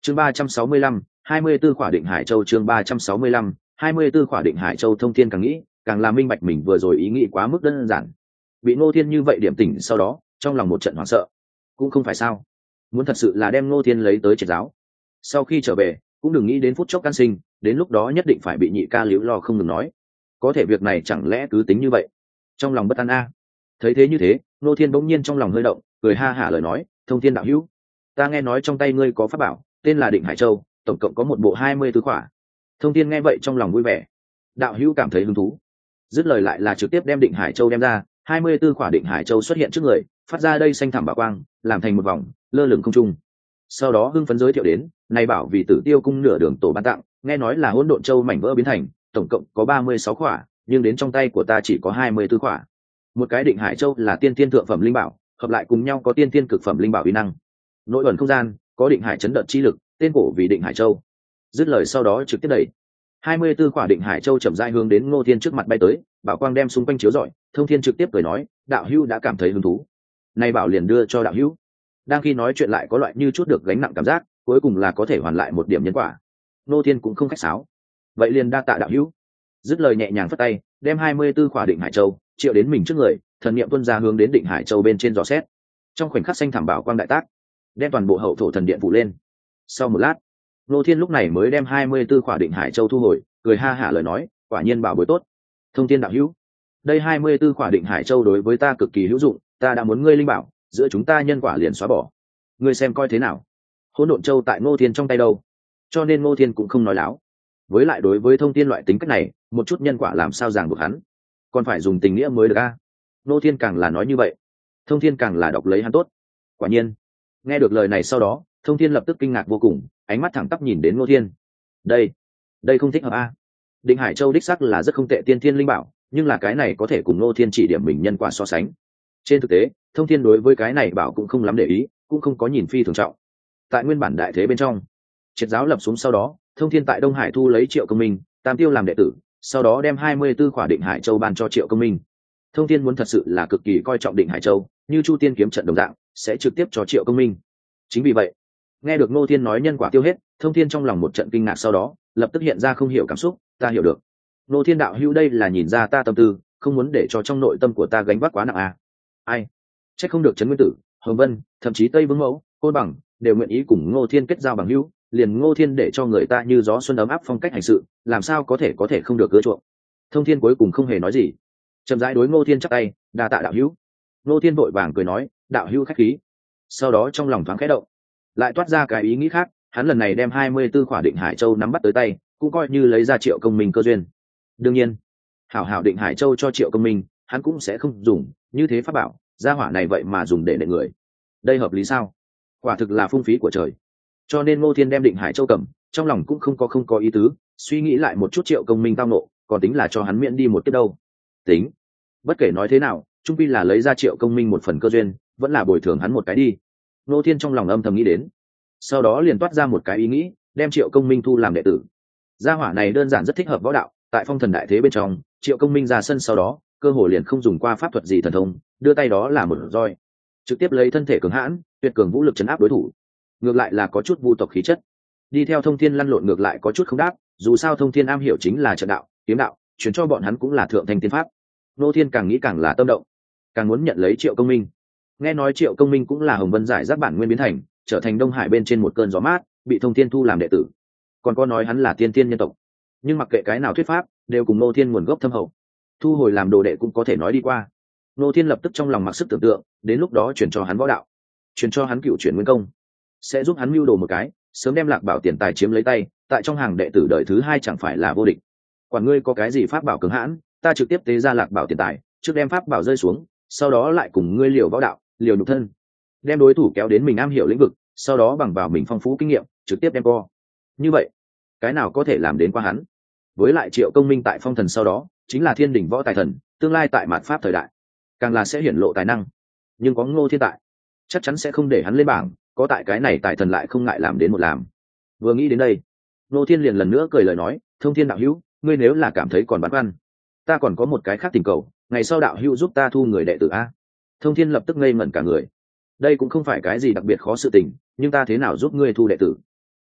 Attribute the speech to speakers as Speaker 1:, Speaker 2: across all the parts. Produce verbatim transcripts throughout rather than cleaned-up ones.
Speaker 1: chương ba trăm sáu mươi lăm hai mươi 24 khỏa định hải châu chương ba trăm sáu mươi lăm hai mươi 24 khỏa định hải châu. Thông thiên càng nghĩ càng là minh bạch mình vừa rồi ý nghĩ quá mức đơn giản, bị Ngô Thiên như vậy điểm tỉnh sau đó trong lòng một trận hoảng sợ. Cũng không phải sao, muốn thật sự là đem Ngô Thiên lấy tới triệt giáo, sau khi trở về cũng đừng nghĩ đến phút chốc can sinh, đến lúc đó nhất định phải bị nhị ca liễu lo không ngừng nói. Có thể việc này chẳng lẽ cứ tính như vậy? Trong lòng bất an a. Thấy thế như thế, Ngô Thiên bỗng nhiên trong lòng hơi động, cười ha hả lời nói, Thông thiên đạo hữu, ta nghe nói trong tay ngươi có pháp bảo tên là Định Hải Châu, tổng cộng có một bộ hai mươi tứ khỏa. Thông thiên nghe vậy trong lòng vui vẻ. Đạo hữu cảm thấy hứng thú? Dứt lời lại là trực tiếp đem Định Hải Châu đem ra, hai mươi 24 khỏa Định Hải Châu xuất hiện trước người, phát ra đây xanh thẳm bảo quang, làm thành một vòng lơ lửng không trung. Sau đó hưng phấn giới thiệu đến, này bảo vì Tử Tiêu cung nửa đường tổ ban tặng, nghe nói là hỗn độn châu mảnh vỡ biến thành, tổng cộng có ba mươi sáu khỏa, nhưng đến trong tay của ta chỉ có hai mươi 24 khỏa. Một cái Định Hải Châu là tiên tiên thượng phẩm linh bảo, hợp lại cùng nhau có tiên tiên cực phẩm linh bảo uy năng. Nội ẩn không gian có Định Hải chấn đợt chi lực, tên cổ vì Định Hải Châu. Dứt lời sau đó trực tiếp đẩy hai mươi 24 khỏa Định Hải Châu chậm rãi hướng đến Ngô Thiên trước mặt bay tới, bảo quang đem xung quanh chiếu rọi. Thông thiên trực tiếp cười nói, đạo hữu đã cảm thấy hứng thú, nay bảo liền đưa cho đạo hữu. Đang khi nói chuyện lại có loại như chút được gánh nặng cảm giác, cuối cùng là có thể hoàn lại một điểm nhân quả. Ngô Thiên cũng không khách sáo, vậy liền đa tạ đạo hữu. Dứt lời nhẹ nhàng phất tay, đem hai mươi 24 khỏa Định Hải Châu triệu đến mình trước người, thần niệm tuôn ra hướng đến Định Hải Châu bên trên dò xét. Trong khoảnh khắc xanh thảm bảo quang đại tác, đem toàn bộ hậu thổ thần điện phủ lên. Sau một lát, Ngô Thiên lúc này mới đem hai mươi 24 khỏa Định Hải Châu thu hồi, cười ha hả lời nói, quả nhiên bảo bối tốt. Thông thiên đạo hữu, đây hai mươi 24 khỏa Định Hải Châu đối với ta cực kỳ hữu dụng, ta đã muốn ngươi linh bảo, giữa chúng ta nhân quả liền xóa bỏ. Ngươi xem coi thế nào? Hỗn độn châu tại Ngô Thiên trong tay đâu, cho nên Ngô Thiên cũng không nói láo. Với lại đối với Thông thiên loại tính cách này, một chút nhân quả làm sao ràng buộc hắn, còn phải dùng tình nghĩa mới được a. Ngô Thiên càng là nói như vậy, Thông thiên càng là đọc lấy hắn tốt. Quả nhiên, nghe được lời này sau đó, Thông thiên lập tức kinh ngạc vô cùng, ánh mắt thẳng tắp nhìn đến Ngô Thiên. Đây, đây không thích hợp a. Định Hải Châu đích sắc là rất không tệ tiên thiên linh bảo, nhưng là cái này có thể cùng Ngô Thiên chỉ điểm mình nhân quả so sánh. Trên thực tế, Thông thiên đối với cái này bảo cũng không lắm để ý, cũng không có nhìn phi thường trọng. Tại nguyên bản đại thế bên trong, triệt giáo lập xuống sau đó, Thông thiên tại Đông Hải thu lấy Triệu Công Minh, Tam Tiêu làm đệ tử, sau đó đem hai mươi 24 khỏa Định Hải Châu ban cho Triệu Công Minh. Thông thiên muốn thật sự là cực kỳ coi trọng Định Hải Châu, như Chu Tiên kiếm trận đồng dạng, sẽ trực tiếp cho Triệu Công Minh. Chính vì vậy, nghe được Ngô Thiên nói nhân quả tiêu hết, Thông thiên trong lòng một trận kinh ngạc, sau đó lập tức hiện ra không hiểu cảm xúc. Ta hiểu được, Ngô Thiên đạo hữu đây là nhìn ra ta tâm tư, không muốn để cho trong nội tâm của ta gánh vác quá nặng à. Ai chắc không được Trấn Nguyên Tử, Hồng Vân, thậm chí Tây Vương Mẫu, Côn Bằng đều nguyện ý cùng Ngô Thiên kết giao bằng hữu, liền Ngô Thiên để cho người ta như gió xuân ấm áp phong cách hành sự, làm sao có thể có thể không được ưa chuộng. Thông thiên cuối cùng không hề nói gì, chậm rãi đối Ngô Thiên chắp tay, đa tạ đạo hữu. Ngô Thiên vội vàng cười nói, đạo hữu khách khí. Sau đó trong lòng thoáng khẽ động, lại toát ra cái ý nghĩ khác, hắn lần này đem hai mươi 24 khỏa Định Hải Châu nắm bắt tới tay, cũng coi như lấy ra Triệu Công Minh cơ duyên. Đương nhiên, hảo hảo Định Hải Châu cho Triệu Công Minh, hắn cũng sẽ không dùng, như thế pháp bảo, gia hỏa này vậy mà dùng để nệ người. Đây hợp lý sao? Quả thực là phung phí của trời. Cho nên Ngô Thiên đem Định Hải Châu cầm, trong lòng cũng không có không có ý tứ, suy nghĩ lại một chút Triệu Công Minh tao nộ, còn tính là cho hắn miễn đi một kiếp đâu. Tính, bất kể nói thế nào, chung quy là lấy ra Triệu Công Minh một phần cơ duyên, vẫn là bồi thường hắn một cái đi. Ngô Thiên trong lòng âm thầm nghĩ đến, sau đó liền toát ra một cái ý nghĩ, đem Triệu Công Minh thu làm đệ tử. Gia hỏa này đơn giản rất thích hợp võ đạo, tại phong thần đại thế bên trong, Triệu Công Minh ra sân sau đó, cơ hội liền không dùng qua pháp thuật gì thần thông, đưa tay đó là một roi, trực tiếp lấy thân thể cường hãn, tuyệt cường vũ lực chấn áp đối thủ. Ngược lại là có chút vu tộc khí chất. Đi theo Thông thiên lăn lộn ngược lại có chút không đáp, dù sao Thông thiên am hiểu chính là trận đạo, kiếm đạo, truyền cho bọn hắn cũng là thượng thanh tiên pháp. Ngô Thiên càng nghĩ càng là tâm động, càng muốn nhận lấy Triệu Công Minh. Nghe nói Triệu Công Minh cũng là Hồng Vân giải giáp bản nguyên biến thành, trở thành Đông Hải bên trên một cơn gió mát, bị Thông thiên thu làm đệ tử. Còn có nói hắn là tiên tiên nhân tộc, nhưng mặc kệ cái nào thuyết pháp, đều cùng Ngô Thiên nguồn gốc thâm hậu, thu hồi làm đồ đệ cũng có thể nói đi qua. Ngô Thiên lập tức trong lòng mặc sức tưởng tượng, đến lúc đó chuyển cho hắn võ đạo, chuyển cho hắn cựu chuyển nguyên công, sẽ giúp hắn mưu đồ một cái, sớm đem Lạc Bảo tiền tài chiếm lấy tay, tại trong hàng đệ tử đời thứ hai chẳng phải là vô địch. Quản ngươi có cái gì pháp bảo cứng hãn, ta trực tiếp tế ra Lạc Bảo tiền tài, trước đem pháp bảo rơi xuống, sau đó lại cùng ngươi liều võ đạo, liều nhục thân, đem đối thủ kéo đến mình am hiểu lĩnh vực, sau đó bằng vào mình phong phú kinh nghiệm, trực tiếp đem co. Như vậy, cái nào có thể làm đến qua hắn? Với lại Triệu Công Minh tại phong thần sau đó, chính là thiên đỉnh võ tài thần, tương lai tại mạt pháp thời đại, càng là sẽ hiển lộ tài năng. Nhưng có Ngô Thiên tại, chắc chắn sẽ không để hắn lên bảng, có tại cái này tài thần lại không ngại làm đến một làm. Vừa nghĩ đến đây, Ngô Thiên liền lần nữa cười lời nói, Thông thiên đạo hữu, ngươi nếu là cảm thấy còn băn khoăn, ta còn có một cái khác tình cầu, ngày sau đạo hữu giúp ta thu người đệ tử a. Thông thiên lập tức ngây ngẩn cả người. Đây cũng không phải cái gì đặc biệt khó sự tình, nhưng ta thế nào giúp ngươi thu đệ tử?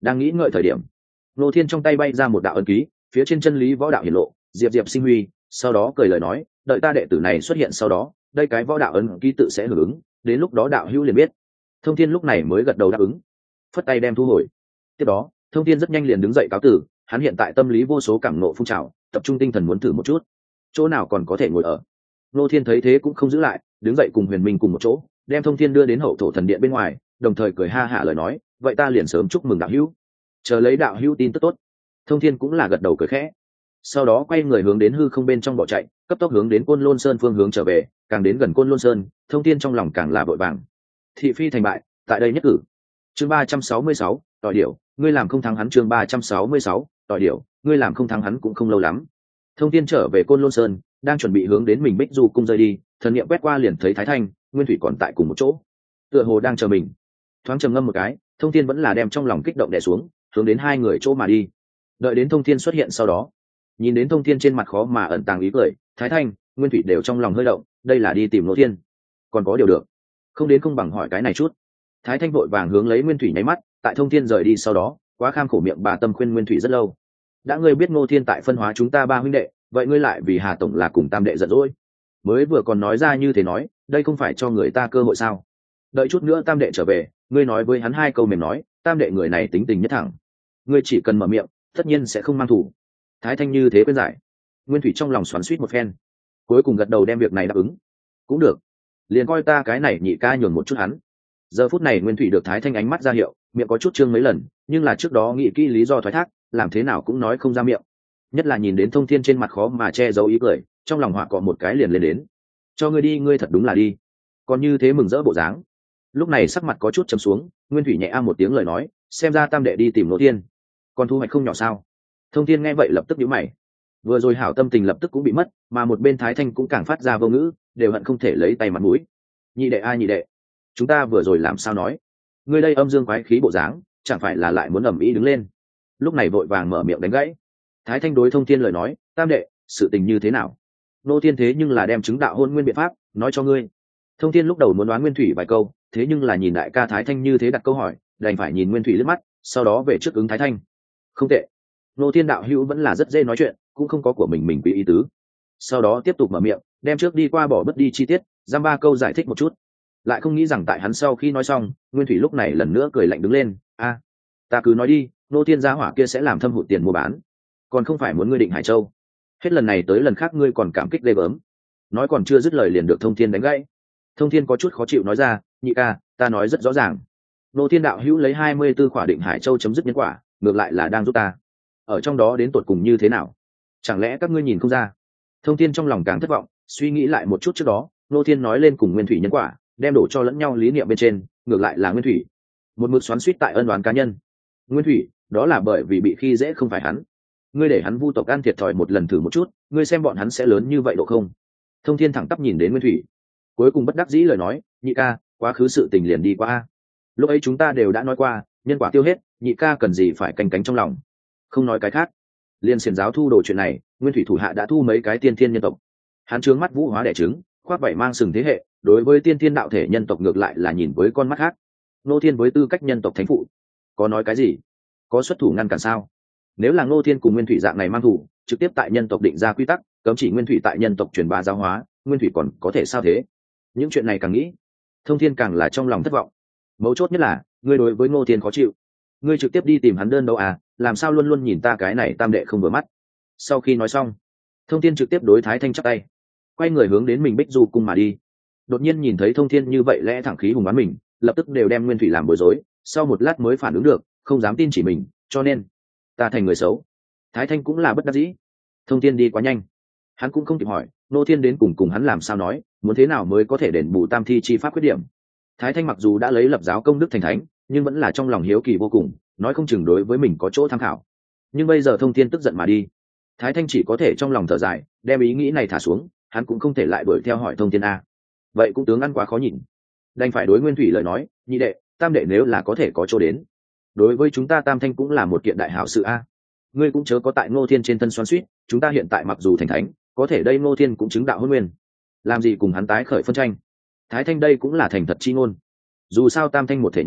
Speaker 1: Đang nghĩ ngợi thời điểm, Ngô Thiên trong tay bay ra một đạo ấn ký, phía trên chân lý võ đạo hiển lộ, diệp diệp sinh huy, sau đó cười lời nói, đợi ta đệ tử này xuất hiện sau đó, đây cái võ đạo ấn ký tự sẽ hưởng ứng, đến lúc đó đạo hữu liền biết. Thông Thiên lúc này mới gật đầu đáp ứng, phất tay đem thu hồi. Tiếp đó, Thông Thiên rất nhanh liền đứng dậy cáo tử, hắn hiện tại tâm lý vô số cảm nộ phun trào, tập trung tinh thần muốn thử một chút, chỗ nào còn có thể ngồi ở. Ngô Thiên thấy thế cũng không giữ lại, đứng dậy cùng Huyền Minh cùng một chỗ, đem Thông Thiên đưa đến hậu thổ thần điện bên ngoài, đồng thời cười ha hả lời nói, vậy ta liền sớm chúc mừng đạo hữu, chờ lấy đạo hữu tin tức tốt. Thông Thiên cũng là gật đầu cười khẽ, sau đó quay người hướng đến hư không bên trong bỏ chạy, cấp tốc hướng đến Côn Lôn Sơn phương hướng trở về. Càng đến gần Côn Lôn Sơn, Thông Thiên trong lòng càng là vội vàng. Thị phi thành bại, tại đây nhất cử. Chương ba trăm sáu mươi sáu, tỏi điểu, ngươi làm không thắng hắn. Chương ba trăm sáu mươi sáu, tỏi điểu, ngươi làm không thắng hắn cũng không lâu lắm. Thông Thiên trở về Côn Lôn Sơn, đang chuẩn bị hướng đến mình Bích Du cung rời đi, thần niệm quét qua liền thấy Thái Thanh, Nguyên Thủy còn tại cùng một chỗ, tựa hồ đang chờ mình. Thoáng trầm ngâm một cái, Thông Thiên vẫn là đem trong lòng kích động đè xuống, hướng đến hai người chỗ mà đi. Đợi đến Thông Thiên xuất hiện sau đó, nhìn đến Thông Thiên trên mặt khó mà ẩn tàng ý cười, Thái Thanh, Nguyên Thủy đều trong lòng hơi động, đây là đi tìm Ngô Thiên, còn có điều được, không đến không bằng hỏi cái này chút. Thái Thanh vội vàng hướng lấy Nguyên Thủy nháy mắt, tại Thông Thiên rời đi sau đó, quá kham khổ miệng bà tâm khuyên Nguyên Thủy rất lâu. Đã ngươi biết Ngô Thiên tại phân hóa chúng ta ba huynh đệ, vậy ngươi lại vì Hà tổng là cùng tam đệ giận dỗi, mới vừa còn nói ra như thế nói, đây không phải cho người ta cơ hội sao? Đợi chút nữa tam đệ trở về, ngươi nói với hắn hai câu mềm nói, tam đệ người này tính tình nhất thẳng, ngươi chỉ cần mở miệng, tất nhiên sẽ không mang thủ. Thái Thanh như thế quên giải. Nguyên Thủy trong lòng xoắn xuýt một phen, cuối cùng gật đầu đem việc này đáp ứng. Cũng được, liền coi ta cái này nhị ca nhường một chút hắn. Giờ phút này Nguyên Thủy được Thái Thanh ánh mắt ra hiệu, miệng có chút trương mấy lần, nhưng là trước đó nghĩ kỹ lý do thoái thác, làm thế nào cũng nói không ra miệng. Nhất là nhìn đến Thông Thiên trên mặt khó mà che giấu ý cười, trong lòng họa cọ một cái liền lên đến. Cho ngươi đi, ngươi thật đúng là đi. Còn như thế mừng rỡ bộ dáng. Lúc này sắc mặt có chút trầm xuống, Nguyên Thủy nhẹ a một tiếng lời nói, xem ra tam đệ đi tìm Ngô Thiên, còn thu hoạch không nhỏ sao? Thông Thiên nghe vậy lập tức nhíu mày. Vừa rồi hảo tâm tình lập tức cũng bị mất, mà một bên Thái Thanh cũng càng phát ra vô ngữ, đều hận không thể lấy tay mặt mũi. Nhị đệ a nhị đệ, chúng ta vừa rồi làm sao nói? Ngươi đây âm dương quái khí bộ dáng, chẳng phải là lại muốn ầm ĩ đứng lên? Lúc này vội vàng mở miệng đánh gãy. Thái Thanh đối Thông Thiên lời nói, tam đệ, sự tình như thế nào? Ngô Thiên thế nhưng là đem chứng đạo hôn nguyên biện pháp nói cho ngươi. Thông Thiên lúc đầu muốn đoán Nguyên Thủy vài câu, thế nhưng là nhìn đại ca Thái Thanh như thế đặt câu hỏi, đành phải nhìn Nguyên Thủy liếc mắt, sau đó về trước ứng Thái Thanh. Không tệ, Ngô Thiên đạo hữu vẫn là rất dễ nói chuyện, cũng không có của mình mình quý ý tứ. Sau đó tiếp tục mở miệng, đem trước đi qua bỏ bất đi chi tiết, giam ba câu giải thích một chút. Lại không nghĩ rằng tại hắn sau khi nói xong, Nguyên Thủy lúc này lần nữa cười lạnh đứng lên, a, ta cứ nói đi, Ngô Thiên gia hỏa kia sẽ làm thâm hụt tiền mua bán, còn không phải muốn ngươi định Hải Châu. Hết lần này tới lần khác ngươi còn cảm kích ghê gớm. Nói còn chưa dứt lời liền được Thông Thiên đánh gãy. Thông Thiên có chút khó chịu nói ra, nhị ca, ta nói rất rõ ràng, Ngô Thiên đạo hữu lấy hai mươi tư khỏa định Hải Châu chấm dứt nhân quả, ngược lại là đang giúp ta. Ở trong đó đến tột cùng như thế nào? Chẳng lẽ các ngươi nhìn không ra? Thông Thiên trong lòng càng thất vọng, suy nghĩ lại một chút trước đó, Ngô Thiên nói lên cùng Nguyên Thủy nhân quả, đem đổ cho lẫn nhau lý niệm bên trên, ngược lại là Nguyên Thủy một mực xoắn xuýt tại ân oán cá nhân. Nguyên Thủy, đó là bởi vì bị khi dễ không phải hắn. Ngươi để hắn vu tộc ăn thiệt thòi một lần thử một chút, ngươi xem bọn hắn sẽ lớn như vậy độ không? Thông Thiên thẳng tắp nhìn đến Nguyên Thủy, cuối cùng bất đắc dĩ lời nói, nhị ca, quá khứ sự tình liền đi qua. Lúc ấy chúng ta đều đã nói qua, nhân quả tiêu hết, nhị ca cần gì phải canh cánh trong lòng. Không nói cái khác, liên xiển giáo thu đồ chuyện này, Nguyên Thủy thủ hạ đã thu mấy cái tiên thiên nhân tộc. Hắn trướng mắt vũ hóa đẻ trứng, khoác vảy mang sừng thế hệ, đối với tiên thiên đạo thể nhân tộc ngược lại là nhìn với con mắt khác. Ngô Thiên với tư cách nhân tộc thánh phụ, có nói cái gì? Có xuất thủ ngăn cản sao? Nếu là Ngô Thiên cùng Nguyên Thủy dạng này mang thủ, trực tiếp tại nhân tộc định ra quy tắc, cấm chỉ Nguyên Thủy tại nhân tộc truyền bá giáo hóa, Nguyên Thủy còn có thể sao thế? Những chuyện này càng nghĩ, Thông Thiên càng là trong lòng thất vọng. Mấu chốt nhất là, ngươi đối với Ngô Thiên khó chịu, ngươi trực tiếp đi tìm hắn đơn đâu à, làm sao luôn luôn nhìn ta cái này tam đệ không vừa mắt. Sau khi nói xong, Thông Thiên trực tiếp đối Thái Thanh chắp tay, quay người hướng đến mình Bích Du cung mà đi. Đột nhiên nhìn thấy Thông Thiên như vậy lẽ thẳng khí hùng bắn mình, lập tức đều đem Nguyên Thủy làm bối rối, sau một lát mới phản ứng được, không dám tin chỉ mình, cho nên ta thành người xấu. Thái Thanh cũng là bất đắc dĩ. Thông Thiên đi quá nhanh, hắn cũng không kịp hỏi Ngô Thiên đến cùng cùng hắn làm sao nói, muốn thế nào mới có thể đền bù tam thi chi pháp khuyết điểm. Thái Thanh mặc dù đã lấy lập giáo công đức thành thánh, nhưng vẫn là trong lòng hiếu kỳ vô cùng, nói không chừng đối với mình có chỗ tham khảo. Nhưng bây giờ Thông Thiên tức giận mà đi, Thái Thanh chỉ có thể trong lòng thở dài, đem ý nghĩ này thả xuống, hắn cũng không thể lại đuổi theo hỏi Thông Thiên a. Vậy cũng tướng ăn quá khó nhìn, đành phải đối Nguyên Thủy lời nói, nhị đệ, tam đệ nếu là có thể có chỗ đến, đối với chúng ta Tam Thanh cũng là một kiện đại hảo sự a. Ngươi cũng chớ có tại Ngô Thiên trên thân xoắn xuýt, chúng ta hiện tại mặc dù thành thánh, có thể đây Ngô Thiên cũng chứng đạo hôn nguyên, làm gì cùng hắn tái khởi phân tranh. Thái Thanh đây cũng là thành thật chi ngôn, dù sao Tam Thanh một thể nha,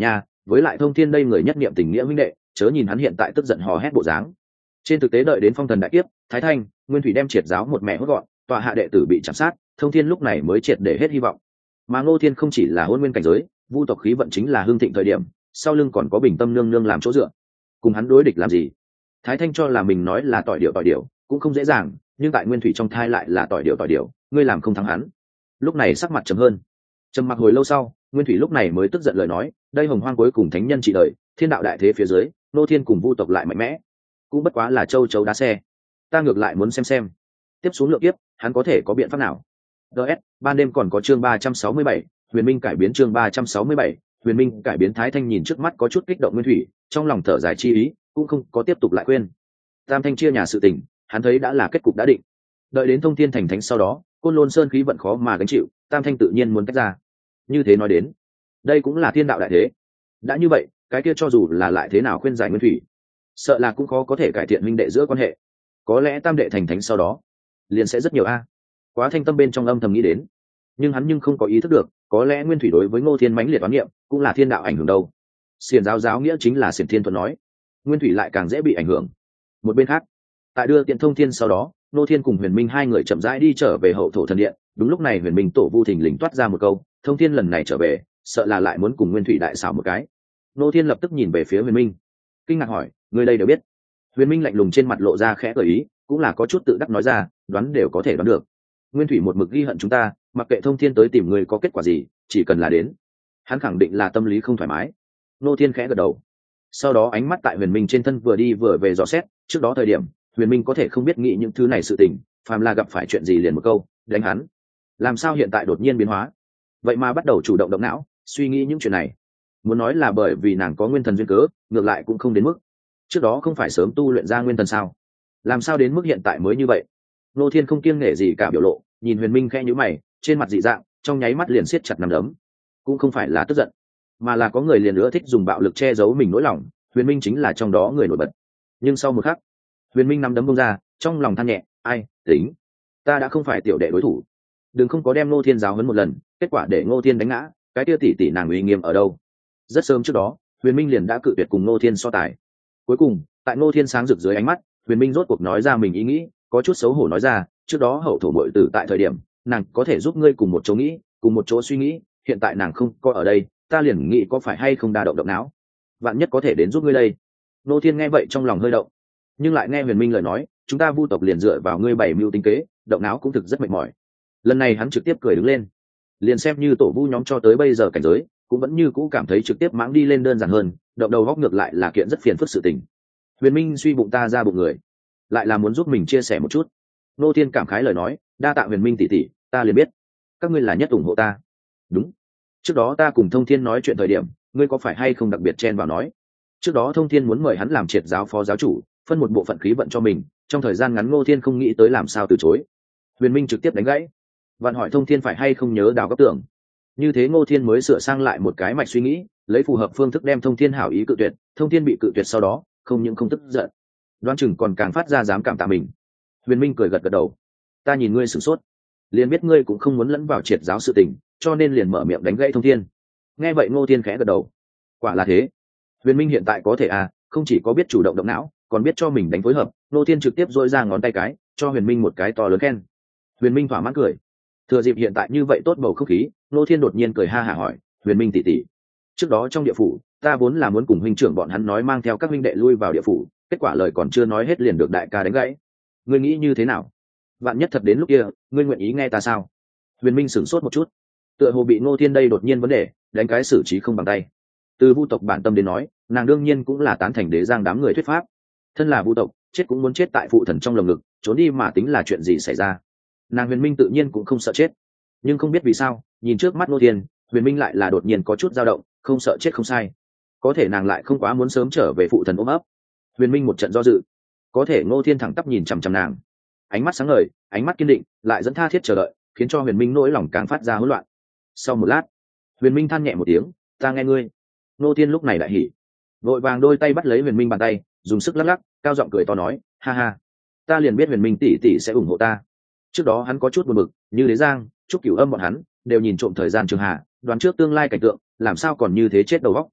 Speaker 1: với lại Thông Thiên đây người nhất niệm tình nghĩa huynh đệ, chớ nhìn hắn hiện tại tức giận hò hét bộ dáng. Trên thực tế đợi đến phong thần đại kiếp, Thái Thanh, Nguyên Thủy đem triệt giáo một mẹ hốt gọn, tọa hạ đệ tử bị chạm sát, Thông Thiên lúc này mới triệt để hết hy vọng. Mà Ngô Thiên không chỉ là hôn nguyên cảnh giới, vu tộc khí vận chính là hương thịnh thời điểm, sau lưng còn có Bình Tâm nương nương làm chỗ dựa. Cùng hắn đối địch làm gì? Thái Thanh cho là mình nói là tỏi điệu tỏi điệu, cũng không dễ dàng, nhưng tại Nguyên Thủy trong thai lại là tỏi điệu tỏi điệu, ngươi làm không thắng hắn. Lúc này sắc mặt trầm hơn. Trầm mặc hồi lâu sau, Nguyên Thủy lúc này mới tức giận lời nói, đây Hồng Hoang cuối cùng thánh nhân trị đời, thiên đạo đại thế phía dưới, Ngô Thiên cùng vu tộc lại mạnh mẽ, cũng bất quá là châu chấu đá xe. Ta ngược lại muốn xem xem, tiếp xuống lượng tiếp, hắn có thể có biện pháp nào. ds ban đêm còn có chương ba trăm sáu mươi bảy, Huyền Minh cải biến chương ba trăm sáu mươi bảy, Huyền Minh cải biến. Thái Thanh nhìn trước mắt có chút kích động Nguyên Thủy, trong lòng thở dài chi ý, cũng không có tiếp tục lại khuyên. Tam Thanh chia nhà sự tình, hắn thấy đã là kết cục đã định. Đợi đến Thông Thiên thành thánh sau đó, Côn Lôn Sơn khí vận khó mà gánh chịu, Tam Thanh tự nhiên muốn tách ra. Như thế nói đến, đây cũng là thiên đạo đại thế. Đã như vậy, cái kia cho dù là lại thế nào khuyên giải Nguyên Thủy, sợ là cũng khó có thể cải thiện huynh đệ giữa quan hệ. Có lẽ tam đệ thành thánh sau đó liền sẽ rất nhiều a. Quá Thanh tâm bên trong âm thầm nghĩ đến, nhưng hắn nhưng không có ý thức được, có lẽ Nguyên Thủy đối với Ngô Thiên mãnh liệt oán niệm cũng là thiên đạo ảnh hưởng đâu. Xiển giáo giáo nghĩa chính là Xiển Thiên Thuận nói, Nguyên Thủy lại càng dễ bị ảnh hưởng. Một bên khác, tại đưa tiện Thông Thiên sau đó, Ngô Thiên cùng Huyền Minh hai người chậm rãi đi trở về hậu thổ thần điện. Đúng lúc này Huyền Minh tổ vu thình lình toát ra một câu, Thông Thiên lần này trở về, sợ là lại muốn cùng Nguyên Thủy đại xảo một cái. Ngô Thiên lập tức nhìn về phía Huyền Minh, kinh ngạc hỏi, người đây đều biết? Huyền Minh lạnh lùng trên mặt lộ ra khẽ gợi ý, cũng là có chút tự đắc nói ra, đoán đều có thể đoán được. Nguyên Thủy một mực ghi hận chúng ta, mặc kệ Thông Thiên tới tìm người có kết quả gì, chỉ cần là đến, hắn khẳng định là tâm lý không thoải mái. Ngô Thiên khẽ gật đầu, sau đó ánh mắt tại Huyền Minh trên thân vừa đi vừa về dò xét. Trước đó thời điểm, Huyền Minh có thể không biết nghĩ những thứ này sự tình, phàm là gặp phải chuyện gì liền một câu đánh hắn. Làm sao hiện tại đột nhiên biến hóa, vậy mà bắt đầu chủ động động não suy nghĩ những chuyện này? Muốn nói là bởi vì nàng có nguyên thần duyên cớ, ngược lại cũng không đến mức. Trước đó không phải sớm tu luyện ra nguyên thần sao? Làm sao đến mức hiện tại mới như vậy? Ngô Thiên không kiêng nể gì cả biểu lộ, nhìn Huyền Minh khẽ nhíu mày, trên mặt dị dạng, trong nháy mắt liền siết chặt nắm đấm. Cũng không phải là tức giận, mà là có người liền nữa thích dùng bạo lực che giấu mình nỗi lòng, Huyền Minh chính là trong đó người nổi bật. Nhưng sau một khắc, Huyền Minh nắm đấm bung ra, trong lòng than nhẹ, ai, tính, ta đã không phải tiểu đệ đối thủ. Đừng không có đem Ngô Thiên giáo huấn một lần, kết quả để Ngô Thiên đánh ngã, cái tia tỷ tỷ nàng uy nghiêm ở đâu? Rất sớm trước đó, Huyền Minh liền đã cự tuyệt cùng Ngô Thiên so tài. Cuối cùng, tại Ngô Thiên sáng rực dưới ánh mắt, Huyền Minh rốt cuộc nói ra mình ý nghĩ, có chút xấu hổ nói ra, trước đó hậu thổ muội tử tại thời điểm, nàng có thể giúp ngươi cùng một chỗ nghĩ, cùng một chỗ suy nghĩ, hiện tại nàng không có ở đây, ta liền nghĩ có phải hay không đa động động não, vạn nhất có thể đến giúp ngươi đây. Ngô Thiên nghe vậy trong lòng hơi động, nhưng lại nghe Huyền Minh lời nói, chúng ta vu tộc liền dựa vào ngươi bảy mưu tính kế, động não cũng thực rất mệt mỏi. Lần này hắn trực tiếp cười đứng lên, liền xem như tổ vu nhóm cho tới bây giờ cảnh giới, cũng vẫn như cũ cảm thấy trực tiếp mãng đi lên đơn giản hơn, động đầu góc ngược lại là kiện rất phiền phức sự tình. Huyền Minh suy bụng ta ra bụng người, lại là muốn giúp mình chia sẻ một chút. Ngô Thiên cảm khái lời nói, đa tạ Huyền Minh tỷ tỷ, ta liền biết các ngươi là nhất ủng hộ ta. Đúng, trước đó ta cùng Thông Thiên nói chuyện thời điểm, ngươi có phải hay không đặc biệt chen vào nói, trước đó Thông Thiên muốn mời hắn làm triệt giáo phó giáo chủ, phân một bộ phận khí vận cho mình, trong thời gian ngắn Ngô Thiên không nghĩ tới làm sao từ chối. Huyền Minh trực tiếp đánh gãy, vạn hỏi Thông Thiên phải hay không nhớ đào góc tưởng. Như thế Ngô Thiên mới sửa sang lại một cái mạch suy nghĩ, lấy phù hợp phương thức đem Thông Thiên hảo ý cự tuyệt. Thông Thiên bị cự tuyệt sau đó, không những không tức giận, đoán chừng còn càng phát ra dám cảm tạ mình. Huyền Minh cười gật gật đầu, ta nhìn ngươi sửng sốt, liền biết ngươi cũng không muốn lẫn vào triệt giáo sự tình, cho nên liền mở miệng đánh gãy Thông Thiên. Nghe vậy Ngô Thiên khẽ gật đầu, quả là thế. Huyền Minh hiện tại có thể à, không chỉ có biết chủ động động não, còn biết cho mình đánh phối hợp. Ngô Thiên trực tiếp dỗi ra ngón tay cái, cho Huyền Minh một cái to lớn khen. Huyền Minh thỏa mãn cười. Thừa dịp hiện tại như vậy tốt bầu không khí, Ngô Thiên đột nhiên cười ha hả hỏi, Huyền Minh tỷ tỷ, trước đó trong địa phủ, ta vốn là muốn cùng huynh trưởng bọn hắn nói mang theo các huynh đệ lui vào địa phủ, kết quả lời còn chưa nói hết liền được đại ca đánh gãy. Ngươi nghĩ như thế nào? Vạn nhất thật đến lúc kia, ngươi nguyện ý nghe ta sao? Huyền Minh sửng sốt một chút, tựa hồ bị Ngô Thiên đây đột nhiên vấn đề đánh cái xử trí không bằng tay. Từ vu tộc bản tâm đến nói, nàng đương nhiên cũng là tán thành Đế Giang đám người thuyết pháp. Thân là vu tộc, chết cũng muốn chết tại phụ thần trong lồng ngực, trốn đi mà tính là chuyện gì xảy ra. Nàng Huyền Minh tự nhiên cũng không sợ chết, nhưng không biết vì sao, nhìn trước mắt Ngô Thiên, Huyền Minh lại là đột nhiên có chút dao động, không sợ chết không sai, có thể nàng lại không quá muốn sớm trở về phụ thần ôm ấp. Huyền Minh một trận do dự, có thể Ngô Thiên thẳng tắp nhìn chằm chằm nàng, ánh mắt sáng ngời, ánh mắt kiên định, lại dẫn tha thiết chờ đợi, khiến cho Huyền Minh nỗi lòng càng phát ra hỗn loạn. Sau một lát, Huyền Minh than nhẹ một tiếng, ta nghe ngươi. Ngô Thiên lúc này đại hỉ, vội vàng đôi tay bắt lấy Huyền Minh bàn tay, dùng sức lắc lắc, cao giọng cười to nói, ha ha, ta liền biết Huyền Minh tỷ tỷ sẽ ủng hộ ta. Trước đó hắn có chút buồn bực, như Đế Giang, Trúc Cửu Âm bọn hắn đều nhìn trộm thời gian trường hạ, đoán trước tương lai cảnh tượng, làm sao còn như thế chết đầu óc.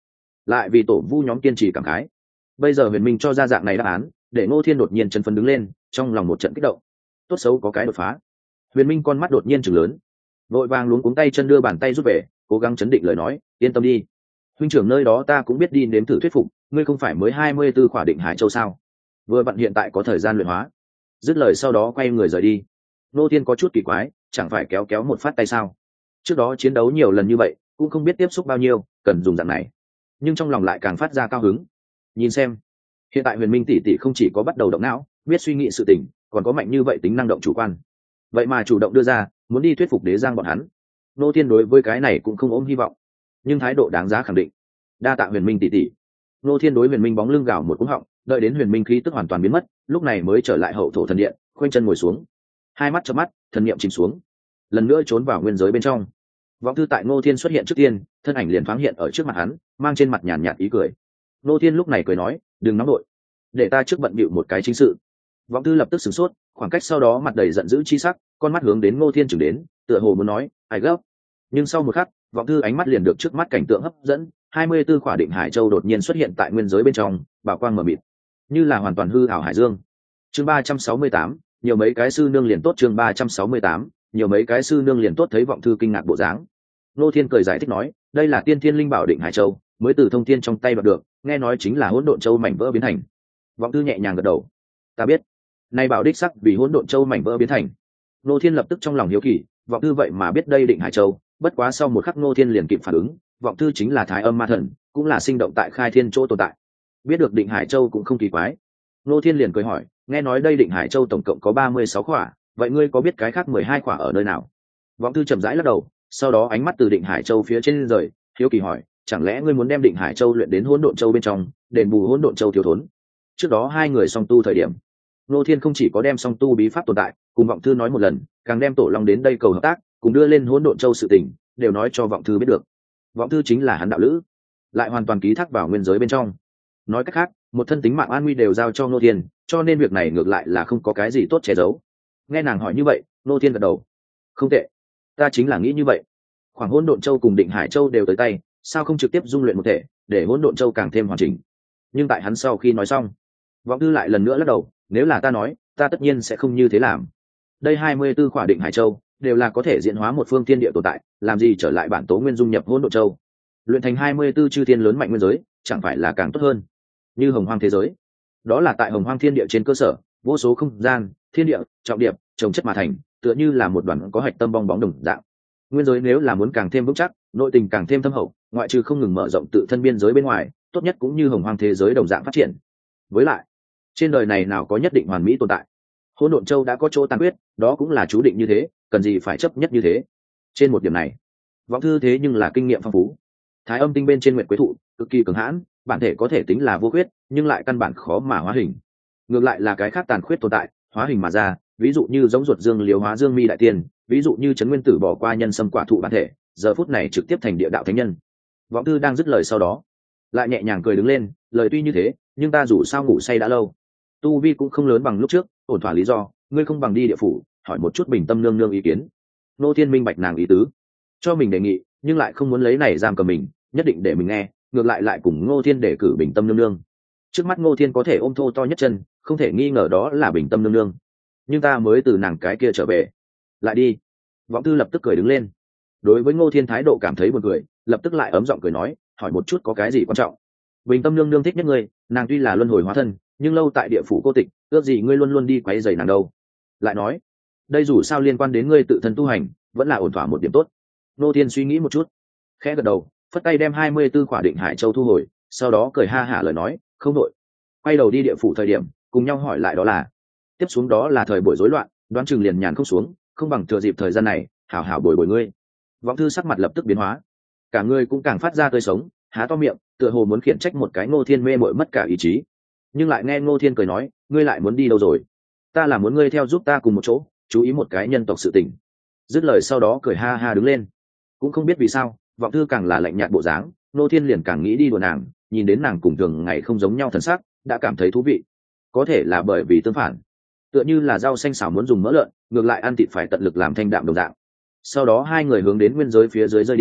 Speaker 1: lại vì tổ vu nhóm kiên trì cảm khái. Bây giờ huyền minh cho ra dạng này đáp án, để ngô thiên đột nhiên chân phấn đứng lên, trong lòng một trận kích động. Tốt xấu có cái đột phá. Huyền minh con mắt đột nhiên chừng lớn, vội vàng luống cuống tay chân đưa bàn tay rút về, cố gắng chấn định lời nói, yên tâm đi, huynh trưởng nơi đó ta cũng biết đi nếm thử thuyết phục, ngươi không phải mới hai mươi tư khỏa định hải châu sao, vừa vặn hiện tại có thời gian luyện hóa. Dứt lời sau đó quay người rời đi. Ngô thiên có chút kỳ quái, chẳng phải kéo kéo một phát tay sao? Trước đó chiến đấu nhiều lần như vậy, cũng không biết tiếp xúc bao nhiêu, cần dùng dạng này. Nhưng trong lòng lại càng phát ra cao hứng. Nhìn xem, hiện tại huyền minh tỷ tỷ không chỉ có bắt đầu động não, biết suy nghĩ sự tình, còn có mạnh như vậy tính năng động chủ quan. Vậy mà chủ động đưa ra muốn đi thuyết phục Đế Giang bọn hắn. Ngô thiên đối với cái này cũng không ôm hy vọng, nhưng thái độ đáng giá khẳng định. Đa tạ huyền minh tỷ tỷ. Ngô thiên đối huyền minh bóng lưng gào một cú họng, đợi đến huyền minh khí tức hoàn toàn biến mất, lúc này mới trở lại hậu thổ thần điện, khoanh chân ngồi xuống, hai mắt chớp mắt, thần niệm chìm xuống, lần nữa trốn vào nguyên giới bên trong. Vọng thư tại Ngô thiên xuất hiện trước tiên, thân ảnh liền thoáng hiện ở trước mặt hắn, mang trên mặt nhàn nhạt ý cười. Ngô thiên lúc này cười nói, đừng nóng đội, để ta trước bận bịu một cái chính sự. Vọng thư lập tức sửng sốt, khoảng cách sau đó mặt đầy giận dữ chi sắc, con mắt hướng đến Ngô thiên chừng đến, tựa hồ muốn nói ai gấp. Nhưng sau một khắc, vọng thư ánh mắt liền được trước mắt cảnh tượng hấp dẫn, hai mươi tư khỏa định hải châu đột nhiên xuất hiện tại nguyên giới bên trong, bảo quang mờ mịt, như là hoàn toàn hư ảo hải dương. Chương ba trăm sáu mươi tám, nhiều mấy cái sư nương liền tốt. Chương ba trăm sáu mươi tám, nhiều mấy cái sư nương liền tốt. Thấy vọng thư kinh ngạc bộ dáng, Ngô thiên cười giải thích nói, đây là tiên thiên linh bảo định hải châu, mới từ thông thiên trong tay đoạt được, nghe nói chính là hỗn độn châu mảnh vỡ biến thành. Vọng thư nhẹ nhàng gật đầu, ta biết, nay bảo đích sắc vì hỗn độn châu mảnh vỡ biến thành. Ngô thiên lập tức trong lòng hiếu kỳ, vọng thư vậy mà biết đây định hải châu. Bất quá sau một khắc Ngô thiên liền kịp phản ứng, vọng thư chính là thái âm ma thần, cũng là sinh động tại khai thiên chỗ tồn tại, biết được định hải châu cũng không kỳ quái. Ngô thiên liền cười hỏi, nghe nói đây định hải châu tổng cộng có ba mươi sáu khỏa, vậy ngươi có biết cái khác mười hai khỏa ở nơi nào? Vọng thư chậm rãi lắc đầu, sau đó ánh mắt từ định hải châu phía trên rời, hiếu kỳ hỏi, chẳng lẽ ngươi muốn đem định hải châu luyện đến hỗn độn châu bên trong, đền bù hỗn độn châu thiếu thốn? Trước đó hai người song tu thời điểm, Ngô thiên không chỉ có đem song tu bí pháp tồn tại cùng vọng thư nói một lần, càng đem tổ long đến đây cầu hợp tác, cùng đưa lên hỗn độn châu sự tình đều nói cho vọng thư biết được. Vọng thư chính là hắn đạo lữ, lại hoàn toàn ký thác vào nguyên giới bên trong. Nói cách khác, một thân tính mạng an nguy đều giao cho Ngô thiên, cho nên việc này ngược lại là không có cái gì tốt che giấu. Nghe nàng hỏi như vậy, Ngô thiên gật đầu, không tệ, ta chính là nghĩ như vậy. Khoảng hỗn độn châu cùng định hải châu đều tới tay, sao không trực tiếp dung luyện một thể, để hỗn độn châu càng thêm hoàn chỉnh? Nhưng tại hắn sau khi nói xong, vọng thư lại lần nữa lắc đầu, nếu là ta nói, ta tất nhiên sẽ không như thế làm. Đây hai mươi tư khỏa định hải châu đều là có thể diễn hóa một phương thiên địa tồn tại, làm gì trở lại bản tố nguyên dung nhập hỗn độn châu, luyện thành hai mươi tư chư thiên lớn mạnh nguyên giới, chẳng phải là càng tốt hơn? Như hồng hoang thế giới, đó là tại hồng hoang thiên địa trên cơ sở vô số không gian thiên địa trọng điệp trồng chất mà thành, tựa như là một đoàn có hạch tâm bong bóng đồng dạng. Nguyên giới nếu là muốn càng thêm vững chắc, nội tình càng thêm thâm hậu, ngoại trừ không ngừng mở rộng tự thân biên giới bên ngoài, tốt nhất cũng như hồng hoang thế giới đồng dạng phát triển. Với lại, trên đời này nào có nhất định hoàn mỹ tồn tại? Hỗn độn châu đã có chỗ tàn quyết, đó cũng là chú định như thế, cần gì phải chấp nhất như thế? Trên một điểm này, vọng thư thế nhưng là kinh nghiệm phong phú. Thái âm tinh bên trên nguyệt quế thụ cực kỳ cường hãn, bản thể có thể tính là vô khuyết, nhưng lại căn bản khó mà hóa hình. Ngược lại là cái khác tàn khuyết tồn tại, hóa hình mà ra, ví dụ như giống ruột dương liếu hóa dương mi đại tiên, ví dụ như trấn nguyên tử bỏ qua nhân sâm quả thụ bản thể, giờ phút này trực tiếp thành địa đạo thánh nhân. Vọng thư đang dứt lời sau đó, lại nhẹ nhàng cười đứng lên, lời tuy như thế, nhưng ta dù sao ngủ say đã lâu, tu vi cũng không lớn bằng lúc trước, ổn thỏa lý do, ngươi không bằng đi địa phủ hỏi một chút Bình Tâm nương nương ý kiến. Nô thiên minh bạch nàng ý tứ, cho mình đề nghị, nhưng lại không muốn lấy này giam cầm mình, nhất định để mình nghe, ngược lại lại cùng Ngô thiên để cử Bình Tâm nương nương. Trước mắt Ngô thiên có thể ôm thô to nhất chân, không thể nghi ngờ đó là Bình Tâm nương nương, nhưng ta mới từ nàng cái kia trở về, lại đi. Vọng thư lập tức cười đứng lên, đối với Ngô thiên thái độ cảm thấy buồn cười, lập tức lại ấm giọng cười nói, hỏi một chút có cái gì quan trọng? Bình Tâm nương nương thích nhất ngươi, nàng tuy là luân hồi hóa thân, nhưng lâu tại địa phủ cô tịch, ước gì ngươi luôn luôn đi quấy rầy nàng đâu. Lại nói, đây dù sao liên quan đến ngươi tự thân tu hành, vẫn là ổn thỏa một điểm tốt. Ngô thiên suy nghĩ một chút, khẽ gật đầu, phất tay đem hai mươi tư khỏa định hải châu thu hồi, sau đó cười ha hả lời nói, không đội. Quay đầu đi địa phủ thời điểm, cùng nhau hỏi lại đó là, tiếp xuống đó là thời buổi rối loạn, đoán chừng liền nhàn không xuống, không bằng thừa dịp thời gian này, hảo hảo bồi bồi ngươi. Vọng thư sắc mặt lập tức biến hóa, cả người cũng càng phát ra tươi sống, há to miệng, tựa hồ muốn khiển trách một cái Ngô thiên mê mội mất cả ý chí, nhưng lại nghe Ngô thiên cười nói, ngươi lại muốn đi đâu rồi? Ta là muốn ngươi theo giúp ta cùng một chỗ, chú ý một cái nhân tộc sự tình. Dứt lời sau đó cười ha ha đứng lên, cũng không biết vì sao, vọng thư càng là lạnh nhạt bộ dáng, Ngô thiên liền càng nghĩ đi đùa nàng, nhìn đến nàng cùng thường ngày không giống nhau thần sắc, đã cảm thấy thú vị. Có thể là bởi vì tương phản, tựa như là rau xanh xào muốn dùng mỡ lợn, ngược lại ăn thịt phải tận lực làm thanh đạm đồng dạng. Sau đó hai người hướng đến nguyên giới phía dưới rơi đi,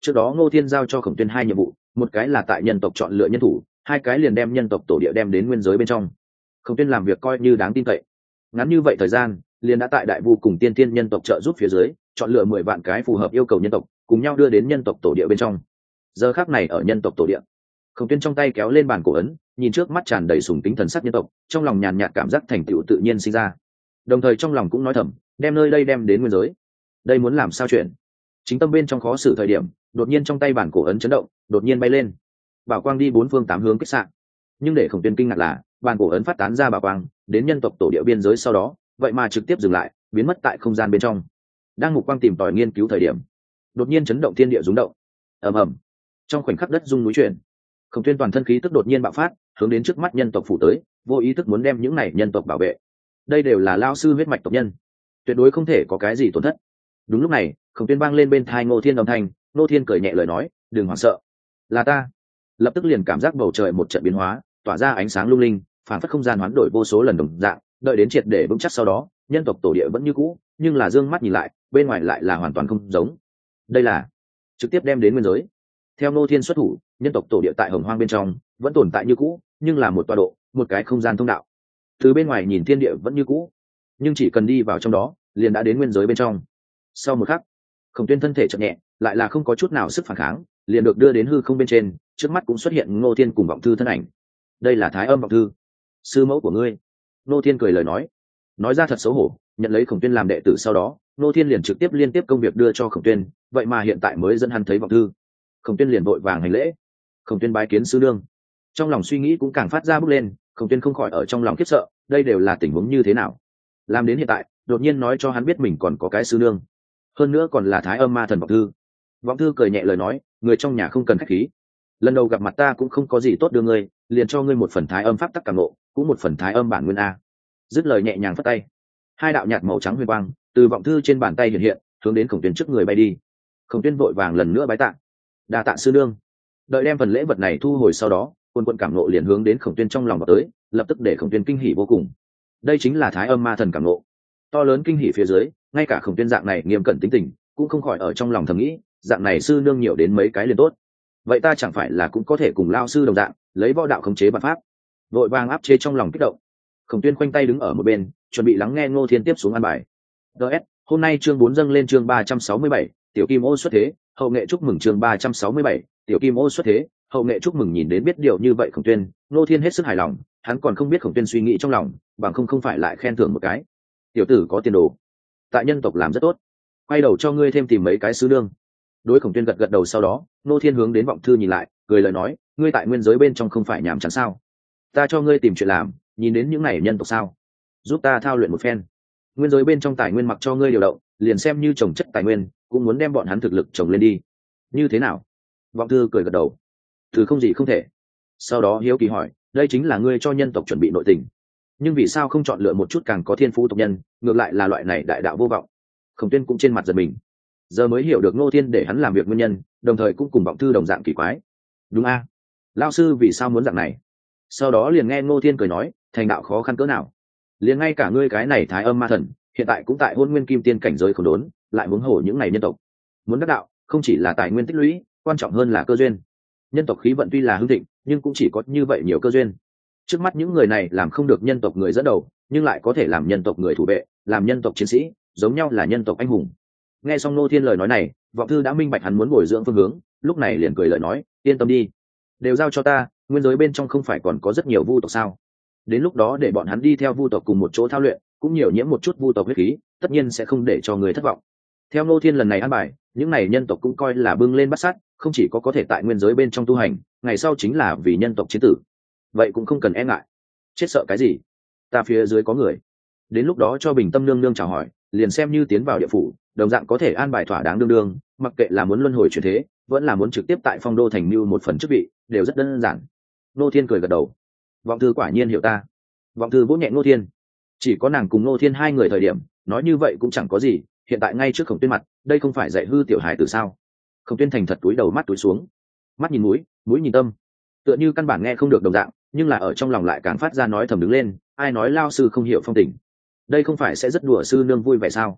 Speaker 1: trước đó Ngô Thiên giao cho Khổng Tuyên hai nhiệm vụ, một cái là tại nhân tộc chọn lựa nhân thủ, hai cái liền đem nhân tộc tổ địa đem đến nguyên giới bên trong. Khổng Tuyên làm việc coi như đáng tin cậy, ngắn như vậy thời gian liền đã tại đại vu cùng tiên tiên nhân tộc trợ giúp phía dưới chọn lựa mười vạn cái phù hợp yêu cầu nhân tộc, cùng nhau đưa đến nhân tộc tổ địa bên trong. Giờ khắc này ở nhân tộc tổ địa, Khổng Tuyên trong tay kéo lên bàn cổ ấn, nhìn trước mắt tràn đầy sùng kính thần sắc nhân tộc, trong lòng nhàn nhạt cảm giác thành tựu tự nhiên sinh ra, đồng thời trong lòng cũng nói thầm, đem nơi đây đem đến nguyên giới, đây muốn làm sao chuyện. Chính tâm bên trong khó xử thời điểm, đột nhiên trong tay bản cổ ấn chấn động, đột nhiên bay lên, bảo quang đi bốn phương tám hướng kích xạ. Nhưng để Khổng Tuyên kinh ngạc là, bản cổ ấn phát tán ra bảo quang đến nhân tộc tổ địa biên giới sau đó, vậy mà trực tiếp dừng lại, biến mất tại không gian bên trong. Đang mục quang tìm tòi nghiên cứu thời điểm, đột nhiên chấn động thiên địa rung động, ầm ầm, trong khoảnh khắc đất rung núi chuyển. Khổng Tuyên toàn thân khí tức đột nhiên bạo phát, hướng đến trước mắt nhân tộc phủ tới, vô ý thức muốn đem những này nhân tộc bảo vệ. Đây đều là lao sư huyết mạch tộc nhân, tuyệt đối không thể có cái gì tổn thất. Đúng lúc này, Khổng Tuyên vang lên bên tai Ngô Thiên âm thanh, Ngô Thiên cười nhẹ lời nói, đừng hoảng sợ, là ta. Lập tức liền cảm giác bầu trời một trận biến hóa, tỏa ra ánh sáng lung linh, phản phất không gian hoán đổi vô số lần đồng dạng. Đợi đến triệt để vững chắc sau đó, nhân tộc tổ địa vẫn như cũ, nhưng là dương mắt nhìn lại, bên ngoài lại là hoàn toàn không giống. Đây là trực tiếp đem đến nguyên giới. Theo Ngô Thiên xuất thủ, nhân tộc tổ địa tại Hồng Hoang bên trong vẫn tồn tại như cũ, nhưng là một tọa độ, một cái không gian thông đạo. Từ bên ngoài nhìn thiên địa vẫn như cũ, nhưng chỉ cần đi vào trong đó, liền đã đến nguyên giới bên trong. Sau một khắc, Khổng Tuyên thân thể chậm nhẹ, lại là không có chút nào sức phản kháng, liền được đưa đến hư không bên trên, trước mắt cũng xuất hiện Ngô Thiên cùng Vọng Thư thân ảnh. Đây là Thái Âm Vọng Thư, sư mẫu của ngươi. Ngô Thiên cười lời nói, nói ra thật xấu hổ, nhận lấy Khổng Tuyên làm đệ tử sau đó, Ngô Thiên liền trực tiếp liên tiếp công việc đưa cho Khổng Tuyên, vậy mà hiện tại mới dẫn hắn thấy Vọng Thư. Khổng Tuyên liền vội vàng hành lễ. Khổng Tuyên bái kiến sư nương. Trong lòng suy nghĩ cũng càng phát ra bước lên, Khổng Tuyên không khỏi ở trong lòng khiếp sợ, đây đều là tình huống như thế nào? Làm đến hiện tại, đột nhiên nói cho hắn biết mình còn có cái sư nương, hơn nữa còn là Thái Âm Ma Thần Vọng Thư. Vọng Thư cười nhẹ lời nói, người trong nhà không cần khách khí, lần đầu gặp mặt ta cũng không có gì tốt đưa ngươi, liền cho ngươi một phần Thái Âm pháp tắc cảm ngộ, cũng một phần Thái Âm bản nguyên a. Dứt lời nhẹ nhàng phất tay, hai đạo nhạt màu trắng huyền quang từ Vọng Thư trên bàn tay hiện hiện, hướng đến Khổng Tuyên trước người bay đi. Khổng Tuyên vội vàng lần nữa bái tạ, đa tạ sư nương. Đợi đem phần lễ vật này thu hồi sau đó, quân quân cảm ngộ liền hướng đến Khổng Tuyên trong lòng vào tới, lập tức để Khổng Tuyên kinh hỉ vô cùng. Đây chính là Thái Âm Ma Thần cảm ngộ. To lớn kinh hỉ phía dưới, ngay cả Khổng Tuyên dạng này nghiêm cẩn tính tình cũng không khỏi ở trong lòng thầm nghĩ, dạng này sư nương nhiều đến mấy cái liền tốt, vậy ta chẳng phải là cũng có thể cùng lao sư đồng dạng lấy võ đạo khống chế bản pháp. Vội vàng áp chế trong lòng kích động, Khổng Tuyên khoanh tay đứng ở một bên, chuẩn bị lắng nghe Ngô Thiên tiếp xuống an bài. ds hôm nay chương bốn dâng lên chương ba trăm sáu mươi bảy, tiểu kim ô xuất thế, hậu nghệ chúc mừng chương ba trăm sáu mươi bảy, tiểu kim ô xuất thế, hậu nghệ chúc mừng. Nhìn đến biết điều như vậy Khổng Tuyên, Ngô Thiên hết sức hài lòng, hắn còn không biết Khổng Tuyên suy nghĩ trong lòng, bằng không không phải lại khen thưởng một cái, tiểu tử có tiền đồ, tại nhân tộc làm rất tốt, quay đầu cho ngươi thêm tìm mấy cái sứ đương. Đối Khổng Tuyên gật gật đầu sau đó, Ngô Thiên hướng đến Vọng Thư nhìn lại, cười lời nói, ngươi tại nguyên giới bên trong không phải nhàm chán sao? Ta cho ngươi tìm chuyện làm, nhìn đến những này nhân tộc sao, giúp ta thao luyện một phen. Nguyên giới bên trong tài nguyên mặc cho ngươi điều động, liền xem như trồng chất tài nguyên, cũng muốn đem bọn hắn thực lực trồng lên đi. Như thế nào? Vọng Thư cười gật đầu, thứ không gì không thể. Sau đó hiếu kỳ hỏi, đây chính là ngươi cho nhân tộc chuẩn bị nội tình, nhưng vì sao không chọn lựa một chút càng có thiên phú tộc nhân, ngược lại là loại này đại đạo vô vọng? Khổng Tuyên cũng trên mặt giật mình, giờ mới hiểu được Ngô Thiên để hắn làm việc nguyên nhân, đồng thời cũng cùng Vọng Thư đồng dạng kỳ quái. Đúng a, à? Lão sư vì sao muốn dạng này? Sau đó liền nghe Ngô Thiên cười nói, thành đạo khó khăn cỡ nào, liền ngay cả ngươi cái này Thái Âm Ma Thần hiện tại cũng tại Hôn Nguyên Kim Tiên cảnh giới khốn đốn, lại muốn hổ những này nhân tộc. Muốn đắc đạo, không chỉ là tài nguyên tích lũy, quan trọng hơn là cơ duyên. Nhân tộc khí vận tuy là hưng thịnh, nhưng cũng chỉ có như vậy nhiều cơ duyên. Trước mắt những người này làm không được nhân tộc người dẫn đầu, nhưng lại có thể làm nhân tộc người thủ vệ, làm nhân tộc chiến sĩ, giống nhau là nhân tộc anh hùng. Nghe xong Ngô Thiên lời nói này, Vọng Thư đã minh bạch hắn muốn bồi dưỡng phương hướng, lúc này liền cười lời nói, yên tâm đi, đều giao cho ta, nguyên giới bên trong không phải còn có rất nhiều vu tộc sao? Đến lúc đó để bọn hắn đi theo vu tộc cùng một chỗ thao luyện, cũng nhiều nhiễm một chút vu tộc huyết khí, tất nhiên sẽ không để cho người thất vọng. Theo Ngô Thiên lần này an bài, những này nhân tộc cũng coi là bưng lên bắt sát, không chỉ có có thể tại nguyên giới bên trong tu hành, ngày sau chính là vì nhân tộc chiến tử. Vậy cũng không cần e ngại, chết sợ cái gì? Ta phía dưới có người, đến lúc đó cho Bình Tâm nương nương chào hỏi, liền xem như tiến vào địa phủ, đồng dạng có thể an bài thỏa đáng đương đương, mặc kệ là muốn luân hồi chuyển thế, vẫn là muốn trực tiếp tại Phong Đô thành mưu một phần chức vị, đều rất đơn giản. Ngô Thiên cười gật đầu, Vọng Thư quả nhiên hiểu ta. Vọng Thư vỗ nhẹ Ngô Thiên, chỉ có nàng cùng Ngô Thiên hai người thời điểm nói như vậy cũng chẳng có gì, hiện tại ngay trước Khổng Tuyên mặt, đây không phải dạy hư tiểu hài từ sao? Khổng Tuyên thành thật túi đầu mắt túi xuống, mắt nhìn mũi, mũi nhìn tâm, tựa như căn bản nghe không được đồng dạng, nhưng là ở trong lòng lại càng phát ra nói thầm đứng lên, ai nói lao sư không hiểu phong tình, đây không phải sẽ rất đùa sư nương vui vẻ sao?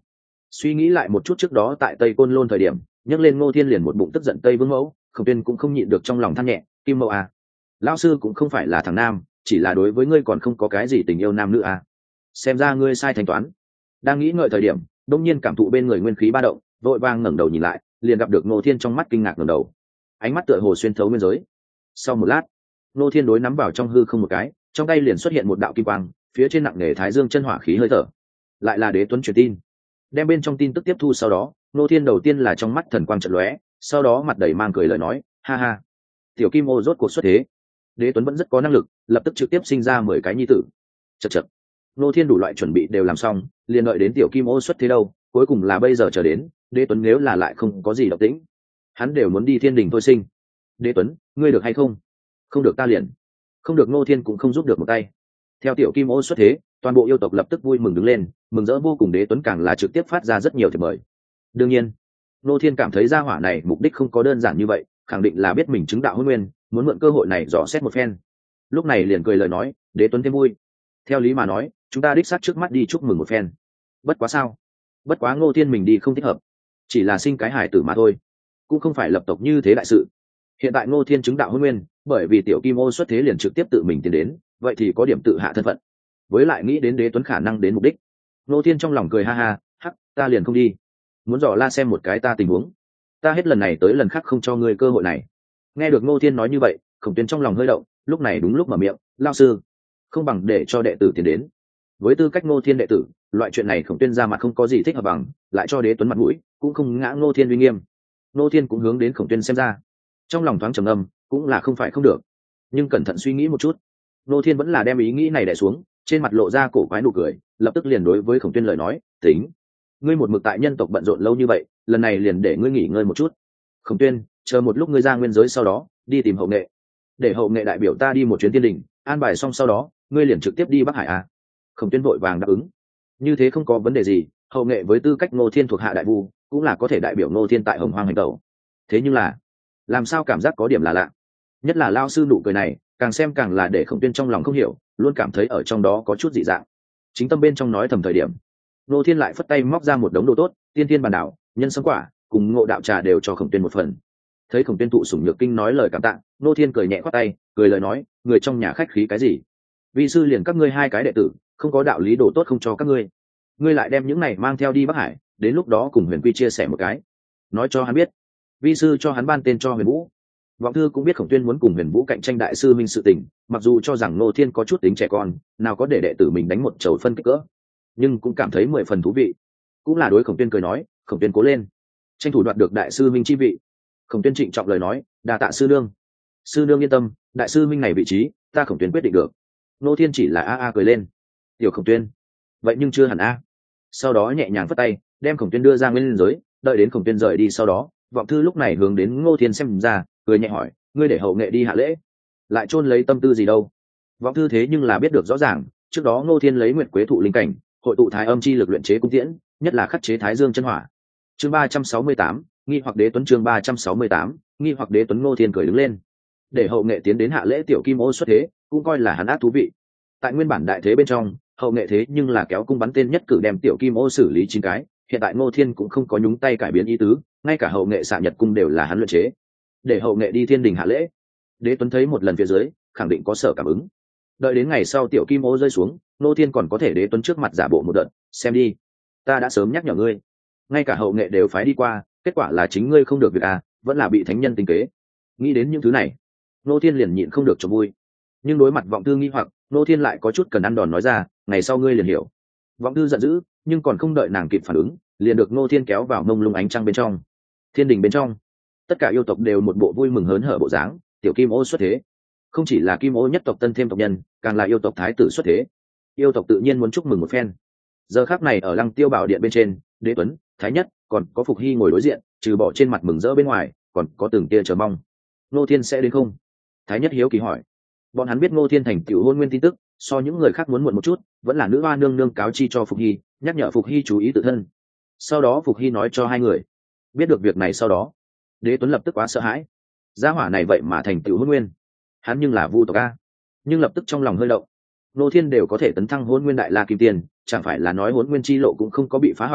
Speaker 1: Suy nghĩ lại một chút trước đó tại Tây Côn Lôn thời điểm, nhấc lên Ngô Thiên liền một bụng tức giận Tây Vương mẫu, Khổng Tuyên cũng không nhịn được trong lòng than nhẹ, Kim Mẫu à, lão sư cũng không phải là thằng nam, chỉ là đối với ngươi còn không có cái gì tình yêu nam nữ à. Xem ra ngươi sai thanh toán. Đang nghĩ ngợi thời điểm, đông nhiên cảm thụ bên người nguyên khí ba động, vội vàng ngẩng đầu nhìn lại, liền gặp được Ngô Thiên trong mắt kinh ngạc ngẩng đầu, ánh mắt tựa hồ xuyên thấu nguyên giới. Sau một lát, Ngô Thiên đối nắm vào trong hư không một cái, trong tay liền xuất hiện một đạo kim quang, phía trên nặng nề thái dương chân hỏa khí hơi thở, lại là Đế Tuấn truyền tin. Đem bên trong tin tức tiếp thu sau đó, Ngô Thiên đầu tiên là trong mắt thần quang chợt lóe, sau đó mặt đầy mang cười lời nói, ha ha, tiểu kim ô rốt cuộc xuất thế. Đế Tuấn vẫn rất có năng lực, lập tức trực tiếp sinh ra mười cái nhi tử. Chậc chậc. Ngô Thiên đủ loại chuẩn bị đều làm xong, liền đợi đến tiểu kim ô xuất thế đâu, cuối cùng là bây giờ chờ đến. Đế Tuấn nếu là lại không có gì động tĩnh, hắn đều muốn đi thiên đình thôi sinh. Đế Tuấn, ngươi được hay không? Không được ta liền. Không được, Ngô Thiên cũng không giúp được một tay. Theo tiểu kim ô xuất thế, toàn bộ yêu tộc lập tức vui mừng đứng lên, mừng rỡ vô cùng. Đế Tuấn càng là trực tiếp phát ra rất nhiều thiệp mời. Đương nhiên, Ngô Thiên cảm thấy gia hỏa này mục đích không có đơn giản như vậy, khẳng định là biết mình chứng đạo hôn nguyên, muốn mượn cơ hội này dò xét một phen. Lúc này liền cười lời nói, Đế Tuấn thêm vui. Theo lý mà nói, chúng ta đích xác trước mắt đi chúc mừng một phen. Bất quá sao? Bất quá Ngô Thiên mình đi không thích hợp, chỉ là sinh cái hải tử mà thôi, cũng không phải lập tộc như thế đại sự. Hiện tại Ngô Thiên chứng đạo hôn nguyên, bởi vì tiểu kim ô xuất thế liền trực tiếp tự mình tiến đến, vậy thì có điểm tự hạ thân phận. Với lại nghĩ đến Đế Tuấn khả năng đến mục đích, Ngô Thiên trong lòng cười ha ha, hắc, ta liền không đi. Muốn dò la xem một cái ta tình huống, ta hết lần này tới lần khác không cho ngươi cơ hội này. Nghe được Ngô Thiên nói như vậy, Khổng Tuyên trong lòng hơi động, lúc này đúng lúc mở miệng, lao sư, không bằng để cho đệ tử tiến đến. Với tư cách Ngô Thiên đệ tử, loại chuyện này Khổng Tuyên ra mặt không có gì thích hợp bằng, lại cho Đế Tuấn mặt mũi, cũng không ngã Ngô Thiên uy nghiêm. Ngô Thiên cũng hướng đến Khổng Tuyên xem ra, trong lòng thoáng trầm ngâm, cũng là không phải không được, nhưng cẩn thận suy nghĩ một chút, Ngô Thiên vẫn là đem ý nghĩ này đè xuống, trên mặt lộ ra cổ quái nụ cười, lập tức liền đối với Khổng Tuyên lời nói, tính, ngươi một mực tại nhân tộc bận rộn lâu như vậy, lần này liền để ngươi nghỉ ngơi một chút. Khổng Tuyên, chờ một lúc ngươi ra nguyên giới sau đó, đi tìm hậu nghệ, để hậu nghệ đại biểu ta đi một chuyến tiên đình, an bài xong sau đó, ngươi liền trực tiếp đi Bắc Hải à? Khổng Tuyên vội vàng đáp ứng. Như thế không có vấn đề gì, hậu nghệ với tư cách Ngô Thiên thuộc hạ đại vu, cũng là có thể đại biểu Ngô Thiên tại Hồng Hoang hành tẩu. Thế nhưng là, làm sao cảm giác có điểm là lạ, nhất là lao sư nụ cười này, càng xem càng là để Khổng Tuyên trong lòng không hiểu, luôn cảm thấy ở trong đó có chút dị dạng. Chính tâm bên trong nói thầm thời điểm, Ngô Thiên lại phất tay móc ra một đống đồ tốt, tiên thiên bàn đảo, nhân sâm quả, cùng ngộ đạo trà đều cho Khổng Tuyên một phần. Thấy Khổng Tuyên thụ sủng nhược kinh nói lời cảm tạ, Ngô Thiên cười nhẹ khoát tay, cười lời nói, người trong nhà khách khí cái gì? Vi sư liền các ngươi hai cái đệ tử, không có đạo lý đồ tốt không cho các ngươi, ngươi lại đem những này mang theo đi Bắc Hải, đến lúc đó cùng Huyền Quy chia sẻ một cái, nói cho hắn biết, vi sư cho hắn ban tên cho Huyền Vũ. Vọng Thư cũng biết Khổng Tuyên muốn cùng Huyền Vũ cạnh tranh đại sư minh sự tình, mặc dù cho rằng Ngô Thiên có chút tính trẻ con, nào có để đệ tử mình đánh một chầu phân kích cỡ, nhưng cũng cảm thấy mười phần thú vị. Cũng là đối Khổng Tuyên cười nói, Khổng Tuyên cố lên, tranh thủ đoạt được đại sư minh chi vị. Khổng Tuyên trịnh trọng lời nói, đa tạ sư nương. Sư nương yên tâm, đại sư minh này vị trí, ta Khổng Tuyên quyết định được. Ngô Thiên chỉ là a a cười lên. Tiểu Khổng Tuyên, vậy nhưng chưa hẳn a. Sau đó nhẹ nhàng phất tay, đem Khổng Tuyên đưa ra nguyên giới, đợi đến Khổng Tuyên rời đi sau đó, Vọng Thư lúc này hướng đến Ngô Thiên xem ra, cười nhẹ hỏi, ngươi để hậu nghệ đi hạ lễ, lại chôn lấy tâm tư gì đâu? Vọng Thư thế nhưng là biết được rõ ràng, trước đó Ngô Thiên lấy nguyệt quế thụ linh cảnh, hội tụ thái âm chi lực luyện chế cung tiễn, nhất là khắc chế thái dương chân hỏa. Chương ba trăm sáu mươi tám, nghi hoặc Đế Tuấn. Chương ba trăm sáu mươi tám, nghi hoặc Đế Tuấn. Ngô Thiên cười đứng lên, để hậu nghệ tiến đến hạ lễ tiểu kim ô xuất thế, cũng coi là hắn ác thú vị. Tại nguyên bản đại thế bên trong, hậu nghệ thế nhưng là kéo cung bắn tên nhất cử đem tiểu kim ô xử lý chín cái, hiện tại Ngô Thiên cũng không có nhúng tay cải biến ý tứ, ngay cả hậu nghệ xạ nhật cung đều là hắn luyện chế, để hậu nghệ đi thiên đình hạ lễ. Đế Tuấn thấy một lần phía dưới, khẳng định có sở cảm ứng. Đợi đến ngày sau tiểu kim ô rơi xuống, Ngô Thiên còn có thể Đế Tuấn trước mặt giả bộ một đợt, xem đi, ta đã sớm nhắc nhở ngươi, ngay cả hậu nghệ đều phái đi qua, kết quả là chính ngươi không được việc à, vẫn là bị thánh nhân tính kế. Nghĩ đến những thứ này, Ngô Thiên liền nhịn không được cho vui, nhưng đối mặt Vọng Thư nghi hoặc, Ngô Thiên lại có chút cần ăn đòn nói ra, ngày sau ngươi liền hiểu. Vọng Thư giận dữ, nhưng còn không đợi nàng kịp phản ứng, liền được Ngô Thiên kéo vào mông lung ánh trăng bên trong. Thiên đình bên trong, tất cả yêu tộc đều một bộ vui mừng hớn hở bộ dáng, tiểu kim ô xuất thế. Không chỉ là kim ô nhất tộc tân thêm tộc nhân, càng là yêu tộc thái tử xuất thế. Yêu tộc tự nhiên muốn chúc mừng một phen. Giờ khắc này ở Lăng Tiêu Bảo điện bên trên, Đế Tuấn, Thái Nhất, còn có Phục Hy ngồi đối diện, trừ bỏ trên mặt mừng rỡ bên ngoài, còn có từng tia chờ mong. Ngô Thiên sẽ đến không? Thái Nhất hiếu kỳ hỏi. Bọn hắn biết Ngô Thiên thành tựu hôn nguyên tin tức, so những người khác muốn muộn một chút, vẫn là nữ hoa nương nương cáo chi cho Phục Hy, nhắc nhở Phục Hy chú ý tự thân. Sau đó Phục Hy nói cho hai người. Biết được việc này sau đó, Đế Tuấn lập tức quá sợ hãi. Gia hỏa này vậy mà thành tựu hôn nguyên, hắn nhưng là vu tộc a. Nhưng lập tức trong lòng hơi động. Ngô Thiên đều có thể tấn thăng hôn nguyên đại la kim tiên, chẳng phải là nói hôn nguyên chi lộ cũng không có bị phá hỏng,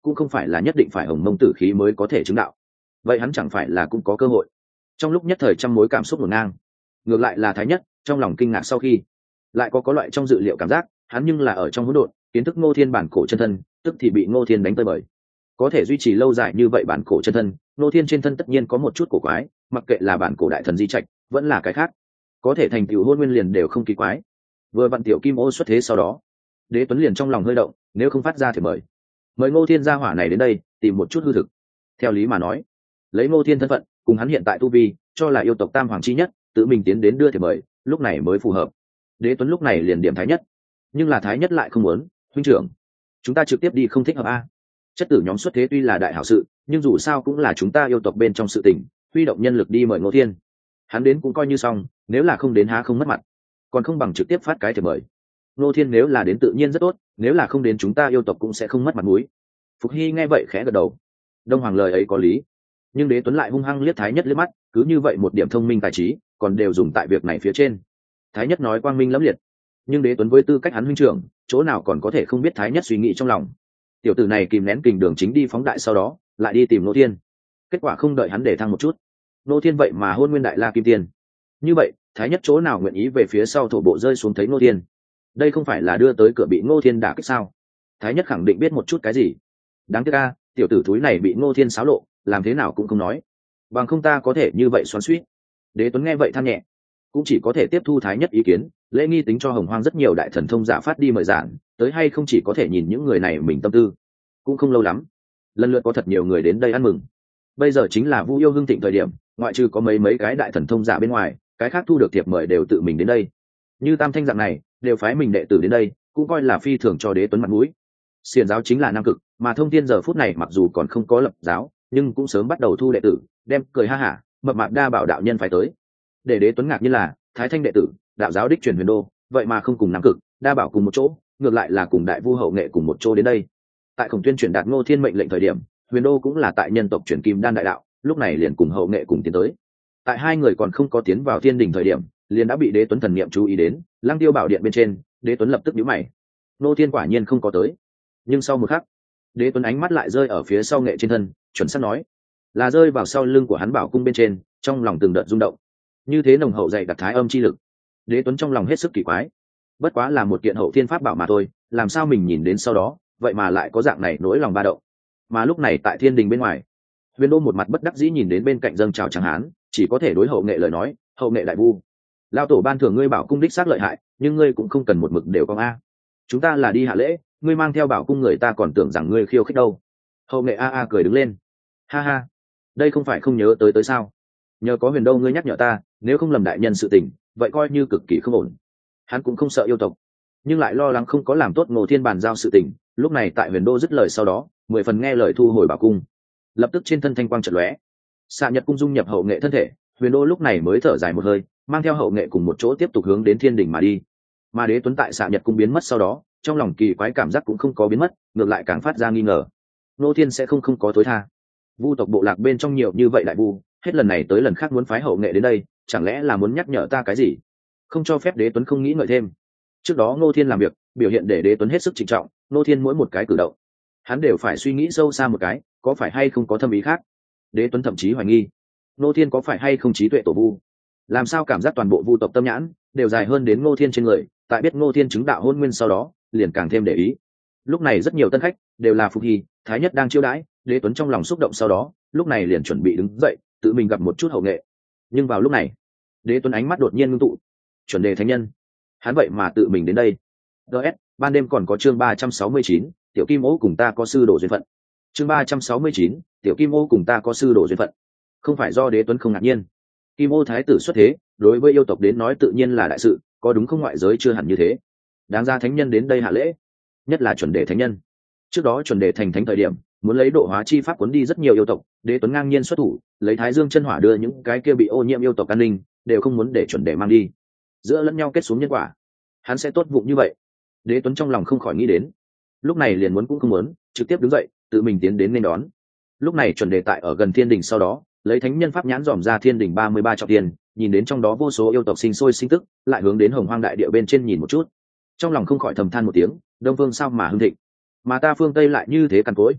Speaker 1: cũng không phải là nhất định phải hồng mông tử khí mới có thể chứng đạo. Vậy hắn chẳng phải là cũng có cơ hội? Trong lúc nhất thời trăm mối cảm xúc ngổn ngang, ngược lại là Thái Nhất trong lòng kinh ngạc, sau khi lại có có loại trong dự liệu cảm giác, hắn nhưng là ở trong hỗn độn kiến thức Ngô Thiên bản cổ chân thân, tức thì bị Ngô Thiên đánh tơi bời. Có thể duy trì lâu dài như vậy bản cổ chân thân, Ngô Thiên trên thân tất nhiên có một chút cổ quái, mặc kệ là bản cổ đại thần di trạch vẫn là cái khác, có thể thành tựu hôn nguyên liền đều không kỳ quái. Vừa vặn tiểu kim ô xuất thế sau đó, Đế Tuấn liền trong lòng hơi động, nếu không phát ra thì mời mời Ngô Thiên gia hỏa này đến đây tìm một chút hư thực. Theo lý mà nói, lấy Ngô Thiên thân phận cùng hắn hiện tại tu vi, cho là yêu tộc tam hoàng chi nhất, tự mình tiến đến đưa thì mời, lúc này mới phù hợp. Đế Tuấn lúc này liền điểm Thái Nhất, nhưng là Thái Nhất lại không muốn. Huynh trưởng, chúng ta trực tiếp đi không thích hợp a. Chất tử nhóm xuất thế tuy là đại hảo sự, nhưng dù sao cũng là chúng ta yêu tộc bên trong sự tình, huy động nhân lực đi mời Ngô Thiên, hắn đến cũng coi như xong, nếu là không đến há không mất mặt, còn không bằng trực tiếp phát cái thì mời. Ngô Thiên nếu là đến tự nhiên rất tốt, nếu là không đến chúng ta yêu tộc cũng sẽ không mất mặt mũi. Phục Hy nghe vậy khẽ gật đầu, Đông Hoàng lời ấy có lý, nhưng Đế Tuấn lại hung hăng liếc Thái Nhất liếc mắt, cứ như vậy một điểm thông minh tài trí còn đều dùng tại việc này phía trên. Thái Nhất nói quang minh lẫm liệt, nhưng Đế Tuấn với tư cách hắn huynh trưởng, chỗ nào còn có thể không biết Thái Nhất suy nghĩ trong lòng. Tiểu tử này kìm nén kình đường chính đi phóng đại, sau đó lại đi tìm Ngô Thiên, kết quả không đợi hắn để thăng một chút, Ngô Thiên vậy mà hôn nguyên đại la kim tiên. Như vậy Thái Nhất chỗ nào nguyện ý về phía sau thổ bộ rơi xuống thấy Ngô Thiên? Đây không phải là đưa tới cửa bị Ngô Thiên đả kích sao? Thái Nhất khẳng định biết một chút cái gì. Đáng tiếc a, tiểu tử thúi này bị Ngô Thiên xáo lộ, làm thế nào cũng không nói, bằng không ta có thể như vậy xoắn xuýt. Đế Tuấn nghe vậy than nhẹ, cũng chỉ có thể tiếp thu Thái Nhất ý kiến, lễ nghi tính cho Hồng Hoang rất nhiều đại thần thông giả phát đi mời giảng, tới hay không chỉ có thể nhìn những người này mình tâm tư. Cũng không lâu lắm, lần lượt có thật nhiều người đến đây ăn mừng. Bây giờ chính là Vu Yêu hưng thịnh thời điểm, ngoại trừ có mấy mấy cái đại thần thông giả bên ngoài, cái khác thu được thiệp mời đều tự mình đến đây. Như Tam Thanh dạng này, đều phái mình đệ tử đến đây, cũng coi là phi thường cho Đế Tuấn mặt mũi. Xiển giáo chính là Nam Cực, mà Thông Thiên giờ phút này mặc dù còn không có lập giáo, nhưng cũng sớm bắt đầu thu đệ tử, đem cười ha hả, mập mạp đa bảo đạo nhân phải tới. Để Đế Tuấn ngạc như là, Thái Thanh đệ tử, đạo giáo đích truyền Huyền Đô, vậy mà không cùng Nam Cực, đa bảo cùng một chỗ, ngược lại là cùng Đại Vu Hậu Nghệ cùng một chỗ đến đây. Tại Khổng Tuyên truyền đạt Ngô Thiên mệnh lệnh thời điểm, Huyền Đô cũng là tại nhân tộc truyền Kim Đan đại đạo, lúc này liền cùng Hậu Nghệ cùng tiến tới. Tại hai người còn không có tiến vào Thiên Đình thời điểm, liền đã bị Đế Tuấn thần niệm chú ý đến. Lăng Tiêu bảo điện bên trên, Đế Tuấn lập tức nhíu mày. Ngô Thiên quả nhiên không có tới. Nhưng sau một khắc, Đế Tuấn ánh mắt lại rơi ở phía sau Nghệ trên thân, chuẩn xác nói là rơi vào sau lưng của hắn bảo cung bên trên, trong lòng từng đợt rung động. Như thế nồng hậu dày đặc thái âm chi lực, Đế Tuấn trong lòng hết sức kỳ quái. Bất quá là một kiện hậu thiên pháp bảo mà thôi, làm sao mình nhìn đến sau đó, vậy mà lại có dạng này nỗi lòng ba động. Mà lúc này tại Thiên Đình bên ngoài, Huyền Đô một mặt bất đắc dĩ nhìn đến bên cạnh dâng trào chẳng hán, chỉ có thể đối Hậu Nghệ lời nói, Hậu Nghệ đại vu, lao tổ ban thưởng ngươi bảo cung đích xác lợi hại, nhưng ngươi cũng không cần một mực đều con a. Chúng ta là đi hạ lễ, ngươi mang theo bảo cung người ta còn tưởng rằng ngươi khiêu khích đâu. Hậu Nghệ a a cười đứng lên, ha ha, đây không phải không nhớ tới tới sao? Nhờ có Huyền Đô ngươi nhắc nhở ta, nếu không lầm đại nhân sự tình, vậy coi như cực kỳ không ổn. Hắn cũng không sợ yêu tộc, nhưng lại lo lắng không có làm tốt Ngô Thiên bàn giao sự tình. Lúc này tại Huyền Đô dứt lời sau đó, mười phần nghe lời thu hồi bảo cung, lập tức trên thân thanh quang chợt lóe, xạ nhật cung dung nhập Hậu Nghệ thân thể. Huyền Đô lúc này mới thở dài một hơi, mang theo Hậu Nghệ cùng một chỗ tiếp tục hướng đến Thiên Đình mà đi. Mà Đế Tuấn tại xạ nhật cung biến mất sau đó, trong lòng kỳ quái cảm giác cũng không có biến mất, ngược lại càng phát ra nghi ngờ. Ngô Thiên sẽ không không có tối tha. Vu tộc bộ lạc bên trong nhiều như vậy đại vu, hết lần này tới lần khác muốn phái Hậu Nghệ đến đây, chẳng lẽ là muốn nhắc nhở ta cái gì? Không cho phép Đế Tuấn không nghĩ ngợi thêm. Trước đó Ngô Thiên làm việc, biểu hiện để Đế Tuấn hết sức trịnh trọng, Ngô Thiên mỗi một cái cử động, hắn đều phải suy nghĩ sâu xa một cái, có phải hay không có thâm ý khác. Đế Tuấn thậm chí hoài nghi, Ngô Thiên có phải hay không trí tuệ tổ vu? Làm sao cảm giác toàn bộ vu tộc tâm nhãn đều dài hơn đến Ngô Thiên trên người, tại biết Ngô Thiên chứng đạo hôn nguyên sau đó, liền càng thêm để ý. Lúc này rất nhiều tân khách đều là Phục Hy, Thái Nhất đang chiêu đãi, Đế Tuấn trong lòng xúc động sau đó, lúc này liền chuẩn bị đứng dậy, tự mình gặp một chút Hậu Nghệ. Nhưng vào lúc này, Đế Tuấn ánh mắt đột nhiên ngưng tụ, chuẩn đề thánh nhân, hắn vậy mà tự mình đến đây. ds ban đêm còn có chương ba trăm sáu mươi chín, tiểu kim ô cùng ta có sư đồ duyên phận. Chương ba trăm sáu mươi chín, tiểu kim ô cùng ta có sư đồ duyên phận. Không phải do Đế Tuấn không ngạc nhiên, kim ô thái tử xuất thế, đối với yêu tộc đến nói tự nhiên là đại sự, có đúng không? Ngoại giới chưa hẳn như thế. Đáng ra thánh nhân đến đây hạ lễ, nhất là chuẩn đề thánh nhân. Trước đó chuẩn đề thành thánh thời điểm, muốn lấy độ hóa chi pháp cuốn đi rất nhiều yêu tộc, Đế Tuấn ngang nhiên xuất thủ, lấy Thái Dương chân hỏa đưa những cái kia bị ô nhiễm yêu tộc an ninh, đều không muốn để chuẩn đề mang đi. Giữa lẫn nhau kết xuống nhân quả, hắn sẽ tốt vụng như vậy. Đế Tuấn trong lòng không khỏi nghĩ đến, lúc này liền muốn cũng không muốn, trực tiếp đứng dậy, tự mình tiến đến nên đón. Lúc này chuẩn đề tại ở gần Thiên Đình sau đó, lấy thánh nhân pháp nhãn dòm ra Thiên Đình ba mươi ba trọng tiền, nhìn đến trong đó vô số yêu tộc sinh sôi sinh tức, lại hướng đến Hồng Hoang đại địa bên trên nhìn một chút, trong lòng không khỏi thầm than một tiếng, Đông Phương sao mà hưng thịnh, mà ta phương Tây lại như thế cằn cỗi.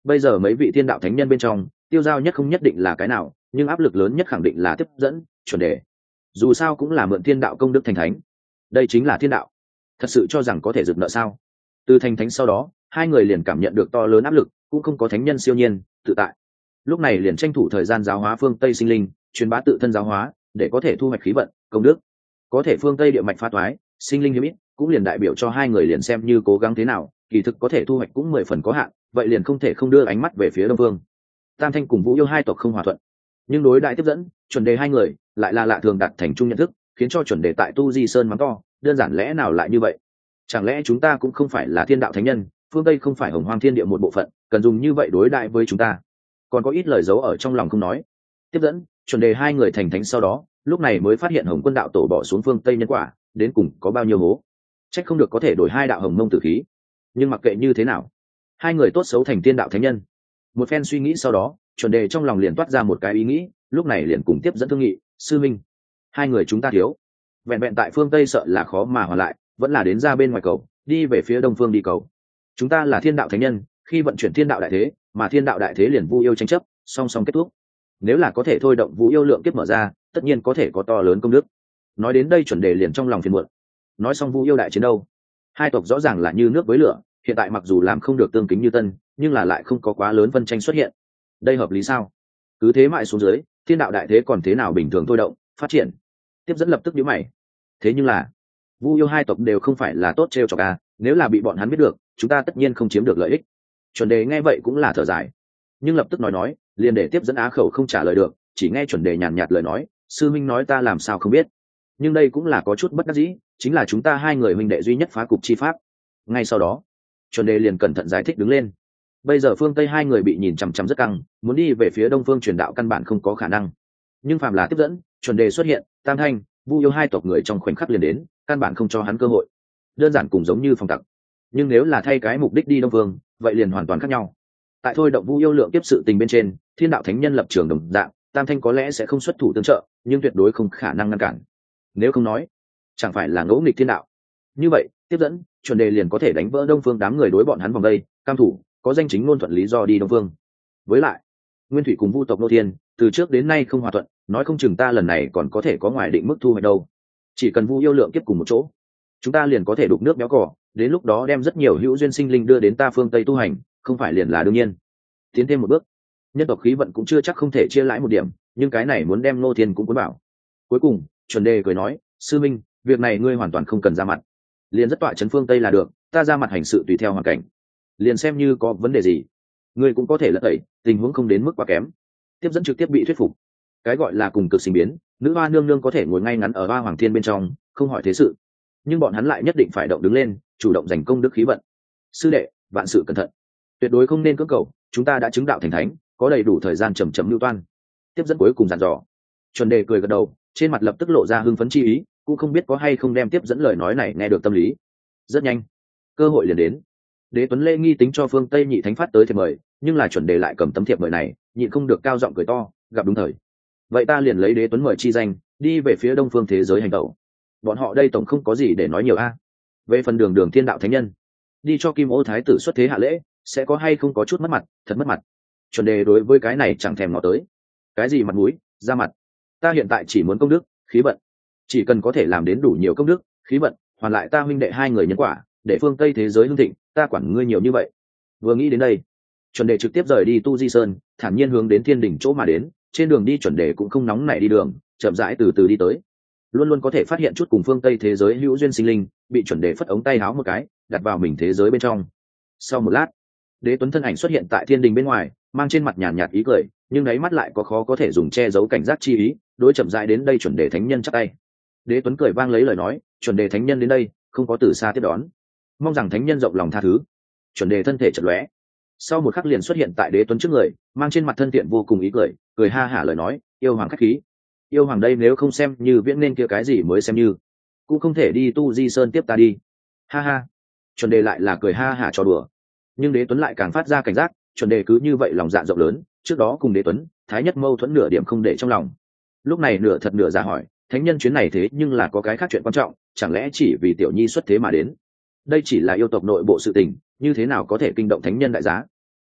Speaker 1: bây giờ mấy vị thiên đạo thánh nhân bên trong tiêu giao nhất không nhất định là cái nào, nhưng áp lực lớn nhất khẳng định là tiếp dẫn chuẩn đề. Dù sao cũng là mượn thiên đạo công đức thành thánh, đây chính là thiên đạo. Thật sự cho rằng có thể dựng nợ sao? Từ thành thánh sau đó, hai người liền cảm nhận được to lớn áp lực, cũng không có thánh nhân siêu nhiên tự tại. Lúc này liền tranh thủ thời gian giáo hóa phương Tây sinh linh, truyền bá tự thân giáo hóa, để có thể thu hoạch khí vận công đức. Có thể phương Tây địa mạch phá toái, sinh linh hiếm ít, cũng liền đại biểu cho hai người liền xem như cố gắng thế nào, kỳ thực có thể thu hoạch cũng mười phần có hạn, vậy liền không thể không đưa ánh mắt về phía đông phương. Tam Thanh cùng Vũ Yêu hai tộc không hòa thuận, nhưng đối đại tiếp dẫn chuẩn đề hai người lại là lạ thường đạt thành chung nhận thức, khiến cho chuẩn đề tại tu di sơn mắng to, đơn giản lẽ nào lại như vậy? Chẳng lẽ chúng ta cũng không phải là thiên đạo thánh nhân, phương Tây không phải hồng hoang thiên địa một bộ phận, cần dùng như vậy đối đại với chúng ta? Còn có ít lời giấu ở trong lòng không nói. Tiếp dẫn chuẩn đề hai người thành thánh sau đó, lúc này mới phát hiện hồng quân đạo tổ bỏ xuống phương Tây nhân quả đến cùng có bao nhiêu hố, trách không được có thể đổi hai đạo hồng mông tử khí. Nhưng mặc kệ như thế nào, hai người tốt xấu thành tiên đạo thánh nhân. Một phen suy nghĩ sau đó, chuẩn đề trong lòng liền toát ra một cái ý nghĩ, lúc này liền cùng tiếp dẫn thương nghị. Sư minh, hai người chúng ta thiếu, vẹn vẹn tại phương Tây sợ là khó mà hoàn lại, vẫn là đến ra bên ngoài cầu, đi về phía đông phương đi cầu. Chúng ta là thiên đạo thánh nhân, khi vận chuyển thiên đạo đại thế, mà thiên đạo đại thế liền Vu Yêu tranh chấp song song kết thúc. Nếu là có thể thôi động Vu Yêu lượng kiếp mở ra, tất nhiên có thể có to lớn công đức. Nói đến đây chuẩn đề liền trong lòng phiền muộn. Nói xong Vu Yêu đại chiến đâu, hai tộc rõ ràng là như nước với lửa, hiện tại mặc dù làm không được tương kính như tân, nhưng là lại không có quá lớn phân tranh xuất hiện. Đây hợp lý sao? Cứ thế mãi xuống dưới, thiên đạo đại thế còn thế nào bình thường thôi động phát triển? Tiếp dẫn lập tức nhíu mày. Thế nhưng là Vu Yêu hai tộc đều không phải là tốt trêu chọc à, nếu là bị bọn hắn biết được, chúng ta tất nhiên không chiếm được lợi ích. Chuẩn đề nghe vậy cũng là thở dài, nhưng lập tức nói nói, liền để tiếp dẫn á khẩu không trả lời được, chỉ nghe chuẩn đề nhàn nhạt lời nói, sư minh nói ta làm sao không biết, nhưng đây cũng là có chút bất đắc dĩ, chính là chúng ta hai người huynh đệ duy nhất phá cục chi pháp. Ngay sau đó chuẩn đề liền cẩn thận giải thích đứng lên. Bây giờ phương Tây hai người bị nhìn chằm chằm rất căng, muốn đi về phía đông phương truyền đạo căn bản không có khả năng, nhưng phàm là tiếp dẫn chuẩn đề xuất hiện, Tam Thanh Vu Yêu hai tộc người trong khoảnh khắc liền đến, căn bản không cho hắn cơ hội, đơn giản cùng giống như phòng tặc. Nhưng nếu là thay cái mục đích đi đông phương, vậy liền hoàn toàn khác nhau. Tại thôi động Vu Yêu lượng tiếp sự tình bên trên, thiên đạo thánh nhân lập trường đồng dạng, Tam Thanh có lẽ sẽ không xuất thủ tương trợ, nhưng tuyệt đối không khả năng ngăn cản. Nếu không nói, chẳng phải là ngỗ nghịch thiên đạo. Như vậy tiếp dẫn chuẩn đề liền có thể đánh vỡ đông phương đám người đối bọn hắn vòng đây cam thủ, có danh chính ngôn thuận lý do đi đông phương. Với lại Nguyên Thủy cùng Vu tộc Nô Thiên từ trước đến nay không hòa thuận, nói không chừng ta lần này còn có thể có ngoài định mức thu hoạch đâu. Chỉ cần Vu Yêu lượng kiếp cùng một chỗ, chúng ta liền có thể đục nước béo cỏ, đến lúc đó đem rất nhiều hữu duyên sinh linh đưa đến ta phương Tây tu hành, không phải liền là đương nhiên. Tiến thêm một bước, nhân tộc khí vận cũng chưa chắc không thể chia lãi một điểm, nhưng cái này muốn đem Nô Thiên cũng cuốn bảo. Cuối cùng chuẩn đề cười nói, sư minh, việc này ngươi hoàn toàn không cần ra mặt, liền rất tọa chấn phương Tây là được, ta ra mặt hành sự tùy theo hoàn cảnh, liền xem như có vấn đề gì ngươi cũng có thể lật tẩy, tình huống không đến mức quá kém. Tiếp dẫn trực tiếp bị thuyết phục. Cái gọi là cùng cực sinh biến, nữ hoa nương nương có thể ngồi ngay ngắn ở hoa hoàng thiên bên trong không hỏi thế sự, nhưng bọn hắn lại nhất định phải động đứng lên, chủ động giành công đức khí vận. Sư đệ, vạn sự cẩn thận, tuyệt đối không nên cưỡng cầu, chúng ta đã chứng đạo thành thánh, có đầy đủ thời gian chầm chậm lưu toan. Tiếp dẫn cuối cùng dặn dò. Chuẩn đề cười gật đầu, trên mặt lập tức lộ ra hưng phấn chi ý, cũng không biết có hay không đem tiếp dẫn lời nói này nghe được tâm lý. Rất nhanh cơ hội liền đến. Đế Tuấn Lê nghi tính cho phương Tây nhị thánh phát tới thiệp mời, nhưng là chuẩn đề lại cầm tấm thiệp mời này, nhịn không được cao giọng cười to, gặp đúng thời. Vậy ta liền lấy Đế Tuấn mời chi danh, đi về phía đông phương thế giới hành tẩu. Bọn họ đây tổng không có gì để nói nhiều a. Về phần đường đường thiên đạo thánh nhân, đi cho Kim Ô thái tử xuất thế hạ lễ, sẽ có hay không có chút mất mặt, thật mất mặt. Chuẩn đề đối với cái này chẳng thèm ngó tới. Cái gì mặt mũi, ra mặt. Ta hiện tại chỉ muốn công đức, khí vận. Chỉ cần có thể làm đến đủ nhiều công đức, khí vận, hoàn lại ta huynh đệ hai người nhân quả, để phương Tây thế giới hưng thịnh, ta quản ngươi nhiều như vậy. Vừa nghĩ đến đây, chuẩn đề trực tiếp rời đi Tu Di Sơn, thản nhiên hướng đến thiên đỉnh chỗ mà đến. Trên đường đi chuẩn đề cũng không nóng nảy đi đường, chậm rãi từ từ đi tới. Luôn luôn có thể phát hiện chút cùng phương Tây thế giới hữu duyên sinh linh, bị chuẩn đề phất ống tay háo một cái, đặt vào mình thế giới bên trong. Sau một lát, Đế Tuấn thân ảnh xuất hiện tại thiên đình bên ngoài, mang trên mặt nhàn nhạt ý cười, nhưng đáy mắt lại có khó có thể dùng che giấu cảnh giác chi ý, đối chậm rãi đến đây chuẩn đề thánh nhân chắp tay. Đế Tuấn cười vang lấy lời nói, chuẩn đề thánh nhân đến đây, không có từ xa tiếp đón, mong rằng thánh nhân rộng lòng tha thứ. Chuẩn đề thân thể chợt lóe, sau một khắc liền xuất hiện tại Đế Tuấn trước người, mang trên mặt thân thiện vô cùng ý cười, cười ha hả lời nói, yêu hoàng khách khí. Yêu hoàng đây nếu không xem như viễn nên kia cái gì mới xem như, cũng không thể đi Tu Di Sơn tiếp ta đi. Ha ha. Chuẩn đề lại là cười ha hả trò đùa, nhưng Đế Tuấn lại càng phát ra cảnh giác. Chuẩn đề cứ như vậy lòng dạ rộng lớn, trước đó cùng Đế Tuấn thái nhất mâu thuẫn nửa điểm không để trong lòng, lúc này nửa thật nửa giả hỏi, thánh nhân chuyến này thế nhưng là có cái khác chuyện quan trọng, chẳng lẽ chỉ vì tiểu nhi xuất thế mà đến? Đây chỉ là yêu tộc nội bộ sự tình, như thế nào có thể kinh động thánh nhân đại giá?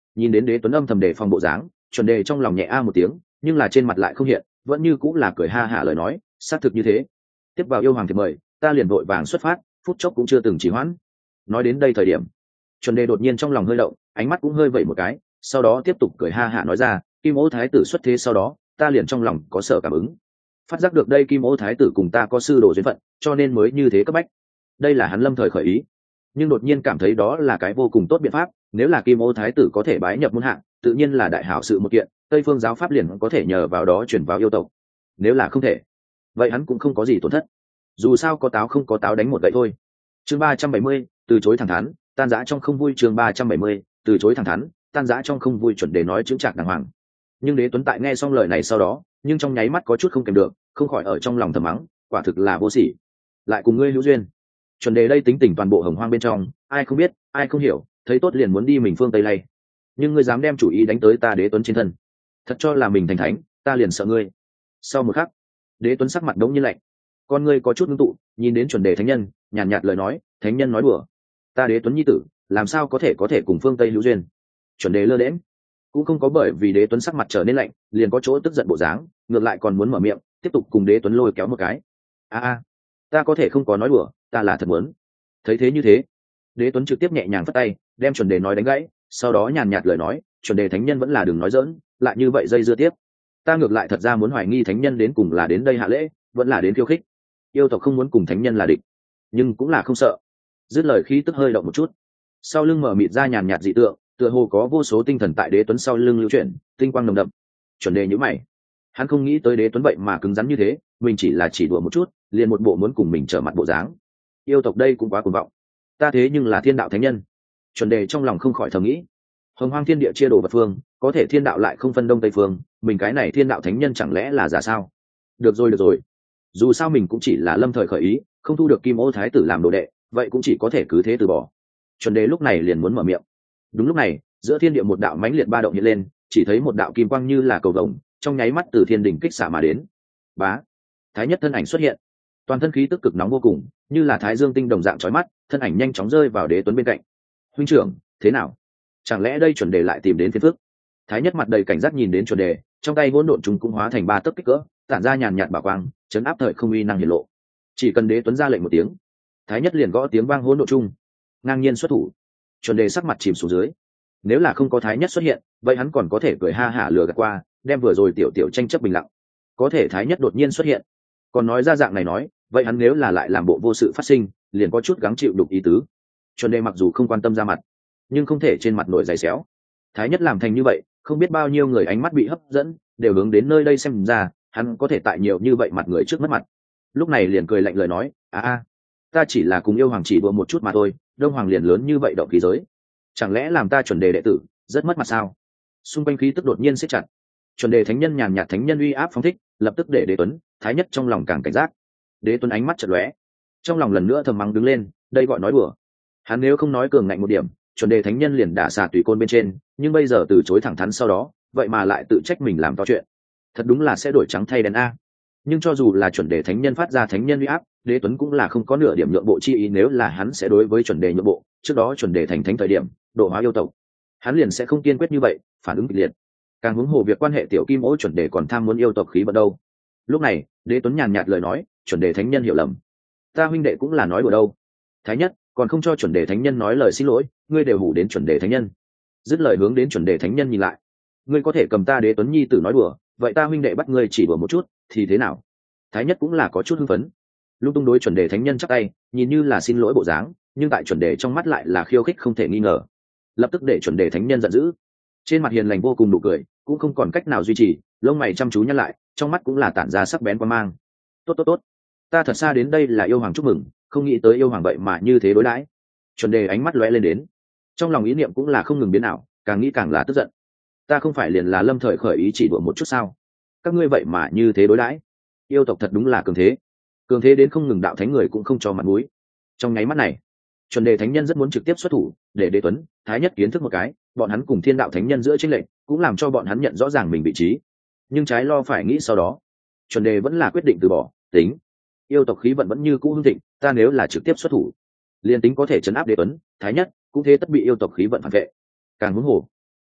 Speaker 1: Nhìn đến đế tuấn âm thầm đề phòng bộ dáng, chuẩn đề trong lòng nhẹ a một tiếng, nhưng là trên mặt lại không hiện, vẫn như cũng là cười ha hả lời nói, xác thực như thế. Tiếp vào yêu hoàng thì mời, ta liền vội vàng xuất phát, phút chốc cũng chưa từng trì hoãn. Nói đến đây thời điểm, chuẩn đề đột nhiên trong lòng hơi động, ánh mắt cũng hơi vẩy một cái, sau đó tiếp tục cười ha hả nói ra, kim ô thái tử xuất thế sau đó, ta liền trong lòng có sở cảm ứng, phát giác được đây kim ô thái tử cùng ta có sư đồ duyên phận, cho nên mới như thế cấp bách. Đây là hắn lâm thời khởi ý, nhưng đột nhiên cảm thấy đó là cái vô cùng tốt biện pháp. Nếu là kim ô thái tử có thể bái nhập môn hạng, tự nhiên là đại hảo sự một kiện, tây phương giáo pháp liền có thể nhờ vào đó chuyển vào yêu tộc. Nếu là không thể, vậy hắn cũng không có gì tổn thất, dù sao có táo không có táo đánh một gậy thôi. Chương ba trăm bảy mươi, từ chối thẳng thắn, tan rã trong không vui. Chương ba trăm bảy mươi, từ chối thẳng thắn, tan rã trong không vui. Chuẩn đề nói chững chạc đàng hoàng, nhưng đế tuấn tại nghe xong lời này sau đó, nhưng trong nháy mắt có chút không kèm được, không khỏi ở trong lòng thầm mắng, quả thực là vô sỉ, lại cùng ngươi hữu duyên. Chuẩn đề đây tính tình toàn bộ hồng hoang bên trong, ai không biết, ai không hiểu, thấy tốt liền muốn đi mình phương tây lay, nhưng ngươi dám đem chủ ý đánh tới ta đế tuấn trên thân, thật cho là mình thành thánh, ta liền sợ ngươi. Sau một khắc, đế tuấn sắc mặt đống như lạnh, con ngươi có chút ngưng tụ, nhìn đến chuẩn đề thánh nhân, nhàn nhạt, nhạt lời nói, thánh nhân nói đùa, ta đế tuấn nhi tử làm sao có thể có thể cùng phương tây hữu duyên. Chuẩn đề lơ đễm, cũng không có bởi vì đế tuấn sắc mặt trở nên lạnh liền có chỗ tức giận bộ dáng, ngược lại còn muốn mở miệng tiếp tục cùng đế tuấn lôi kéo một cái. a a ta có thể không có nói đùa, ta là thật muốn. Thấy thế như thế, đế tuấn trực tiếp nhẹ nhàng phất tay đem chuẩn đề nói đánh gãy, sau đó nhàn nhạt lời nói, chuẩn đề thánh nhân vẫn là đừng nói dỡn, lại như vậy dây dưa tiếp, ta ngược lại thật ra muốn hoài nghi thánh nhân đến cùng là đến đây hạ lễ, vẫn là đến khiêu khích. Yêu tộc không muốn cùng thánh nhân là địch, nhưng cũng là không sợ. Dứt lời khí tức hơi động một chút, sau lưng mở mịt ra nhàn nhạt dị tượng, tựa hồ có vô số tinh thần tại đế tuấn sau lưng lưu chuyển, tinh quang nồng đậm. Chuẩn đề nhíu mày, hắn không nghĩ tới đế tuấn vậy mà cứng rắn như thế, mình chỉ là chỉ đùa một chút liền một bộ muốn cùng mình trở mặt bộ dáng. Yêu tộc đây cũng quá cuồng vọng, ta thế nhưng là thiên đạo thánh nhân. Chuẩn đề trong lòng không khỏi thầm nghĩ, hồng hoang thiên địa chia đồ vật phương, có thể thiên đạo lại không phân đông tây phương, mình cái này thiên đạo thánh nhân chẳng lẽ là giả sao? Được rồi được rồi, dù sao mình cũng chỉ là lâm thời khởi ý, không thu được kim ô thái tử làm đồ đệ, vậy cũng chỉ có thể cứ thế từ bỏ. Chuẩn đề lúc này liền muốn mở miệng. Đúng lúc này, giữa thiên địa một đạo mãnh liệt ba động hiện lên, chỉ thấy một đạo kim quang như là cầu vồng, trong nháy mắt từ thiên đỉnh kích xạ mà đến. Bá, thái nhất thân ảnh xuất hiện, toàn thân khí tức cực nóng vô cùng, như là thái dương tinh đồng dạng chói mắt, thân ảnh nhanh chóng rơi vào đế tuấn bên cạnh. Huynh trưởng, thế nào? Chẳng lẽ đây chuẩn đề lại tìm đến phiền phức? Thái nhất mặt đầy cảnh giác nhìn đến chuẩn đề, trong tay hỗn độn trùng cũng hóa thành ba tấc kích cỡ, tản ra nhàn nhạt bảo quang, chấn áp thời không uy năng hiển lộ. Chỉ cần đế tuấn ra lệnh một tiếng, thái nhất liền gõ tiếng vang hỗn độn trung, ngang nhiên xuất thủ. Chuẩn đề sắc mặt chìm xuống dưới, nếu là không có thái nhất xuất hiện, vậy hắn còn có thể cười ha hả lừa gạt qua, đem vừa rồi tiểu tiểu tranh chấp bình lặng. Có thể thái nhất đột nhiên xuất hiện, còn nói ra dạng này nói, vậy hắn nếu là lại làm bộ vô sự phát sinh, liền có chút gắng chịu đục ý tứ. Chuẩn đề mặc dù không quan tâm ra mặt, nhưng không thể trên mặt nổi giày xéo. Thái nhất làm thành như vậy, không biết bao nhiêu người ánh mắt bị hấp dẫn, đều hướng đến nơi đây xem ra, hắn có thể tại nhiều như vậy mặt người trước mất mặt. Lúc này liền cười lạnh lời nói, a a ta chỉ là cùng yêu hoàng chỉ đùa một chút mà thôi, đông hoàng liền lớn như vậy động khí giới, chẳng lẽ làm ta chuẩn đề đệ tử rất mất mặt sao? Xung quanh khí tức đột nhiên siết chặt, chuẩn đề thánh nhân nhàn nhạt thánh nhân uy áp phóng thích, lập tức để đế tuấn thái nhất trong lòng càng cảnh giác. Đế tuấn ánh mắt chợt lóe, trong lòng lần nữa thầm mắng đứng lên, đây gọi nói đùa. Hắn nếu không nói cường ngạnh một điểm, chuẩn đề thánh nhân liền đả xà tùy côn bên trên, nhưng bây giờ từ chối thẳng thắn sau đó, vậy mà lại tự trách mình làm to chuyện, thật đúng là sẽ đổi trắng thay đen a. Nhưng cho dù là chuẩn đề thánh nhân phát ra thánh nhân uy áp, đế tuấn cũng là không có nửa điểm nhượng bộ chi ý. Nếu là hắn sẽ đối với chuẩn đề nhượng bộ, trước đó chuẩn đề thành thánh thời điểm độ hóa yêu tộc, hắn liền sẽ không kiên quyết như vậy, phản ứng kịch liệt. Càng huống hồ việc quan hệ tiểu kim ô chuẩn đề còn tham muốn yêu tộc khí vận đâu. Lúc này đế tuấn nhàn nhạt lời nói, chuẩn đề thánh nhân hiểu lầm, ta huynh đệ cũng là nói đùa đâu. Thái nhất còn không cho chuẩn đề thánh nhân nói lời xin lỗi, ngươi đều hủ đến chuẩn đề thánh nhân. Dứt lời hướng đến chuẩn đề thánh nhân nhìn lại, ngươi có thể cầm ta đế tuấn nhi tử nói đùa, vậy ta huynh đệ bắt ngươi chỉ đùa một chút thì thế nào? Thái nhất cũng là có chút hưng phấn, lung tung đối chuẩn đề thánh nhân chắp tay, nhìn như là xin lỗi bộ dáng, nhưng tại chuẩn đề trong mắt lại là khiêu khích không thể nghi ngờ. Lập tức để chuẩn đề thánh nhân giận dữ, trên mặt hiền lành vô cùng nụ cười cũng không còn cách nào duy trì, lông mày chăm chú nhăn lại, trong mắt cũng là tản ra sắc bén quan mang. Tốt tốt tốt, ta thật xa đến đây là yêu hoàng chúc mừng, không nghĩ tới yêu hoàng vậy mà như thế đối đãi. Chuẩn đề ánh mắt lóe lên đến, trong lòng ý niệm cũng là không ngừng biến ảo, càng nghĩ càng là tức giận. Ta không phải liền là lâm thời khởi ý chỉ đùa một chút sao? Các ngươi vậy mà như thế đối đãi. Yêu tộc thật đúng là cường thế, cường thế đến không ngừng đạo thánh người cũng không cho mặt mũi. Trong nháy mắt này, chuẩn đề thánh nhân rất muốn trực tiếp xuất thủ, để đế tuấn thái nhất kiến thức một cái bọn hắn cùng thiên đạo thánh nhân giữa chênh lệch, cũng làm cho bọn hắn nhận rõ ràng mình vị trí. Nhưng trái lo phải nghĩ sau đó, chuẩn đề vẫn là quyết định từ bỏ. Tính, yêu tộc khí vận vẫn như cũ hưng thịnh, ta nếu là trực tiếp xuất thủ, liền tính có thể chấn áp đế tuấn thái nhất, cũng thế tất bị yêu tộc khí vận phản vệ. Càng huống hồ,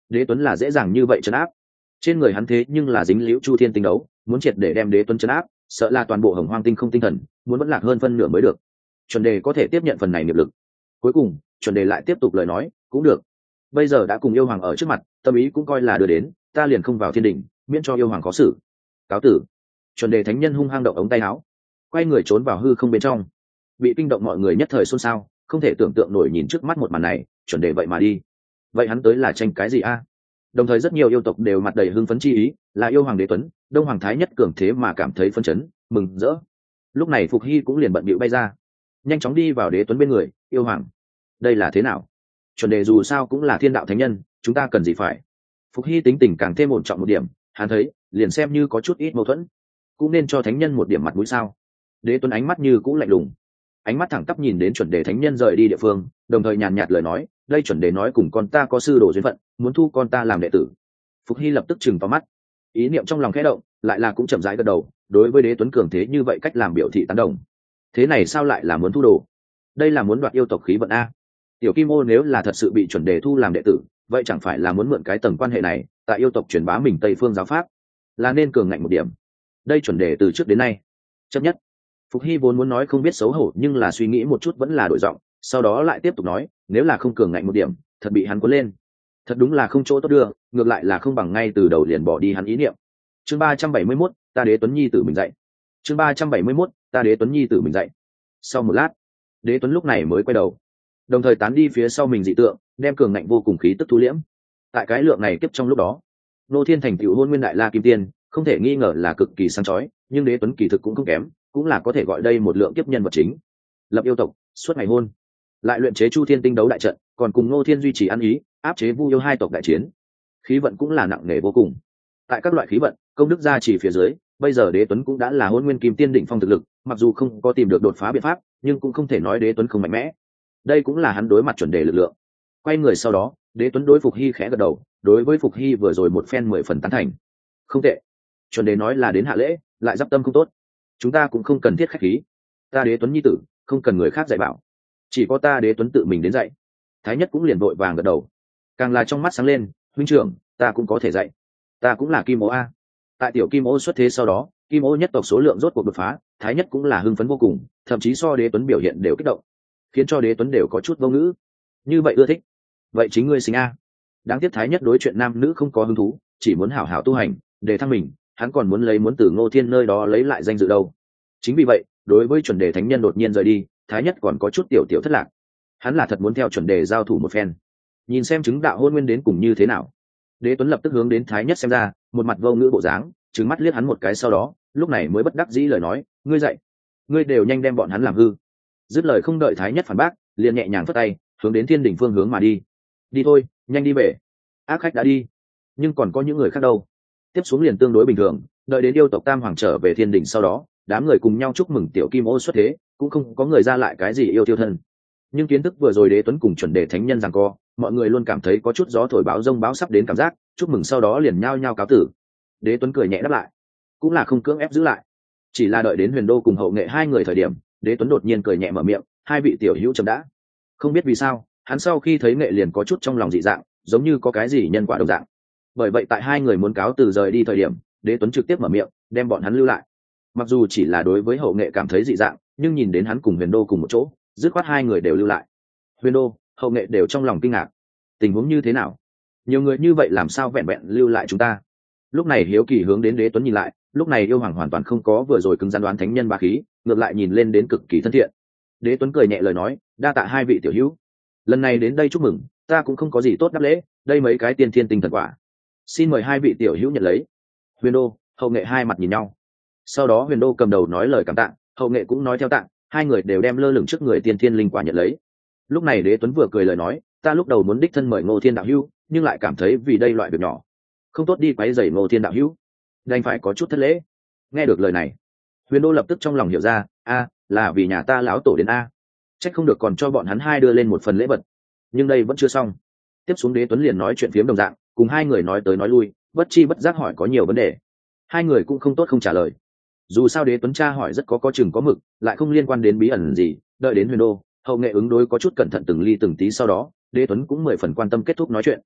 Speaker 1: đế tuấn là dễ dàng như vậy trấn áp. Trên người hắn thế nhưng là dính liễu chu thiên tinh đấu, muốn triệt để đem đế tuấn trấn áp, sợ là toàn bộ hồng hoang tinh không tinh thần muốn vẫn lạc hơn phân nửa mới được. Chuẩn đề có thể tiếp nhận phần này nghiệp lực. Cuối cùng chuẩn đề lại tiếp tục lời nói, cũng được, bây giờ đã cùng yêu hoàng ở trước mặt, tâm ý cũng coi là đưa đến, ta liền không vào thiên đình, miễn cho yêu hoàng khó xử. Cáo tử. Chuẩn đề thánh nhân hung hăng động ống tay áo, quay người trốn vào hư không bên trong. Bị kinh động mọi người nhất thời xôn xao, không thể tưởng tượng nổi nhìn trước mắt một màn này, chuẩn đề vậy mà đi. Vậy hắn tới là tranh cái gì a? Đồng thời rất nhiều yêu tộc đều mặt đầy hưng phấn chi ý, là yêu hoàng đế tuấn, đông hoàng thái nhất cường thế mà cảm thấy phân chấn, mừng rỡ. Lúc này Phục Hy cũng liền bận bịu bay ra, nhanh chóng đi vào đế tuấn bên người. Yêu hoàng, đây là thế nào? Chuẩn đề dù sao cũng là thiên đạo thánh nhân, chúng ta cần gì phải? Phục Hy tính tình càng thêm ổn trọng một điểm, hắn thấy liền xem như có chút ít mâu thuẫn, cũng nên cho thánh nhân một điểm mặt mũi sao? Đế tuấn ánh mắt như cũng lạnh lùng, ánh mắt thẳng tắp nhìn đến chuẩn đề thánh nhân rời đi địa phương, đồng thời nhàn nhạt lời nói, đây chuẩn đề nói cùng con ta có sư đồ duyên phận, muốn thu con ta làm đệ tử. Phục Hy lập tức chừng vào mắt, ý niệm trong lòng khẽ động, lại là cũng chậm rãi gật đầu, đối với đế tuấn cường thế như vậy cách làm biểu thị tán đồng. Thế này sao lại là muốn thu đồ? Đây là muốn đoạt yêu tộc khí vận a. Tiểu Kim Ô nếu là thật sự bị chuẩn đề thu làm đệ tử, vậy chẳng phải là muốn mượn cái tầng quan hệ này tại yêu tộc truyền bá mình Tây Phương giáo pháp, là nên cường ngạnh một điểm. Đây chuẩn đề từ trước đến nay chấp nhất. Phục Hy vốn muốn nói không biết xấu hổ, nhưng là suy nghĩ một chút vẫn là đổi giọng, sau đó lại tiếp tục nói, nếu là không cường ngạnh một điểm, thật bị hắn cuốn lên, thật đúng là không chỗ tốt đưa, ngược lại là không bằng ngay từ đầu liền bỏ đi hắn ý niệm. Chương ba trăm bảy mươi mốt, ta đế tuấn nhi tử mình dạy. Chương ba trăm bảy mươi mốt, ta đế tuấn nhi tử mình dạy. Sau một lát, đế tuấn lúc này mới quay đầu, đồng thời tán đi phía sau mình dị tượng, đem cường ngạnh vô cùng khí tức thu liễm. Tại cái lượng này kiếp trong lúc đó, Nô Thiên thành tựu hôn nguyên đại la kim tiên, không thể nghi ngờ là cực kỳ sáng chói, nhưng đế tuấn kỳ thực cũng không kém, cũng là có thể gọi đây một lượng kiếp nhân vật chính. Lập yêu tộc, suốt ngày hôn, lại luyện chế chu thiên tinh đấu đại trận, còn cùng Nô Thiên duy trì ăn ý, áp chế vu yêu hai tộc đại chiến, khí vận cũng là nặng nề vô cùng. Tại các loại khí vận, công đức gia chỉ phía dưới, bây giờ đế tuấn cũng đã là hôn nguyên kim tiên đỉnh phong thực lực, mặc dù không có tìm được đột phá biện pháp, nhưng cũng không thể nói đế tuấn không mạnh mẽ. Đây cũng là hắn đối mặt chuẩn đề lực lượng. Quay người sau đó, đế tuấn đối Phục Hy khẽ gật đầu, đối với Phục Hy vừa rồi một phen mười phần tán thành. Không tệ. Chuẩn đề nói là đến hạ lễ, lại giáp tâm không tốt, chúng ta cũng không cần thiết khách khí. Ta đế tuấn nhi tử, không cần người khác dạy bảo, chỉ có ta đế tuấn tự mình đến dạy. Thái nhất cũng liền vội vàng gật đầu, càng là trong mắt sáng lên, huynh trưởng, ta cũng có thể dạy, ta cũng là kim ô a. Tại tiểu kim ô xuất thế sau đó, kim ô nhất tộc số lượng rốt cuộc đột phá, thái nhất cũng là hưng phấn vô cùng, thậm chí so đế tuấn biểu hiện đều kích động, khiến cho đế tuấn đều có chút vô ngữ. Như vậy ưa thích, vậy chính ngươi sinh a. Đáng tiếc thái nhất đối chuyện nam nữ không có hứng thú, chỉ muốn hảo hảo tu hành để thăng mình, hắn còn muốn lấy muốn từ Ngô Thiên nơi đó lấy lại danh dự đâu. Chính vì vậy, đối với chuẩn đề thánh nhân đột nhiên rời đi, thái nhất còn có chút tiểu tiểu thất lạc. Hắn là thật muốn theo chuẩn đề giao thủ một phen, nhìn xem chứng đạo hôn nguyên đến cùng như thế nào. Đế tuấn lập tức hướng đến thái nhất xem ra, một mặt vô ngữ bộ dáng, trừng mắt liếc hắn một cái, sau đó lúc này mới bất đắc dĩ lời nói, ngươi dạy, ngươi đều nhanh đem bọn hắn làm hư. Dứt lời không đợi thái nhất phản bác, liền nhẹ nhàng phất tay, hướng đến thiên đỉnh phương hướng mà đi. Đi thôi, nhanh đi về. Ác khách đã đi, nhưng còn có những người khác đâu. Tiếp xuống liền tương đối bình thường, đợi đến yêu tộc tam hoàng trở về thiên đỉnh sau đó, đám người cùng nhau chúc mừng tiểu kim ô xuất thế, cũng không có người ra lại cái gì yêu tiêu thân. Nhưng kiến thức vừa rồi đế tuấn cùng chuẩn đề thánh nhân giằng co, mọi người luôn cảm thấy có chút gió thổi báo rông báo sắp đến cảm giác, chúc mừng sau đó liền nhao nhao cáo tử. Đế tuấn cười nhẹ đáp lại, cũng là không cưỡng ép giữ lại, chỉ là đợi đến huyền đô cùng hậu nghệ hai người thời điểm, đế tuấn đột nhiên cười nhẹ mở miệng, hai vị tiểu hữu chậm đã. Không biết vì sao, hắn sau khi thấy nghệ liền có chút trong lòng dị dạng, giống như có cái gì nhân quả đồng dạng. Bởi vậy tại hai người muốn cáo từ rời đi thời điểm, đế tuấn trực tiếp mở miệng, đem bọn hắn lưu lại. Mặc dù chỉ là đối với hậu nghệ cảm thấy dị dạng, nhưng nhìn đến hắn cùng huyền đô cùng một chỗ, dứt khoát hai người đều lưu lại. Huyền đô, hậu nghệ đều trong lòng kinh ngạc, tình huống như thế nào, nhiều người như vậy làm sao vẹn vẹn lưu lại chúng ta. Lúc này hiếu kỳ hướng đến đế tuấn nhìn lại, lúc này yêu hoàng hoàn toàn không có vừa rồi cứng rắn đoán thánh nhân ba khí, ngược lại nhìn lên đến cực kỳ thân thiện. Đế tuấn cười nhẹ lời nói, đa tạ hai vị tiểu hữu, lần này đến đây chúc mừng, ta cũng không có gì tốt đáp lễ, đây mấy cái tiên thiên tinh thần quả, xin mời hai vị tiểu hữu nhận lấy. Huyền đô, hậu nghệ hai mặt nhìn nhau, sau đó huyền đô cầm đầu nói lời cảm tạ, hậu nghệ cũng nói theo tạ, hai người đều đem lơ lửng trước người tiên thiên linh quả nhận lấy. Lúc này đế tuấn vừa cười lời nói, ta lúc đầu muốn đích thân mời Ngô Thiên đạo hữu, nhưng lại cảm thấy vì đây loại việc nhỏ không tốt đi quấy rầy Ngô Thiên đạo hữu, đành phải có chút thất lễ. Nghe được lời này, huyền đô lập tức trong lòng hiểu ra, a là vì nhà ta lão tổ đến a, trách không được còn cho bọn hắn hai đưa lên một phần lễ vật. Nhưng đây vẫn chưa xong, tiếp xuống đế tuấn liền nói chuyện phiếm đồng dạng, cùng hai người nói tới nói lui, bất chi bất giác hỏi có nhiều vấn đề, hai người cũng không tốt không trả lời. Dù sao đế tuấn tra hỏi rất có có chừng có mực, lại không liên quan đến bí ẩn gì. Đợi đến huyền đô, hậu nghệ ứng đối có chút cẩn thận từng ly từng tí, sau đó đế tuấn cũng mười phần quan tâm kết thúc nói chuyện.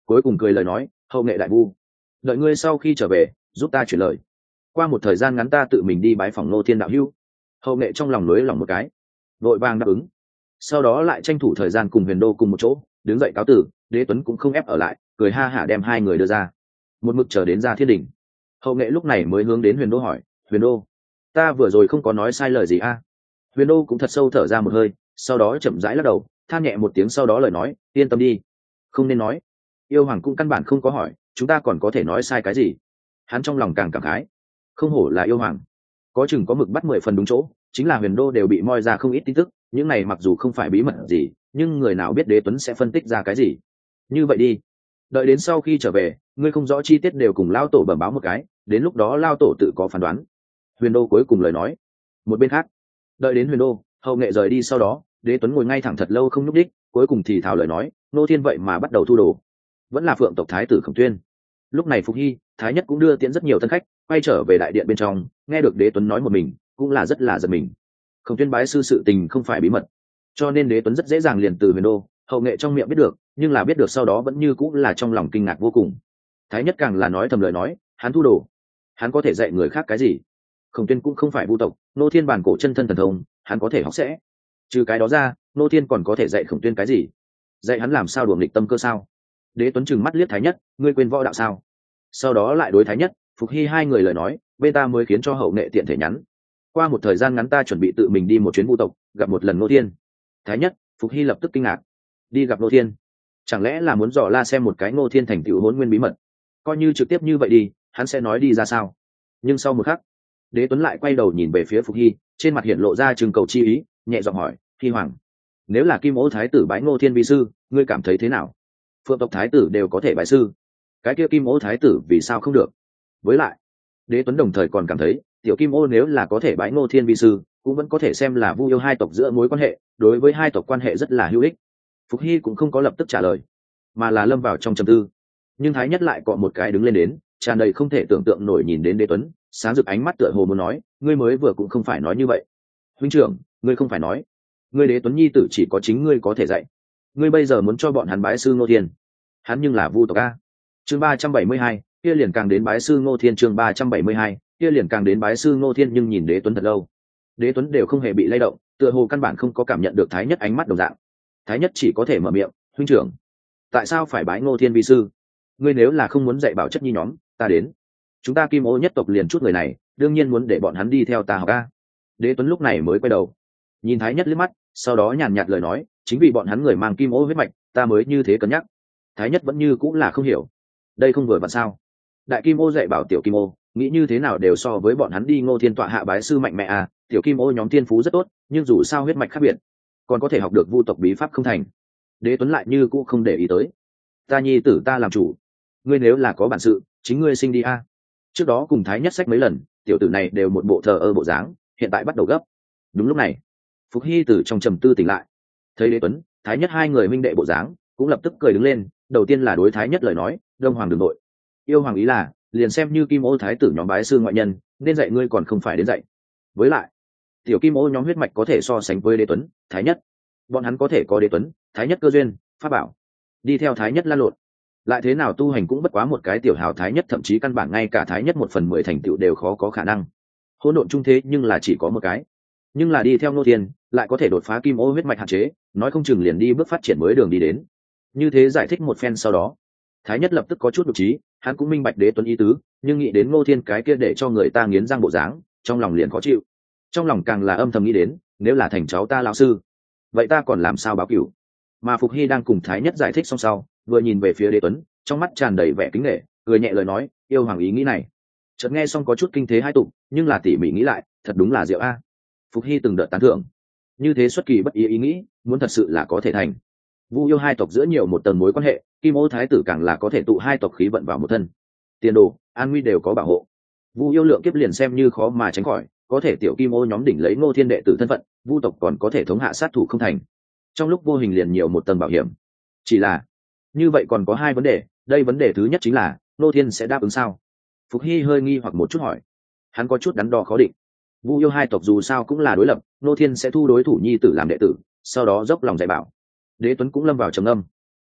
Speaker 1: cuối cùng cười lời nói, hậu nghệ đại vu, đợi ngươi sau khi trở về giúp ta chuyển lời. Qua một thời gian ngắn ta tự mình đi bái phòng Ngô Thiên đạo hữu. Hậu nghệ trong lòng lưới lòng một cái, vội vàng đáp ứng. Sau đó lại tranh thủ thời gian cùng Huyền Đô cùng một chỗ đứng dậy cáo tử. Đế Tuấn cũng không ép ở lại, cười ha hả đem hai người đưa ra, một mực chờ đến ra thiên đình. Hậu nghệ lúc này mới hướng đến Huyền Đô hỏi, Huyền Đô, ta vừa rồi không có nói sai lời gì a? À? Huyền Đô cũng thật sâu thở ra một hơi, sau đó chậm rãi lắc đầu, than nhẹ một tiếng, sau đó lời nói, yên tâm đi, không nên nói. Yêu hoàng cũng căn bản không có hỏi, chúng ta còn có thể nói sai cái gì? Hắn trong lòng càng cảm khái, không hổ là yêu hoàng, có chừng có mực bắt mười phần đúng chỗ. Chính là Huyền Đô đều bị moi ra không ít tin tức, những này mặc dù không phải bí mật gì, nhưng người nào biết Đế Tuấn sẽ phân tích ra cái gì. Như vậy đi, đợi đến sau khi trở về, ngươi không rõ chi tiết đều cùng lao tổ bẩm báo một cái, đến lúc đó lao tổ tự có phán đoán. Huyền Đô cuối cùng lời nói. Một bên khác, đợi đến Huyền Đô, hậu nghệ rời đi sau đó, Đế Tuấn ngồi ngay thẳng thật lâu không nhúc đích, cuối cùng thì thào lời nói, Nô Thiên vậy mà bắt đầu thu đồ, vẫn là Phượng tộc thái tử Khổng Tuyên. Lúc này Phục Hy, Thái Nhất cũng đưa tiễn rất nhiều thân khách, quay trở về đại điện bên trong, nghe được Đế Tuấn nói một mình, cũng là rất là giật mình. Khổng Tuyên bái sư sự tình không phải bí mật, cho nên Đế Tuấn rất dễ dàng liền từ Huyền Đô, hậu nghệ trong miệng biết được, nhưng là biết được sau đó vẫn như cũng là trong lòng kinh ngạc vô cùng. Thái Nhất càng là nói thầm lời nói, hắn thu đồ, hắn có thể dạy người khác cái gì? Khổng Tuyên cũng không phải vu tộc, Nô Thiên bản cổ chân thân thần thông, hắn có thể học sẽ. Trừ cái đó ra, Nô Thiên còn có thể dạy Khổng Tuyên cái gì? Dạy hắn làm sao đùa nghịch tâm cơ sao? Đế Tuấn trừng mắt liếc Thái Nhất, ngươi quên võ đạo sao? Sau đó lại đối Thái Nhất, Phục Hy hai người lời nói, bên ta mới khiến cho hậu nghệ tiện thể nhắn. Qua một thời gian ngắn ta chuẩn bị tự mình đi một chuyến vu tộc, gặp một lần Nô Thiên. Thái Nhất, Phục Hy lập tức kinh ngạc, đi gặp Nô Thiên, chẳng lẽ là muốn dò la xem một cái Nô Thiên thành tựu hỗn nguyên bí mật? Coi như trực tiếp như vậy đi, hắn sẽ nói đi ra sao? Nhưng sau một khắc, Đế Tuấn lại quay đầu nhìn về phía Phục Hy, trên mặt hiện lộ ra trừng cầu chi ý, nhẹ giọng hỏi, Hy hoàng, nếu là Kim Ô thái tử bái Ngô Thiên vi sư, ngươi cảm thấy thế nào? Phượng tộc thái tử đều có thể bái sư, cái kia Kim Ô thái tử vì sao không được? Với lại, Đế Tuấn đồng thời còn cảm thấy, tiểu Kim Ô nếu là có thể bái Ngô Thiên vi sư, cũng vẫn có thể xem là vu yêu hai tộc giữa mối quan hệ, đối với hai tộc quan hệ rất là hữu ích. Phục Hy cũng không có lập tức trả lời, mà là lâm vào trong trầm tư. Nhưng Thái Nhất lại cọ một cái đứng lên đến, tràn đầy không thể tưởng tượng nổi nhìn đến Đế Tuấn, sáng rực ánh mắt tựa hồ muốn nói, ngươi mới vừa cũng không phải nói như vậy. Huynh trưởng, ngươi không phải nói, ngươi Đế Tuấn nhi tử chỉ có chính ngươi có thể dạy, ngươi bây giờ muốn cho bọn hắn bái sư Ngô Thiên, hắn nhưng là vu tộc a. Chương ba trăm bảy mươi hai, kia liền càng đến bái sư Ngô Thiên. Chương ba trăm bảy mươi hai, kia liền càng đến bái sư Ngô Thiên. Nhưng nhìn Đế Tuấn thật lâu, Đế Tuấn đều không hề bị lay động, tựa hồ căn bản không có cảm nhận được Thái Nhất ánh mắt đồng dạng. Thái Nhất chỉ có thể mở miệng, huynh trưởng, tại sao phải bái Ngô Thiên vi sư? Ngươi nếu là không muốn dạy bảo chất nhi nhóm, ta đến, chúng ta Kim Ô nhất tộc liền chút người này, đương nhiên muốn để bọn hắn đi theo ta học a. Đế Tuấn lúc này mới quay đầu nhìn Thái Nhất liếc mắt, sau đó nhàn nhạt lời nói, chính vì bọn hắn người mang Kim Ô huyết mạch, ta mới như thế cân nhắc. Thái Nhất vẫn như cũng là không hiểu, đây không vừa vặn sao? Đại Kim Ô dạy bảo tiểu Kim Ô, nghĩ như thế nào đều so với bọn hắn đi Ngô Thiên tọa hạ bái sư mạnh mẽ à? Tiểu Kim Ô nhóm thiên phú rất tốt, nhưng dù sao huyết mạch khác biệt, còn có thể học được vu tộc bí pháp không thành. Đế Tuấn lại như cũng không để ý tới, ta nhi tử ta làm chủ, ngươi nếu là có bản sự, chính ngươi sinh đi a. Trước đó cùng Thái Nhất sách mấy lần, tiểu tử này đều một bộ thờ ơ bộ dáng, hiện tại bắt đầu gấp. Đúng lúc này, Phục Hy từ trong trầm tư tỉnh lại, thấy Đế Tuấn, Thái Nhất hai người minh đệ bộ dáng, cũng lập tức cười đứng lên. Đầu tiên là đối Thái Nhất lời nói, Đông Hoàng đường nội, yêu hoàng ý là, liền xem như Kim Ô thái tử nhóm bái sư ngoại nhân, nên dạy ngươi còn không phải đến dạy. Với lại, tiểu Kim Ô nhóm huyết mạch có thể so sánh với Đế Tuấn, Thái Nhất, bọn hắn có thể có Đế Tuấn, Thái Nhất cơ duyên, pháp bảo, đi theo Thái Nhất lan lộn, lại thế nào tu hành cũng bất quá một cái tiểu hào Thái Nhất, thậm chí căn bản ngay cả Thái Nhất một phần mười thành tựu đều khó có khả năng. Hỗn độn trung thế nhưng là chỉ có một cái, nhưng là đi theo Ngô Thiên lại có thể đột phá Kim Ô huyết mạch hạn chế, nói không chừng liền đi bước phát triển mới đường đi đến. Như thế giải thích một phen sau đó, Thái Nhất lập tức có chút đột trí, hắn cũng minh bạch Đế Tuấn ý tứ, nhưng nghĩ đến Ngô Thiên cái kia để cho người ta nghiến răng bộ dáng, trong lòng liền khó chịu. Trong lòng càng là âm thầm nghĩ đến, nếu là thành cháu ta lão sư, vậy ta còn làm sao báo cửu? Mà Phục Hy đang cùng Thái Nhất giải thích xong sau, vừa nhìn về phía Đế Tuấn, trong mắt tràn đầy vẻ kính nể, cười nhẹ lời nói, yêu hoàng ý nghĩ này. Chợt nghe xong có chút kinh thế hai tụng, nhưng là tỉ mỉ nghĩ lại, thật đúng là diệu a. Phục Hy từng đợt tán thưởng, như thế xuất kỳ bất ý ý nghĩ, muốn thật sự là có thể thành. Vu yêu hai tộc giữa nhiều một tầng mối quan hệ, Kim Ô thái tử càng là có thể tụ hai tộc khí vận vào một thân, tiền đồ, an nguy đều có bảo hộ. Vu yêu lượng kiếp liền xem như khó mà tránh khỏi, có thể tiểu Kim Ô nhóm đỉnh lấy Ngô Thiên đệ tử thân phận, Vu tộc còn có thể thống hạ sát thủ không thành, trong lúc vô hình liền nhiều một tầng bảo hiểm. Chỉ là như vậy còn có hai vấn đề, đây vấn đề thứ nhất chính là Ngô Thiên sẽ đáp ứng sao? Phục Hy hơi nghi hoặc một chút hỏi, hắn có chút đắn đo khó định. Vu yêu hai tộc dù sao cũng là đối lập, Ngô Thiên sẽ thu đối thủ nhi tử làm đệ tử, sau đó dốc lòng dạy bảo. Đế Tuấn cũng lâm vào trầm ngâm.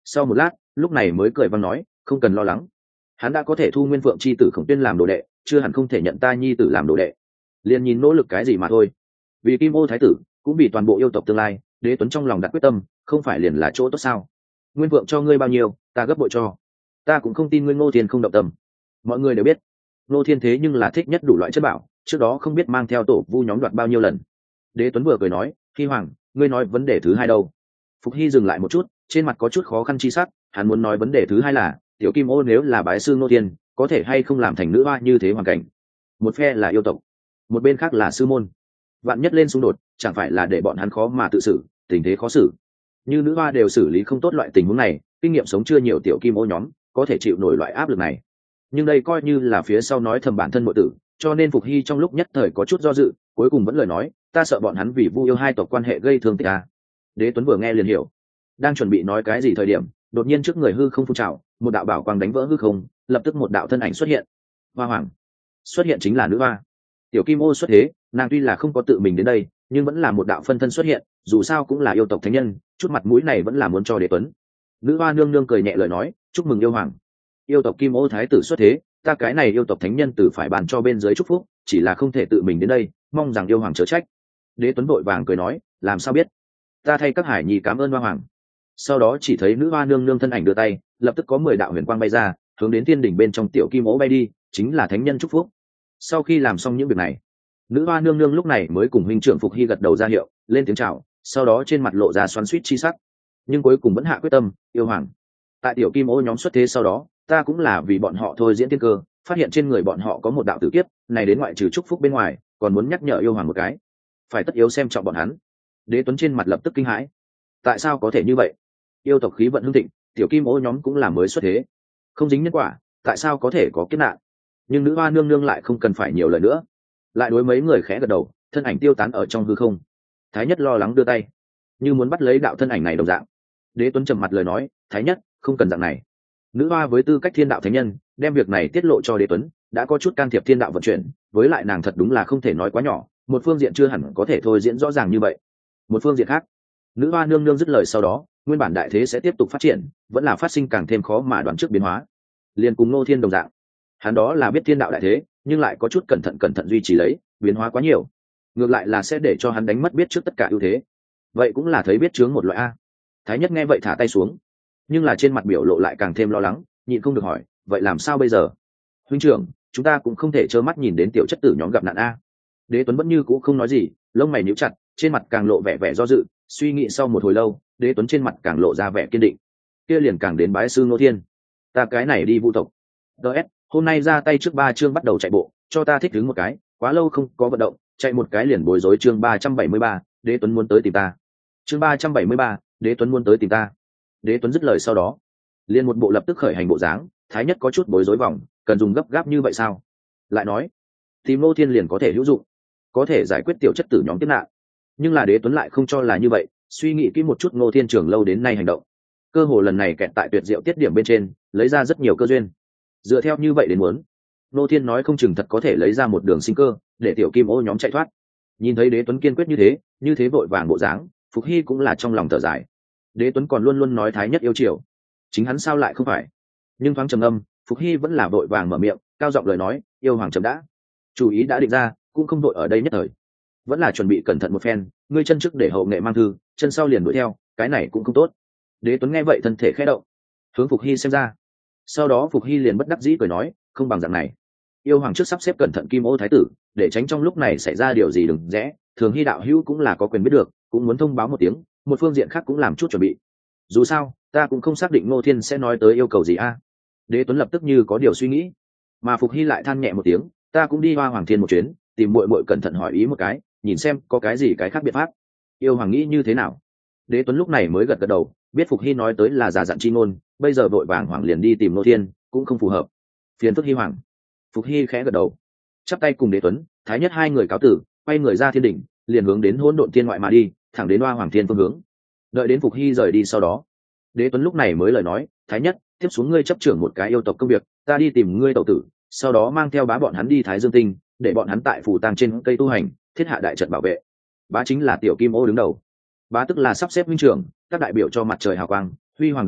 Speaker 1: Sau một lát lúc này mới cười văng nói, không cần lo lắng, hắn đã có thể thu Nguyên Phượng chi tử Khổng Tuyên làm đồ đệ, chưa hẳn không thể nhận ta nhi tử làm đồ đệ, liền nhìn nỗ lực cái gì mà thôi. Vì Kim Ô thái tử, cũng vì toàn bộ yêu tộc tương lai, Đế Tuấn trong lòng đặt quyết tâm, không phải liền là chỗ tốt sao? Nguyên Phượng cho ngươi bao nhiêu, ta gấp bội cho. Ta cũng không tin ngươi Ngô Thiên không động tâm. Mọi người đều biết, Ngô Thiên thế nhưng là thích nhất đủ loại chất bảo, trước đó không biết mang theo tổ vu nhóm đoạt bao nhiêu lần. Đế Tuấn vừa cười nói, Hy Hoàng, ngươi nói vấn đề thứ hai đâu? Phục Hy dừng lại một chút, trên mặt có chút khó khăn chi sắc, hắn muốn nói vấn đề thứ hai là, tiểu Kim Ô nếu là bái sư Ngô Thiên, có thể hay không làm thành nữ hoa như thế hoàn cảnh. Một phe là yêu tộc, một bên khác là sư môn. Vạn nhất lên xung đột, chẳng phải là để bọn hắn khó mà tự xử, tình thế khó xử. Như nữ hoa đều xử lý không tốt loại tình huống này, kinh nghiệm sống chưa nhiều tiểu Kim Ô nhóm có thể chịu nổi loại áp lực này. Nhưng đây coi như là phía sau nói thầm bản thân nội tử, cho nên Phục Hy trong lúc nhất thời có chút do dự, cuối cùng vẫn lời nói, ta sợ bọn hắn vì Vu yêu hai tộc quan hệ gây thương tích ta. Đế Tuấn vừa nghe liền hiểu, đang chuẩn bị nói cái gì thời điểm, đột nhiên trước người hư không phun trào, một đạo bảo quang đánh vỡ hư không, lập tức một đạo thân ảnh xuất hiện. Hoa Hoàng xuất hiện, chính là nữ hoa. Tiểu Kim Ô xuất thế, nàng tuy là không có tự mình đến đây, nhưng vẫn là một đạo phân thân xuất hiện, dù sao cũng là yêu tộc thánh nhân, chút mặt mũi này vẫn là muốn cho Đế Tuấn. Nữ hoa nương nương cười nhẹ lời nói, chúc mừng yêu hoàng. Yêu tộc Kim Ô thái tử xuất thế, ta cái này yêu tộc thánh nhân tử phải bàn cho bên dưới chúc phúc, chỉ là không thể tự mình đến đây, mong rằng yêu hoàng chớ trách. Đế Tuấn vội vàng cười nói, làm sao biết, ta thay các hải nhi cảm ơn hoa hoàng. Sau đó chỉ thấy nữ hoa nương nương thân ảnh đưa tay, lập tức có mười đạo huyền quang bay ra, hướng đến thiên đỉnh bên trong tiểu Kim Ô bay đi, chính là thánh nhân chúc phúc. Sau khi làm xong những việc này, nữ hoa nương nương lúc này mới cùng huynh trưởng Phục Hy gật đầu ra hiệu, lên tiếng chào, sau đó trên mặt lộ ra xoắn xuýt chi sắc, nhưng cuối cùng vẫn hạ quyết tâm, yêu hoàng, tại tiểu Kim Ô nhóm xuất thế sau đó, ta cũng là vì bọn họ thôi diễn tiên cơ, phát hiện trên người bọn họ có một đạo tử kiếp, này đến ngoại trừ chúc phúc bên ngoài, còn muốn nhắc nhở yêu hoàng một cái, phải tất yếu xem trọng bọn hắn. Đế Tuấn trên mặt lập tức kinh hãi, tại sao có thể như vậy? Yêu tộc khí vận hưng thịnh, tiểu Kim Ô nhóm cũng là mới xuất thế, không dính nhân quả, tại sao có thể có kiếp nạn? Nhưng nữ hoa nương nương lại không cần phải nhiều lời nữa, lại đối mấy người khẽ gật đầu, thân ảnh tiêu tán ở trong hư không. Thái nhất lo lắng đưa tay, như muốn bắt lấy đạo thân ảnh này đồng dạng. Đế Tuấn trầm mặt lời nói, Thái nhất, không cần dạng này. Nữ hoa với tư cách thiên đạo thánh nhân, đem việc này tiết lộ cho Đế Tuấn, đã có chút can thiệp thiên đạo vận chuyển, với lại nàng thật đúng là không thể nói quá nhỏ, một phương diện chưa hẳn có thể thôi diễn rõ ràng như vậy. Một phương diện khác, nữ hoa nương nương dứt lời sau đó, nguyên bản đại thế sẽ tiếp tục phát triển, vẫn là phát sinh càng thêm khó mà đoán trước biến hóa. Liên cùng Ngô Thiên đồng dạng, hắn đó là biết thiên đạo đại thế, nhưng lại có chút cẩn thận cẩn thận duy trì lấy, biến hóa quá nhiều, ngược lại là sẽ để cho hắn đánh mất biết trước tất cả ưu thế. Vậy cũng là thấy biết chướng một loại a. Thái nhất nghe vậy thả tay xuống, nhưng là trên mặt biểu lộ lại càng thêm lo lắng, nhịn không được hỏi, vậy làm sao bây giờ? Huynh trưởng, chúng ta cũng không thể trơ mắt nhìn đến tiểu chất tử nhóm gặp nạn a. Đế Tuấn vẫn như cũ không nói gì, lông mày nhíu chặt, trên mặt càng lộ vẻ vẻ do dự, suy nghĩ sau một hồi lâu, Đế Tuấn trên mặt càng lộ ra vẻ kiên định, kia liền càng đến bái sư Ngô Thiên. Ta cái này đi vu tộc. ds hôm nay ra tay trước ba chương bắt đầu chạy bộ, cho ta thích đứng một cái, quá lâu không có vận động, chạy một cái liền bối rối. Chương ba trăm bảy mươi ba, Đế Tuấn muốn tới tìm ta. Chương ba trăm bảy mươi ba, Đế Tuấn muốn tới tìm ta. Đế Tuấn dứt lời sau đó, liền một bộ lập tức khởi hành bộ dáng. Thái nhất có chút bối rối vòng, cần dùng gấp gáp như vậy sao? Lại nói, tìm Ngô Thiên liền có thể hữu dụng, có thể giải quyết tiểu chất tử nhóm kiếp nạn. Nhưng là Đế Tuấn lại không cho là như vậy, suy nghĩ kỹ một chút Ngô Thiên trường lâu đến nay hành động, cơ hồ lần này kẹt tại tuyệt diệu tiết điểm bên trên, lấy ra rất nhiều cơ duyên. Dựa theo như vậy đến muốn, Ngô Thiên nói không chừng thật có thể lấy ra một đường sinh cơ để tiểu Kim Ô nhóm chạy thoát. Nhìn thấy Đế Tuấn kiên quyết như thế, như thế vội vàng bộ dáng, Phục Hy cũng là trong lòng thở dài. Đế Tuấn còn luôn luôn nói Thái nhất yêu chiều, chính hắn sao lại không phải? Nhưng thoáng trầm âm, Phục Hy vẫn là vội vàng mở miệng, cao giọng lời nói, yêu hoàng chậm đã, chủ ý đã định ra, cũng không đội ở đây nhất thời, vẫn là chuẩn bị cẩn thận một phen. Ngươi chân trước để hậu nghệ mang thư, chân sau liền đuổi theo, cái này cũng không tốt. Đế Tuấn nghe vậy thân thể khẽ động, hướng Phục Hy xem ra. Sau đó Phục Hy liền bất đắc dĩ cười nói, không bằng dạng này, yêu hoàng trước sắp xếp cẩn thận Kim Ô thái tử, để tránh trong lúc này xảy ra điều gì đừng rẽ. Thường Hy đạo hữu cũng là có quyền biết được, cũng muốn thông báo một tiếng. Một phương diện khác cũng làm chút chuẩn bị, dù sao ta cũng không xác định Ngô Thiên sẽ nói tới yêu cầu gì a. Đế Tuấn lập tức như có điều suy nghĩ, mà Phục Hy lại than nhẹ một tiếng, ta cũng đi Hoa Hoàng Thiên một chuyến, tìm muội muội cẩn thận hỏi ý một cái, nhìn xem có cái gì cái khác biện pháp. Yêu hoàng nghĩ như thế nào? Đế Tuấn lúc này mới gật gật đầu, biết Phục Hy nói tới là giả dặn chi ngôn, bây giờ vội vàng hoàng liền đi tìm Ngô Thiên cũng không phù hợp, phiền phức Hy hoàng. Phục Hy khẽ gật đầu, chắp tay cùng Đế Tuấn, Thái nhất hai người cáo tử, quay người ra thiên đỉnh, liền hướng đến hỗn độn thiên ngoại mà đi, thẳng đến Hoa Hoàng Thiên phương hướng. Đợi đến Phục Hy rời đi sau đó, Đế Tuấn lúc này mới lời nói, Thái nhất, tiếp xuống ngươi chấp trưởng một cái yêu tộc công việc, ta đi tìm ngươi tẩu tử, sau đó mang theo bá bọn hắn đi Thái Dương Tinh, để bọn hắn tại phủ tàng trên cây tu hành, thiết hạ đại trận bảo vệ. Bá chính là tiểu Kim Ô đứng đầu, bá tức là sắp xếp minh trưởng, các đại biểu cho mặt trời hào quang, huy hoàng đại nhật,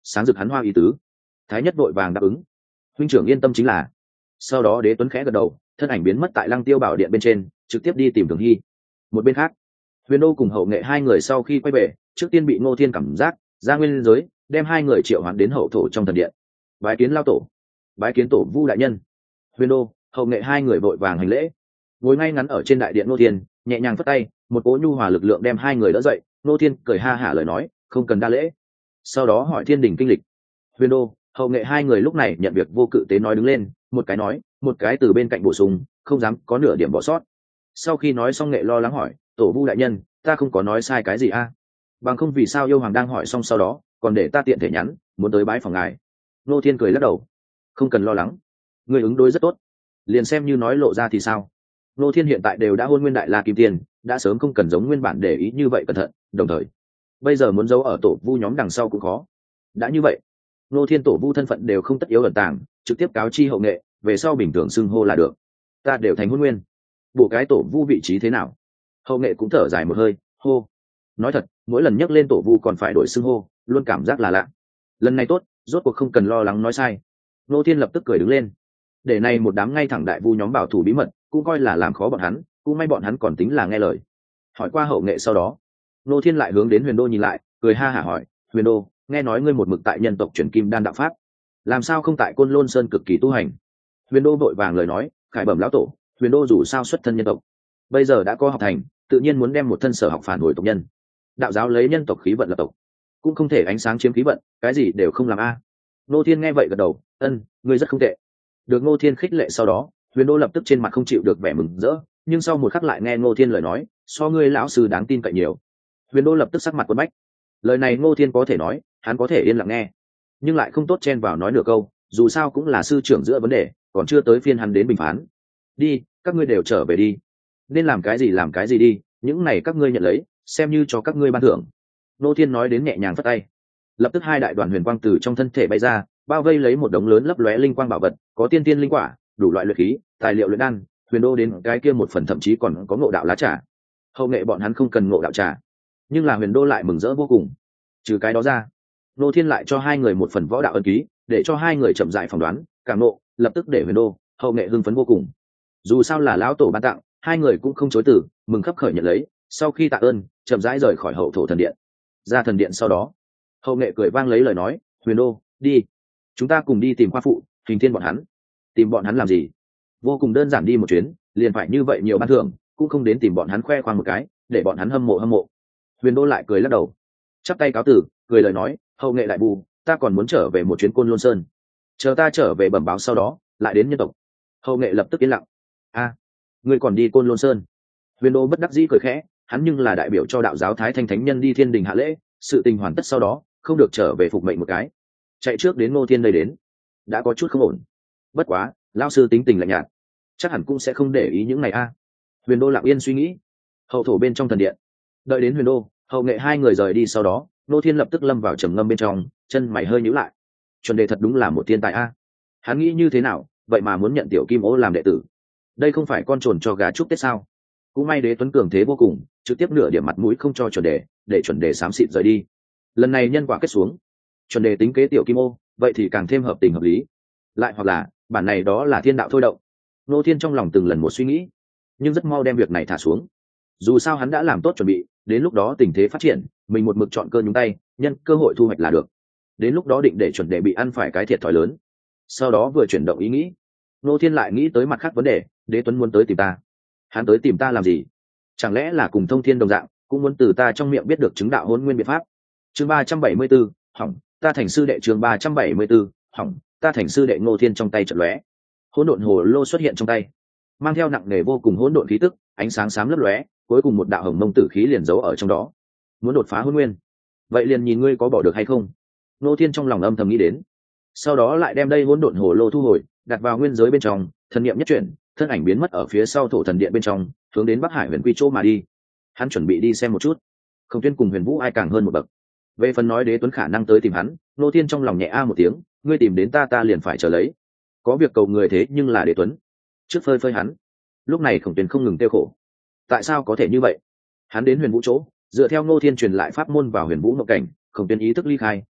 Speaker 1: sáng rực hắn hoa ý tứ. Thái nhất vội vàng đáp ứng. Huynh trưởng yên tâm chính là. Sau đó Đế Tuấn khẽ gật đầu, thân ảnh biến mất tại Lăng Tiêu Bảo điện bên trên, trực tiếp đi tìm Thường Hy. Một bên khác, Huyền Đô cùng Hậu Nghệ hai người sau khi quay về, trước tiên bị Ngô Thiên cảm giác ra nguyên giới, đem hai người triệu hoán đến hậu thổ trong thần điện. Bái kiến lao tổ, bái kiến tổ Vu đại nhân. Huyền Đô, Hậu Nghệ hai người vội vàng hành lễ. Ngồi ngay ngắn ở trên đại điện Ngô Thiên, nhẹ nhàng phất tay, một cỗ nhu hòa lực lượng đem hai người đỡ dậy. Ngô Thiên cười ha hả lời nói, không cần đa lễ. Sau đó hỏi thiên đình kinh lịch. Huyền Đô, Hậu Nghệ hai người lúc này nhận việc vô cự tế nói đứng lên, một cái nói, một cái từ bên cạnh bổ sung, không dám có nửa điểm bỏ sót. Sau khi nói xong, Nghệ lo lắng hỏi, tổ Vu đại nhân, ta không có nói sai cái gì a? À? Bằng không vì sao yêu hoàng đang hỏi xong sau đó còn để ta tiện thể nhắn muốn tới bái phòng ngài. Nô Thiên cười lắc đầu, không cần lo lắng, người ứng đối rất tốt, liền xem như nói lộ ra thì sao. Nô Thiên hiện tại đều đã hôn nguyên đại la kim tiền, đã sớm không cần giống nguyên bản để ý như vậy cẩn thận, đồng thời bây giờ muốn giấu ở tổ Vu nhóm đằng sau cũng khó. Đã như vậy, Nô Thiên tổ Vu thân phận đều không tất yếu ẩn tàng, trực tiếp cáo chi Hậu Nghệ, về sau bình thường xưng hô là được. Ta đều thành hôn nguyên, bộ cái tổ Vu vị trí thế nào? Hậu Nghệ cũng thở dài một hơi, hô. Nói thật, mỗi lần nhắc lên tổ Vu còn phải đổi xưng hô, luôn cảm giác là lạ. Lần này tốt, rốt cuộc không cần lo lắng nói sai. Nô Thiên lập tức cười đứng lên. Để này một đám ngay thẳng đại Vu nhóm bảo thủ bí mật, cũng coi là làm khó bọn hắn, cũng may bọn hắn còn tính là nghe lời. Hỏi qua Hậu Nghệ sau đó, Nô Thiên lại hướng đến Huyền Đô nhìn lại, cười ha hả hỏi, Huyền Đô, nghe nói ngươi một mực tại nhân tộc chuyển kim đan đạo pháp, làm sao không tại Côn Lôn Sơn cực kỳ tu hành? Huyền Đô vội vàng lời nói, khải bẩm lão tổ, Huyền Đô dù sao xuất thân nhân tộc, bây giờ đã có học thành, tự nhiên muốn đem một thân sở học phản hồi tộc nhân. Đạo giáo lấy nhân tộc khí vận lập tộc, cũng không thể ánh sáng chiếm khí vận, cái gì đều không làm a. À. Nô Thiên nghe vậy gật đầu, ân, ngươi rất không tệ. Được Nô Thiên khích lệ sau đó, Huyền Đô lập tức trên mặt không chịu được vẻ mừng rỡ, nhưng sau một khắc lại nghe Nô Thiên lời nói, so ngươi lão sư đáng tin cậy nhiều. Huyền Đô lập tức sắc mặt quấn bách. Lời này Nô Thiên có thể nói, hắn có thể yên lặng nghe, nhưng lại không tốt chen vào nói nửa câu, dù sao cũng là sư trưởng giữa vấn đề, còn chưa tới phiên hắn đến bình phán. Đi, các ngươi đều trở về đi, nên làm cái gì làm cái gì đi, những này các ngươi nhận lấy, xem như cho các ngươi ban thưởng. Nô Thiên nói đến nhẹ nhàng phất tay, lập tức hai đại đoàn huyền quang từ trong thân thể bay ra, bao vây lấy một đống lớn lấp lóe linh quang bảo vật, có tiên tiên linh quả, đủ loại luyện khí, tài liệu luyện đan. Huyền Đô đến cái kia một phần thậm chí còn có ngộ đạo lá trà. Hậu Nghệ bọn hắn không cần ngộ đạo trà, nhưng là Huyền Đô lại mừng rỡ vô cùng. Trừ cái đó ra, Nô Thiên lại cho hai người một phần võ đạo ân ký, để cho hai người chậm rãi phỏng đoán, cảm nộ, lập tức để Huyền Đô, Hậu Nghệ hưng phấn vô cùng. Dù sao là lão tổ ban tặng, hai người cũng không chối từ, mừng khấp khởi nhận lấy. Sau khi tạ ơn, chậm rãi rời khỏi hậu thổ thần điện. Ra thần điện sau đó, Hậu Nghệ cười vang lấy lời nói, Huyền Đô, đi, chúng ta cùng đi tìm khoa phụ Hình Thiên bọn hắn. Tìm bọn hắn làm gì? Vô cùng đơn giản, đi một chuyến liền phải như vậy nhiều ban thưởng, cũng không đến tìm bọn hắn khoe khoang một cái, để bọn hắn hâm mộ hâm mộ. Huyền Đô lại cười lắc đầu, chắp tay cáo tử, cười lời nói, Hậu Nghệ đại bù, ta còn muốn trở về một chuyến Côn Lôn Sơn, chờ ta trở về bẩm báo sau đó lại đến nhân tộc. Hậu Nghệ lập tức yên lặng. A, à, ngươi còn đi Côn Lôn Sơn? Huyền Đô bất đắc dĩ cười khẽ, hắn nhưng là đại biểu cho đạo giáo Thái Thanh thánh nhân đi thiên đình hạ lễ, sự tình hoàn tất sau đó không được trở về phục mệnh một cái, chạy trước đến Ngô Thiên đây đến, đã có chút không ổn. Bất quá lão sư tính tình lạnh nhạt, chắc hẳn cũng sẽ không để ý những này a. À. Huyền Đô lặng yên suy nghĩ. Hậu thổ bên trong thần điện, đợi đến Huyền Đô, Hậu Nghệ hai người rời đi sau đó, Ngô Thiên lập tức lâm vào trầm ngâm bên trong, chân mày hơi nhíu lại. Chuẩn đề thật đúng là một thiên tài a. À. Hắn nghĩ như thế nào, vậy mà muốn nhận tiểu Kim Ô làm đệ tử? Đây không phải con trồn cho gà chúc Tết sao? Cũng may Đế Tuấn cường thế vô cùng, trực tiếp nửa điểm mặt mũi không cho Chuẩn đề, để Chuẩn đề xám xịt rời đi. Lần này nhân quả kết xuống, Chuẩn đề tính kế tiểu Kim Ô, vậy thì càng thêm hợp tình hợp lý. Lại hoặc là bản này đó là thiên đạo thôi động. Ngô Thiên trong lòng từng lần một suy nghĩ, nhưng rất mau đem việc này thả xuống. Dù sao hắn đã làm tốt chuẩn bị, đến lúc đó tình thế phát triển, mình một mực chọn cơ nhúng tay, nhân cơ hội thu hoạch là được. Đến lúc đó định để Chuẩn đề bị ăn phải cái thiệt thòi lớn. Sau đó vừa chuyển động ý nghĩ, Ngô Thiên lại nghĩ tới mặt khác vấn đề. Đế Tuấn muốn tới tìm ta, hắn tới tìm ta làm gì? Chẳng lẽ là cùng Thông Thiên đồng dạng, cũng muốn từ ta trong miệng biết được chứng đạo hôn nguyên biện pháp? Chương ba trăm bảy mươi 74, hỏng, ta thành sư đệ. Chương ba trăm bảy mươi 74, hỏng, ta thành sư đệ. Ngô Thiên trong tay chợt lóe, hỗn độn hồ lô xuất hiện trong tay, mang theo nặng nề vô cùng hỗn độn khí tức, ánh sáng xám lấp lóe, cuối cùng một đạo hồng mông tử khí liền giấu ở trong đó. Muốn đột phá hôn nguyên, vậy liền nhìn ngươi có bỏ được hay không. Ngô Thiên trong lòng âm thầm nghĩ đến, sau đó lại đem đây hỗn độn hồ lô thu hồi, đặt vào nguyên giới bên trong, thần niệm nhất chuyển, thân ảnh biến mất ở phía sau thổ thần điện bên trong, hướng đến Bắc Hải Huyền Quy chỗ mà đi. Hắn chuẩn bị đi xem một chút, Không Tuyên cùng Huyền Vũ ai càng hơn một bậc. Về phần nói Đế Tuấn khả năng tới tìm hắn, Ngô Thiên trong lòng nhẹ a một tiếng, ngươi tìm đến ta ta liền phải chờ lấy. Có việc cầu người thế nhưng là Đế Tuấn, trước phơi phơi hắn. Lúc này Khổng Tuyên không ngừng tiêu khổ. Tại sao có thể như vậy? Hắn đến Huyền Vũ chỗ, dựa theo Ngô Thiên truyền lại pháp môn vào Huyền Vũ mộng cảnh, Khổng Tuyên ý thức ly khai,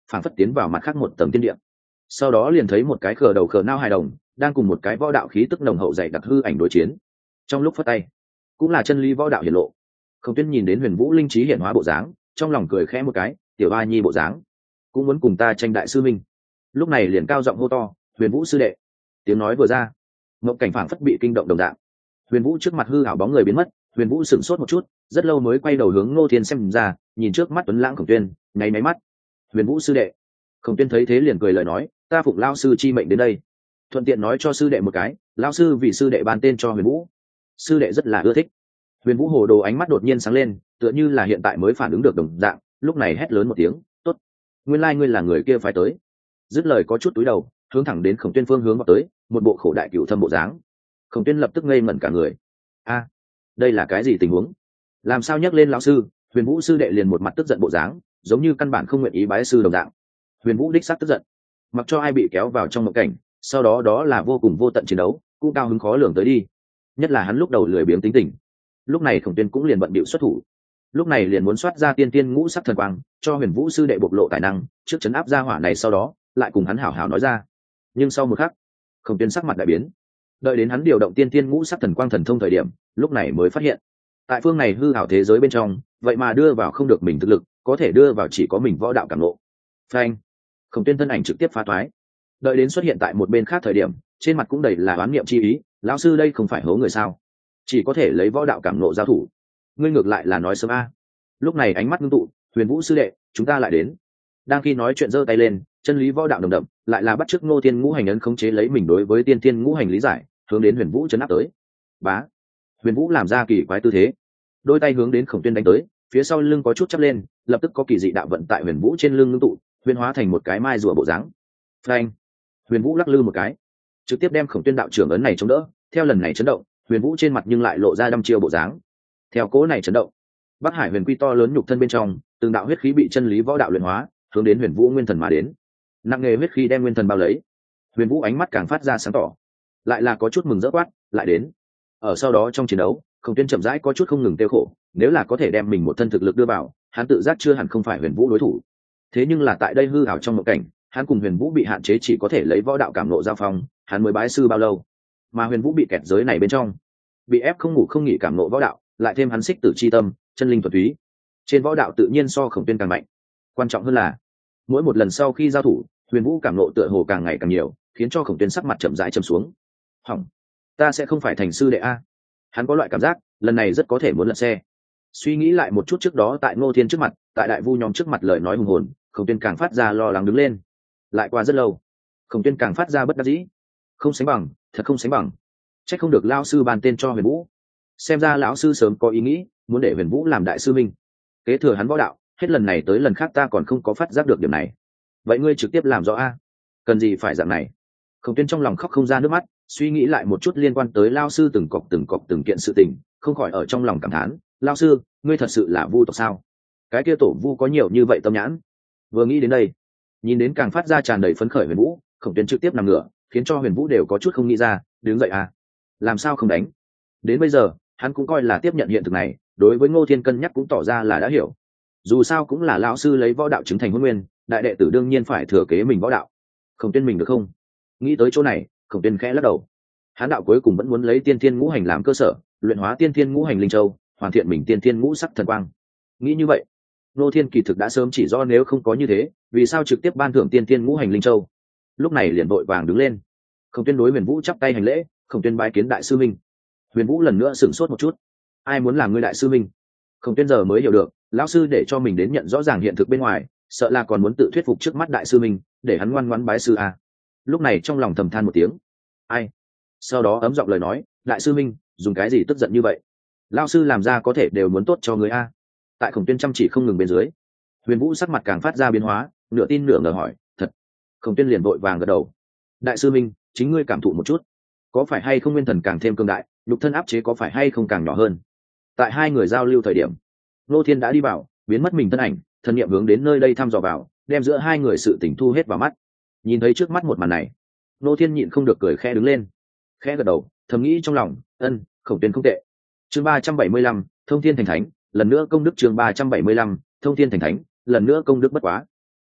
Speaker 1: phảng phất tiến vào mặt khác một tầng thiên địa. Sau đó liền thấy một cái khờ đầu khờ nao hài đồng đang cùng một cái võ đạo khí tức nồng hậu dày đặc hư ảnh đối chiến. Trong lúc phất tay cũng là chân lý võ đạo hiển lộ. Khổng Tuyên nhìn đến Huyền Vũ linh trí hiển hóa bộ dáng, trong lòng cười khẽ một cái, tiểu a nhi bộ dáng cũng muốn cùng ta tranh đại sư minh. Lúc này liền cao giọng hô to, Huyền Vũ sư đệ. Tiếng nói vừa ra, mộng cảnh phảng phất bị kinh động đồng dạng. Huyền Vũ trước mặt hư ảo bóng người biến mất. Huyền Vũ sửng sốt một chút, rất lâu mới quay đầu hướng Ngô Thiên xem ra, nhìn trước mắt tuấn lãng Khổng Tuyên, nháy máy mắt. Huyền Vũ sư đệ. Khổng Tuyên thấy thế liền cười lời nói, ta phụng lao sư chi mệnh đến đây, thuận tiện nói cho sư đệ một cái, lao sư vì sư đệ ban tên cho Huyền Vũ. Sư đệ rất là ưa thích. Huyền Vũ hồ đồ ánh mắt đột nhiên sáng lên, tựa như là hiện tại mới phản ứng được đồng dạng, lúc này hét lớn một tiếng, tốt, nguyên lai ngươi là người kia phải tới. Dứt lời có chút túi đầu, hướng thẳng đến Khổng Tuyên phương hướng vào tới, một bộ khổ đại cửu thâm bộ dáng. Khổng Tuyên lập tức ngây ngẩn cả người. A, đây là cái gì tình huống? Làm sao nhắc lên lão sư, Huyền Vũ sư đệ liền một mặt tức giận bộ dáng, giống như căn bản không nguyện ý bái sư đồng dạng. Huyền Vũ đích xác tức giận, mặc cho ai bị kéo vào trong mộng cảnh, sau đó đó là vô cùng vô tận chiến đấu, cũng cao hứng khó lường tới đi. Nhất là hắn lúc đầu lười biếng tính tình, lúc này Khổng Tuyên cũng liền bận bịu xuất thủ, lúc này liền muốn soát ra tiên tiên ngũ sắc thần quang, cho Huyền Vũ sư đệ bộc lộ tài năng, trước chấn áp ra hỏa này, sau đó lại cùng hắn hảo hảo nói ra. Nhưng sau một khắc, Khổng Tuyên sắc mặt đại biến, đợi đến hắn điều động tiên tiên ngũ sắc thần quang thần thông thời điểm, lúc này mới phát hiện, tại phương này hư ảo thế giới bên trong, vậy mà đưa vào không được mình thực lực, có thể đưa vào chỉ có mình võ đạo cảm ngộ. Phanh! Khổng Tuyên thân ảnh trực tiếp phá toái, đợi đến xuất hiện tại một bên khác thời điểm, trên mặt cũng đầy là oán niệm chi ý, lão sư đây không phải hố người sao? Chỉ có thể lấy võ đạo cảm ngộ giao thủ, ngươi ngược lại là nói sớm a. Lúc này ánh mắt ngưng tụ, Huyền Vũ sư đệ, chúng ta lại đến. Đang khi nói chuyện giơ tay lên, chân lý võ đạo đồng đậm, lại là bắt chước Ngô Thiên ngũ hành ấn khống chế lấy mình đối với tiên tiên ngũ hành lý giải, hướng đến Huyền Vũ chấn áp tới. Bá! Huyền Vũ làm ra kỳ quái tư thế, đôi tay hướng đến Khổng Tuyên đánh tới, phía sau lưng có chút chắp lên, lập tức có kỳ dị đạo vận tại Huyền Vũ trên lưng ngưng tụ, huyền hóa thành một cái mai rùa bộ dáng. Phanh! Huyền Vũ lắc lư một cái, trực tiếp đem Khổng Tuyên đạo trưởng ấn này chống đỡ. Theo lần này chấn động, Huyền Vũ trên mặt nhưng lại lộ ra đăm chiêu bộ dáng. Theo cố này chấn động, Bắc Hải huyền quy to lớn nhục thân bên trong, từng đạo huyết khí bị chân lý võ đạo luyện hóa, hướng đến Huyền Vũ nguyên thần mà đến. Nặng nghề huyết khí đem nguyên thần bao lấy. Huyền Vũ ánh mắt càng phát ra sáng tỏ, lại là có chút mừng rỡ quát, lại đến. Ở sau đó trong chiến đấu, Khổng Tuyên chậm rãi có chút không ngừng tiêu khổ, nếu là có thể đem mình một thân thực lực đưa vào, hắn tự giác chưa hẳn không phải Huyền Vũ đối thủ. Thế nhưng là tại đây hư ảo trong một cảnh, hắn cùng Huyền Vũ bị hạn chế chỉ có thể lấy võ đạo cảm nộ giao phong, hắn mới bái sư bao lâu, mà Huyền Vũ bị kẹt giới này bên trong, bị ép không ngủ không nghỉ cảm nộ võ đạo, lại thêm hắn xích tử chi tâm, chân linh thuần túy, trên võ đạo tự nhiên so Khổng Tuyên càng mạnh. Quan trọng hơn là, mỗi một lần sau khi giao thủ, Huyền Vũ cảm nộ tựa hồ càng ngày càng nhiều, khiến cho Khổng Tuyên sắc mặt chậm rãi trầm xuống. Hỏng, ta sẽ không phải thành sư đệ a. Hắn có loại cảm giác, lần này rất có thể muốn lật xe. Suy nghĩ lại một chút trước đó tại Ngô Thiên trước mặt, tại đại vu nhóm trước mặt lời nói hùng hồn, Khổng Tuyên càng phát ra lo lắng đứng lên. Lại qua rất lâu, Khổng Tuyên càng phát ra bất đắc dĩ. Không sánh bằng, thật không sánh bằng. Chắc không được lão sư ban tên cho Huyền Vũ. Xem ra lão sư sớm có ý nghĩ, muốn để Huyền Vũ làm đại sư minh, kế thừa hắn võ đạo, hết lần này tới lần khác ta còn không có phát giác được điểm này. Vậy ngươi trực tiếp làm rõ a, cần gì phải dạng này? Khổng Tuyên trong lòng khóc không ra nước mắt, suy nghĩ lại một chút liên quan tới lão sư từng cọc từng cọc từng kiện sự tình, không khỏi ở trong lòng cảm thán, lão sư, ngươi thật sự là vu tộc sao? Cái kia tổ vu có nhiều như vậy tâm nhãn. Vừa nghĩ đến đây, nhìn đến càng phát ra tràn đầy phấn khởi Huyền Vũ, Khổng Tuyên trực tiếp nằm ngửa, khiến cho Huyền Vũ đều có chút không nghĩ ra, đứng dậy à? Làm sao không đánh? Đến bây giờ, hắn cũng coi là tiếp nhận hiện thực này, đối với Ngô Thiên cân nhắc cũng tỏ ra là đã hiểu. Dù sao cũng là lão sư lấy võ đạo chứng thành huân nguyên, đại đệ tử đương nhiên phải thừa kế mình võ đạo. Khổng Tuyên mình được không? Nghĩ tới chỗ này, Khổng Tuyên khẽ lắc đầu. Hắn đạo cuối cùng vẫn muốn lấy tiên thiên ngũ hành làm cơ sở, luyện hóa tiên thiên ngũ hành linh châu, hoàn thiện mình tiên thiên ngũ sắc thần quang. Nghĩ như vậy, Ngô Thiên kỳ thực đã sớm chỉ rõ nếu không có như thế, vì sao trực tiếp ban thưởng tiên thiên ngũ hành linh châu. Lúc này liền vội vàng đứng lên. Khổng Tuyên đối Huyền Vũ chắp tay hành lễ, Khổng Tuyên bái kiến đại sư minh. Huyền Vũ lần nữa sửng sốt một chút. Ai muốn làm ngươi đại sư minh? Khổng Tuyên giờ mới hiểu được, lão sư để cho mình đến nhận rõ ràng hiện thực bên ngoài, sợ là còn muốn tự thuyết phục trước mắt đại sư minh, để hắn ngoan ngoãn bái sư à. Lúc này trong lòng thầm than một tiếng. Ai? Sau đó ấm giọng lời nói, đại sư minh, dùng cái gì tức giận như vậy? Lão sư làm ra có thể đều muốn tốt cho người a. Tại Khổng Tuyên chăm chỉ không ngừng bên dưới, Huyền Vũ sắc mặt càng phát ra biến hóa, nửa tin nửa ngờ hỏi, thật? Khổng Tuyên liền vội vàng gật đầu. Đại sư minh, chính ngươi cảm thụ một chút, có phải hay không nguyên thần càng thêm cương đại, nhục thân áp chế có phải hay không càng nhỏ hơn? Tại hai người giao lưu thời điểm, Ngô Thiên đã đi vào, biến mất mình thân ảnh, thân niệm hướng đến nơi đây thăm dò vào, đem giữa hai người sự tình thu hết vào mắt. Nhìn thấy trước mắt một màn này, Ngô Thiên nhịn không được cười khẽ đứng lên, khẽ gật đầu, thầm nghĩ trong lòng, ân, Khổng Tuyên không tệ. Chương ba trăm bảy mươi lăm, thông thiên thành thánh, lần nữa công đức. Chương ba trăm bảy mươi lăm, thông thiên thành thánh, lần nữa công đức bất quá.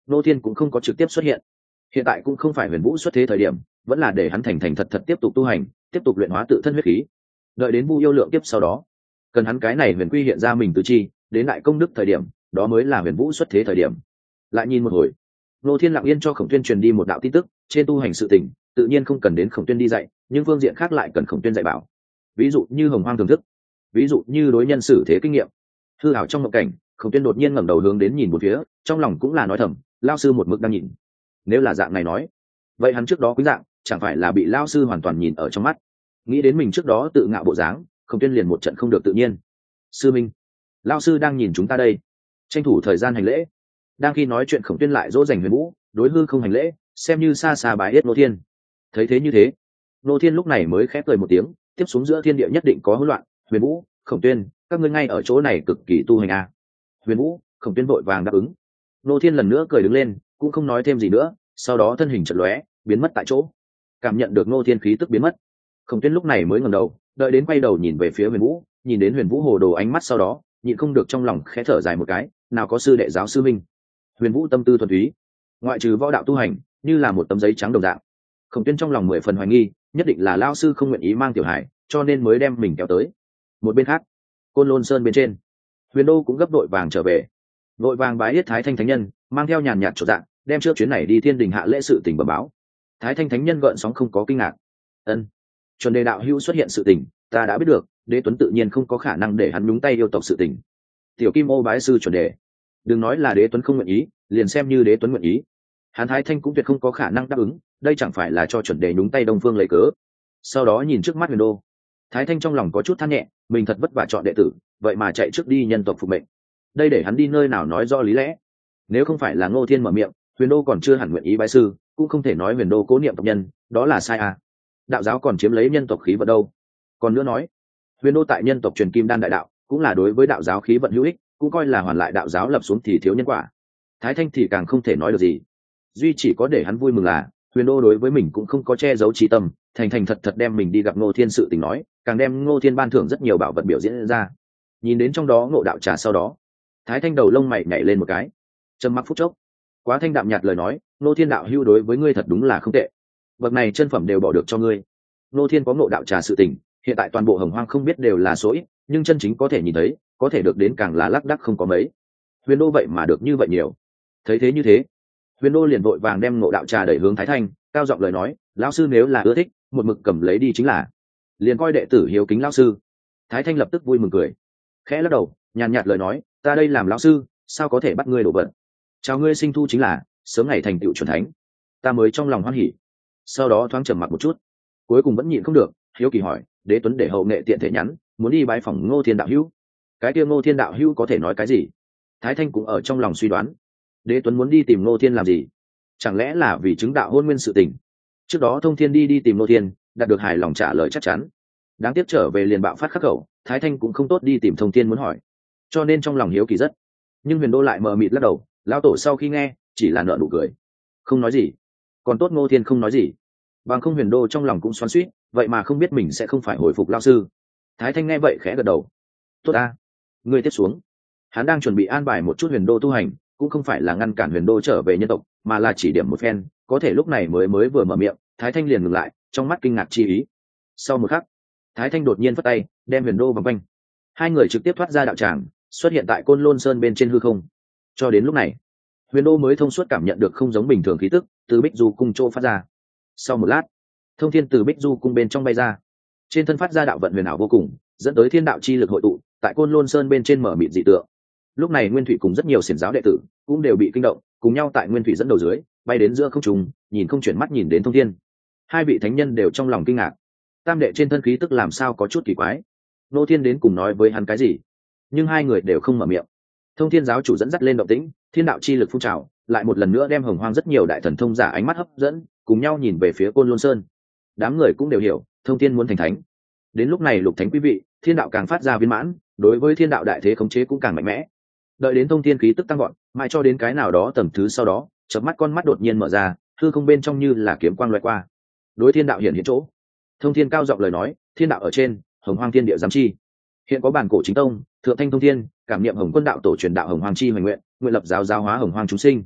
Speaker 1: Ngô Thiên cũng không có trực tiếp xuất hiện. Hiện tại cũng không phải Huyền Vũ xuất thế thời điểm, vẫn là để hắn thành thành thật thật tiếp tục tu hành, tiếp tục luyện hóa tự thân huyết khí. Đợi đến Vu Yêu lượng tiếp sau đó, cần hắn cái này huyền quy hiện ra mình tứ chi, đến đại công đức thời điểm, đó mới là Huyền Vũ xuất thế thời điểm. Lại nhìn một hồi, Ngô Thiên lặng yên cho Khổng Tuyên truyền đi một đạo tin tức, trên tu hành sự tình, tự nhiên không cần đến Khổng Tuyên đi dạy, nhưng phương diện khác lại cần Khổng Tuyên dạy bảo. Ví dụ như Hồng Hoang thưởng thức, ví dụ như đối nhân xử thế kinh nghiệm. Hư ảo trong mộng cảnh, Khổng Tuyên đột nhiên ngẩng đầu hướng đến nhìn một phía, trong lòng cũng là nói thầm, lão sư một mực đang nhìn. Nếu là dạng này nói, vậy hắn trước đó quý dạng, chẳng phải là bị lão sư hoàn toàn nhìn ở trong mắt. Nghĩ đến mình trước đó tự ngạo bộ dáng, Khổng Tuyên liền một trận không được tự nhiên. Sư minh, lão sư đang nhìn chúng ta đây. Tranh thủ thời gian hành lễ. Đang khi nói chuyện, Khổng Tuyên lại dỗ dành Huyền Vũ, đối hư không hành lễ, xem như xa xa bái yết Ngô Thiên. Thấy thế như thế, Ngô Thiên lúc này mới khẽ cười một tiếng, tiếp xuống giữa thiên địa nhất định có hỗn loạn. Huyền Vũ, Khổng Tuyên, các ngươi ngay ở chỗ này cực kỳ tu hành a. Huyền Vũ, Khổng Tuyên vội vàng đáp ứng. Ngô Thiên lần nữa cười đứng lên, cũng không nói thêm gì nữa, sau đó thân hình chợt lóe, biến mất tại chỗ. Cảm nhận được Ngô Thiên khí tức biến mất, Khổng Tuyên lúc này mới ngẩng đầu, đợi đến quay đầu nhìn về phía Huyền Vũ, nhìn đến Huyền Vũ hồ đồ ánh mắt sau đó, nhịn không được trong lòng khẽ thở dài một cái, nào có sư đệ giáo sư minh. Huyền Vũ tâm tư thuần túy, ngoại trừ võ đạo tu hành, như là một tấm giấy trắng đồng dạng. Khổng Tuyên trong lòng mười phần hoài nghi, nhất định là lão sư không nguyện ý mang tiểu hải, cho nên mới đem mình kéo tới. Một bên khác, Côn Lôn Sơn bên trên, Huyền Đô cũng gấp đội vàng trở về, đội vàng bái yết Thái Thanh Thánh Nhân, mang theo nhàn nhạt chột dạng, đem trước chuyến này đi Thiên Đình hạ lễ sự tình bẩm báo. Thái Thanh Thánh Nhân gợn sóng không có kinh ngạc. Ân, chuẩn đề đạo hữu xuất hiện sự tình, ta đã biết được, Đế Tuấn tự nhiên không có khả năng để hắn nhúng tay yêu tộc sự tình. Tiểu Kim Ô bái sư chuẩn đề, đừng nói là Đế Tuấn không nguyện ý, liền xem như Đế Tuấn nguyện ý, hắn Thái Thanh cũng tuyệt không có khả năng đáp ứng, đây chẳng phải là cho chuẩn đề nhúng tay Đông Phương lấy cớ. Sau đó nhìn trước mắt Huyền Đô, Thái Thanh trong lòng có chút than nhẹ, mình thật vất vả chọn đệ tử, vậy mà chạy trước đi nhân tộc phục mệnh, đây để hắn đi nơi nào nói rõ lý lẽ. Nếu không phải là Ngô Thiên mở miệng, Huyền Đô còn chưa hẳn nguyện ý bái sư, cũng không thể nói Huyền Đô cố niệm tộc nhân, đó là sai à. Đạo giáo còn chiếm lấy nhân tộc khí vận đâu. Còn nữa nói, Huyền Đô tại nhân tộc truyền kim đan đại đạo, cũng là đối với đạo giáo khí vận hữu ích, cũng coi là hoàn lại đạo giáo lập xuống thì thiếu nhân quả. Thái Thanh thì càng không thể nói được gì, duy chỉ có để hắn vui mừng là Huyền Đô đối với mình cũng không có che giấu trí tâm, thành thành thật thật đem mình đi gặp Ngô Thiên sự tình nói, càng đem Ngô Thiên ban thưởng rất nhiều bảo vật biểu diễn ra. Nhìn đến trong đó ngộ đạo trà sau đó, Thái Thanh đầu lông mày nhảy lên một cái, trầm mặc phút chốc, quá thanh đạm nhạt lời nói, Ngô Thiên đạo hữu đối với ngươi thật đúng là không tệ, bậc này chân phẩm đều bỏ được cho ngươi. Ngô Thiên có ngộ đạo trà sự tình, hiện tại toàn bộ Hồng Hoang không biết đều là số ít, nhưng chân chính có thể nhìn thấy, có thể được đến càng là lác đác không có mấy. Huyền Đô vậy mà được như vậy nhiều. Thấy thế như thế, Huyền Đô liền vội vàng đem ngộ đạo trà đẩy hướng Thái Thanh, cao giọng lời nói, lão sư nếu là ưa thích, một mực cầm lấy đi chính là, liền coi đệ tử hiếu kính lão sư. Thái Thanh lập tức vui mừng cười, khẽ lắc đầu, nhàn nhạt lời nói, ta đây làm lão sư, sao có thể bắt ngươi đổ vật. Chào ngươi sinh thu chính là, sớm ngày thành tựu chuẩn thánh, ta mới trong lòng hoan hỉ. Sau đó thoáng trầm mặc một chút, cuối cùng vẫn nhịn không được, hiếu kỳ hỏi, Đế Tuấn để hậu nghệ tiện thể nhắn, muốn đi bái phỏng Ngô Thiên đạo hữu. Cái kia Ngô Thiên đạo hữu có thể nói cái gì? Thái Thanh cũng ở trong lòng suy đoán, Đế Tuấn muốn đi tìm Ngô Thiên làm gì? Chẳng lẽ là vì chứng đạo hôn nguyên sự tình? Trước đó Thông Thiên đi đi tìm Ngô Thiên, đạt được hài lòng trả lời chắc chắn. Đáng tiếc trở về liền bạo phát khắc khẩu, Thái Thanh cũng không tốt đi tìm Thông Thiên muốn hỏi, cho nên trong lòng hiếu kỳ rất. Nhưng Huyền Đô lại mờ mịt lắc đầu, lão tổ sau khi nghe, chỉ là nở nụ cười, không nói gì. Còn tốt Ngô Thiên không nói gì, bằng không Huyền Đô trong lòng cũng xoắn xuýt, vậy mà không biết mình sẽ không phải hồi phục lão sư. Thái Thanh nghe vậy khẽ gật đầu, tốt a, ngươi tiếp xuống. Hắn đang chuẩn bị an bài một chút Huyền Đô tu hành, cũng không phải là ngăn cản Huyền Đô trở về nhân tộc, mà là chỉ điểm một phen, có thể lúc này mới mới vừa mở miệng, Thái Thanh liền ngừng lại, trong mắt kinh ngạc chi ý. Sau một khắc, Thái Thanh đột nhiên phất tay, đem Huyền Đô vòng quanh, hai người trực tiếp thoát ra đạo tràng, xuất hiện tại Côn Lôn Sơn bên trên hư không. Cho đến lúc này, Huyền Đô mới thông suốt cảm nhận được không giống bình thường khí tức từ Bích Du cung chỗ phát ra. Sau một lát, Thông Thiên từ Bích Du cung bên trong bay ra, trên thân phát ra đạo vận huyền ảo vô cùng, dẫn tới thiên đạo chi lực hội tụ tại Côn Lôn Sơn bên trên mở mịt dị tượng. Lúc này Nguyên Thủy cùng rất nhiều xiển giáo đệ tử cũng đều bị kinh động, cùng nhau tại Nguyên Thủy dẫn đầu dưới bay đến giữa không trung, nhìn không chuyển mắt nhìn đến Thông Thiên. Hai vị thánh nhân đều trong lòng kinh ngạc, tam đệ trên thân khí tức làm sao có chút kỳ quái, Ngô Thiên đến cùng nói với hắn cái gì? Nhưng hai người đều không mở miệng. Thông Thiên giáo chủ dẫn dắt lên động tĩnh, thiên đạo chi lực phun trào, lại một lần nữa đem Hồng Hoang rất nhiều đại thần thông giả ánh mắt hấp dẫn, cùng nhau nhìn về phía Côn Lôn Sơn. Đám người cũng đều hiểu, Thông Thiên muốn thành thánh. Đến lúc này lục thánh quý vị, thiên đạo càng phát ra viên mãn, đối với thiên đạo đại thế khống chế cũng càng mạnh mẽ. Đợi đến Thông Thiên khí tức tăng gọn, mãi cho đến cái nào đó tầm thứ sau đó, chớp mắt con mắt đột nhiên mở ra, hư không bên trong như là kiếm quang loại qua. Đối thiên đạo hiện hiện chỗ, Thông Thiên cao giọng lời nói, thiên đạo ở trên, Hồng Hoang thiên địa giám chi. Hiện có bản cổ chính tông, thượng thanh Thông Thiên, cảm niệm Hồng Quân đạo tổ truyền đạo Hồng Hoang chi hoành nguyện, nguyện lập giáo giáo hóa Hồng Hoang chúng sinh.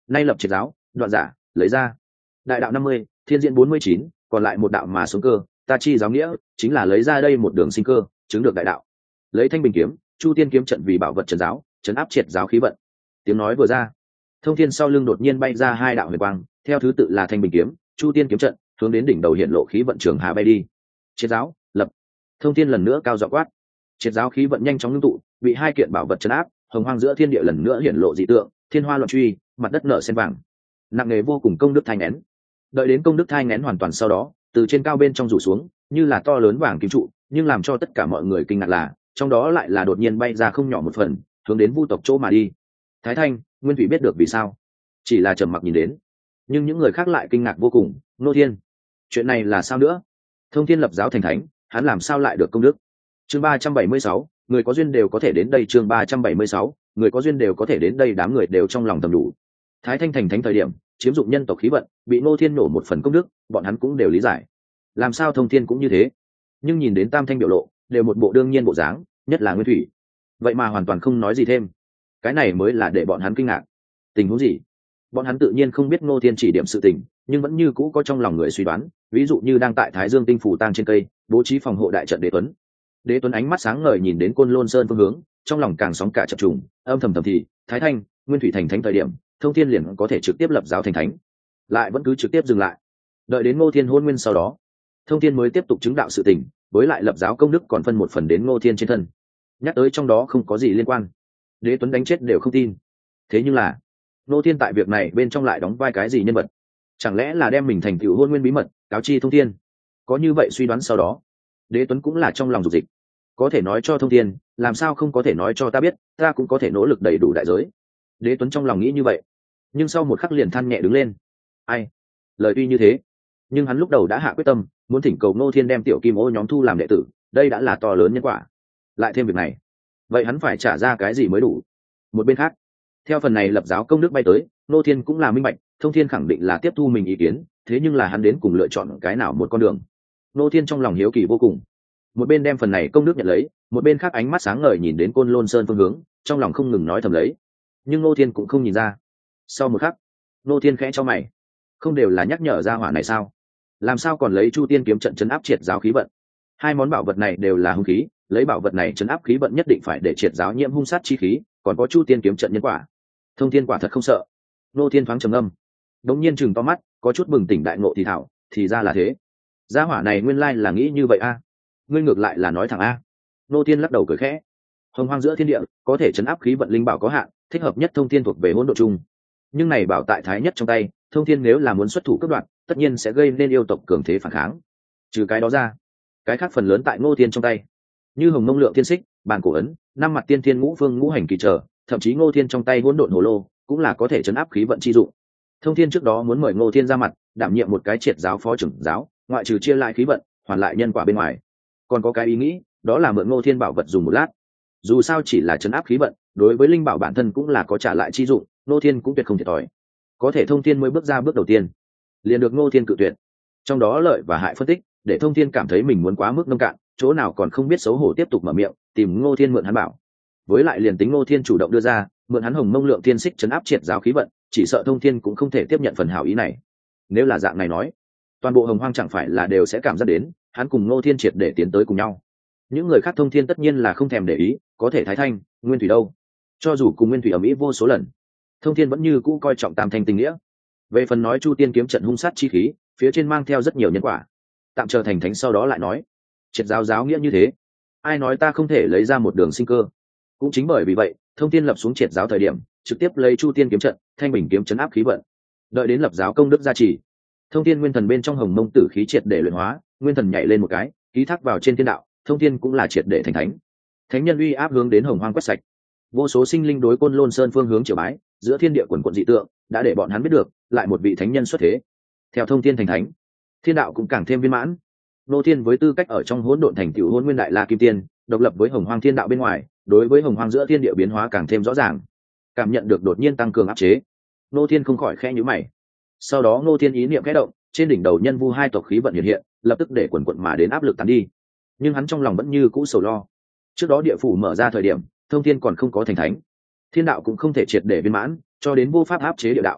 Speaker 1: nay lập triệt giáo, đoạn giả lấy ra. Đại đạo năm mươi, thiên diễn bốn mươi chín, còn lại một đạo mà xuống cơ, ta chi giáo nghĩa chính là lấy ra đây một đường sinh cơ, chứng được đại đạo. Lấy thanh bình kiếm, chu tiên kiếm trận vì bảo vật trấn giáo, trấn áp triệt giáo khí vận. Tiếng nói vừa ra, thông thiên sau lưng đột nhiên bay ra hai đạo huyền quang, theo thứ tự là thanh bình kiếm, chu tiên kiếm trận, hướng đến đỉnh đầu hiện lộ khí vận trường hà bay đi. Triệt giáo lập. Thông thiên lần nữa cao giọng quát. Triệt giáo khí vận nhanh chóng ngưng tụ, bị hai kiện bảo vật trấn áp, hồng hoang giữa thiên địa lần nữa hiện lộ dị tượng, thiên hoa loạn truy, mặt đất nở sen vàng, nặng nề vô cùng công đức thai nén. Đợi đến công đức thai nén hoàn toàn sau đó, từ trên cao bên trong rủ xuống, như là to lớn vàng kim trụ, nhưng làm cho tất cả mọi người kinh ngạc là, trong đó lại là đột nhiên bay ra không nhỏ một phần, hướng đến vu tộc chỗ mà đi. Thái Thanh, Nguyên Thủy biết được vì sao, chỉ là trầm mặc nhìn đến, nhưng những người khác lại kinh ngạc vô cùng. Ngô Thiên, chuyện này là sao nữa? Thông Thiên lập giáo thành thánh, hắn làm sao lại được công đức? Chương ba trăm bảy mươi sáu, người có duyên đều có thể đến đây. Chương ba trăm bảy mươi sáu, người có duyên đều có thể đến đây. Đám người đều trong lòng thầm đủ. Thái Thanh thành thánh thời điểm, chiếm dụng nhân tộc khí vận, bị Ngô Thiên nổ một phần công đức, bọn hắn cũng đều lý giải. Làm sao Thông Thiên cũng như thế? Nhưng nhìn đến Tam Thanh biểu lộ, đều một bộ đương nhiên bộ dáng, nhất là Nguyên Thủy, vậy mà hoàn toàn không nói gì thêm. Cái này mới là để bọn hắn kinh ngạc. Tình huống gì? Bọn hắn tự nhiên không biết Ngô Thiên chỉ điểm sự tình, nhưng vẫn như cũ có trong lòng người suy đoán, ví dụ như đang tại Thái Dương tinh phủ tang trên cây, bố trí phòng hộ đại trận Đế Tuấn. Đế Tuấn ánh mắt sáng ngời nhìn đến Côn Lôn Sơn phương hướng, trong lòng càng sóng cả chập trùng, âm thầm thầm thì, Thái Thanh, Nguyên Thủy thành thánh thời điểm, Thông Thiên liền có thể trực tiếp lập giáo thành thánh, lại vẫn cứ trực tiếp dừng lại. Đợi đến Ngô Thiên hôn nguyên sau đó, Thông Thiên mới tiếp tục chứng đạo sự tình, với lại lập giáo công đức còn phân một phần đến Ngô Thiên trên thân. Nhắc tới trong đó không có gì liên quan, Đế Tuấn đánh chết đều không tin. Thế nhưng là Ngô Thiên tại việc này bên trong lại đóng vai cái gì nhân vật? Chẳng lẽ là đem mình thành tựu hôn nguyên bí mật cáo chi Thông Thiên? Có như vậy suy đoán sau đó, Đế Tuấn cũng là trong lòng dục dịch, có thể nói cho Thông Thiên, làm sao không có thể nói cho ta biết, ta cũng có thể nỗ lực đầy đủ đại giới. Đế Tuấn trong lòng nghĩ như vậy, nhưng sau một khắc liền than nhẹ đứng lên. Ai? Lời tuy như thế, nhưng hắn lúc đầu đã hạ quyết tâm, muốn thỉnh cầu Ngô Thiên đem tiểu kim ô nhóm thu làm đệ tử, đây đã là to lớn nhân quả. Lại thêm việc này, vậy hắn phải trả ra cái gì mới đủ? Một bên khác, theo phần này lập giáo công đức bay tới, Ngô Thiên cũng là minh bạch, Thông Thiên khẳng định là tiếp thu mình ý kiến, thế nhưng là hắn đến cùng lựa chọn cái nào một con đường. Ngô Thiên trong lòng hiếu kỳ vô cùng, một bên đem phần này công đức nhận lấy, một bên khác ánh mắt sáng ngời nhìn đến Côn Lôn Sơn phương hướng, trong lòng không ngừng nói thầm lấy. Nhưng Ngô Thiên cũng không nhìn ra. Sau một khắc, Ngô Thiên khẽ cho mày, không đều là nhắc nhở ra hỏa này sao? Làm sao còn lấy Chu Tiên kiếm trận chấn áp triệt giáo khí vận? Hai món bảo vật này đều là hung khí, lấy bảo vật này chấn áp khí vận nhất định phải để triệt giáo nhiễm hung sát chi khí, còn có Chu Tiên kiếm trận nhân quả. Thông Thiên quả thật không sợ. Ngô Thiên thoáng trầm ngâm, đống nhiên chừng to mắt, có chút bừng tỉnh đại ngộ thì thảo, thì ra là thế. Gia hỏa này nguyên lai là nghĩ như vậy a. Ngươi ngược lại là nói thẳng a. Ngô Thiên lắc đầu cười khẽ. Hồng hoang giữa thiên địa, có thể chấn áp khí vận linh bảo có hạn, thích hợp nhất Thông Thiên thuộc về hỗn độ chung. Nhưng này bảo tại thái nhất trong tay, Thông Thiên nếu là muốn xuất thủ cướp đoạt, tất nhiên sẽ gây nên yêu tộc cường thế phản kháng. Trừ cái đó ra, cái khác phần lớn tại Ngô Thiên trong tay, như Hồng Mông Lượng Thiên Xích, Bàn Cổ Ấn, năm mặt tiên thiên ngũ phương ngũ hành kỳ trở, thậm chí Ngô Thiên trong tay hỗn độn hồ lô, cũng là có thể chấn áp khí vận chi dụng. Thông Thiên trước đó muốn mời Ngô Thiên ra mặt, đảm nhiệm một cái triệt giáo phó trưởng giáo, ngoại trừ chia lại khí vận, hoàn lại nhân quả bên ngoài, còn có cái ý nghĩ, đó là mượn Ngô Thiên bảo vật dùng một lát. Dù sao chỉ là chấn áp khí vận, đối với linh bảo bản thân cũng là có trả lại chi dụng, Ngô Thiên cũng tuyệt không thiệt thòi. Có thể Thông Thiên mới bước ra bước đầu tiên, liền được Ngô Thiên cự tuyệt. Trong đó lợi và hại phân tích, để Thông Thiên cảm thấy mình muốn quá mức nông cạn, chỗ nào còn không biết xấu hổ tiếp tục mở miệng, tìm Ngô Thiên mượn hắn bảo. Với lại liền tính Ngô Thiên chủ động đưa ra, mượn hắn Hồng Mông Lượng Thiên Xích chấn áp triệt giáo khí vận, chỉ sợ Thông Thiên cũng không thể tiếp nhận phần hảo ý này. Nếu là dạng này nói, toàn bộ Hồng Hoang chẳng phải là đều sẽ cảm giác đến, hắn cùng Ngô Thiên triệt để tiến tới cùng nhau. Những người khác Thông Thiên tất nhiên là không thèm để ý, có thể Thái Thanh, Nguyên Thủy đâu? Cho dù cùng Nguyên Thủy ở mỹ vô số lần, Thông Thiên vẫn như cũ coi trọng Tam Thanh tình nghĩa. Về phần nói Chu Tiên kiếm trận hung sát chi khí, phía trên mang theo rất nhiều nhân quả, tạm chờ thành thánh sau đó lại nói. Triệt giáo giáo nghĩa như thế, ai nói ta không thể lấy ra một đường sinh cơ? Cũng chính bởi vì vậy, Thông Thiên lập xuống triệt giáo thời điểm, trực tiếp lấy Chu Tiên kiếm trận, Thanh Bình kiếm chấn áp khí vận. Đợi đến lập giáo công đức gia trì, Thông Thiên nguyên thần bên trong Hồng Mông tử khí triệt để luyện hóa, nguyên thần nhảy lên một cái, ký thác vào trên thiên đạo, Thông Thiên cũng là triệt để thành thánh. Thánh nhân uy áp hướng đến Hồng Hoang quét sạch. Vô số sinh linh đối Côn Lôn Sơn phương hướng triều bái, giữa thiên địa quần quần dị tượng, đã để bọn hắn biết được, lại một vị thánh nhân xuất thế. Theo Thông Thiên thành thánh, thiên đạo cũng càng thêm viên mãn. Ngô Thiên với tư cách ở trong hỗn độn thành tựu Hỗn Nguyên Đại La Kim Tiên, độc lập với Hồng Hoang thiên đạo bên ngoài, đối với Hồng Hoang giữa thiên địa biến hóa càng thêm rõ ràng. Cảm nhận được đột nhiên tăng cường áp chế, Ngô Thiên không khỏi khẽ nhíu mày. Sau đó Ngô Thiên ý niệm khẽ động, trên đỉnh đầu nhân vu hai tộc khí vận hiện hiện, lập tức để quần quần mà đến áp lực tán đi. Nhưng hắn trong lòng vẫn như cũ sầu lo. Trước đó địa phủ mở ra thời điểm, Thông Thiên còn không có thành thánh, thiên đạo cũng không thể triệt để viên mãn, cho đến vô pháp áp chế địa đạo,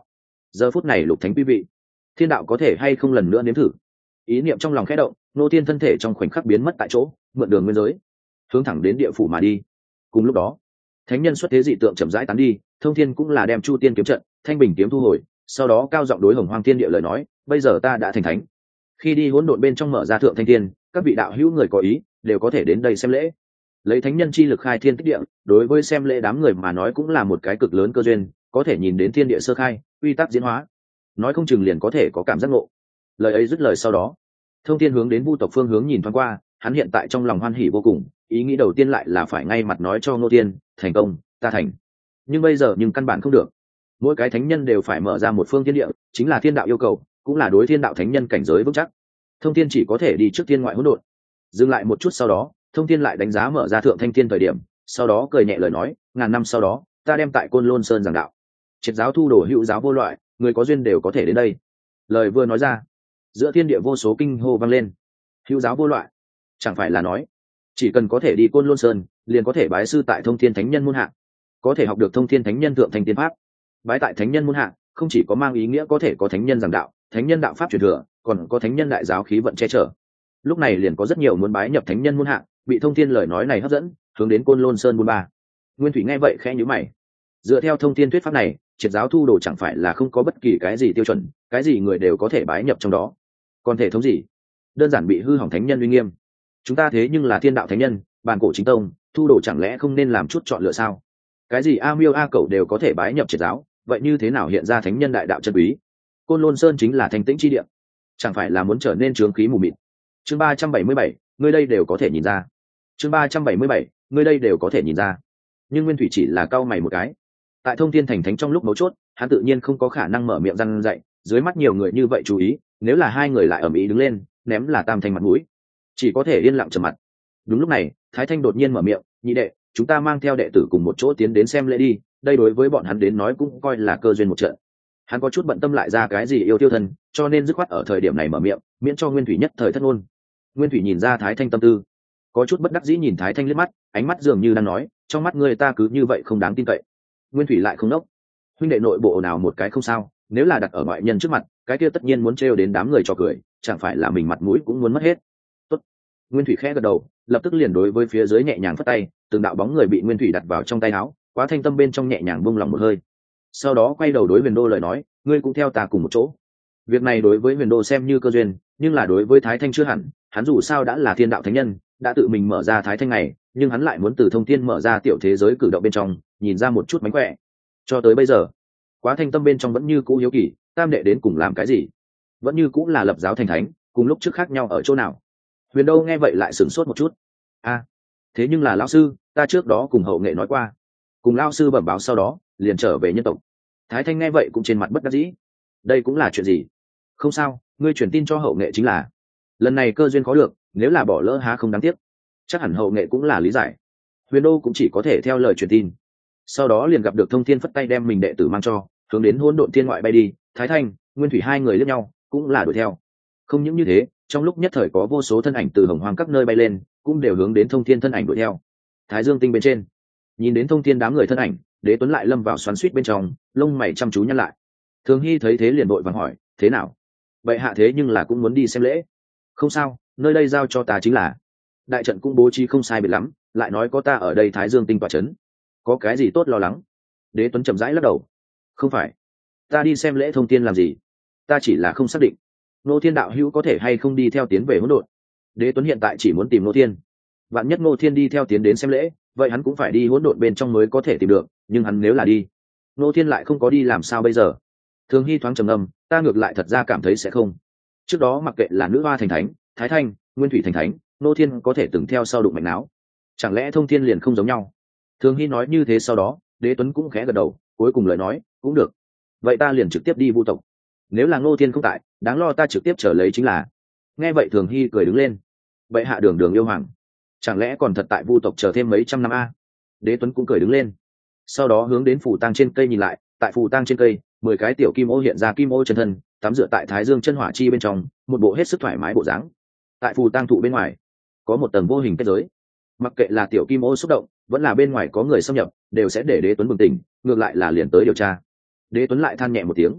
Speaker 1: giờ phút này lục thánh quý vị, thiên đạo có thể hay không lần nữa nếm thử. Ý niệm trong lòng khẽ động, Ngô Thiên thân thể trong khoảnh khắc biến mất tại chỗ, mượn đường nguyên giới hướng thẳng đến địa phủ mà đi. Cùng lúc đó, thánh nhân xuất thế dị tượng chậm rãi tán đi, Thông Thiên cũng là đem Chu Tiên kiếm trận, Thanh Bình kiếm thu hồi, sau đó cao giọng đối Hồng Hoang Thiên Địa lời nói, bây giờ ta đã thành thánh. Khi đi hỗn độn bên trong mở ra thượng thanh thiên, các vị đạo hữu người có ý đều có thể đến đây xem lễ. Lấy thánh nhân chi lực khai thiên tích địa, đối với xem lễ đám người mà nói cũng là một cái cực lớn cơ duyên, có thể nhìn đến thiên địa sơ khai, quy tắc diễn hóa, nói không chừng liền có thể có cảm giác ngộ. Lời ấy dứt lời sau đó, Thông Thiên hướng đến Vu tộc phương hướng nhìn thoáng qua, hắn hiện tại trong lòng hoan hỉ vô cùng, ý nghĩ đầu tiên lại là phải ngay mặt nói cho Ngô Thiên, thành công, ta thành. Nhưng bây giờ nhưng căn bản không được. Mỗi cái thánh nhân đều phải mở ra một phương thiên địa, chính là thiên đạo yêu cầu, cũng là đối thiên đạo thánh nhân cảnh giới vững chắc. Thông Thiên chỉ có thể đi trước thiên ngoại hỗn độn. Dừng lại một chút sau đó, Thông Thiên lại đánh giá mở ra thượng thanh thiên thời điểm, sau đó cười nhẹ lời nói, ngàn năm sau đó, ta đem tại Côn Lôn Sơn giảng đạo. Triệt giáo thu đồ hữu giáo vô loại, người có duyên đều có thể đến đây. Lời vừa nói ra, giữa thiên địa vô số kinh hô vang lên. Hữu giáo vô loại, chẳng phải là nói, chỉ cần có thể đi Côn Lôn Sơn, liền có thể bái sư tại Thông Thiên thánh nhân môn hạ, có thể học được Thông Thiên thánh nhân thượng thanh tiên pháp. Bái tại thánh nhân môn hạ, không chỉ có mang ý nghĩa có thể có thánh nhân giảng đạo, thánh nhân đạo pháp truyền thừa, còn có thánh nhân đại giáo khí vận che chở. Lúc này liền có rất nhiều muốn bái nhập thánh nhân môn hạ, bị Thông Thiên lời nói này hấp dẫn, hướng đến Côn Lôn Sơn buôn ba. Nguyên Thủy nghe vậy khẽ nhíu mày. Dựa theo Thông Thiên thuyết pháp này, triệt giáo thu đồ chẳng phải là không có bất kỳ cái gì tiêu chuẩn, cái gì người đều có thể bái nhập trong đó. Còn thể thống gì? Đơn giản bị hư hỏng thánh nhân uy nghiêm. Chúng ta thế nhưng là thiên đạo thánh nhân, bản cổ chính tông, thu đồ chẳng lẽ không nên làm chút chọn lựa sao? Cái gì a miêu a cẩu đều có thể bái nhập triệt giáo, vậy như thế nào hiện ra thánh nhân đại đạo chân quý? Côn Lôn Sơn chính là thanh tĩnh chi địa, chẳng phải là muốn trở nên chướng khí mù mịt. Chương ba trăm bảy mươi bảy, ngươi đây đều có thể nhìn ra. Chương ba trăm bảy mươi bảy, ngươi đây đều có thể nhìn ra. Nhưng Nguyên Thủy chỉ là cau mày một cái. Tại Thông Thiên thành thánh trong lúc mấu chốt, hắn tự nhiên không có khả năng mở miệng răn dạy, dưới mắt nhiều người như vậy chú ý, nếu là hai người lại ầm ĩ đứng lên, ném là tam thanh mặt mũi, chỉ có thể yên lặng trầm mặt. Đúng lúc này, Thái Thanh đột nhiên mở miệng, nhị đệ, chúng ta mang theo đệ tử cùng một chỗ tiến đến xem lễ đi, đây đối với bọn hắn đến nói cũng coi là cơ duyên một trận. Hắn có chút bận tâm lại ra cái gì yêu tiêu thân, cho nên dứt khoát ở thời điểm này mở miệng, miễn cho Nguyên Thủy nhất thời thất ngôn. Nguyên Thủy nhìn ra Thái Thanh tâm tư, có chút bất đắc dĩ nhìn Thái Thanh liếc mắt, ánh mắt dường như đang nói, trong mắt người ta cứ như vậy không đáng tin cậy. Nguyên Thủy lại không nốc, huynh đệ nội bộ nào một cái không sao, nếu là đặt ở ngoại nhân trước mặt, cái kia tất nhiên muốn trêu đến đám người trò cười, chẳng phải là mình mặt mũi cũng muốn mất hết. Tốt. Nguyên Thủy khẽ gật đầu, lập tức liền đối với phía dưới nhẹ nhàng phất tay, từng đạo bóng người bị Nguyên Thủy đặt vào trong tay áo, Quá Thanh tâm bên trong nhẹ nhàng buông lòng một hơi. Sau đó quay đầu đối Huyền Đô lời nói, ngươi cũng theo ta cùng một chỗ. Việc này đối với Huyền Đô xem như cơ duyên, nhưng là đối với Thái Thanh chưa hẳn, hắn dù sao đã là thiên đạo thánh nhân, đã tự mình mở ra Thái Thanh này, nhưng hắn lại muốn từ Thông Thiên mở ra tiểu thế giới cử động bên trong, nhìn ra một chút mánh khỏe. Cho tới bây giờ, Quá Thanh tâm bên trong vẫn như cũ hiếu kỳ, tam đệ đến cùng làm cái gì? Vẫn như cũ là lập giáo thành thánh, cùng lúc trước khác nhau ở chỗ nào? Huyền Đô nghe vậy lại sửng sốt một chút. A, à, thế nhưng là lão sư, ta trước đó cùng hậu nghệ nói qua, cùng lão sư bẩm báo sau đó, liền trở về nhân tộc. Thái Thanh nghe vậy cũng trên mặt bất đắc dĩ. Đây cũng là chuyện gì? Không sao, ngươi truyền tin cho hậu nghệ chính là. Lần này cơ duyên có được, nếu là bỏ lỡ há không đáng tiếc. Chắc hẳn hậu nghệ cũng là lý giải. Huyền Đô cũng chỉ có thể theo lời truyền tin. Sau đó liền gặp được Thông Thiên phất tay đem mình đệ tử mang cho, hướng đến Hỗn Độn Thiên ngoại bay đi. Thái Thanh, Nguyên Thủy hai người liếc nhau, cũng là đuổi theo. Không những như thế, trong lúc nhất thời có vô số thân ảnh từ hồng hoang các nơi bay lên, cũng đều hướng đến Thông Thiên thân ảnh đuổi theo. Thái Dương tinh bên trên, nhìn đến Thông Thiên đám người thân ảnh, Đế Tuấn lại lâm vào xoắn xuýt bên trong, lông mày chăm chú nhăn lại. Thường Hy thấy thế liền vội vàng hỏi, thế nào? Vậy hạ thế nhưng là cũng muốn đi xem lễ. Không sao, nơi đây giao cho ta chính là. Đại trận cũng bố trí không sai biệt lắm, lại nói có ta ở đây Thái Dương tinh tọa chấn, có cái gì tốt lo lắng? Đế Tuấn chậm rãi lắc đầu. Không phải, ta đi xem lễ Thông Thiên làm gì? Ta chỉ là không xác định, Ngô Thiên đạo hữu có thể hay không đi theo tiến về hỗn độn. Đế Tuấn hiện tại chỉ muốn tìm Ngô Thiên. Vạn nhất Ngô Thiên đi theo tiến đến xem lễ, vậy hắn cũng phải đi hỗn độn bên trong mới có thể tìm được, nhưng hắn nếu là đi, Ngô Thiên lại không có đi làm sao bây giờ? Thường Hy thoáng trầm ngâm, ta ngược lại thật ra cảm thấy sẽ không. Trước đó mặc kệ là nữ hoa thành thánh, Thái Thanh, Nguyên Thủy thành thánh, Ngô Thiên có thể từng theo sau đụng mạnh não. Chẳng lẽ Thông Thiên liền không giống nhau? Thường Hy nói như thế sau đó, Đế Tuấn cũng khẽ gật đầu, cuối cùng lời nói, cũng được. Vậy ta liền trực tiếp đi Vu tộc. Nếu là Ngô Thiên không tại, đáng lo ta trực tiếp trở lấy chính là. Nghe vậy Thường Hy cười đứng lên. Vậy hạ đường đường yêu hoàng, chẳng lẽ còn thật tại Vu tộc chờ thêm mấy trăm năm a? Đế Tuấn cũng cười đứng lên. Sau đó hướng đến phù tang trên cây nhìn lại, tại phù tang trên cây, mười cái tiểu kim ô hiện ra kim ô chân thân, tắm rửa tại Thái Dương chân hỏa chi bên trong, một bộ hết sức thoải mái bộ dáng. Tại phù tang thụ bên ngoài, có một tầng vô hình kết giới. Mặc kệ là tiểu kim ô xúc động, vẫn là bên ngoài có người xâm nhập, đều sẽ để Đế Tuấn bừng tỉnh, ngược lại là liền tới điều tra. Đế Tuấn lại than nhẹ một tiếng.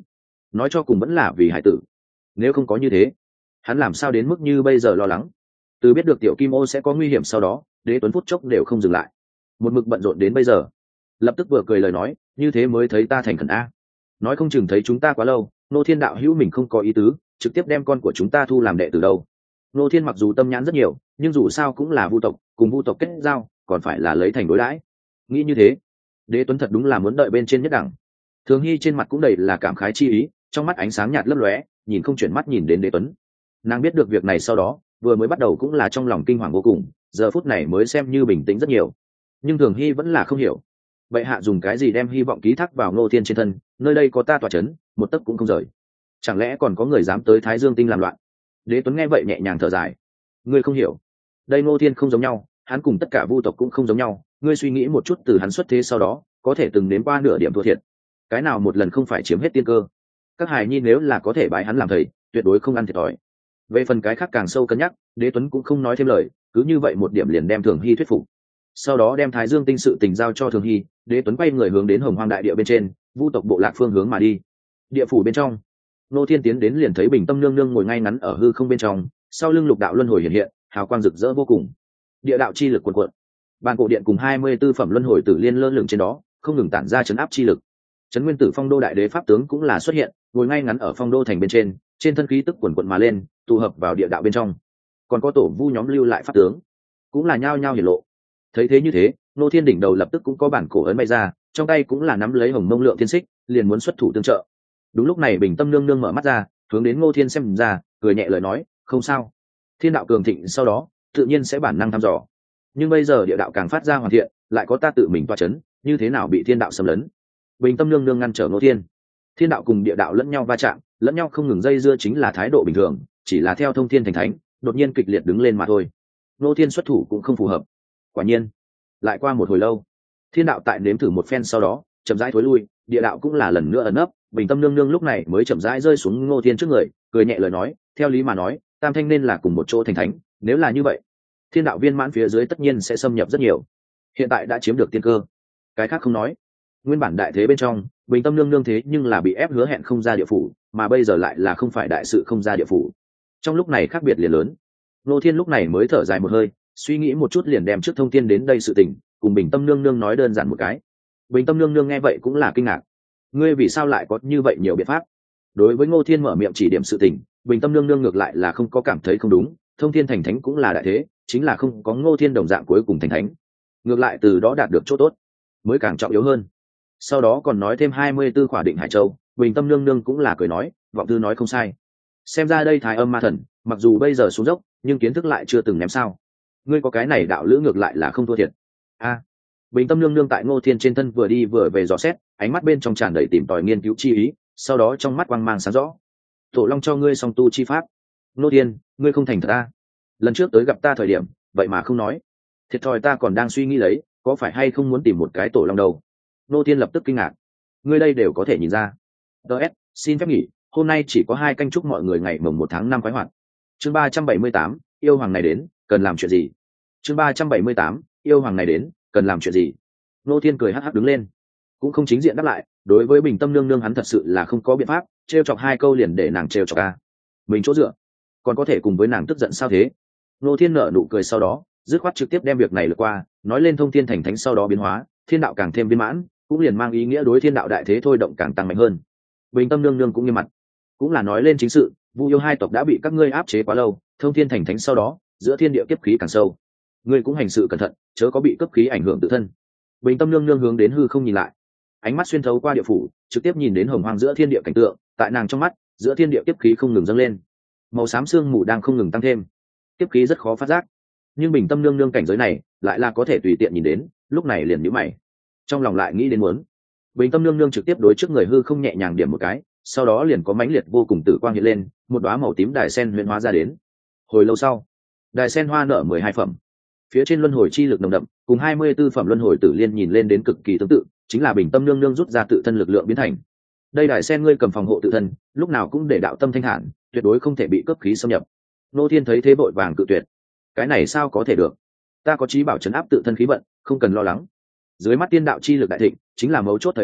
Speaker 1: nói cho cùng vẫn là vì hải tử. Nếu không có như thế, hắn làm sao đến mức như bây giờ lo lắng. Từ biết được tiểu kim ô sẽ có nguy hiểm sau đó, Đế Tuấn phút chốc đều không dừng lại, một mực bận rộn đến bây giờ. Lập tức vừa cười lời nói, như thế mới thấy ta thành khẩn a. Nói không chừng thấy chúng ta quá lâu, Nô Thiên đạo hữu mình không có ý tứ, trực tiếp đem con của chúng ta thu làm đệ tử đâu. Nô Thiên mặc dù tâm nhãn rất nhiều, nhưng dù sao cũng là vu tộc, cùng vu tộc kết giao, còn phải là lấy thành đối đãi. Nghĩ như thế, Đế Tuấn thật đúng là muốn đợi bên trên nhất đẳng. Thường Hy trên mặt cũng đầy là cảm khái chi ý, trong mắt ánh sáng nhạt lấp lóe, nhìn không chuyển mắt nhìn đến Đế Tuấn. Nàng biết được việc này sau đó, vừa mới bắt đầu cũng là trong lòng kinh hoàng vô cùng, giờ phút này mới xem như bình tĩnh rất nhiều. Nhưng Thường Hy vẫn là không hiểu, vậy hạ dùng cái gì đem hy vọng ký thác vào Ngô Thiên trên thân, nơi đây có ta tỏa chấn, một tấc cũng không rời. Chẳng lẽ còn có người dám tới Thái Dương Tinh làm loạn? Đế Tuấn nghe vậy nhẹ nhàng thở dài, ngươi không hiểu, đây Ngô Thiên không giống nhau, hắn cùng tất cả vu tộc cũng không giống nhau, ngươi suy nghĩ một chút, từ hắn xuất thế sau đó, có thể từng đến qua nửa điểm thua thiệt, cái nào một lần không phải chiếm hết tiên cơ. Các hài nhi nếu là có thể bái hắn làm thầy, tuyệt đối không ăn thiệt thòi. Về phần cái khác càng sâu cân nhắc, Đế Tuấn cũng không nói thêm lời, cứ như vậy một điểm liền đem Thường Hy thuyết phục. Sau đó đem Thái Dương Tinh sự tình giao cho Thường Hy, Đế Tuấn quay người hướng đến Hồng Hoang đại địa bên trên, vu tộc bộ lạc phương hướng mà đi. Địa phủ bên trong, Nô Thiên tiến đến liền thấy Bình Tâm nương nương ngồi ngay ngắn ở hư không bên trong, sau lưng lục đạo luân hồi hiện hiện, hào quang rực rỡ vô cùng. Địa đạo chi lực cuồn cuộn, bàn cổ điện cùng hai mươi tư phẩm luân hồi tử liên lơ lửng trên đó, không ngừng tản ra chấn áp chi lực. Trấn Nguyên Tử Phong Đô đại đế pháp tướng cũng là xuất hiện, ngồi ngay ngắn ở Phong Đô thành bên trên, trên thân khí tức cuồn cuộn mà lên, tụ hợp vào địa đạo bên trong. Còn có tổ vu nhóm lưu lại pháp tướng, cũng là nhao nhao hiển lộ. Thấy thế như thế, Nô Thiên đỉnh đầu lập tức cũng có bản cổ ấn bay ra, trong tay cũng là nắm lấy hồng mông lượng thiên xích, liền muốn xuất thủ tương trợ. Đúng lúc này Bình Tâm nương nương mở mắt ra, hướng đến Ngô Thiên xem ra, cười nhẹ lời nói, không sao. Thiên đạo cường thịnh sau đó, tự nhiên sẽ bản năng thăm dò. Nhưng bây giờ địa đạo càng phát ra hoàn thiện, lại có ta tự mình toa chấn, như thế nào bị thiên đạo xâm lấn? Bình Tâm nương nương ngăn trở Ngô Thiên. Thiên đạo cùng địa đạo lẫn nhau va chạm, lẫn nhau không ngừng dây dưa chính là thái độ bình thường, chỉ là theo thông thiên thành thánh, đột nhiên kịch liệt đứng lên mà thôi. Ngô Thiên xuất thủ cũng không phù hợp. Quả nhiên, lại qua một hồi lâu, thiên đạo tại nếm thử một phen sau đó, chậm rãi thối lui, địa đạo cũng là lần nữa ẩn nấp. Bình Tâm nương nương lúc này mới chậm rãi rơi xuống Ngô Thiên trước người, cười nhẹ lời nói, theo lý mà nói, tam thanh nên là cùng một chỗ thành thánh, nếu là như vậy, thiên đạo viên mãn phía dưới tất nhiên sẽ xâm nhập rất nhiều. Hiện tại đã chiếm được tiên cơ, cái khác không nói. Nguyên bản đại thế bên trong, Bình Tâm nương nương thế nhưng là bị ép hứa hẹn không ra địa phủ, mà bây giờ lại là không phải đại sự không ra địa phủ. Trong lúc này khác biệt liền lớn. Ngô Thiên lúc này mới thở dài một hơi, suy nghĩ một chút liền đem trước thông tin đến đây sự tình, cùng Bình Tâm nương nương nói đơn giản một cái. Bình Tâm nương nương nghe vậy cũng là kinh ngạc, ngươi vì sao lại có như vậy nhiều biện pháp? Đối với Ngô Thiên mở miệng chỉ điểm sự tình, Bình Tâm nương nương ngược lại là không có cảm thấy không đúng, thông thiên thành thánh cũng là đại thế, chính là không có Ngô Thiên đồng dạng cuối cùng thành thánh, ngược lại từ đó đạt được chỗ tốt mới càng trọng yếu hơn. Sau đó còn nói thêm hai mươi tư khỏa định hải châu, Bình Tâm nương nương cũng là cười nói, vọng thư nói không sai. Xem ra đây Thái Âm ma thần, mặc dù bây giờ xuống dốc, nhưng kiến thức lại chưa từng ném sao. Ngươi có cái này đạo lữ ngược lại là không thua thiệt. A. Bình Tâm nương nương tại Ngô Thiên trên thân vừa đi vừa về dò xét, ánh mắt bên trong tràn đầy tìm tòi nghiên cứu chi ý, sau đó trong mắt quang mang sáng rõ. Tổ Long cho ngươi song tu chi pháp. Ngô Thiên, ngươi không thành thật ta. Lần trước tới gặp ta thời điểm, vậy mà không nói. Thiệt thòi ta còn đang suy nghĩ lấy, có phải hay không muốn tìm một cái Tổ Long đầu. Ngô Thiên lập tức kinh ngạc. Ngươi đây đều có thể nhìn ra. đê ét, xin phép nghỉ, hôm nay chỉ có hai canh chúc mọi người ngày mồng một tháng năm khoái hoạt. Chương ba trăm bảy mươi tám, yêu hoàng này đến, cần làm chuyện gì? Chương ba trăm bảy mươi tám, yêu hoàng này đến, cần làm chuyện gì? Ngô Thiên cười hắc hắc đứng lên, cũng không chính diện đáp lại, đối với Bình Tâm nương nương hắn thật sự là không có biện pháp, trêu chọc hai câu liền để nàng trêu chọc a. Mình chỗ dựa, còn có thể cùng với nàng tức giận sao thế? Ngô Thiên nở nụ cười sau đó, dứt khoát trực tiếp đem việc này lược qua, nói lên thông thiên thành thánh sau đó biến hóa, thiên đạo càng thêm viên mãn, cũng liền mang ý nghĩa đối thiên đạo đại thế thôi động càng tăng mạnh hơn. Bình Tâm nương nương cũng nghiêm mặt, cũng là nói lên chính sự, Vu yêu hai tộc đã bị các ngươi áp chế quá lâu, thông thiên thành thánh sau đó, giữa thiên địa kiếp khí càng sâu, ngươi cũng hành sự cẩn thận, chớ có bị cấp khí ảnh hưởng tự thân. Bình Tâm nương nương hướng đến hư không nhìn lại, ánh mắt xuyên thấu qua địa phủ, trực tiếp nhìn đến hồng hoang giữa thiên địa cảnh tượng, tại nàng trong mắt, giữa thiên địa kiếp khí không ngừng dâng lên, màu xám sương mù đang không ngừng tăng thêm, kiếp khí rất khó phát giác, nhưng Bình Tâm nương nương cảnh giới này lại là có thể tùy tiện nhìn đến, lúc này liền nhíu mày, trong lòng lại nghĩ đến muốn. Bình Tâm nương nương trực tiếp đối trước người hư không nhẹ nhàng điểm một cái, sau đó liền có mãnh liệt vô cùng tử quang hiện lên, một đóa màu tím đài sen huyễn hóa ra đến. Hồi lâu sau, đài sen hoa nở mười hai phẩm, phía trên luân hồi chi lực nồng đậm, cùng hai mươi tư phẩm luân hồi tử liên nhìn lên đến cực kỳ tương tự, chính là Bình Tâm nương nương rút ra tự thân lực lượng biến thành. Đây đài sen ngươi cầm phòng hộ tự thân, lúc nào cũng để đạo tâm thanh hẳn, tuyệt đối không thể bị cấp khí xâm nhập. Nô Thiên thấy thế vội vàng cự tuyệt, cái này sao có thể được? Ta có chí bảo trấn áp tự thân khí vận, không cần lo lắng. Dưới mắt tiên đạo chi lực đại thịnh, chính là mấu chốt thời điểm,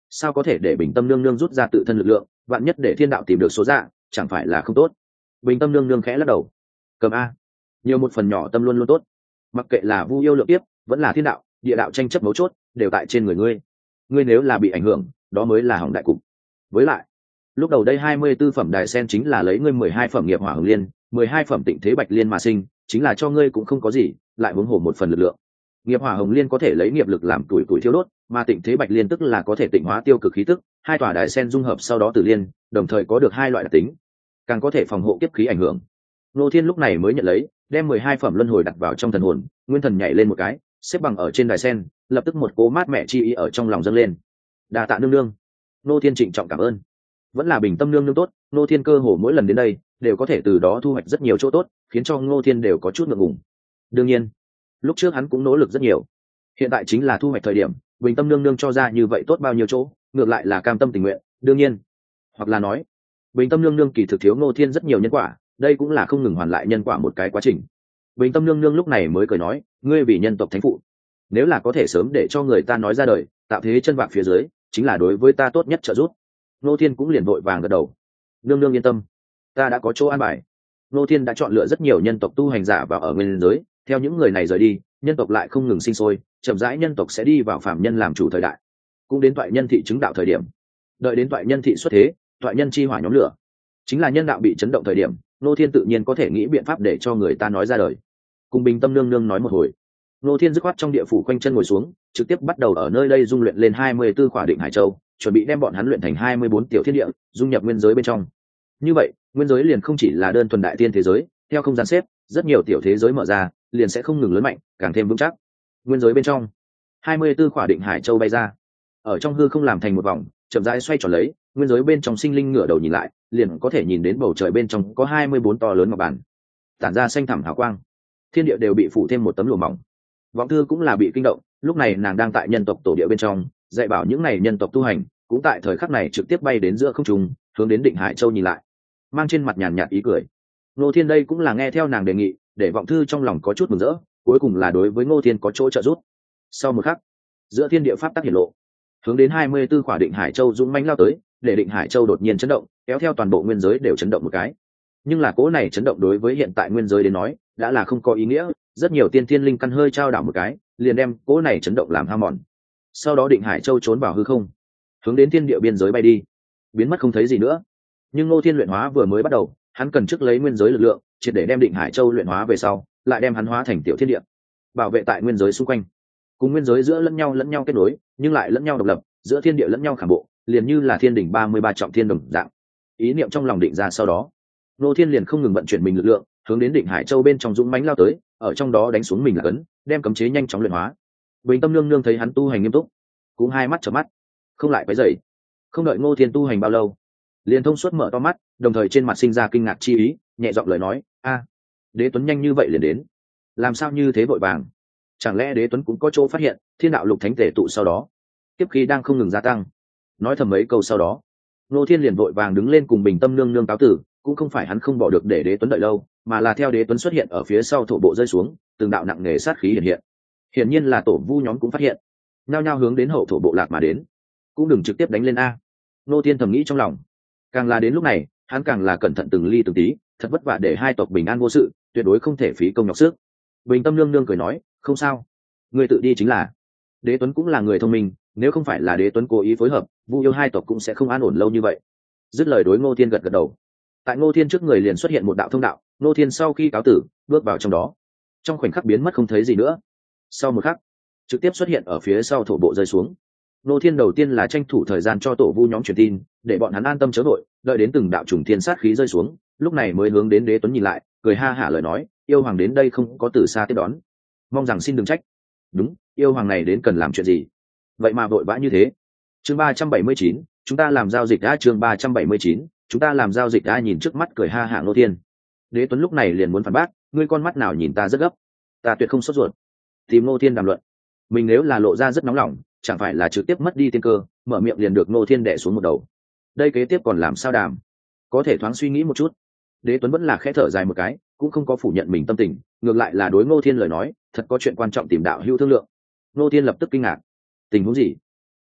Speaker 1: sao có thể để bình tâm nương nương rút ra tự thân lực lượng, vạn nhất để thiên đạo tìm được số dạ chẳng phải là không tốt. Bình tâm nương nương khẽ lắc đầu. Cầm a, nhiều một phần nhỏ tâm luôn luôn tốt, mặc kệ là vu yêu lượng tiếp vẫn là thiên đạo địa đạo tranh chấp mấu chốt đều tại trên người ngươi. Ngươi nếu là bị ảnh hưởng đó mới là hỏng đại cục. Với lại lúc đầu đây hai mươi tư phẩm đài sen chính là lấy ngươi mười hai phẩm nghiệp hỏa hồng liên, mười hai phẩm tịnh thế bạch liên mà sinh, chính là cho ngươi cũng không có gì, lại huống hồ một phần lực lượng. Nghiệp hỏa hồng liên có thể lấy nghiệp lực làm tuổi tuổi thiêu đốt, mà tịnh thế bạch liên tức là có thể tịnh hóa tiêu cực khí tức, hai tòa đài sen dung hợp sau đó tử liên, đồng thời có được hai loại đặc tính, càng có thể phòng hộ kiếp khí ảnh hưởng. Nô Thiên lúc này mới nhận lấy, đem mười hai phẩm luân hồi đặt vào trong thần hồn, nguyên thần nhảy lên một cái, xếp bằng ở trên đài sen, lập tức một cỗ mát mẻ chi ý ở trong lòng dâng lên. Đa tạ nương nương. Nô Thiên trịnh trọng cảm ơn. Vẫn là bình tâm nương nương tốt, Nô Thiên cơ hồ mỗi lần đến đây đều có thể từ đó thu hoạch rất nhiều chỗ tốt, khiến cho Nô Thiên đều có chút ngượng ngùng. Đương nhiên, lúc trước hắn cũng nỗ lực rất nhiều, hiện tại chính là thu hoạch thời điểm, bình tâm nương nương cho ra như vậy tốt bao nhiêu chỗ, ngược lại là cam tâm tình nguyện. Đương nhiên, hoặc là nói, bình tâm nương nương kỳ thực thiếu Nô Thiên rất nhiều nhân quả, đây cũng là không ngừng hoàn lại nhân quả một cái quá trình. Bình tâm nương nương lúc này mới cười nói, ngươi vì nhân tộc thánh phụ, nếu là có thể sớm để cho người ta nói ra đời, tạo thế chân vạc phía dưới, chính là đối với ta tốt nhất trợ giúp. Nô Thiên cũng liền vội vàng gật đầu. Nương nương yên tâm, ta đã có chỗ an bài. Nô Thiên đã chọn lựa rất nhiều nhân tộc tu hành giả vào ở nguyên giới, theo những người này rời đi, nhân tộc lại không ngừng sinh sôi, chậm rãi nhân tộc sẽ đi vào phạm nhân làm chủ thời đại, cũng đến toại nhân thị chứng đạo thời điểm. Đợi đến toại nhân thị xuất thế, toại nhân chi hỏa nhóm lửa, chính là nhân đạo bị chấn động thời điểm, Nô Thiên tự nhiên có thể nghĩ biện pháp để cho người ta nói ra đời. Cùng bình tâm nương nương nói một hồi, Nô Thiên dứt khoát trong địa phủ quanh chân ngồi xuống, trực tiếp bắt đầu ở nơi đây dung luyện lên hai mươi tư khỏa định hải châu, chuẩn bị đem bọn hắn luyện thành hai mươi bốn tiểu thiên địa, dung nhập nguyên giới bên trong. Như vậy, nguyên giới liền không chỉ là đơn thuần đại tiên thế giới, theo không gian xếp, rất nhiều tiểu thế giới mở ra, liền sẽ không ngừng lớn mạnh, càng thêm vững chắc. Nguyên giới bên trong, hai mươi tư khỏa định hải châu bay ra, ở trong hư không làm thành một vòng, chậm rãi xoay tròn lấy, nguyên giới bên trong sinh linh ngửa đầu nhìn lại, liền có thể nhìn đến bầu trời bên trong có hai mươi bốn to lớn ngọc bản, tản ra xanh thẳm hào quang. Thiên địa đều bị phủ thêm một tấm lụa mỏng. Vọng Thư cũng là bị kinh động, lúc này nàng đang tại nhân tộc tổ địa bên trong, dạy bảo những này nhân tộc tu hành, cũng tại thời khắc này trực tiếp bay đến giữa không trung, hướng đến Định Hải Châu nhìn lại, mang trên mặt nhàn nhạt ý cười. Ngô Thiên đây cũng là nghe theo nàng đề nghị, để Vọng Thư trong lòng có chút mừng rỡ, cuối cùng là đối với Ngô Thiên có chỗ trợ giúp. Sau một khắc, giữa thiên địa pháp tắc hiển lộ, hướng đến hai mươi tư khỏa Định Hải Châu dũng mãnh lao tới, để Định Hải Châu đột nhiên chấn động, kéo theo toàn bộ nguyên giới đều chấn động một cái. Nhưng là cỗ này chấn động đối với hiện tại nguyên giới đến nói, đã là không có ý nghĩa, rất nhiều tiên thiên linh căn hơi trao đảo một cái, liền đem cỗ này chấn động làm hao mòn. Sau đó Định Hải Châu trốn vào hư không, hướng đến thiên địa biên giới bay đi, biến mất không thấy gì nữa. Nhưng Ngô Thiên luyện hóa vừa mới bắt đầu, hắn cần trước lấy nguyên giới lực lượng, triệt để đem Định Hải Châu luyện hóa về sau, lại đem hắn hóa thành tiểu thiên địa, bảo vệ tại nguyên giới xung quanh, cùng nguyên giới giữa lẫn nhau lẫn nhau kết nối, nhưng lại lẫn nhau độc lập, giữa thiên địa lẫn nhau khảm bộ, liền như là thiên đỉnh ba mươi ba trọng thiên đồng dạng. Ý niệm trong lòng định ra sau đó, Ngô Thiên liền không ngừng vận chuyển mình lực lượng, hướng đến Định Hải Châu bên trong dũng mãnh lao tới, ở trong đó đánh xuống mình là cấn, đem cấm chế nhanh chóng luyện hóa. Bình Tâm nương nương thấy hắn tu hành nghiêm túc, cũng hai mắt trợn mắt, không lại quấy rầy. Không đợi Ngô Thiên tu hành bao lâu, liền thông suốt mở to mắt, đồng thời trên mặt sinh ra kinh ngạc chi ý, nhẹ giọng lời nói, a, Đế Tuấn nhanh như vậy liền đến, làm sao như thế vội vàng? Chẳng lẽ Đế Tuấn cũng có chỗ phát hiện, thiên đạo lục thánh tề tụ sau đó, kiếp khí đang không ngừng gia tăng. Nói thầm mấy câu sau đó, Ngô Thiên liền vội vàng đứng lên cùng Bình Tâm nương nương cáo tử, cũng không phải hắn không bỏ được để Đế Tuấn đợi lâu, mà là theo Đế Tuấn xuất hiện ở phía sau thổ bộ rơi xuống, từng đạo nặng nề sát khí hiện hiện. Hiển nhiên là tổ vu nhóm cũng phát hiện, nhao nhao hướng đến hậu thổ bộ lạc mà đến, cũng đừng trực tiếp đánh lên a. Ngô Thiên thầm nghĩ trong lòng, càng là đến lúc này, hắn càng là cẩn thận từng ly từng tí, thật vất vả để hai tộc bình an vô sự, tuyệt đối không thể phí công nhọc sức. Bình Tâm nương nương cười nói, không sao, người tự đi chính là. Đế Tuấn cũng là người thông minh, nếu không phải là Đế Tuấn cố ý phối hợp, vu yêu hai tộc cũng sẽ không an ổn lâu như vậy. Dứt lời đối Ngô Thiên gật gật đầu. Tại Ngô Thiên trước người liền xuất hiện một đạo thông đạo, Ngô Thiên sau khi cáo tử, bước vào trong đó, trong khoảnh khắc biến mất không thấy gì nữa. Sau một khắc, trực tiếp xuất hiện ở phía sau thổ bộ rơi xuống. Ngô Thiên đầu tiên là tranh thủ thời gian cho tổ vu nhóm truyền tin, để bọn hắn an tâm chớ vội, đợi đến từng đạo trùng thiên sát khí rơi xuống, lúc này mới hướng đến Đế Tuấn nhìn lại, cười ha hả lời nói, yêu hoàng đến đây không có từ xa tiếp đón, mong rằng xin đừng trách. Đúng, yêu hoàng này đến cần làm chuyện gì? Vậy mà vội vã như thế. Chương ba trăm bảy mươi chín, chúng ta làm giao dịch đã. Chương ba trăm bảy mươi chín, chúng ta làm giao dịch đã. Nhìn trước mắt cười ha hả Ngô Thiên, Đế Tuấn lúc này liền muốn phản bác, ngươi con mắt nào nhìn ta rất gấp, ta tuyệt không sốt ruột. Tìm Ngô Thiên đàm luận, mình nếu là lộ ra rất nóng lòng, chẳng phải là trực tiếp mất đi tiên cơ, mở miệng liền được Ngô Thiên đè xuống một đầu. Đây kế tiếp còn làm sao đàm? Có thể thoáng suy nghĩ một chút. Đế Tuấn vẫn là khẽ thở dài một cái, cũng không có phủ nhận mình tâm tình, ngược lại là đối Ngô Thiên lời nói, thật có chuyện quan trọng tìm đạo hữu thương lượng. Ngô Thiên lập tức kinh ngạc, tình huống gì?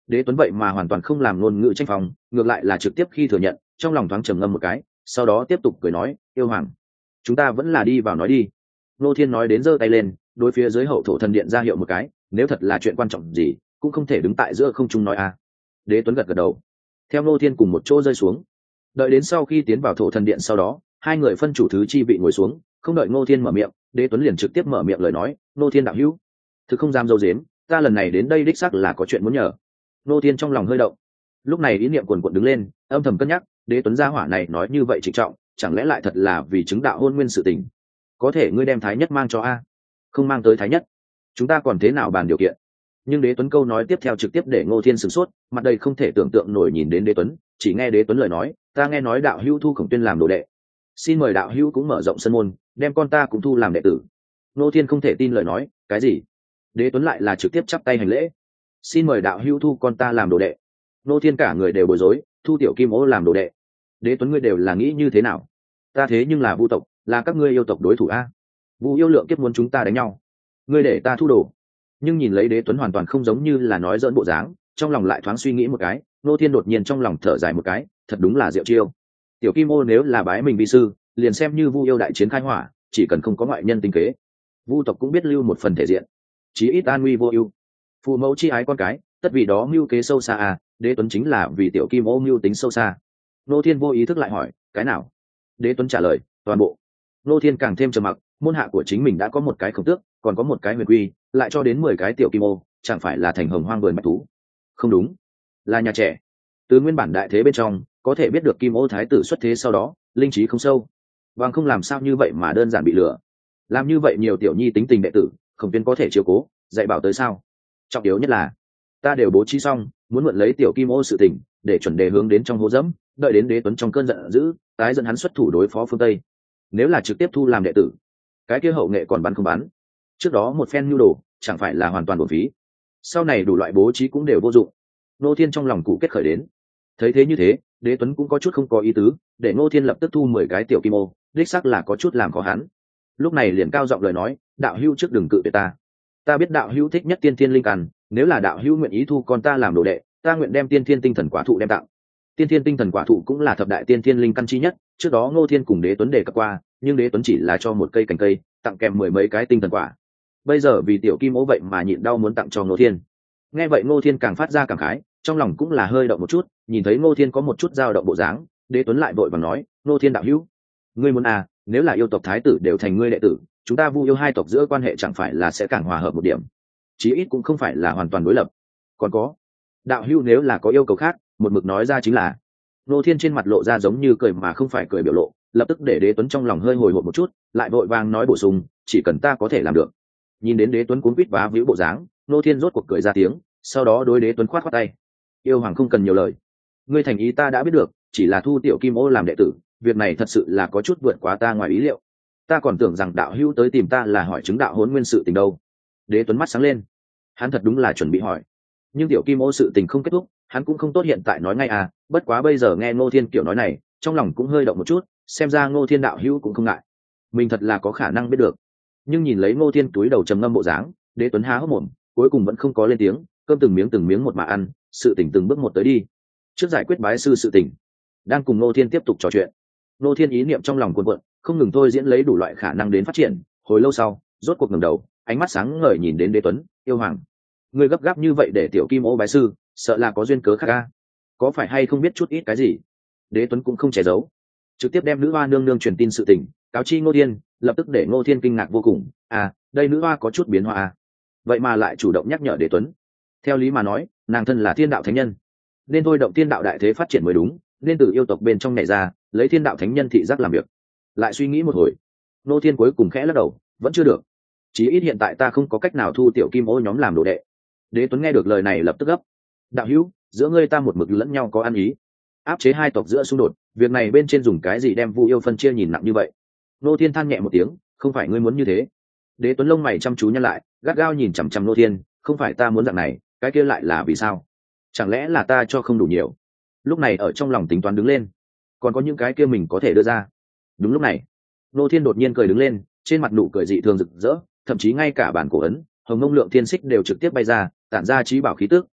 Speaker 1: Đế Tuấn vậy mà hoàn toàn không làm ngôn ngữ tranh phòng, ngược lại là trực tiếp khi thừa nhận, trong lòng thoáng trầm ngâm một cái, sau đó tiếp tục cười nói, yêu hoàng, chúng ta vẫn là đi vào nói đi. Ngô Thiên nói đến giơ tay lên, đối phía dưới hậu thổ thần điện ra hiệu một cái, nếu thật là chuyện quan trọng gì cũng không thể đứng tại giữa không trung nói a. Đế Tuấn gật gật đầu, theo Ngô Thiên cùng một chỗ rơi xuống. Đợi đến sau khi tiến vào thổ thần điện sau đó, hai người phân chủ thứ chi vị ngồi xuống, không đợi Ngô Thiên mở miệng, Đế Tuấn liền trực tiếp mở miệng lời nói, Ngô Thiên đạo hữu, thực không dám dâu dếm, ta lần này đến đây đích xác là có chuyện muốn nhờ. Ngô Thiên trong lòng hơi động, lúc này ý niệm quần quật đứng lên, âm thầm cân nhắc, Đế Tuấn gia hỏa này nói như vậy trịnh trọng, chẳng lẽ lại thật là vì chứng đạo hôn nguyên sự tình? Có thể ngươi đem Thái Nhất mang cho a? Không mang tới Thái Nhất, chúng ta còn thế nào bàn điều kiện? Nhưng Đế Tuấn câu nói tiếp theo trực tiếp để Ngô Thiên sửng sốt, mặt đầy không thể tưởng tượng nổi nhìn đến Đế Tuấn, chỉ nghe Đế Tuấn lời nói, ta nghe nói đạo hữu thu Khổng Tuyên làm đồ đệ, xin mời đạo hữu cũng mở rộng sân môn, đem con ta cũng thu làm đệ tử. Ngô Thiên không thể tin lời nói, cái gì? Đế Tuấn lại là trực tiếp chắp tay hành lễ, xin mời đạo hữu thu con ta làm đồ đệ. Ngô Thiên cả người đều bối rối, thu tiểu kim ô làm đồ đệ. Đế Tuấn ngươi đều là nghĩ như thế nào? Ta thế nhưng là Vu tộc, là các ngươi yêu tộc đối thủ a. Vu yêu lượng kiếp muốn chúng ta đánh nhau, ngươi để ta thu đồ. Nhưng nhìn lấy Đế Tuấn hoàn toàn không giống như là nói dỡn bộ dáng, trong lòng lại thoáng suy nghĩ một cái, Ngô Thiên đột nhiên trong lòng thở dài một cái, thật đúng là diệu chiêu. Tiểu kim ô nếu là bái mình vi sư, liền xem như Vu yêu đại chiến khai hỏa, chỉ cần không có ngoại nhân tinh kế, Vu tộc cũng biết lưu một phần thể diện, chí ít an nguy vô ưu. Phụ mẫu chi ái con cái, tất vì đó mưu kế sâu xa à, Đế Tuấn chính là vì tiểu kim ô mưu tính sâu xa. Ngô Thiên vô ý thức lại hỏi, cái nào? Đế Tuấn trả lời, toàn bộ. Ngô Thiên càng thêm trầm mặc, môn hạ của chính mình đã có một cái Khổng Tước, còn có một cái Huyền Quy, lại cho đến mười cái tiểu kim ô, chẳng phải là thành hồng hoang vườn bách thú? Không đúng, là nhà trẻ. Từ nguyên bản đại thế bên trong, có thể biết được kim ô thái tử xuất thế sau đó, linh trí không sâu, bằng không làm sao như vậy mà đơn giản bị lừa. Làm như vậy nhiều tiểu nhi tính tình đệ tử, Khổng Tuyên có thể chiếu cố, dạy bảo tới sao? Trọng yếu nhất là, ta đều bố trí xong, muốn mượn lấy tiểu kim ô sự tình, để chuẩn đề hướng đến trong hố dẫm, đợi đến Đế Tuấn trong cơn giận dữ, tái dẫn hắn xuất thủ đối phó phương Tây. Nếu là trực tiếp thu làm đệ tử, cái kia hậu nghệ còn bắn không bắn? Trước đó một phen nhu đồ, chẳng phải là hoàn toàn bổn phí? Sau này đủ loại bố trí cũng đều vô dụng. Ngô Thiên trong lòng cụ kết khởi đến. Thấy thế như thế, Đế Tuấn cũng có chút không có ý tứ, để Ngô Thiên lập tức thu mười cái tiểu kim ô, đích xác là có chút làm khó hắn. Lúc này liền cao giọng lời nói, đạo hữu trước đừng cự tuyệt ta. Ta biết đạo hữu thích nhất tiên thiên linh căn, nếu là đạo hữu nguyện ý thu con ta làm đồ đệ, ta nguyện đem tiên thiên tinh thần quả thụ đem tặng. Tiên thiên tinh thần quả thụ cũng là thập đại tiên thiên linh căn chi nhất, trước đó Ngô Thiên cùng Đế Tuấn đề cập qua, nhưng Đế Tuấn chỉ là cho một cây cành cây, tặng kèm mười mấy cái tinh thần quả. Bây giờ vì tiểu kim ố vậy mà nhịn đau muốn tặng cho Ngô Thiên. Nghe vậy Ngô Thiên càng phát ra cảm khái, trong lòng cũng là hơi động một chút, nhìn thấy Ngô Thiên có một chút dao động bộ dáng, Đế Tuấn lại vội vàng nói, Ngô Thiên đạo hữu, ngươi muốn à, nếu là yêu tộc thái tử đều thành ngươi đệ tử, chúng ta Vu yêu hai tộc giữa quan hệ chẳng phải là sẽ càng hòa hợp một điểm, chí ít cũng không phải là hoàn toàn đối lập. Còn có, đạo hữu nếu là có yêu cầu khác, một mực nói ra chính là. Ngô Thiên trên mặt lộ ra giống như cười mà không phải cười biểu lộ, lập tức để Đế Tuấn trong lòng hơi hồi hộp một chút, lại vội vàng nói bổ sung, chỉ cần ta có thể làm được. Nhìn đến Đế Tuấn cuốn quýt vá víu bộ dáng, Ngô Thiên rốt cuộc cười ra tiếng, sau đó đối Đế Tuấn khoát khoát tay, yêu hoàng không cần nhiều lời, ngươi thành ý ta đã biết được, chỉ là thu tiểu kim ô làm đệ tử, việc này thật sự là có chút vượt quá ta ngoài ý liệu, ta còn tưởng rằng đạo hữu tới tìm ta là hỏi chứng đạo hỗn nguyên sự tình đâu. Đế Tuấn mắt sáng lên, hắn thật đúng là chuẩn bị hỏi, nhưng tiểu kim ô sự tình không kết thúc, hắn cũng không tốt hiện tại nói ngay à, bất quá bây giờ nghe Ngô Thiên kiểu nói này, trong lòng cũng hơi động một chút, xem ra Ngô Thiên đạo hữu cũng không ngại, mình thật là có khả năng biết được. Nhưng nhìn lấy Ngô Thiên túi đầu trầm ngâm bộ dáng, Đế Tuấn há hốc mồm, cuối cùng vẫn không có lên tiếng, cơm từng miếng từng miếng một mà ăn, sự tình từng bước một tới đi. Trước giải quyết bái sư sự tình, đang cùng Ngô Thiên tiếp tục trò chuyện, Ngô Thiên ý niệm trong lòng cuộn cuộn, không ngừng thôi diễn lấy đủ loại khả năng đến phát triển, hồi lâu sau, rốt cuộc ngẩng đầu, ánh mắt sáng ngời nhìn đến Đế Tuấn, yêu hoàng, ngươi gấp gáp như vậy để tiểu kim ô bái sư, sợ là có duyên cớ khác a, có phải hay không biết chút ít cái gì? Đế Tuấn cũng không che giấu, trực tiếp đem nữ hoa nương nương truyền tin sự tình cáo chi Ngô Thiên, lập tức để Ngô Thiên kinh ngạc vô cùng, à, đây nữ hoa có chút biến hóa à, vậy mà lại chủ động nhắc nhở Đế Tuấn. Theo lý mà nói, nàng thân là thiên đạo thánh nhân, nên thôi động thiên đạo đại thế phát triển mới đúng, nên từ yêu tộc bên trong nhảy ra, lấy thiên đạo thánh nhân thị giác làm việc. Lại suy nghĩ một hồi, Ngô Thiên cuối cùng khẽ lắc đầu, vẫn chưa được, chí ít hiện tại ta không có cách nào thu tiểu kim ô nhóm làm đồ đệ. Đế Tuấn nghe được lời này lập tức gấp, đạo hữu, giữa ngươi ta một mực lẫn nhau có ăn ý, áp chế hai tộc giữa xung đột, việc này bên trên dùng cái gì đem Vu yêu phân chia nhìn nặng như vậy? Ngô Thiên than nhẹ một tiếng, không phải ngươi muốn như thế. Đế Tuấn lông mày chăm chú nhăn lại, gắt gao nhìn chằm chằm Ngô Thiên, không phải ta muốn dạng này, cái kia lại là vì sao? Chẳng lẽ là ta cho không đủ nhiều? Lúc này ở trong lòng tính toán đứng lên, còn có những cái kia mình có thể đưa ra. Đúng lúc này, Ngô Thiên đột nhiên cười đứng lên, trên mặt nụ cười dị thường rực rỡ, thậm chí ngay cả bản cổ ấn, hồng mông lượng thiên xích đều trực tiếp bay ra, tản ra trí bảo khí tức,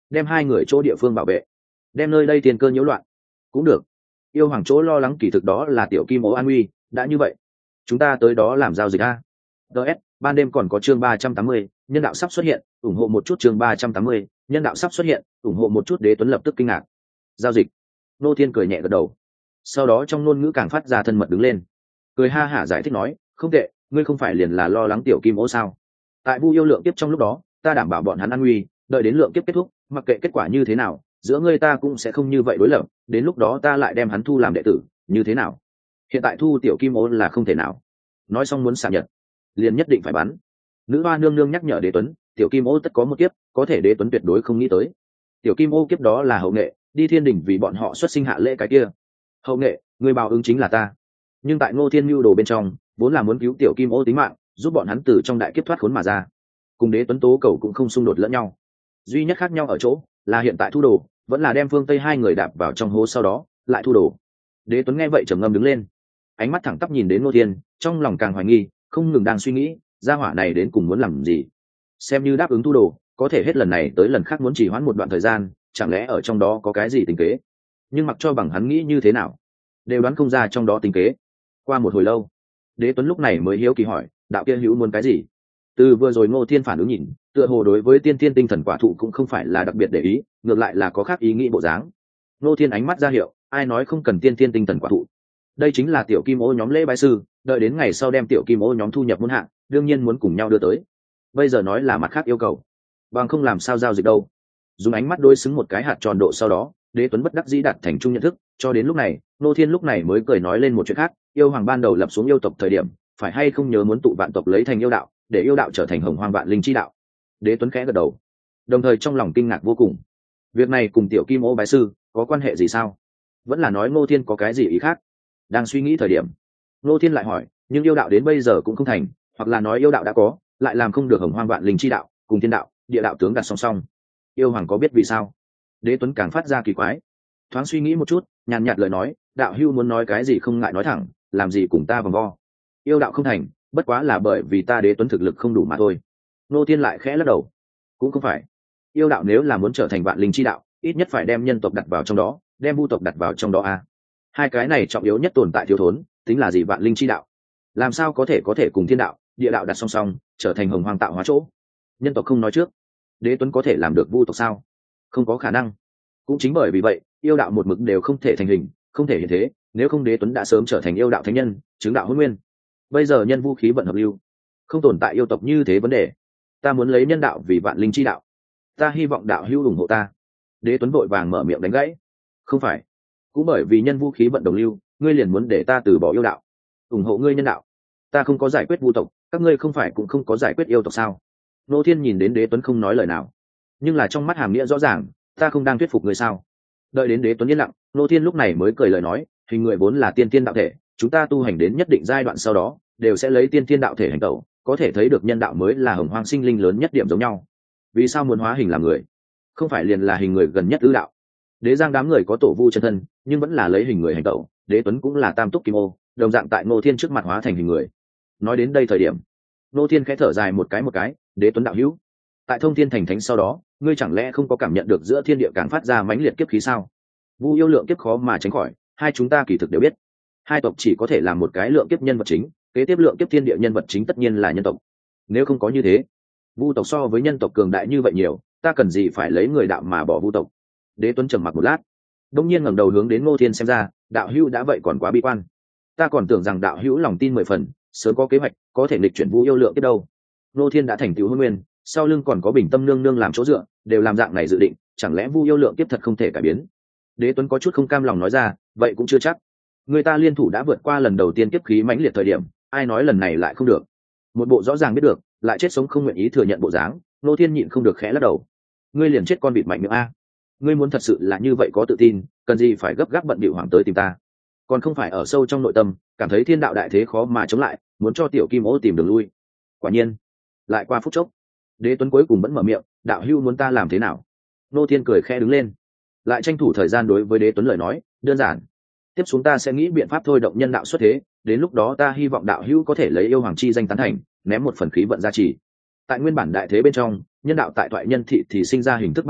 Speaker 1: đem hai người chỗ địa phương bảo vệ, đem nơi đây tiền cơ nhiễu loạn cũng được. Yêu hoàng chỗ lo lắng kỳ thực đó là tiểu kim ố an nguy. Đã như vậy, chúng ta tới đó làm giao dịch a. ts ban đêm còn có chương ba trăm tám mươi, nhân đạo sắp xuất hiện, ủng hộ một chút. Chương ba trăm tám mươi, nhân đạo sắp xuất hiện, ủng hộ một chút. Đế Tuấn lập tức kinh ngạc. Giao dịch? Nô Thiên cười nhẹ gật đầu, sau đó trong ngôn ngữ càng phát ra thân mật đứng lên, cười ha hả giải thích nói, không tệ, ngươi không phải liền là lo lắng tiểu kim ố sao? Tại Vu yêu lượng kiếp trong lúc đó, ta đảm bảo bọn hắn an nguy, đợi đến lượng kiếp kết thúc, mặc kệ kết quả như thế nào, giữa ngươi ta cũng sẽ không như vậy đối lập, đến lúc đó ta lại đem hắn thu làm đệ tử, như thế nào? Hiện tại thu tiểu kim ố là không thể nào. Nói xong muốn xả nhật, liền nhất định phải bắn. Nữ hoa nương nương nhắc nhở Đế Tuấn, tiểu kim ô tất có một kiếp, có thể Đế Tuấn tuyệt đối không nghĩ tới. Tiểu kim ô kiếp đó là hậu nghệ, đi thiên đình vì bọn họ xuất sinh hạ lễ cái kia. Hậu nghệ, người bào ứng chính là ta. Nhưng tại Ngô Thiên Nưu đồ bên trong, vốn là muốn cứu tiểu kim ô tính mạng, giúp bọn hắn từ trong đại kiếp thoát khốn mà ra. Cùng Đế Tuấn tố cầu cũng không xung đột lẫn nhau. Duy nhất khác nhau ở chỗ, là hiện tại thu đồ, vẫn là đem phương Tây hai người đạp vào trong hố sau đó, lại thu đồ. Đế Tuấn nghe vậy trầm ngâm đứng lên, ánh mắt thẳng tắp nhìn đến Ngô Thiên, trong lòng càng hoài nghi, không ngừng đang suy nghĩ, gia hỏa này đến cùng muốn làm gì. Xem như đáp ứng thu đồ, có thể hết lần này tới lần khác muốn trì hoãn một đoạn thời gian, chẳng lẽ ở trong đó có cái gì tính kế? Nhưng mặc cho bằng hắn nghĩ như thế nào, đều đoán không ra trong đó tính kế. Qua một hồi lâu, Đế Tuấn lúc này mới hiếu kỳ hỏi, đạo kia hữu muốn cái gì? Từ vừa rồi Ngô Thiên phản ứng nhìn, tựa hồ đối với tiên tiên tinh thần quả thụ cũng không phải là đặc biệt để ý, ngược lại là có khác ý nghĩ bộ dáng. Ngô Thiên ánh mắt ra hiệu, ai nói không cần tiên tiên tinh thần quả thụ? Đây chính là tiểu kim ô nhóm lễ bái sư, đợi đến ngày sau đem tiểu kim ô nhóm thu nhập môn hạng, đương nhiên muốn cùng nhau đưa tới. Bây giờ nói là mặt khác yêu cầu, bằng không làm sao giao dịch đâu. Dùng ánh mắt đối xứng một cái hạt tròn độ sau đó, Đế Tuấn bất đắc dĩ đặt thành chung nhận thức. Cho đến lúc này, Ngô Thiên lúc này mới cười nói lên một chuyện khác, yêu hoàng ban đầu lập xuống yêu tộc thời điểm, phải hay không nhớ muốn tụ vạn tộc lấy thành yêu đạo, để yêu đạo trở thành hồng hoang vạn linh chi đạo. Đế Tuấn khẽ gật đầu, đồng thời trong lòng kinh ngạc vô cùng. Việc này cùng tiểu kim ô bái sư có quan hệ gì sao? Vẫn là nói Ngô Thiên có cái gì ý khác? Đang suy nghĩ thời điểm, Ngô Thiên lại hỏi, nhưng yêu đạo đến bây giờ cũng không thành, hoặc là nói yêu đạo đã có, lại làm không được hồng hoang vạn linh chi đạo cùng thiên đạo địa đạo tướng đặt song song. Yêu hoàng có biết vì sao? Đế Tuấn càng phát ra kỳ quái, thoáng suy nghĩ một chút, nhàn nhạt lời nói, đạo hưu muốn nói cái gì không ngại nói thẳng, làm gì cùng ta vòng vo. Yêu đạo không thành, bất quá là bởi vì ta Đế Tuấn thực lực không đủ mà thôi. Ngô Thiên lại khẽ lắc đầu, cũng không phải. Yêu đạo nếu là muốn trở thành vạn linh chi đạo, ít nhất phải đem nhân tộc đặt vào trong đó, đem vu tộc đặt vào trong đó a. Hai cái này trọng yếu nhất tồn tại thiếu thốn, tính là gì vạn linh chi đạo? Làm sao có thể có thể cùng thiên đạo địa đạo đặt song song, trở thành hồng hoang tạo hóa chỗ? Nhân tộc không nói trước, Đế Tuấn có thể làm được vu tộc sao? Không có khả năng. Cũng chính bởi vì vậy, yêu đạo một mực đều không thể thành hình, không thể hiện thế, nếu không Đế Tuấn đã sớm trở thành yêu đạo thánh nhân, chứng đạo hôn nguyên. Bây giờ nhân vũ khí vận hợp lưu, không tồn tại yêu tộc như thế vấn đề. Ta muốn lấy nhân đạo vì vạn linh chi đạo, ta hy vọng đạo hữu ủng hộ ta. Đế Tuấn vội vàng mở miệng đánh gãy, không phải, cũng bởi vì nhân vũ khí vận đồng lưu, ngươi liền muốn để ta từ bỏ yêu đạo, ủng hộ ngươi nhân đạo? Ta không có giải quyết vu tộc, các ngươi không phải cũng không có giải quyết yêu tộc sao? Nô Thiên nhìn đến Đế Tuấn không nói lời nào, nhưng là trong mắt hàm nghĩa rõ ràng, ta không đang thuyết phục ngươi sao? Đợi đến Đế Tuấn yên lặng, Nô Thiên lúc này mới cười lời nói, hình người vốn là tiên tiên đạo thể, chúng ta tu hành đến nhất định giai đoạn sau đó, đều sẽ lấy tiên tiên đạo thể hành tẩu, có thể thấy được nhân đạo mới là hồng hoang sinh linh lớn nhất điểm giống nhau. Vì sao muốn hóa hình làm người? Không phải liền là hình người gần nhất tứ đạo? Đế Giang đám người có tổ vu chân thân, nhưng vẫn là lấy hình người hành tẩu, Đế Tuấn cũng là tam túc kim ô, đồng dạng tại Ngô Thiên trước mặt hóa thành hình người. Nói đến đây thời điểm, Ngô Thiên khẽ thở dài một cái một cái, Đế Tuấn đạo hữu, tại Thông Thiên thành thánh sau đó, ngươi chẳng lẽ không có cảm nhận được giữa thiên địa càng phát ra mãnh liệt kiếp khí sao? Vu yêu lượng kiếp khó mà tránh khỏi, hai chúng ta kỳ thực đều biết, hai tộc chỉ có thể làm một cái lượng kiếp nhân vật chính, kế tiếp lượng kiếp thiên địa nhân vật chính tất nhiên là nhân tộc. Nếu không có như thế, vu tộc so với nhân tộc cường đại như vậy nhiều, ta cần gì phải lấy người đạo mà bỏ vu tộc? Đế Tuấn trầm mặc một lát, đông nhiên ngẩng đầu hướng đến Ngô Thiên xem ra, đạo hữu đã vậy còn quá bi quan. Ta còn tưởng rằng đạo hữu lòng tin mười phần, sớm có kế hoạch, có thể nghịch chuyển vu yêu lượng kiếp đâu. Ngô Thiên đã thành tựu hôn nguyên, sau lưng còn có Bình Tâm nương nương làm chỗ dựa, đều làm dạng này dự định, chẳng lẽ vu yêu lượng kiếp thật không thể cải biến? Đế Tuấn có chút không cam lòng nói ra, vậy cũng chưa chắc. Người ta liên thủ đã vượt qua lần đầu tiên kiếp khí mãnh liệt thời điểm, ai nói lần này lại không được? Một bộ rõ ràng biết được, lại chết sống không nguyện ý thừa nhận bộ dáng, Ngô Thiên nhịn không được khẽ lắc đầu. Ngươi liền chết con vịt mạnh miệng a. Ngươi muốn thật sự là như vậy có tự tin, cần gì phải gấp gáp bận bịu hoàng tới tìm ta? Còn không phải ở sâu trong nội tâm, cảm thấy thiên đạo đại thế khó mà chống lại, muốn cho tiểu kim ô tìm đường lui. Quả nhiên, lại qua phút chốc, Đế Tuấn cuối cùng vẫn mở miệng, đạo hữu muốn ta làm thế nào? Ngô Thiên cười khẽ đứng lên, lại tranh thủ thời gian đối với Đế Tuấn lời nói, đơn giản, tiếp xuống ta sẽ nghĩ biện pháp thôi động nhân đạo xuất thế, đến lúc đó ta hy vọng đạo hữu có thể lấy yêu hoàng chi danh tán thành, ném một phần khí vận gia trì. Tại nguyên bản đại thế bên trong, nhân đạo tại thoại nhân thị thì sinh ra hình thức ban đầu,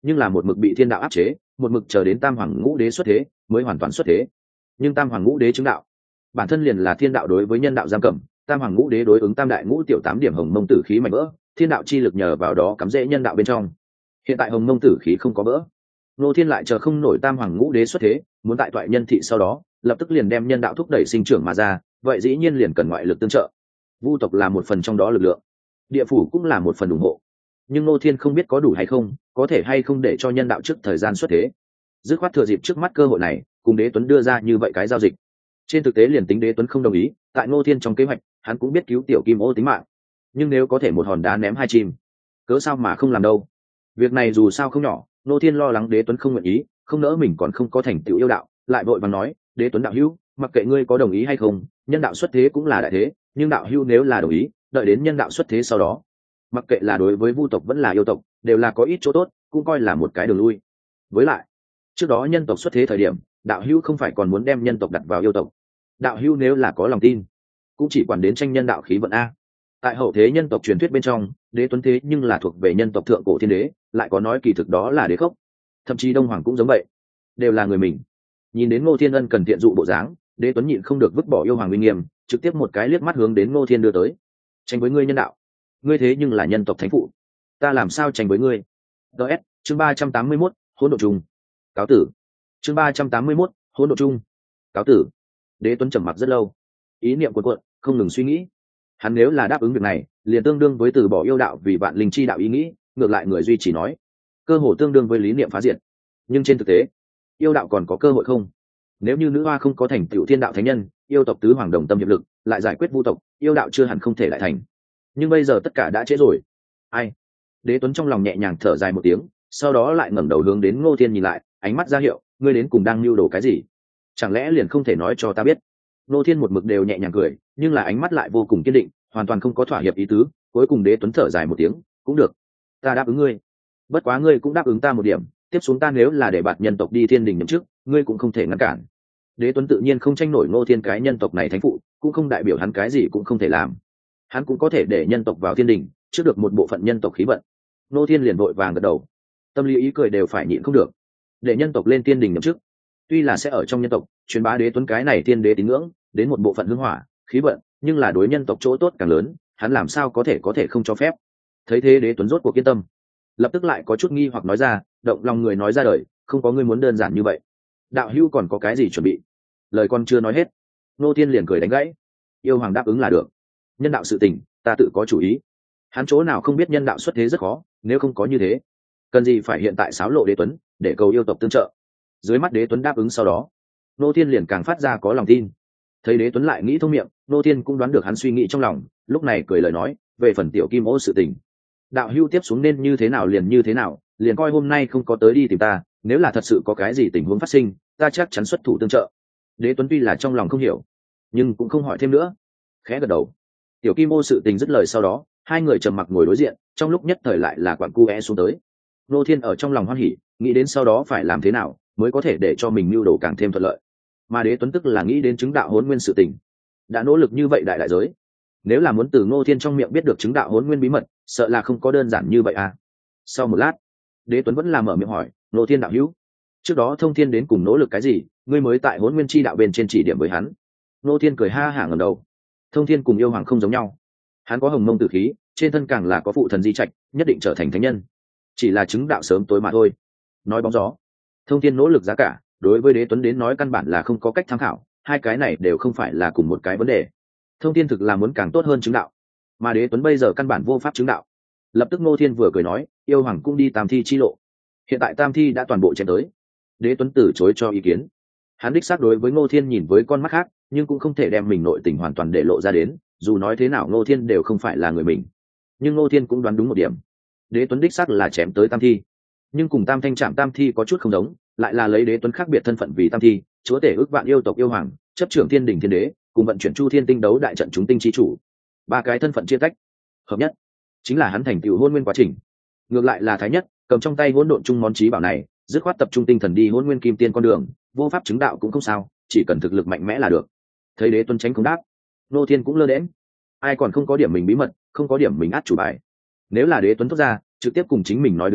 Speaker 1: nhưng là một mực bị thiên đạo áp chế, một mực chờ đến tam hoàng ngũ đế xuất thế mới hoàn toàn xuất thế. Nhưng tam hoàng ngũ đế chứng đạo bản thân liền là thiên đạo đối với nhân đạo giam cầm, tam hoàng ngũ đế đối ứng tam đại ngũ tiểu tám điểm hồng mông tử khí mạnh vỡ, thiên đạo chi lực nhờ vào đó cắm rễ nhân đạo bên trong. Hiện tại hồng mông tử khí không có vỡ, Ngô Thiên lại chờ không nổi tam hoàng ngũ đế xuất thế, muốn tại toại nhân thị sau đó lập tức liền đem nhân đạo thúc đẩy sinh trưởng mà ra, vậy dĩ nhiên liền cần ngoại lực tương trợ. Vu tộc là một phần trong đó lực lượng, địa phủ cũng là một phần ủng hộ, nhưng Ngô Thiên không biết có đủ hay không, có thể hay không để cho nhân đạo trước thời gian xuất thế. Dứt khoát thừa dịp trước mắt cơ hội này, cùng Đế Tuấn đưa ra như vậy cái giao dịch. Trên thực tế liền tính Đế Tuấn không đồng ý, tại Ngô Thiên trong kế hoạch, hắn cũng biết cứu tiểu kim ô tính mạng, nhưng nếu có thể một hòn đá ném hai chim, cớ sao mà không làm đâu. Việc này dù sao không nhỏ, Ngô Thiên lo lắng Đế Tuấn không nguyện ý, không nỡ mình còn không có thành tựu yêu đạo, lại vội vàng nói, Đế Tuấn đạo hữu, mặc kệ ngươi có đồng ý hay không, nhân đạo xuất thế cũng là đại thế, nhưng đạo hữu nếu là đồng ý, đợi đến nhân đạo xuất thế sau đó, mặc kệ là đối với vu tộc vẫn là yêu tộc, đều là có ít chỗ tốt, cũng coi là một cái đường lui. Với lại, trước đó nhân tộc xuất thế thời điểm, đạo hữu không phải còn muốn đem nhân tộc đặt vào yêu tộc. Đạo hữu nếu là có lòng tin, cũng chỉ quản đến tranh nhân đạo khí vận a. Tại hậu thế nhân tộc truyền thuyết bên trong, Đế Tuấn thế nhưng là thuộc về nhân tộc thượng cổ thiên đế, lại có nói kỳ thực đó là đế khốc, thậm chí Đông Hoàng cũng giống vậy, đều là người mình. Nhìn đến Ngô Thiên Ân cần tiện dụ bộ dáng, Đế Tuấn nhịn không được vứt bỏ yêu hoàng uy nghiêm, trực tiếp một cái liếc mắt hướng đến Ngô Thiên đưa tới. Tranh với ngươi nhân đạo, ngươi thế nhưng là nhân tộc thánh phụ, ta làm sao tranh với ngươi. ds chương ba trăm tám mươi mốt, hỗn độn chung. Cáo tử. chương ba trăm tám mươi mốt, hỗn độn chung. Cáo tử. Đế Tuấn trầm mặc rất lâu, ý niệm cuộn cuộn, không ngừng suy nghĩ. Hắn nếu là đáp ứng việc này, liền tương đương với từ bỏ yêu đạo vì vạn linh chi đạo ý nghĩ, ngược lại người duy chỉ nói, cơ hồ tương đương với lý niệm phá diệt. Nhưng trên thực tế, yêu đạo còn có cơ hội không? Nếu như nữ hoa không có thành tựu thiên đạo thánh nhân, yêu tộc tứ hoàng đồng tâm hiệp lực, lại giải quyết vu tộc, yêu đạo chưa hẳn không thể lại thành. Nhưng bây giờ tất cả đã trễ rồi. Ai? Đế Tuấn trong lòng nhẹ nhàng thở dài một tiếng, sau đó lại ngẩng đầu hướng đến Ngô Thiên nhìn lại, ánh mắt ra hiệu, ngươi đến cùng đang mưu đồ cái gì? Chẳng lẽ liền không thể nói cho ta biết? Ngô Thiên một mực đều nhẹ nhàng cười, nhưng là ánh mắt lại vô cùng kiên định, hoàn toàn không có thỏa hiệp ý tứ. Cuối cùng Đế Tuấn thở dài một tiếng, cũng được, ta đáp ứng ngươi. Bất quá ngươi cũng đáp ứng ta một điểm, tiếp xuống ta nếu là để bạt nhân tộc đi thiên đình nhậm chức, ngươi cũng không thể ngăn cản. Đế Tuấn tự nhiên không tranh nổi Ngô Thiên cái nhân tộc này thánh phụ, cũng không đại biểu hắn cái gì cũng không thể làm. Hắn cũng có thể để nhân tộc vào thiên đình, trước được một bộ phận nhân tộc khí vận. Ngô Thiên liền vội vàng gật đầu, tâm lý ý cười đều phải nhịn không được. Để nhân tộc lên thiên đình nhậm chức, tuy là sẽ ở trong nhân tộc truyền bá Đế Tuấn cái này thiên đế tín ngưỡng đến một bộ phận hương hỏa khí vận, nhưng là đối nhân tộc chỗ tốt càng lớn, hắn làm sao có thể có thể không cho phép. Thấy thế Đế Tuấn rốt cuộc yên tâm, lập tức lại có chút nghi hoặc nói ra, động lòng người nói ra đời, không có ngươi muốn đơn giản như vậy. Đạo hữu còn có cái gì chuẩn bị? Lời con chưa nói hết, Ngô Thiên liền cười đánh gãy, yêu hoàng đáp ứng là được, nhân đạo sự tình ta tự có chủ ý. Hắn chỗ nào không biết nhân đạo xuất thế rất khó, nếu không có như thế, cần gì phải hiện tại xáo lộ Đế Tuấn để cầu yêu tộc tương trợ. Dưới mắt Đế Tuấn đáp ứng sau đó, Ngô Thiên liền càng phát ra có lòng tin. Thấy Đế Tuấn lại nghĩ thông miệng, Ngô Thiên cũng đoán được hắn suy nghĩ trong lòng, lúc này cười lời nói, về phần tiểu kim ô sự tình, đạo hữu tiếp xuống nên như thế nào liền như thế nào, liền coi hôm nay không có tới đi tìm ta, nếu là thật sự có cái gì tình huống phát sinh, ta chắc chắn xuất thủ tương trợ. Đế Tuấn tuy là trong lòng không hiểu, nhưng cũng không hỏi thêm nữa, khẽ gật đầu. Tiểu kim ô sự tình dứt lời sau đó, hai người trầm mặc ngồi đối diện, trong lúc nhất thời lại là quặn cu é xuống tới. Ngô Thiên ở trong lòng hoan hỉ, nghĩ đến sau đó phải làm thế nào mới có thể để cho mình mưu đồ càng thêm thuận lợi. Mà Đế Tuấn tức là nghĩ đến chứng đạo hỗn nguyên sự tình, đã nỗ lực như vậy đại đại giới, nếu là muốn từ Ngô Thiên trong miệng biết được chứng đạo hỗn nguyên bí mật, sợ là không có đơn giản như vậy à. Sau một lát, Đế Tuấn vẫn là mở miệng hỏi, Ngô Thiên đạo hữu, trước đó Thông Thiên đến cùng nỗ lực cái gì, ngươi mới tại hỗn nguyên chi đạo bên trên chỉ điểm với hắn? Ngô Thiên cười ha hả ngẩng đầu, Thông Thiên cùng yêu hoàng không giống nhau, hắn có hồng mông tử khí, trên thân càng là có phụ thần di trạch, nhất định trở thành thánh nhân, chỉ là chứng đạo sớm tối mà thôi. Nói bóng gió, Thông Thiên nỗ lực giá cả đối với Đế Tuấn đến nói căn bản là không có cách tham khảo, hai cái này đều không phải là cùng một cái vấn đề. Thông Thiên thực là muốn càng tốt hơn chứng đạo, mà Đế Tuấn bây giờ căn bản vô pháp chứng đạo. Lập tức Ngô Thiên vừa cười nói, yêu hoàng cũng đi tam thi chi lộ, hiện tại tam thi đã toàn bộ chém tới. Đế Tuấn từ chối cho ý kiến, hắn đích xác đối với Ngô Thiên nhìn với con mắt khác, nhưng cũng không thể đem mình nội tình hoàn toàn để lộ ra đến, dù nói thế nào Ngô Thiên đều không phải là người mình. Nhưng Ngô Thiên cũng đoán đúng một điểm, Đế Tuấn đích xác là chém tới tam thi, nhưng cùng tam thanh trạm tam thi có chút không giống, lại là lấy Đế Tuấn khác biệt thân phận vì tam thi, chúa tể ước vạn yêu tộc yêu hoàng, chấp trưởng thiên đình thiên đế, cùng vận chuyển chu thiên tinh đấu đại trận chúng tinh chi chủ, ba cái thân phận chia tách hợp nhất, chính là hắn thành tựu hôn nguyên quá trình. Ngược lại là Thái Nhất cầm trong tay hỗn độn chung món trí bảo này, dứt khoát tập trung tinh thần đi hôn nguyên kim tiên con đường, vô pháp chứng đạo cũng không sao, chỉ cần thực lực mạnh mẽ là được. Thấy Đế Tuấn tránh không đáp, Ngô Thiên cũng lơ đễnh, ai còn không có điểm mình bí mật, không có điểm mình át chủ bài. Nếu là Đế Tuấn thốt ra trực tiếp cùng chính mình nói đứng lên,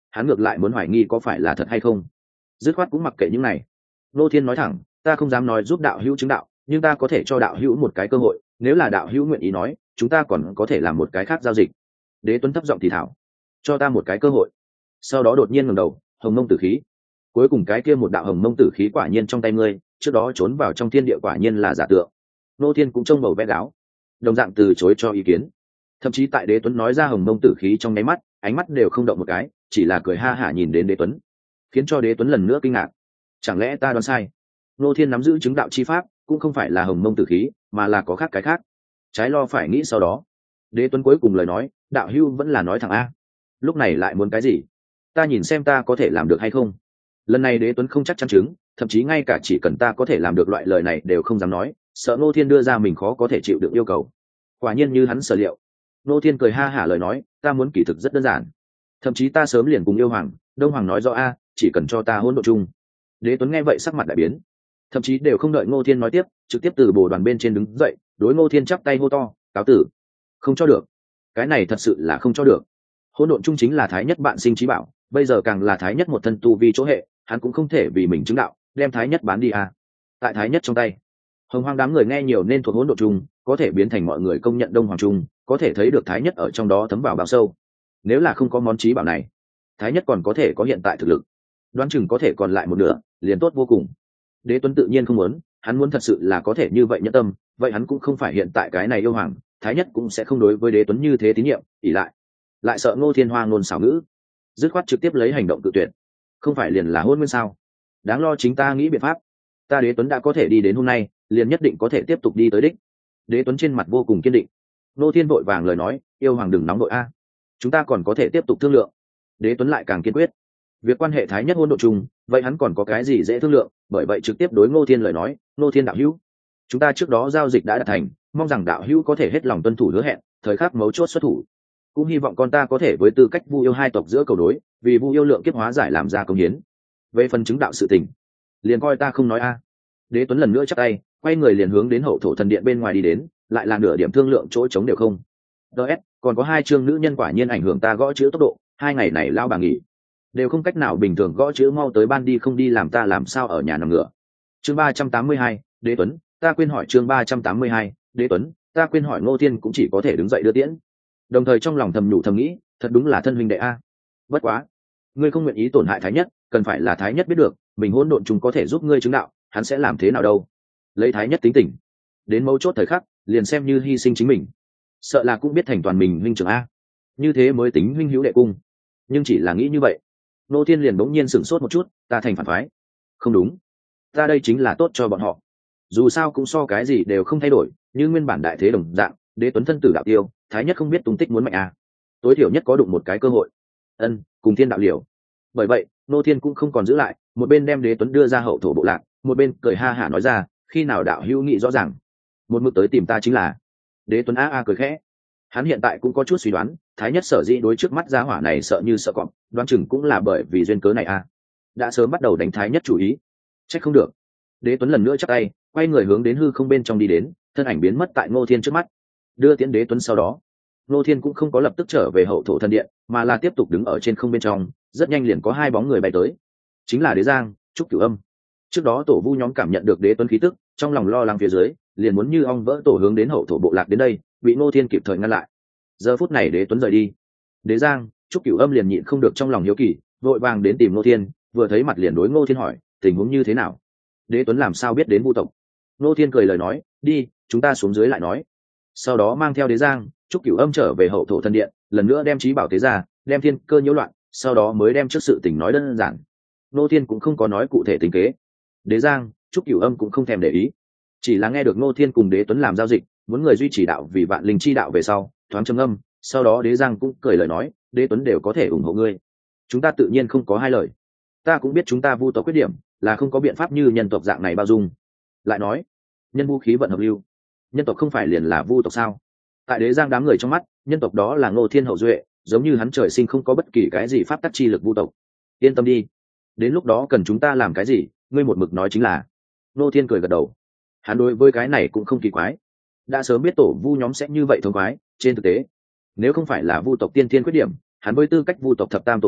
Speaker 1: hắn ngược lại muốn hoài nghi có phải là thật hay không. Dứt khoát cũng mặc kệ những này. Ngô Thiên nói thẳng, ta không dám nói giúp đạo hữu chứng đạo, nhưng ta có thể cho đạo hữu một cái cơ hội, nếu là đạo hữu nguyện ý nói, chúng ta còn có thể làm một cái khác giao dịch. Đế Tuấn thấp giọng thì thảo, cho ta một cái cơ hội. Sau đó đột nhiên ngẩng đầu, hồng mông tử khí. Cuối cùng cái kia một đạo hồng mông tử khí quả nhiên trong tay ngươi, trước đó trốn vào trong thiên địa quả nhiên là giả tượng. Ngô Thiên cũng trông bầu vẽ gáo, đồng dạng từ chối cho ý kiến. Thậm chí tại Đế Tuấn nói ra hồng mông tử khí trong nháy mắt, ánh mắt đều không động một cái, chỉ là cười ha hả nhìn đến Đế Tuấn, khiến cho Đế Tuấn lần nữa kinh ngạc. Chẳng lẽ ta đoán sai? Ngô Thiên nắm giữ chứng đạo chi pháp, cũng không phải là hồng mông tử khí, mà là có khác cái khác. Trái lo phải nghĩ sau đó. Đế Tuấn cuối cùng lời nói, đạo hưu vẫn là nói thẳng a. Lúc này lại muốn cái gì? Ta nhìn xem ta có thể làm được hay không. Lần này Đế Tuấn không chắc chắn chứng, thậm chí ngay cả chỉ cần ta có thể làm được loại lời này đều không dám nói, sợ Ngô Thiên đưa ra mình khó có thể chịu được yêu cầu. Quả nhiên như hắn sở liệu. Ngô Thiên cười ha hả lời nói, ta muốn kỳ thực rất đơn giản. Thậm chí ta sớm liền cùng yêu hoàng, Đông Hoàng nói rõ a, chỉ cần cho ta hỗn độ chung. Đế Tuấn nghe vậy sắc mặt đại biến, thậm chí đều không đợi Ngô Thiên nói tiếp, trực tiếp từ bồ đoàn bên trên đứng dậy, đối Ngô Thiên chắp tay hô to, cáo tử. Không cho được, cái này thật sự là không cho được. Hỗn độn chung chính là thái nhất bạn sinh trí bảo, bây giờ càng là thái nhất một thân tu vi chỗ hệ, hắn cũng không thể vì mình chứng đạo đem thái nhất bán đi à. Tại thái nhất trong tay, hồng hoang đám người nghe nhiều nên thuộc hỗn độn chung, có thể biến thành mọi người công nhận đông hoàng chung, có thể thấy được thái nhất ở trong đó thấm vào bao sâu. Nếu là không có món trí bảo này, thái nhất còn có thể có hiện tại thực lực, đoán chừng có thể còn lại một nửa, liền tốt vô cùng. Đế Tuấn tự nhiên không muốn, hắn muốn thật sự là có thể như vậy nhẫn tâm, vậy hắn cũng không phải hiện tại cái này yêu hoàng, thái nhất cũng sẽ không đối với Đế Tuấn như thế tín nhiệm, ỷ lại, lại sợ Ngô Thiên Hoa ngôn xảo ngữ, dứt khoát trực tiếp lấy hành động tự tuyệt. Không phải liền là hôn nguyên sao? Đáng lo chính ta nghĩ biện pháp. Ta Đế Tuấn đã có thể đi đến hôm nay, liền nhất định có thể tiếp tục đi tới đích. Đế Tuấn trên mặt vô cùng kiên định. Ngô Thiên vội vàng lời nói, yêu hoàng đừng nóng nội a, chúng ta còn có thể tiếp tục thương lượng. Đế Tuấn lại càng kiên quyết. Việc quan hệ thái nhất hôn độ chung, vậy hắn còn có cái gì dễ thương lượng, bởi vậy trực tiếp đối Ngô Thiên lời nói, Ngô Thiên đạo hữu, chúng ta trước đó giao dịch đã đạt thành, mong rằng đạo hữu có thể hết lòng tuân thủ hứa hẹn, thời khắc mấu chốt xuất thủ. Cũng hy vọng con ta có thể với tư cách Vu yêu hai tộc giữa cầu đối, vì Vu yêu lượng kiếp hóa giải làm ra công hiến. Về phần chứng đạo sự tình, liền coi ta không nói a. Đế Tuấn lần nữa chắp tay, quay người liền hướng đến hậu thổ thần điện bên ngoài đi đến, lại là nửa điểm thương lượng chỗ trống đều không. ds còn có hai chương nữ nhân quả nhiên ảnh hưởng ta gõ chữ tốc độ, hai ngày này lao bà nghỉ, đều không cách nào bình thường gõ chữ mau tới ban đi không đi làm ta làm sao ở nhà nằm ngửa. Chương ba trăm tám mươi hai, Đế Tuấn, ta quên hỏi chương ba trăm tám mươi hai, Đế Tuấn, ta quên hỏi Ngô Thiên cũng chỉ có thể đứng dậy đưa tiễn. Đồng thời trong lòng thầm nhủ thầm nghĩ, thật đúng là thân huynh đệ a. Bất quá, ngươi không nguyện ý tổn hại thái nhất, cần phải là thái nhất biết được, mình hỗn độn chúng có thể giúp ngươi chứng đạo, hắn sẽ làm thế nào đâu? Lấy thái nhất tính tình, đến mấu chốt thời khắc, liền xem như hy sinh chính mình, sợ là cũng biết thành toàn mình huynh trưởng a. Như thế mới tính huynh hữu đệ cung. Nhưng chỉ là nghĩ như vậy, Ngô Thiên liền bỗng nhiên sửng sốt một chút, ta thành phản phái. Không đúng, ta đây chính là tốt cho bọn họ. Dù sao cũng so cái gì đều không thay đổi, như nguyên bản đại thế đồng dạng, Đế Tuấn thân tử đạo tiêu, thái nhất không biết tung tích muốn mạnh à. Tối thiểu nhất có đụng một cái cơ hội. Ân, cùng thiên đạo liều. Bởi vậy, Ngô Thiên cũng không còn giữ lại, một bên đem Đế Tuấn đưa ra hậu thổ bộ lạc, một bên cười ha hả nói ra, khi nào đạo hữu nghị rõ ràng, một mực tới tìm ta chính là. Đế Tuấn a a cười khẽ. Hắn hiện tại cũng có chút suy đoán, thái nhất sở dĩ đối trước mắt gia hỏa này sợ như sợ cọp, đoán chừng cũng là bởi vì duyên cớ này a. Đã sớm bắt đầu đánh thái nhất chủ ý. Trách không được. Đế Tuấn lần nữa chắp tay, quay người hướng đến hư không bên trong đi đến, thân ảnh biến mất tại Ngô Thiên trước mắt. Đưa tiễn Đế Tuấn sau đó, Ngô Thiên cũng không có lập tức trở về hậu thổ thần điện, mà là tiếp tục đứng ở trên không bên trong, rất nhanh liền có hai bóng người bay tới. Chính là Đế Giang, Trúc Cửu Âm. Trước đó tổ vu nhóm cảm nhận được Đế Tuấn khí tức, trong lòng lo lắng phía dưới, liền muốn như ong vỡ tổ hướng đến hậu thổ bộ lạc đến đây, bị Ngô Thiên kịp thời ngăn lại. Giờ phút này Đế Tuấn rời đi, Đế Giang, Trúc Cửu Âm liền nhịn không được trong lòng hiếu kỳ, vội vàng đến tìm Ngô Thiên, vừa thấy mặt liền đối Ngô Thiên hỏi, tình huống như thế nào? Đế Tuấn làm sao biết đến Vu tộc? Ngô Thiên cười lời nói, đi, chúng ta xuống dưới lại nói. Sau đó mang theo Đế Giang, Trúc Cửu Âm trở về hậu thổ thần điện, lần nữa đem trí bảo tế ra, đem thiên cơ nhiễu loạn, sau đó mới đem trước sự tình nói đơn giản. Ngô Thiên cũng không có nói cụ thể tình kế. Đế Giang, Trúc Cửu Âm cũng không thèm để ý, chỉ là nghe được Ngô Thiên cùng Đế Tuấn làm giao dịch, muốn người duy trì đạo vì vạn linh chi đạo về sau, thoáng trầm âm, sau đó Đế Giang cũng cười lời nói, Đế Tuấn đều có thể ủng hộ ngươi, chúng ta tự nhiên không có hai lời. Ta cũng biết chúng ta Vu tộc khuyết điểm là không có biện pháp như nhân tộc dạng này bao dung. Lại nói, nhân vũ khí vận hợp lưu, nhân tộc không phải liền là Vu tộc sao? Tại Đế Giang đám người trong mắt, nhân tộc đó là Ngô Thiên hậu duệ, giống như hắn trời sinh không có bất kỳ cái gì pháp tắc chi lực Vu tộc. Yên tâm đi, đến lúc đó cần chúng ta làm cái gì, ngươi một mực nói chính là. Ngô Thiên cười gật đầu, hắn đối với cái này cũng không kỳ quái, đã sớm biết tổ Vu nhóm sẽ như vậy thông quái. Trên thực tế, nếu không phải là Vu tộc tiên thiên khuyết điểm, hắn với tư cách Vu tộc thập tam tổ Vu,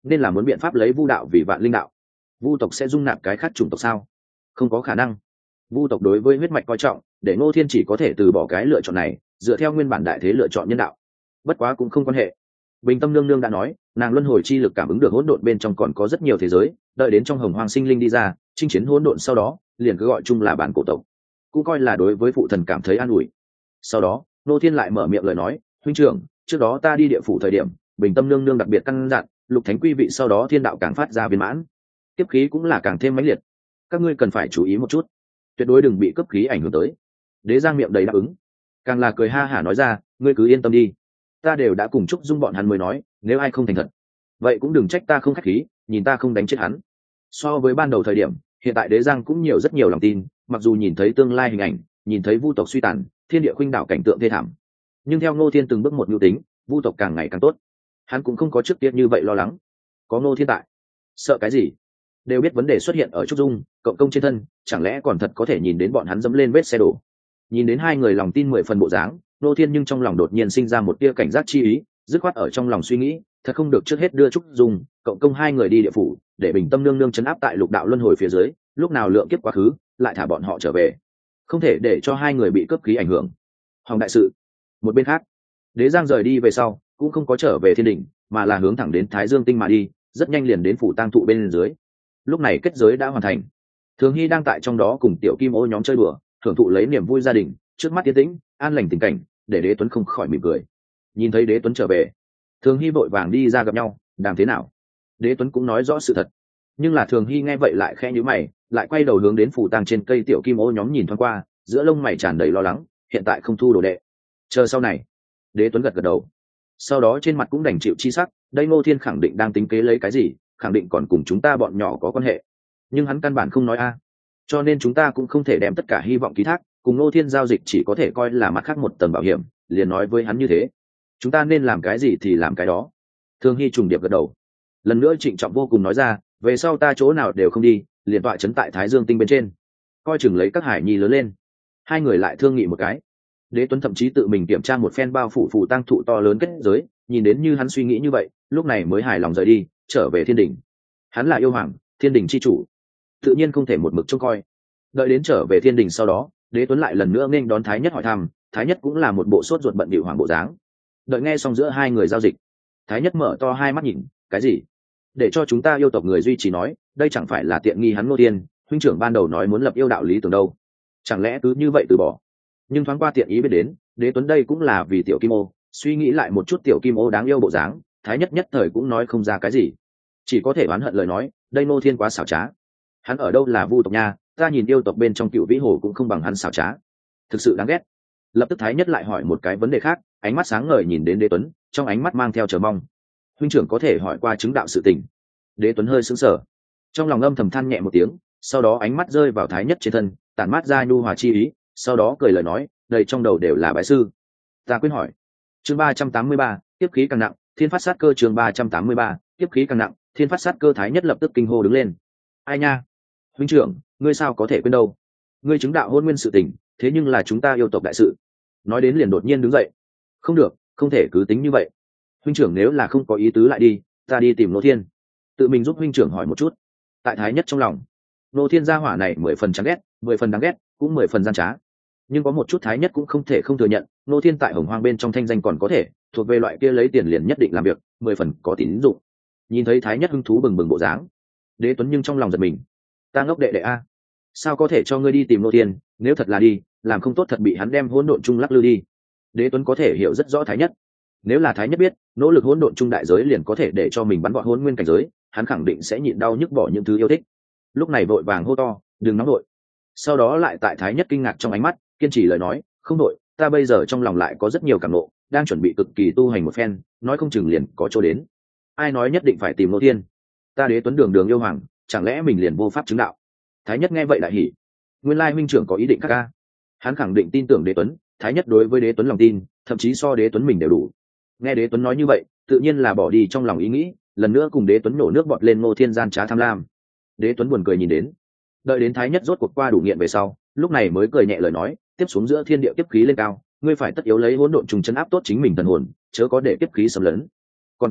Speaker 1: nên là muốn biện pháp lấy vu đạo vì vạn linh đạo. Vu tộc sẽ dung nạp cái khác chủng tộc sao? Không có khả năng. Vu tộc đối với huyết mạch coi trọng, để Ngô Thiên chỉ có thể từ bỏ cái lựa chọn này, dựa theo nguyên bản đại thế lựa chọn nhân đạo. Bất quá cũng không quan hệ. Bình Tâm nương nương đã nói, nàng luân hồi chi lực cảm ứng được hỗn độn bên trong còn có rất nhiều thế giới, đợi đến trong hồng hoang sinh linh đi ra, chinh chiến hỗn độn sau đó, liền cứ gọi chung là bản cổ tộc. Cũng coi là đối với phụ thần cảm thấy an ủi. Sau đó, Ngô Thiên lại mở miệng lời nói, huynh trưởng, trước đó ta đi địa phủ thời điểm, Bình Tâm nương nương đặc biệt căn dặn, lục thánh quy vị sau đó thiên đạo càng phát ra viên mãn, tiếp khí cũng là càng thêm mãnh liệt. Các ngươi cần phải chú ý một chút, tuyệt đối đừng bị cấp khí ảnh hưởng tới. Đế Giang miệng đầy đáp ứng, càng là cười ha hả nói ra, ngươi cứ yên tâm đi, ta đều đã cùng chúc dung bọn hắn mới nói, nếu ai không thành thật, vậy cũng đừng trách ta không khách khí, nhìn ta không đánh chết hắn. So với ban đầu thời điểm, hiện tại Đế Giang cũng nhiều rất nhiều lòng tin, mặc dù nhìn thấy tương lai hình ảnh, nhìn thấy vu tộc suy tàn, thiên địa khuynh đảo cảnh tượng thê thảm, nhưng theo Ngô Thiên từng bước một nhu tính, vu tộc càng ngày càng tốt, hắn cũng không có trước tiên như vậy lo lắng. Có Ngô Thiên tại, sợ cái gì? Đều biết vấn đề xuất hiện ở trúc dung cộng công trên thân, chẳng lẽ còn thật có thể nhìn đến bọn hắn dẫm lên vết xe đổ? Nhìn đến hai người lòng tin mười phần bộ dáng, Ngô Thiên nhưng trong lòng đột nhiên sinh ra một tia cảnh giác chi ý, dứt khoát ở trong lòng suy nghĩ, thật không được trước hết đưa trúc dung cộng công hai người đi địa phủ, để Bình Tâm nương nương chấn áp tại lục đạo luân hồi phía dưới, lúc nào lượng kiếp quá khứ, lại thả bọn họ trở về, không thể để cho hai người bị cướp khí ảnh hưởng. Hồng đại sự. Một bên khác, Đế Giang rời đi về sau, cũng không có trở về thiên đình, mà là hướng thẳng đến Thái Dương tinh mà đi, rất nhanh liền đến phủ tang thụ bên dưới. Lúc này kết giới đã hoàn thành, Thường Hy đang tại trong đó cùng tiểu kim ô nhóm chơi đùa, thưởng thụ lấy niềm vui gia đình, trước mắt yên tĩnh an lành tình cảnh, để Đế Tuấn không khỏi mỉm cười. Nhìn thấy Đế Tuấn trở về, Thường Hy vội vàng đi ra gặp nhau, đàm thế nào? Đế Tuấn cũng nói rõ sự thật, nhưng là Thường Hy nghe vậy lại khẽ nhíu mày, lại quay đầu hướng đến phủ tang trên cây tiểu kim ô nhóm nhìn thoáng qua, giữa lông mày tràn đầy lo lắng, hiện tại không thu đồ đệ, chờ sau này. Đế Tuấn gật gật đầu, sau đó trên mặt cũng đành chịu chi sắc, đây Ngô Thiên khẳng định đang tính kế lấy cái gì, khẳng định còn cùng chúng ta bọn nhỏ có quan hệ, nhưng hắn căn bản không nói a, cho nên chúng ta cũng không thể đem tất cả hy vọng ký thác, cùng Ngô Thiên giao dịch chỉ có thể coi là mặt khác một tầng bảo hiểm, liền nói với hắn như thế. Chúng ta nên làm cái gì thì làm cái đó. Thường Hy trùng điệp gật đầu, lần nữa trịnh trọng vô cùng nói ra, về sau ta chỗ nào đều không đi, liền tọa trấn tại Thái Dương tinh bên trên, coi chừng lấy các hải nhi lớn lên. Hai người lại thương nghị một cái. Đế Tuấn thậm chí tự mình kiểm tra một phen bao phủ phủ tăng thụ to lớn kết giới, nhìn đến như hắn suy nghĩ như vậy, lúc này mới hài lòng rời đi, trở về thiên đình. Hắn là yêu hoàng, thiên đình chi chủ, tự nhiên không thể một mực trông coi. Đợi đến trở về thiên đình sau đó, Đế Tuấn lại lần nữa nên đón Thái Nhất hỏi thăm, Thái Nhất cũng là một bộ sốt ruột bận bịu hoàng bộ dáng. Đợi nghe xong giữa hai người giao dịch, Thái Nhất mở to hai mắt nhìn, cái gì? Để cho chúng ta yêu tộc người duy trì nói, đây chẳng phải là tiện nghi hắn Ngô Thiên, huynh trưởng ban đầu nói muốn lập yêu đạo lý tưởng đâu, chẳng lẽ cứ như vậy từ bỏ? Nhưng thoáng qua tiện ý biết đến, Đế Tuấn đây cũng là vì tiểu kim ô, suy nghĩ lại một chút tiểu kim ô đáng yêu bộ dáng, Thái Nhất nhất thời cũng nói không ra cái gì, chỉ có thể oán hận lời nói, đây Ngô Thiên quá xảo trá. Hắn ở đâu là vu tộc nha, ta nhìn yêu tộc bên trong Cựu Vĩ Hồ cũng không bằng hắn xảo trá, thực sự đáng ghét. Lập tức Thái Nhất lại hỏi một cái vấn đề khác, ánh mắt sáng ngời nhìn đến Đế Tuấn, trong ánh mắt mang theo chờ mong. Huynh trưởng có thể hỏi qua chứng đạo sự tình? Đế Tuấn hơi sững sờ, trong lòng âm thầm than nhẹ một tiếng, sau đó ánh mắt rơi vào Thái Nhất trên thân, tản mát ra nhu hòa chi ý, sau đó cười lời nói, đầy trong đầu đều là bái sư. Ta quyết hỏi. Chương ba trăm tám mươi ba, tiếp khí càng nặng, thiên phát sát cơ. Chương ba trăm tám mươi ba, tiếp khí càng nặng, thiên phát sát cơ. Thái Nhất lập tức kinh hô đứng lên. Ai nha, huynh trưởng, ngươi sao có thể quên đâu? Ngươi chứng đạo hôn nguyên sự tình, thế nhưng là chúng ta yêu tộc đại sự. Nói đến liền đột nhiên đứng dậy. Không được, không thể cứ tính như vậy. Huynh trưởng nếu là không có ý tứ lại đi, ta đi tìm Ngô Thiên, tự mình giúp huynh trưởng hỏi một chút. Tại Thái Nhất trong lòng, Ngô Thiên gia hỏa này mười phần chán ghét, mười phần đáng ghét, cũng mười phần gian trá. Nhưng có một chút Thái Nhất cũng không thể không thừa nhận, Ngô Thiên tại Hồng Hoang bên trong thanh danh còn có thể, thuộc về loại kia lấy tiền liền nhất định làm việc, mười phần có tín dụng. Nhìn thấy Thái Nhất hứng thú bừng bừng bộ dáng, Đế Tuấn nhưng trong lòng giật mình. Ta ngốc đệ đệ a, sao có thể cho ngươi đi tìm Ngô Thiên, nếu thật là đi, làm không tốt thật bị hắn đem hỗn độn chung lắc lư đi. Đế Tuấn có thể hiểu rất rõ Thái Nhất, nếu là Thái Nhất biết nỗ lực hỗn độn chung đại giới liền có thể để cho mình bắn gọn hỗn nguyên cảnh giới, hắn khẳng định sẽ nhịn đau nhức bỏ những thứ yêu thích. Lúc này vội vàng hô to, đừng nóng nội. Sau đó lại tại Thái Nhất kinh ngạc trong ánh mắt, kiên trì lời nói, không nội, ta bây giờ trong lòng lại có rất nhiều cảm nộ, đang chuẩn bị cực kỳ tu hành một phen, nói không chừng liền có chỗ đến. Ai nói nhất định phải tìm Ngô Thiên? Ta Đế Tuấn đường đường yêu hoàng, chẳng lẽ mình liền vô pháp chứng đạo? Thái Nhất nghe vậy đại hỉ, nguyên lai huynh trưởng có ý định khác ca. Hắn khẳng định tin tưởng Đế Tuấn, Thái Nhất đối với Đế Tuấn lòng tin, thậm chí so Đế Tuấn mình đều đủ. Nghe Đế Tuấn nói như vậy, tự nhiên là bỏ đi trong lòng ý nghĩ, lần nữa cùng Đế Tuấn nổ nước bọt lên Ngô Thiên gian trá tham lam. Đế Tuấn buồn cười nhìn đến, đợi đến Thái Nhất rốt cuộc qua đủ nghiện về sau, lúc này mới cười nhẹ lời nói, tiếp xuống giữa thiên địa tiếp khí lên cao, ngươi phải tất yếu lấy hỗn độn trùng chấn áp tốt chính mình thần hồn, chớ có để tiếp khí xâm lấn. Còn có,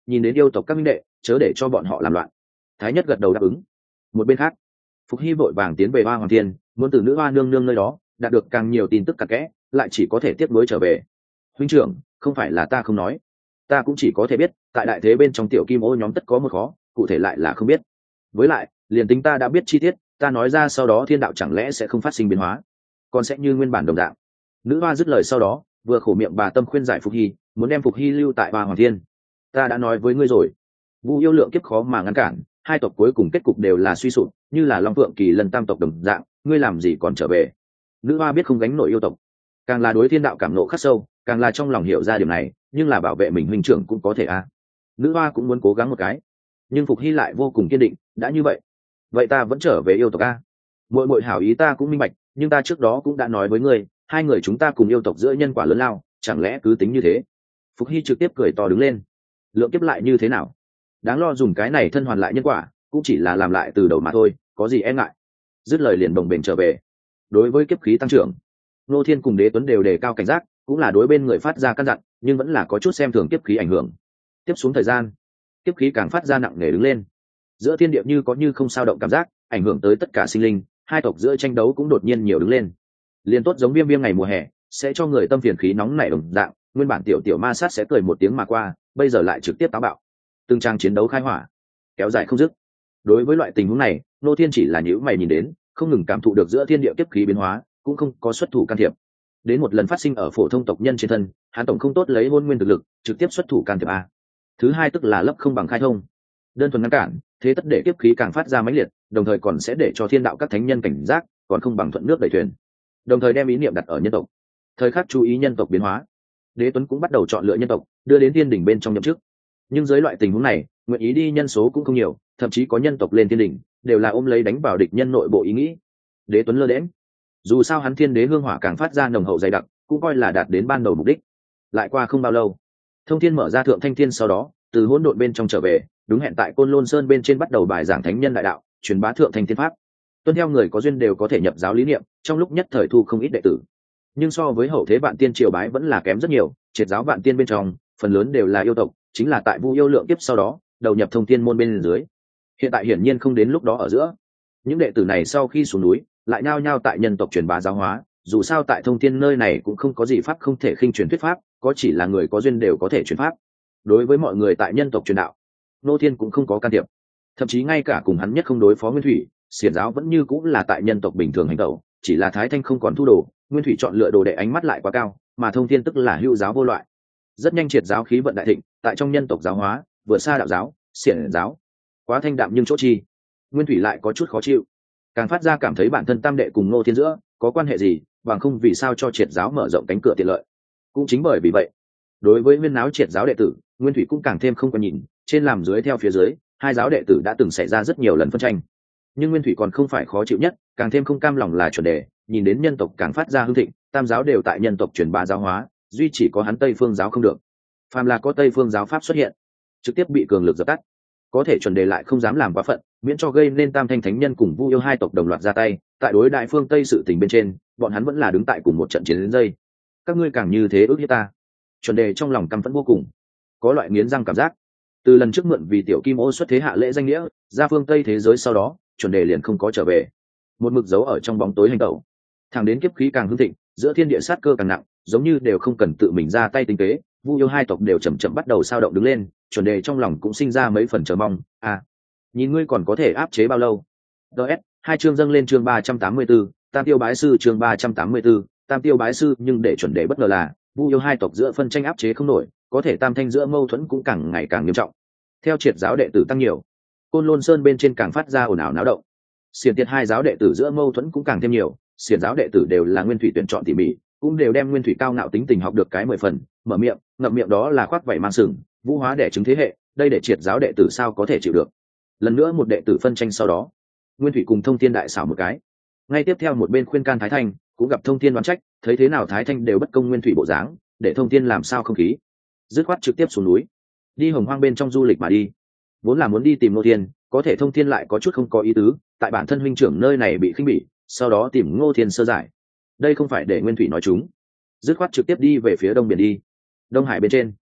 Speaker 1: nhìn đến yêu tộc các minh đệ chớ để cho bọn họ làm loạn. Thái nhất gật đầu đáp ứng. Một bên khác, Phục Hy vội vàng tiến về Hoa Hoàng Thiên, muốn từ nữ hoa nương nương nơi đó đạt được càng nhiều tin tức cặn kẽ, lại chỉ có thể tiếp nối trở về. Huynh trưởng, không phải là ta không nói, ta cũng chỉ có thể biết tại đại thế bên trong tiểu kim ô nhóm tất có một khó, cụ thể lại là không biết. Với lại liền tính ta đã biết chi tiết, ta nói ra sau đó thiên đạo chẳng lẽ sẽ không phát sinh biến hóa, còn sẽ như nguyên bản đồng dạng. Nữ hoa dứt lời sau đó vừa khổ miệng bà tâm khuyên giải Phục Hy, muốn đem Phục Hy lưu tại Hoa Hoàng Thiên. Ta đã nói với ngươi rồi, Vu yêu lượng kiếp khó mà ngăn cản, hai tộc cuối cùng kết cục đều là suy sụp, như là Long Phượng Kỳ lần tam tộc đồng dạng, ngươi làm gì còn trở về. Nữ hoa biết không gánh nổi yêu tộc, càng là đối thiên đạo cảm nộ khắc sâu, càng là trong lòng hiểu ra điểm này, nhưng là bảo vệ mình huynh trưởng cũng có thể a. À. Nữ hoa cũng muốn cố gắng một cái, nhưng Phục Hy lại vô cùng kiên định, đã như vậy vậy ta vẫn trở về yêu tộc a. Muội muội hảo ý ta cũng minh bạch, nhưng ta trước đó cũng đã nói với ngươi, hai người chúng ta cùng yêu tộc giữa nhân quả lớn lao, chẳng lẽ cứ tính như thế. Phục Hy trực tiếp cười to đứng lên. Lượng kiếp lại như thế nào, đáng lo dùng cái này thân hoàn lại nhân quả, cũng chỉ là làm lại từ đầu mà thôi, có gì e ngại. Dứt lời liền bồng bềnh trở về. Đối với kiếp khí tăng trưởng, Nô Thiên cùng Đế Tuấn đều đề cao cảnh giác, cũng là đối bên người phát ra căn dặn, nhưng vẫn là có chút xem thường kiếp khí ảnh hưởng. Tiếp xuống thời gian, kiếp khí càng phát ra nặng nề đứng lên, giữa thiên địa như có như không sao động cảm giác, ảnh hưởng tới tất cả sinh linh, hai tộc giữa tranh đấu cũng đột nhiên nhiều đứng lên. Liên tốt giống viêm viêm ngày mùa hè sẽ cho người tâm phiền khí nóng nảy đồng dạng, nguyên bản tiểu tiểu ma sát sẽ cười một tiếng mà qua, bây giờ lại trực tiếp táo bạo, từng trang chiến đấu khai hỏa, kéo dài không dứt. Đối với loại tình huống này, Nô Thiên chỉ là nhíu mày nhìn đến, không ngừng cảm thụ được giữa thiên địa kiếp khí biến hóa, cũng không có xuất thủ can thiệp. Đến một lần phát sinh ở phổ thông tộc nhân trên thân, hắn tổng không tốt lấy hôn nguyên thực lực trực tiếp xuất thủ can thiệp a. Thứ hai tức là lấp không bằng khai thông, đơn thuần ngăn cản, thế tất để kiếp khí càng phát ra mãnh liệt, đồng thời còn sẽ để cho thiên đạo các thánh nhân cảnh giác, còn không bằng thuận nước đẩy thuyền. Đồng thời đem ý niệm đặt ở nhân tộc, thời khắc chú ý nhân tộc biến hóa. Đế Tuấn cũng bắt đầu chọn lựa nhân tộc, đưa đến thiên đỉnh bên trong nhậm chức. Nhưng dưới loại tình huống này, nguyện ý đi nhân số cũng không nhiều, thậm chí có nhân tộc lên thiên đỉnh, đều là ôm lấy đánh vào địch nhân nội bộ ý nghĩ. Đế Tuấn lơ đễnh, dù sao hắn thiên đế hương hỏa càng phát ra nồng hậu dày đặc, cũng coi là đạt đến ban đầu mục đích. Lại qua không bao lâu, Thông Thiên mở ra thượng thanh thiên, sau đó từ hỗn độn bên trong trở về, đúng hẹn tại Côn Lôn Sơn bên trên bắt đầu bài giảng thánh nhân đại đạo, truyền bá thượng thanh thiên pháp. Tuân theo người có duyên đều có thể nhập giáo lý niệm, trong lúc nhất thời thu không ít đệ tử. Nhưng so với hậu thế vạn tiên triều bái vẫn là kém rất nhiều, triệt giáo vạn tiên bên trong phần lớn đều là yêu tộc, chính là tại Vu yêu lượng kiếp sau đó đầu nhập thông thiên môn bên dưới. Hiện tại hiển nhiên không đến lúc đó ở giữa. Những đệ tử này sau khi xuống núi lại nhao nhao tại nhân tộc truyền bá giáo hóa, dù sao tại thông thiên nơi này cũng không có gì pháp không thể khinh truyền thuyết pháp, có chỉ là người có duyên đều có thể truyền pháp. Đối với mọi người tại nhân tộc truyền đạo, Nô Thiên cũng không có can thiệp, thậm chí ngay cả cùng hắn nhất không đối phó Nguyên Thủy, xiển giáo vẫn như cũng là tại nhân tộc bình thường hành tẩu, chỉ là Thái Thanh không còn thu đồ, Nguyên Thủy chọn lựa đồ đệ ánh mắt lại quá cao, mà Thông Thiên tức là hữu giáo vô loại. Rất nhanh triệt giáo khí vận đại thịnh, tại trong nhân tộc giáo hóa vừa xa đạo giáo, xiển giáo quá thanh đạm nhưng chỗ chi. Nguyên Thủy lại có chút khó chịu, càng phát ra cảm thấy bản thân tam đệ cùng Nô Thiên giữa có quan hệ gì, bằng không vì sao cho triệt giáo mở rộng cánh cửa tiện lợi. Cũng chính bởi vì vậy, đối với nguyên náo triệt giáo đệ tử, Nguyên Thủy cũng càng thêm không có nhìn, trên làm dưới theo phía dưới, hai giáo đệ tử đã từng xảy ra rất nhiều lần phân tranh. Nhưng Nguyên Thủy còn không phải khó chịu nhất, càng thêm không cam lòng là chuẩn đề, nhìn đến nhân tộc càng phát ra hưng thịnh, tam giáo đều tại nhân tộc truyền bá giáo hóa, duy chỉ có hắn Tây Phương giáo không được. Phàm là có Tây Phương giáo pháp xuất hiện, trực tiếp bị cường lực dập tắt. Có thể chuẩn đề lại không dám làm quá phận, miễn cho gây nên tam thanh thánh nhân cùng Vu yêu hai tộc đồng loạt ra tay, tại đối đại phương Tây sự tình bên trên, bọn hắn vẫn là đứng tại cùng một trận chiến đến dây. Các ngươi càng như thế ước hiếp ta. Chuẩn đề trong lòng căm phẫn vô cùng, có loại nghiến răng cảm giác. Từ lần trước mượn vì tiểu kim ô xuất thế hạ lễ danh nghĩa ra phương Tây thế giới, sau đó chuẩn đề liền không có trở về, một mực dấu ở trong bóng tối hành tẩu, thẳng đến kiếp khí càng hưng thịnh, giữa thiên địa sát cơ càng nặng, giống như đều không cần tự mình ra tay tinh tế, Vu yêu hai tộc đều chậm chậm bắt đầu sao động đứng lên. Chuẩn đề trong lòng cũng sinh ra mấy phần chờ mong, à, nhìn ngươi còn có thể áp chế bao lâu. ds hai chương dâng lên chương ba trăm tám mươi 4, tam tiêu bái sư chương ba trăm tám mươi 4, tam tiêu bái sư. Nhưng để chuẩn đề bất ngờ là Vu yêu hai tộc giữa phân tranh áp chế không nổi, có thể tam thanh giữa mâu thuẫn cũng càng ngày càng nghiêm trọng. Theo triệt giáo đệ tử tăng nhiều, Côn Lôn Sơn bên trên càng phát ra ồn ào náo động. Xiển Tiệt hai giáo đệ tử giữa mâu thuẫn cũng càng thêm nhiều, xiển giáo đệ tử đều là Nguyên Thủy tuyển chọn tỉ mỉ, cũng đều đem Nguyên Thủy cao ngạo tính tình học được cái mười phần, mở miệng, ngậm miệng đó là khoác vảy mang sừng, vũ hóa đẻ trứng thế hệ, đây để triệt giáo đệ tử sao có thể chịu được. Lần nữa một đệ tử phân tranh sau đó, Nguyên Thủy cùng Thông Thiên đại xảo một cái. Ngay tiếp theo một bên khuyên can Thái Thanh, cũng gặp Thông Thiên đoán trách, thấy thế nào Thái Thanh đều bất công Nguyên Thủy bộ dáng, để Thông Thiên làm sao không khí. Dứt khoát trực tiếp xuống núi, đi Hồng Hoang bên trong du lịch mà đi. Vốn là muốn đi tìm Ngô Thiên, có thể Thông Thiên lại có chút không có ý tứ, tại bản thân huynh trưởng nơi này bị khinh bỉ, sau đó tìm Ngô Thiên sơ giải. Đây không phải để Nguyên Thủy nói chúng, dứt khoát trực tiếp đi về phía đông biển đi. Đông Hải bên trên,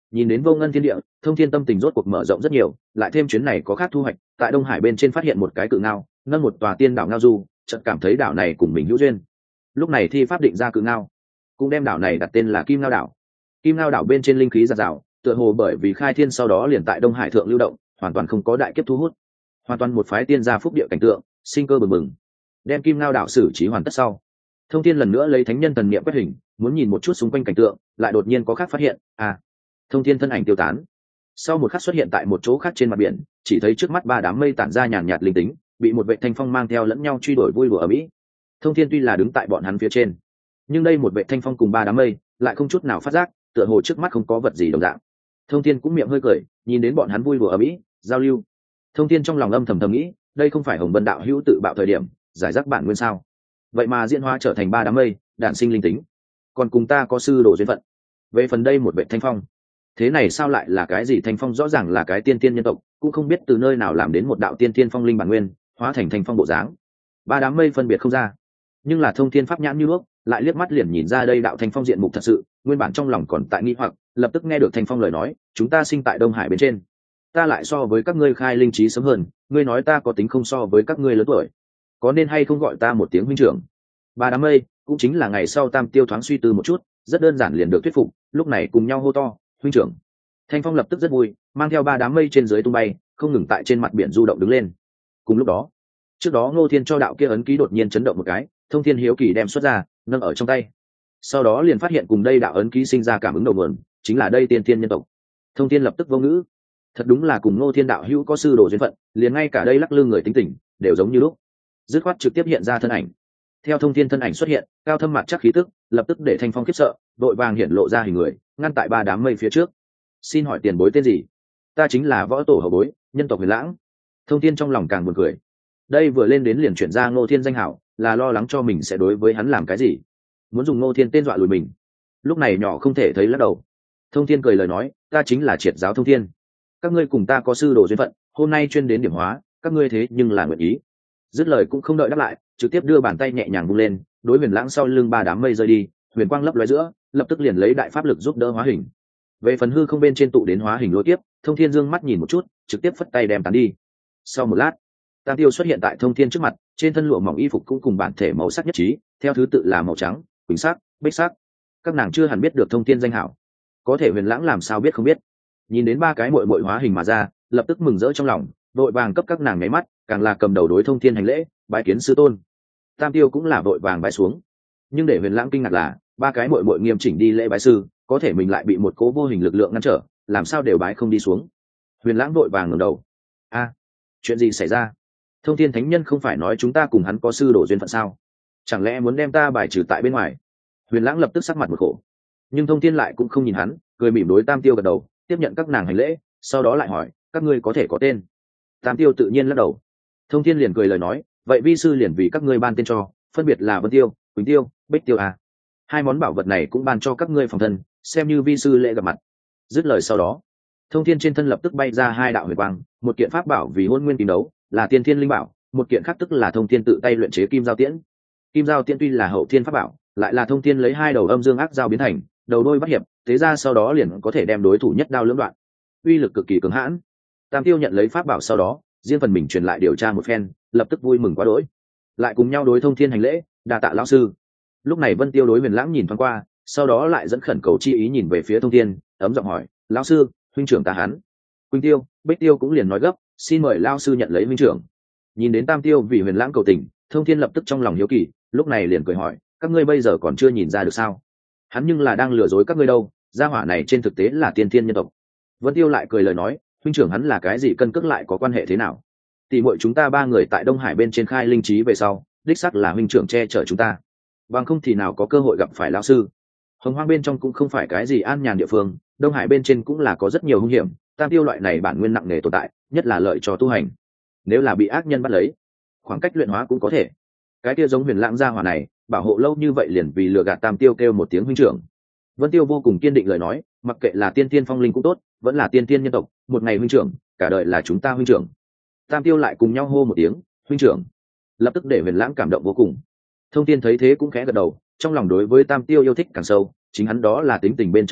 Speaker 1: Nhìn đến vô ngân thiên địa, Thông Thiên tâm tình rốt cuộc mở rộng rất nhiều, lại thêm chuyến này có khác thu hoạch, tại Đông Hải bên trên phát hiện một cái cự ngao, nâng một tòa tiên đảo ngao du, chợt cảm thấy đảo này cùng mình hữu duyên. Lúc này thi pháp định ra cự ngao, cũng đem đảo này đặt tên là Kim Ngao đảo. Kim Ngao đảo bên trên linh khí giạt rào, tựa hồ bởi vì khai thiên sau đó liền tại Đông Hải thượng lưu động, hoàn toàn không có đại kiếp thu hút, hoàn toàn một phái tiên gia phúc địa cảnh tượng, sinh cơ bừng bừng. Đem Kim Ngao đảo xử trí hoàn tất sau, Thông Thiên lần nữa lấy thánh nhân thần niệm quét hình, muốn nhìn một chút xung quanh cảnh tượng, lại đột nhiên có khác phát hiện, à, Thông Thiên thân ảnh tiêu tán. Sau một khắc xuất hiện tại một chỗ khác trên mặt biển, chỉ thấy trước mắt ba đám mây tản ra nhàn nhạt linh tính, bị một vệ thanh phong mang theo lẫn nhau truy đuổi vui đùa ở mỹ. Thông Thiên tuy là đứng tại bọn hắn phía trên, nhưng đây một vệ thanh phong cùng ba đám mây lại không chút nào phát giác, tựa hồ trước mắt không có vật gì đồng dạng. Thông Thiên cũng miệng hơi cười, nhìn đến bọn hắn vui đùa ở mỹ, giao lưu. Thông Thiên trong lòng âm thầm thầm nghĩ, đây không phải Hồng Vân đạo hữu tự bạo thời điểm, giải rác bản nguyên sao? Vậy mà diễn hóa trở thành ba đám mây, đản sinh linh tính, còn cùng ta có sư đồ duyên phận. Về phần đây một vệ thanh phong, thế này sao lại là cái gì? Thanh phong rõ ràng là cái tiên tiên nhân tộc, cũng không biết từ nơi nào làm đến một đạo tiên tiên phong linh bản nguyên, hóa thành thanh phong bộ dáng. Ba đám mây phân biệt không ra, nhưng là Thông Thiên pháp nhãn như nước, lại liếc mắt liền nhìn ra đây đạo thanh phong diện mục thật sự. Nguyên bản trong lòng còn tại nghi hoặc, lập tức nghe được thanh phong lời nói, chúng ta sinh tại Đông Hải bên trên, ta lại so với các ngươi khai linh trí sớm hơn, ngươi nói ta có tính không so với các ngươi lớn tuổi, có nên hay không gọi ta một tiếng huynh trưởng? Ba đám mây cũng chính là ngày sau Tam Tiêu thoáng suy tư một chút, rất đơn giản liền được thuyết phục, lúc này cùng nhau hô to, huynh trưởng. Thanh phong lập tức rất vui, mang theo ba đám mây trên dưới tung bay, không ngừng tại trên mặt biển du động đứng lên. Cùng lúc đó, trước đó Ngô Thiên cho đạo kia ấn ký đột nhiên chấn động một cái, Thông Thiên hiếu kỳ đem xuất ra, nâng ở trong tay. Sau đó liền phát hiện cùng đây đạo ấn ký sinh ra cảm ứng đầu nguồn, chính là đây tiên thiên nhân tộc. Thông Thiên lập tức vô ngữ, thật đúng là cùng Ngô Thiên đạo hữu có sư đồ duyên phận, liền ngay cả đây lắc lư người tính tình đều giống như lúc. Dứt khoát trực tiếp hiện ra thân ảnh. Theo Thông Thiên thân ảnh xuất hiện, cao thâm mặt chắc khí tức, lập tức để Thanh Phong khiếp sợ, đội vàng hiện lộ ra hình người, ngăn tại ba đám mây phía trước. Xin hỏi tiền bối tên gì? Ta chính là võ tổ hậu bối, nhân tộc Huyền Lãng. Thông Thiên trong lòng càng buồn cười. Đây vừa lên đến liền chuyển ra Ngô Thiên danh hảo, là lo lắng cho mình sẽ đối với hắn làm cái gì, muốn dùng Ngô Thiên tên dọa lùi mình. Lúc này nhỏ không thể thấy lắc đầu. Thông Thiên cười lời nói, ta chính là Triệt Giáo Thông Thiên. Các ngươi cùng ta có sư đồ duyên phận, hôm nay chuyên đến điểm hóa, các ngươi thế nhưng là nguyện ý. Dứt lời cũng không đợi đáp lại, trực tiếp đưa bàn tay nhẹ nhàng vung lên, đối Huyền Lãng sau lưng ba đám mây rơi đi, huyền quang lấp lóe giữa, lập tức liền lấy đại pháp lực giúp đỡ hóa hình. Về phần hư không bên trên tụ đến hóa hình lôi tiếp, Thông Thiên dương mắt nhìn một chút, trực tiếp phất tay đem tán đi. Sau một lát, Tam Tiêu xuất hiện tại Thông Thiên trước mặt, trên thân lụa mỏng y phục cũng cùng bản thể màu sắc nhất trí, theo thứ tự là màu trắng, quỳnh sắc, bích sắc. Các nàng chưa hẳn biết được Thông Thiên danh hảo, có thể Huyền Lãng làm sao biết không biết. Nhìn đến ba cái muội muội hóa hình mà ra, lập tức mừng rỡ trong lòng, vội vàng cấp các nàng nháy mắt, càng là cầm đầu đối Thông Thiên hành lễ, bái kiến sư tôn. Tam Tiêu cũng là vội vàng bái xuống. Nhưng để Huyền Lãng kinh ngạc là, ba cái muội muội nghiêm chỉnh đi lễ bái sư, có thể mình lại bị một cố vô hình lực lượng ngăn trở, làm sao đều bái không đi xuống. Huyền Lãng vội vàng ngẩng đầu. A, chuyện gì xảy ra? Thông Thiên thánh nhân không phải nói chúng ta cùng hắn có sư đồ duyên phận sao? Chẳng lẽ muốn đem ta bài trừ tại bên ngoài? Huyền Lãng lập tức sắc mặt một khổ. Nhưng Thông Thiên lại cũng không nhìn hắn, cười mỉm đối Tam Tiêu gật đầu, tiếp nhận các nàng hành lễ, sau đó lại hỏi, các ngươi có thể có tên? Tam Tiêu tự nhiên lắc đầu. Thông Thiên liền cười lời nói, vậy vi sư liền vì các ngươi ban tên cho, phân biệt là Vân Tiêu, Quỳnh Tiêu, Bích Tiêu à. Hai món bảo vật này cũng ban cho các ngươi phòng thân, xem như vi sư lễ gặp mặt. Dứt lời sau đó, Thông Thiên trên thân lập tức bay ra hai đạo huyền quang, một kiện pháp bảo vì hôn nguyên kim đấu, là tiên thiên linh bảo, một kiện khác tức là Thông Thiên tự tay luyện chế kim giao tiễn. Kim giao tiễn tuy là hậu thiên pháp bảo, lại là Thông Thiên lấy hai đầu âm dương ác giao biến thành, đầu đôi bắt hiệp, thế ra sau đó liền có thể đem đối thủ nhất đao lưỡng đoạn, uy lực cực kỳ cứng hãn. Tam Tiêu nhận lấy pháp bảo sau đó, riêng phần mình truyền lại điều tra một phen, lập tức vui mừng quá đỗi, lại cùng nhau đối Thông Thiên hành lễ, đa tạ lão sư. Lúc này Vân Tiêu đối Huyền Lãng nhìn thoáng qua, sau đó lại dẫn khẩn cầu chi ý nhìn về phía Thông Thiên, ấm giọng hỏi, lão sư, huynh trưởng ta hắn. Quỳnh Tiêu, Bích Tiêu cũng liền nói gấp, xin mời lão sư nhận lấy huynh trưởng. Nhìn đến Tam Tiêu vì Huyền Lãng cầu tình, Thông Thiên lập tức trong lòng hiếu kỳ, lúc này liền cười hỏi, các ngươi bây giờ còn chưa nhìn ra được sao? Hắn nhưng là đang lừa dối các ngươi đâu, gia hỏa này trên thực tế là tiên thiên nhân tộc. Vân Tiêu lại cười lời nói, huynh trưởng hắn là cái gì cân cước lại có quan hệ thế nào? Tỷ muội chúng ta ba người tại Đông Hải bên trên khai linh trí về sau, đích xác là huynh trưởng che chở chúng ta, bằng không thì nào có cơ hội gặp phải lão sư. Hồng Hoang bên trong cũng không phải cái gì an nhàn địa phương, Đông Hải bên trên cũng là có rất nhiều hung hiểm, Tam Tiêu loại này bản nguyên nặng nề tồn tại, nhất là lợi cho tu hành. Nếu là bị ác nhân bắt lấy, khoảng cách luyện hóa cũng có thể. Cái kia giống Huyền Lãng gia hỏa này, bảo hộ lâu như vậy liền vì lừa gạt Tam Tiêu kêu một tiếng huynh trưởng. Vân Tiêu vô cùng kiên định lời nói, mặc kệ là tiên tiên phong linh cũng tốt, vẫn là tiên tiên nhân tộc, một ngày huynh trưởng, cả đời là chúng ta huynh trưởng. Tam Tiêu lại cùng nhau hô một tiếng huynh trưởng, lập tức để Huyền Lãng cảm động vô cùng. Thông Thiên thấy thế cũng khẽ gật đầu, trong lòng đối với Tam Tiêu yêu thích càng sâu, chính hắn đó là tính tình bên trong người,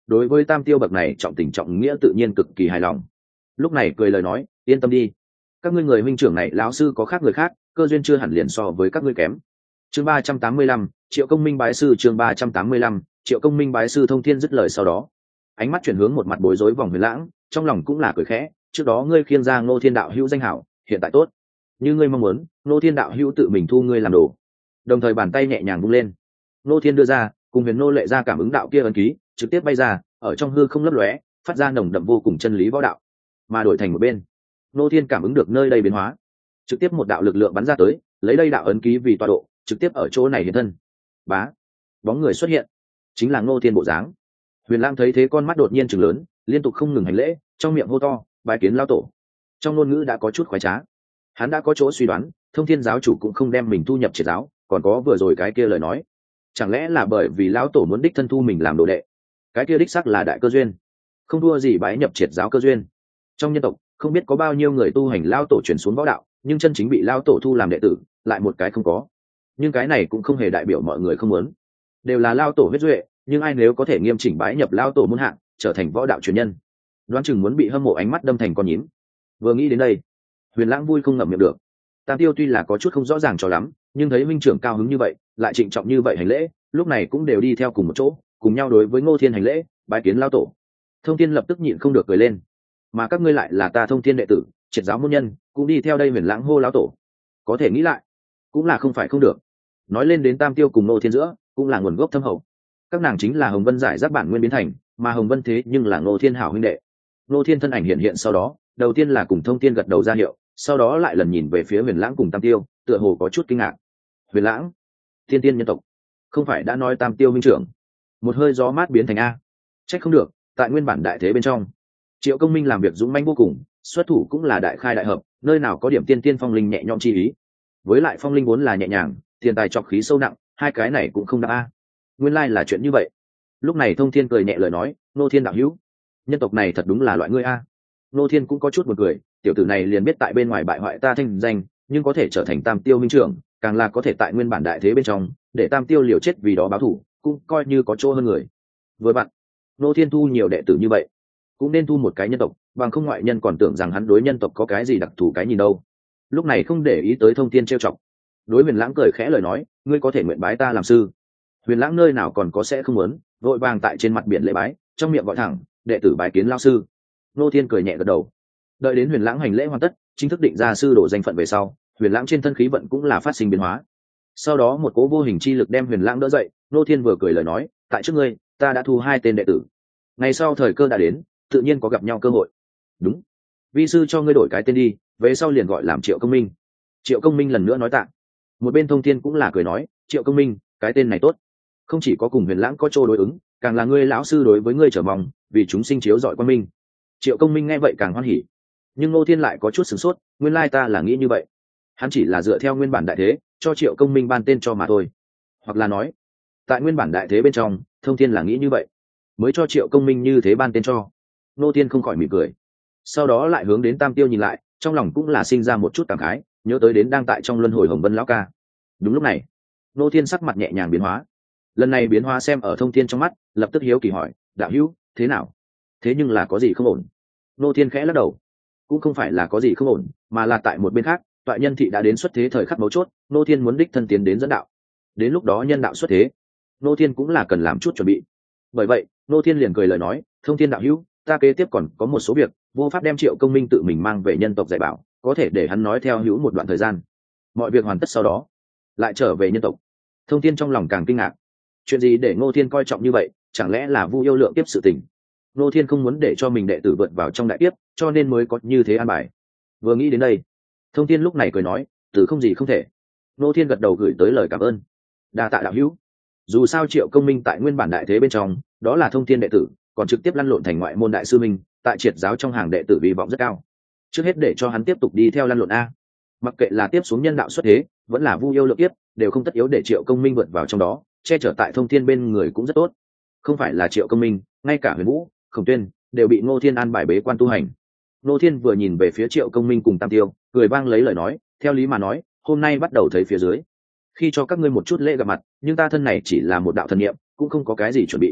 Speaker 1: đối với tam tiêu bậc này trọng tình trọng nghĩa tự nhiên cực kỳ hài lòng. Lúc này cười lời nói, yên tâm đi, các ngươi người huynh trưởng này lão sư có khác người khác, cơ duyên chưa hẳn liền so với các ngươi kém. Chương ba trăm tám mươi lăm, Triệu Công Minh bái sư. Chương ba trăm tám mươi lăm, Triệu Công Minh bái sư. Thông Thiên dứt lời sau đó, ánh mắt chuyển hướng một mặt bối rối vòng Huyền Lãng, trong lòng cũng là cười khẽ, trước đó ngươi khiêng ra Ngô Thiên đạo hữu danh hảo, hiện tại tốt, như ngươi mong muốn, Ngô Thiên đạo hữu tự mình thu ngươi làm đồ. Đồng thời bàn tay nhẹ nhàng vung lên, Ngô Thiên đưa ra, cùng Huyền nô lệ ra cảm ứng đạo kia ấn ký, trực tiếp bay ra, ở trong hư không lấp lóe, phát ra nồng đậm vô cùng chân lý võ đạo. Mà đổi thành một bên, Ngô Thiên cảm ứng được nơi đây biến hóa, trực tiếp một đạo lực lượng bắn ra tới, lấy đây đạo ấn ký vì tọa độ, trực tiếp ở chỗ này hiện thân. Bá, bóng người xuất hiện, chính là Ngô Thiên bộ dáng. Huyền Lãng thấy thế con mắt đột nhiên trừng lớn, liên tục không ngừng hành lễ, trong miệng hô to, bái kiến lão tổ. Trong ngôn ngữ đã có chút khoái trá. Hắn đã có chỗ suy đoán, Thông Thiên giáo chủ cũng không đem mình thu nhập triệt giáo, còn có vừa rồi cái kia lời nói, chẳng lẽ là bởi vì lão tổ muốn đích thân thu mình làm đồ đệ? Cái kia đích xác là đại cơ duyên, không đua gì bái nhập triệt giáo cơ duyên. Trong nhân tộc, không biết có bao nhiêu người tu hành lão tổ truyền xuống võ đạo, nhưng chân chính bị lão tổ thu làm đệ tử, lại một cái không có. Nhưng cái này cũng không hề đại biểu mọi người không muốn, đều là lão tổ huyết duệ, nhưng ai nếu có thể nghiêm chỉnh bái nhập lão tổ môn hạng, trở thành võ đạo truyền nhân, đoán chừng muốn bị hâm mộ ánh mắt đâm thành con nhím. Vừa nghĩ đến đây, Huyền Lãng vui không ngậm miệng được. Tam Tiêu tuy là có chút không rõ ràng cho lắm, nhưng thấy minh trưởng cao hứng như vậy, lại trịnh trọng như vậy hành lễ, lúc này cũng đều đi theo cùng một chỗ, cùng nhau đối với Ngô Thiên hành lễ, bái kiến lão tổ. Thông Thiên lập tức nhịn không được cười lên, mà các ngươi lại là ta Thông Thiên đệ tử, triệt giáo môn nhân, cũng đi theo đây. Huyền Lãng hô lão tổ, có thể nghĩ lại, cũng là không phải không được. Nói lên đến Tam Tiêu cùng Ngô Thiên giữa, cũng là nguồn gốc thâm hậu. Các nàng chính là Hồng Vân giải rác bản nguyên biến thành, mà Hồng Vân thế nhưng là Ngô Thiên hảo huynh đệ. Ngô Thiên thân ảnh hiện hiện sau đó, đầu tiên là cùng Thông Thiên gật đầu ra hiệu, sau đó lại lần nhìn về phía Huyền Lãng cùng Tam Tiêu, tựa hồ có chút kinh ngạc. Huyền Lãng, thiên tiên nhân tộc, không phải đã nói Tam Tiêu minh trưởng? Một hơi gió mát biến thành a. Trách không được, tại nguyên bản đại thế bên trong, Triệu Công Minh làm việc dũng mãnh vô cùng, xuất thủ cũng là đại khai đại hợp, nơi nào có điểm tiên tiên phong linh nhẹ nhõm chi ý. Với lại phong linh vốn là nhẹ nhàng, tiền tài trọc khí sâu nặng, hai cái này cũng không đáp a. Nguyên lai là chuyện như vậy. Lúc này Thông Thiên cười nhẹ lời nói, Ngô Thiên đạo hữu, nhân tộc này thật đúng là loại ngươi a. Ngô Thiên cũng có chút buồn cười, tiểu tử này liền biết tại bên ngoài bại hoại ta thanh danh, nhưng có thể trở thành Tam Tiêu minh trưởng, càng là có thể tại nguyên bản đại thế bên trong, để Tam Tiêu liều chết vì đó báo thù, cũng coi như có chỗ hơn người. Vừa bạn, Ngô Thiên thu nhiều đệ tử như vậy, cũng nên thu một cái nhân tộc, bằng không ngoại nhân còn tưởng rằng hắn đối nhân tộc có cái gì đặc thù cái nhìn đâu. Lúc này không để ý tới Thông Thiên trêu chọc, đối Huyền Lãng cười khẽ lời nói, ngươi có thể nguyện bái ta làm sư. Huyền Lãng nơi nào còn có sẽ không muốn, vội vàng tại trên mặt biển lễ bái, trong miệng gọi thẳng, đệ tử bái kiến lão sư. Ngô Thiên cười nhẹ gật đầu. Đợi đến Huyền Lãng hành lễ hoàn tất, chính thức định ra sư đồ danh phận về sau, Huyền Lãng trên thân khí vận cũng là phát sinh biến hóa. Sau đó một cố vô hình chi lực đem Huyền Lãng đỡ dậy, Ngô Thiên vừa cười lời nói, tại trước ngươi, ta đã thu hai tên đệ tử. Ngày sau thời cơ đã đến, tự nhiên có gặp nhau cơ hội. Đúng, vi sư cho ngươi đổi cái tên đi, về sau liền gọi làm Triệu Công Minh. Triệu Công Minh lần nữa nói tạ. Một bên Thông Thiên cũng là cười nói, Triệu Công Minh, cái tên này tốt, không chỉ có cùng Huyền Lãng có chỗ đối ứng, càng là ngươi lão sư đối với ngươi trở mong, vì chúng sinh chiếu rọi quan minh. Triệu Công Minh nghe vậy càng hoan hỉ, nhưng Ngô Thiên lại có chút sửng sốt, nguyên lai ta là nghĩ như vậy, hắn chỉ là dựa theo nguyên bản đại thế cho Triệu Công Minh ban tên cho mà thôi, hoặc là nói tại nguyên bản đại thế bên trong Thông Thiên là nghĩ như vậy mới cho Triệu Công Minh như thế ban tên cho. Ngô Thiên không khỏi mỉm cười, sau đó lại hướng đến Tam Tiêu nhìn lại, trong lòng cũng là sinh ra một chút cảm khái, nhớ tới đến đang tại trong luân hồi Hồng Vân lão ca. Đúng lúc này Ngô Thiên sắc mặt nhẹ nhàng biến hóa, lần này biến hóa xem ở Thông Thiên trong mắt, lập tức hiếu kỳ hỏi, đạo hữu thế nào, thế nhưng là có gì không ổn? Ngô Thiên khẽ lắc đầu, cũng không phải là có gì không ổn, mà là tại một bên khác, toại nhân thị đã đến xuất thế thời khắc mấu chốt, Ngô Thiên muốn đích thân tiến đến dẫn đạo, đến lúc đó nhân đạo xuất thế, Ngô Thiên cũng là cần làm chút chuẩn bị. Bởi vậy Ngô Thiên liền cười lời nói, Thông Thiên đạo hữu, ta kế tiếp còn có một số việc, vô pháp đem Triệu Công Minh tự mình mang về nhân tộc dạy bảo, có thể để hắn nói theo hữu một đoạn thời gian, mọi việc hoàn tất sau đó lại trở về nhân tộc. Thông Thiên trong lòng càng kinh ngạc, chuyện gì để Ngô Thiên coi trọng như vậy, chẳng lẽ là Vu Yêu Lượng tiếp sự tình? Ngô Thiên không muốn để cho mình đệ tử vượt vào trong đại tiếp, cho nên mới có như thế an bài. Vừa nghĩ đến đây, Thông Thiên lúc này cười nói, từ không gì không thể. Ngô Thiên gật đầu gửi tới lời cảm ơn, đa tạ đạo hữu. Dù sao Triệu Công Minh tại nguyên bản đại thế bên trong, đó là Thông Thiên đệ tử, còn trực tiếp lăn lộn thành ngoại môn đại sư minh, tại triệt giáo trong hàng đệ tử vi vọng rất cao. Trước hết để cho hắn tiếp tục đi theo lăn lộn a, mặc kệ là tiếp xuống nhân đạo xuất thế, vẫn là Vu Yêu Lượng tiếp, đều không tất yếu để Triệu Công Minh vượt vào trong đó, che chở tại Thông Thiên bên người cũng rất tốt. Không phải là Triệu Công Minh, ngay cả Huyền Vũ, Khổng Tuyên đều bị Ngô Thiên an bài bế quan tu hành. Ngô Thiên vừa nhìn về phía Triệu Công Minh cùng Tam Tiêu, cười vang lấy lời nói, theo lý mà nói, hôm nay bắt đầu thấy phía dưới, khi cho các ngươi một chút lễ gặp mặt, nhưng ta thân này chỉ là một đạo thần niệm, cũng không có cái gì chuẩn bị.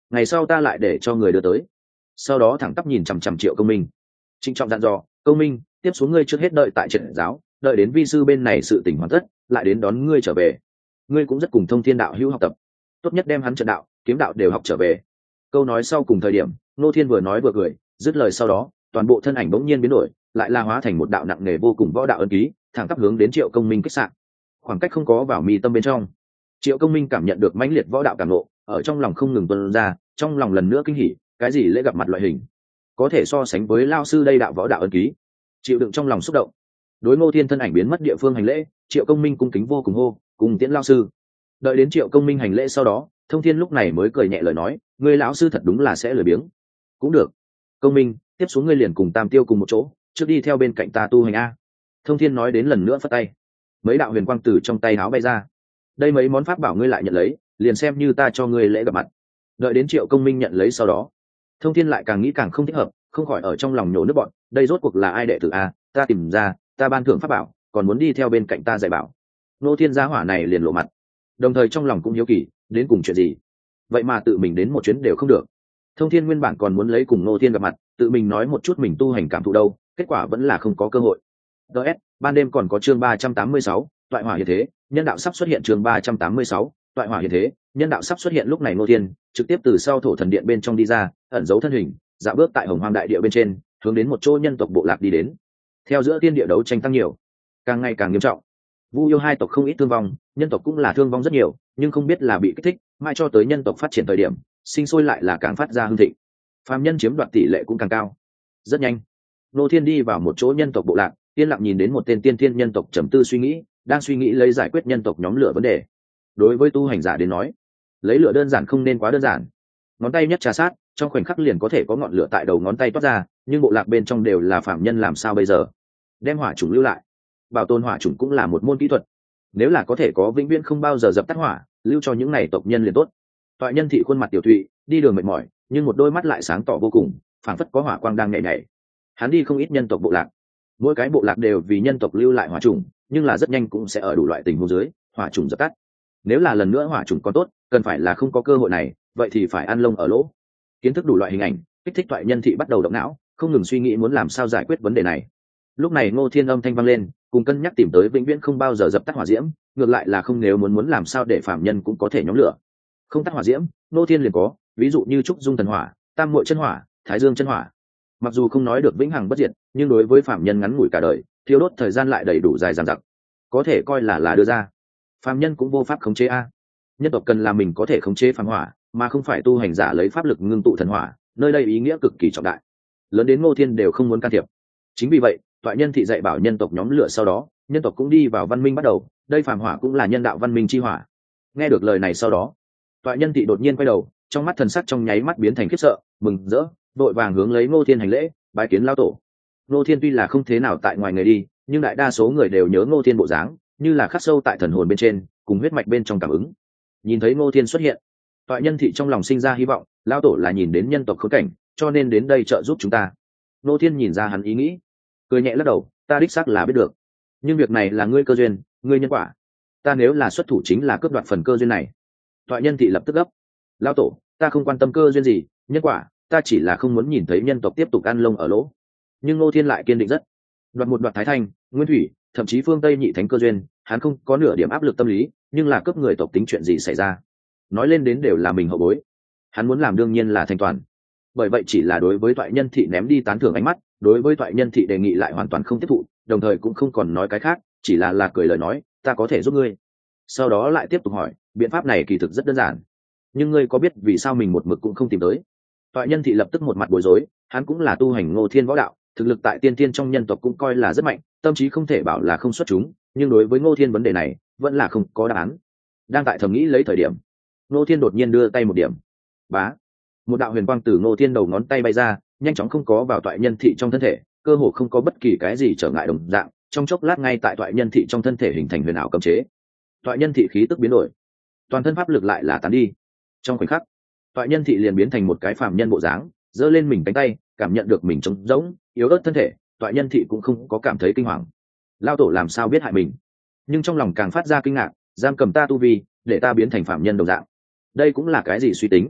Speaker 1: ngày sau ta lại để cho người đưa tới. Sau đó thẳng tắp nhìn chằm chằm Triệu Công Minh, trịnh trọng dặn dò: Công Minh, tiếp xuống ngươi trước hết đợi tại trận giáo, đợi đến vi sư bên này sự tỉnh hoàn tất, lại đến đón ngươi trở về. Ngươi cũng rất cùng Thông Thiên đạo hữu học tập, tốt nhất đem hắn trận đạo, kiếm đạo đều học trở về. Câu nói sau cùng thời điểm, Ngô Thiên vừa nói vừa cười, dứt lời sau đó, toàn bộ thân ảnh bỗng nhiên biến đổi, lại la hóa thành một đạo nặng nề vô cùng võ đạo ấn ký, thẳng tắp hướng đến Triệu Công Minh kích sạn. Khoảng cách không có vào mi tâm bên trong, Triệu Công Minh cảm nhận được mãnh liệt võ đạo cảm ngộ, ở trong lòng không ngừng tuôn ra, trong lòng lần nữa kinh hỉ, cái gì lễ gặp mặt loại hình, có thể so sánh với lao sư đây đạo võ đạo ấn ký. Chịu đựng trong lòng xúc động, đối Ngô Thiên thân ảnh biến mất địa phương hành lễ, Triệu Công Minh cung kính vô cùng hô: cùng tiễn lao sư. Đợi đến Triệu Công Minh hành lễ sau đó, Thông Thiên lúc này mới cười nhẹ lời nói: ngươi lão sư thật đúng là sẽ lười biếng. Cũng được, Công Minh, tiếp xuống ngươi liền cùng Tam Tiêu cùng một chỗ, trước đi theo bên cạnh ta tu hành a. Thông Thiên nói đến lần nữa phất tay, mấy đạo huyền quang từ trong tay áo bay ra. Đây mấy món pháp bảo ngươi lại nhận lấy, liền xem như ta cho ngươi lễ gặp mặt. Đợi đến Triệu Công Minh nhận lấy sau đó, Thông Thiên lại càng nghĩ càng không thích hợp, không khỏi ở trong lòng nhổ nước bọn, đây rốt cuộc là ai đệ tử a? Ta tìm ra, ta ban thưởng pháp bảo, còn muốn đi theo bên cạnh ta dạy bảo. Ngô Thiên gia hỏa này liền lộ mặt, đồng thời trong lòng cũng hiếu kỳ, đến cùng chuyện gì? Vậy mà tự mình đến một chuyến đều không được. Thông Thiên nguyên bản còn muốn lấy cùng Ngô Thiên gặp mặt, tự mình nói một chút mình tu hành cảm thụ đâu, kết quả vẫn là không có cơ hội. đê ét, ban đêm còn có chương ba trăm tám mươi sáu, toại hỏa hiện thế, nhân đạo sắp xuất hiện chương ba trăm tám mươi sáu, toại hỏa hiện thế, nhân đạo sắp xuất hiện lúc này Ngô Thiên trực tiếp từ sau thổ thần điện bên trong đi ra, ẩn giấu thân hình, dạo bước tại Hồng Hoang đại địa bên trên, hướng đến một chỗ nhân tộc bộ lạc đi đến. Theo giữa thiên địa đấu tranh tăng nhiều, càng ngày càng nghiêm trọng. Vu yêu hai tộc không ít thương vong, nhân tộc cũng là thương vong rất nhiều, nhưng không biết là bị kích thích, mai cho tới nhân tộc phát triển thời điểm, sinh sôi lại là càng phát ra hưng thịnh. Phàm nhân chiếm đoạt tỷ lệ cũng càng cao. Rất nhanh, Ngô Thiên đi vào một chỗ nhân tộc bộ lạc, yên lặng nhìn đến một tên tiên thiên nhân tộc trầm tư suy nghĩ, đang suy nghĩ lấy giải quyết nhân tộc nhóm lửa vấn đề. Đối với tu hành giả đến nói, lấy lửa đơn giản không nên quá đơn giản. Ngón tay nhất trà sát, trong khoảnh khắc liền có thể có ngọn lửa tại đầu ngón tay toát ra, nhưng bộ lạc bên trong đều là phàm nhân, làm sao bây giờ? Đem hỏa chủng lưu lại, bảo tồn hỏa chủng cũng là một môn kỹ thuật. Nếu là có thể có vĩnh viễn không bao giờ dập tắt hỏa, lưu cho những này tộc nhân liền tốt. Toại Nhân Thị khuôn mặt tiểu thụy, đi đường mệt mỏi, nhưng một đôi mắt lại sáng tỏ vô cùng, phảng phất có hỏa quang đang nhảy nhảy. Hắn đi không ít nhân tộc bộ lạc, mỗi cái bộ lạc đều vì nhân tộc lưu lại hỏa chủng, nhưng là rất nhanh cũng sẽ ở đủ loại tình huống dưới, hỏa chủng dập tắt. Nếu là lần nữa hỏa chủng còn tốt, cần phải là không có cơ hội này, vậy thì phải ăn lông ở lỗ. Kiến thức đủ loại hình ảnh, kích thích Toại Nhân Thị bắt đầu động não, không ngừng suy nghĩ muốn làm sao giải quyết vấn đề này. Lúc này Ngô Thiên âm thanh vang lên, cùng cân nhắc tìm tới vĩnh viễn không bao giờ dập tắt hỏa diễm, ngược lại là không nếu muốn muốn làm sao để phạm nhân cũng có thể nhóm lửa. Không tắt hỏa diễm, Ngô Thiên liền có, ví dụ như trúc dung thần hỏa, tam muội chân hỏa, thái dương chân hỏa. Mặc dù không nói được vĩnh hằng bất diệt, nhưng đối với phạm nhân ngắn ngủi cả đời, thiêu đốt thời gian lại đầy đủ dài dằng dặc, có thể coi là là đưa ra. Phạm nhân cũng vô pháp khống chế a. Nhân tộc cần là mình có thể khống chế phàm hỏa, mà không phải tu hành giả lấy pháp lực ngưng tụ thần hỏa, nơi đây ý nghĩa cực kỳ trọng đại, lớn đến Ngô Thiên đều không muốn can thiệp. Chính vì vậy, Toại Nhân Thị dạy bảo nhân tộc nhóm lửa, sau đó nhân tộc cũng đi vào văn minh bắt đầu, đây phàm hỏa cũng là nhân đạo văn minh chi hỏa. Nghe được lời này sau đó, Toại Nhân Thị đột nhiên quay đầu, trong mắt thần sắc trong nháy mắt biến thành khiếp sợ, mừng rỡ, vội vàng hướng lấy Ngô Thiên hành lễ, bái kiến lão tổ. Ngô Thiên tuy là không thế nào tại ngoài người đi, nhưng đại đa số người đều nhớ Ngô Thiên bộ dáng, như là khắc sâu tại thần hồn bên trên, cùng huyết mạch bên trong cảm ứng. Nhìn thấy Ngô Thiên xuất hiện, Toại Nhân Thị trong lòng sinh ra hy vọng, lão tổ là nhìn đến nhân tộc khốn cảnh, cho nên đến đây trợ giúp chúng ta. Ngô Thiên nhìn ra hắn ý nghĩ, cười nhẹ lắc đầu, ta đích xác là biết được, nhưng việc này là ngươi cơ duyên, ngươi nhân quả, ta nếu là xuất thủ chính là cướp đoạt phần cơ duyên này. Toại Nhân Thị lập tức gấp, lão tổ, ta không quan tâm cơ duyên gì, nhân quả, ta chỉ là không muốn nhìn thấy nhân tộc tiếp tục ăn lông ở lỗ. Nhưng Ngô Thiên lại kiên định rất, đoạt một đoạt thái thanh, nguyên thủy, thậm chí phương Tây nhị thánh cơ duyên, hắn không có nửa điểm áp lực tâm lý, nhưng là cướp người tộc tính chuyện gì xảy ra, nói lên đến đều là mình hậu bối, hắn muốn làm đương nhiên là thanh toàn. Bởi vậy chỉ là đối với Toại Nhân Thị ném đi tán thưởng ánh mắt, đối với Toại Nhân Thị đề nghị lại hoàn toàn không tiếp thụ, đồng thời cũng không còn nói cái khác, chỉ là là cười lời nói, ta có thể giúp ngươi. Sau đó lại tiếp tục hỏi, biện pháp này kỳ thực rất đơn giản, nhưng ngươi có biết vì sao mình một mực cũng không tìm tới? Toại Nhân Thị lập tức một mặt bối rối, hắn cũng là tu hành Ngô Thiên võ đạo, thực lực tại tiên tiên trong nhân tộc cũng coi là rất mạnh, tâm trí không thể bảo là không xuất chúng, nhưng đối với Ngô Thiên vấn đề này vẫn là không có đáp án. Đang tại thầm nghĩ lấy thời điểm, Ngô Thiên đột nhiên đưa tay một điểm, bá, một đạo huyền quang từ Ngô Thiên đầu ngón tay bay ra, nhanh chóng không có vào Toại Nhân Thị trong thân thể, cơ hồ không có bất kỳ cái gì trở ngại đồng dạng, trong chốc lát ngay tại Toại Nhân Thị trong thân thể hình thành huyền ảo cấm chế. Toại Nhân Thị khí tức biến đổi, toàn thân pháp lực lại là tán đi. Trong khoảnh khắc, Toại Nhân Thị liền biến thành một cái phàm nhân bộ dáng, giơ lên mình cánh tay, cảm nhận được mình trống rỗng, yếu ớt thân thể, Toại Nhân Thị cũng không có cảm thấy kinh hoàng. Lao tổ làm sao biết hại mình? Nhưng trong lòng càng phát ra kinh ngạc, giam cầm ta tu vi, để ta biến thành phàm nhân đồng dạng. Đây cũng là cái gì suy tính?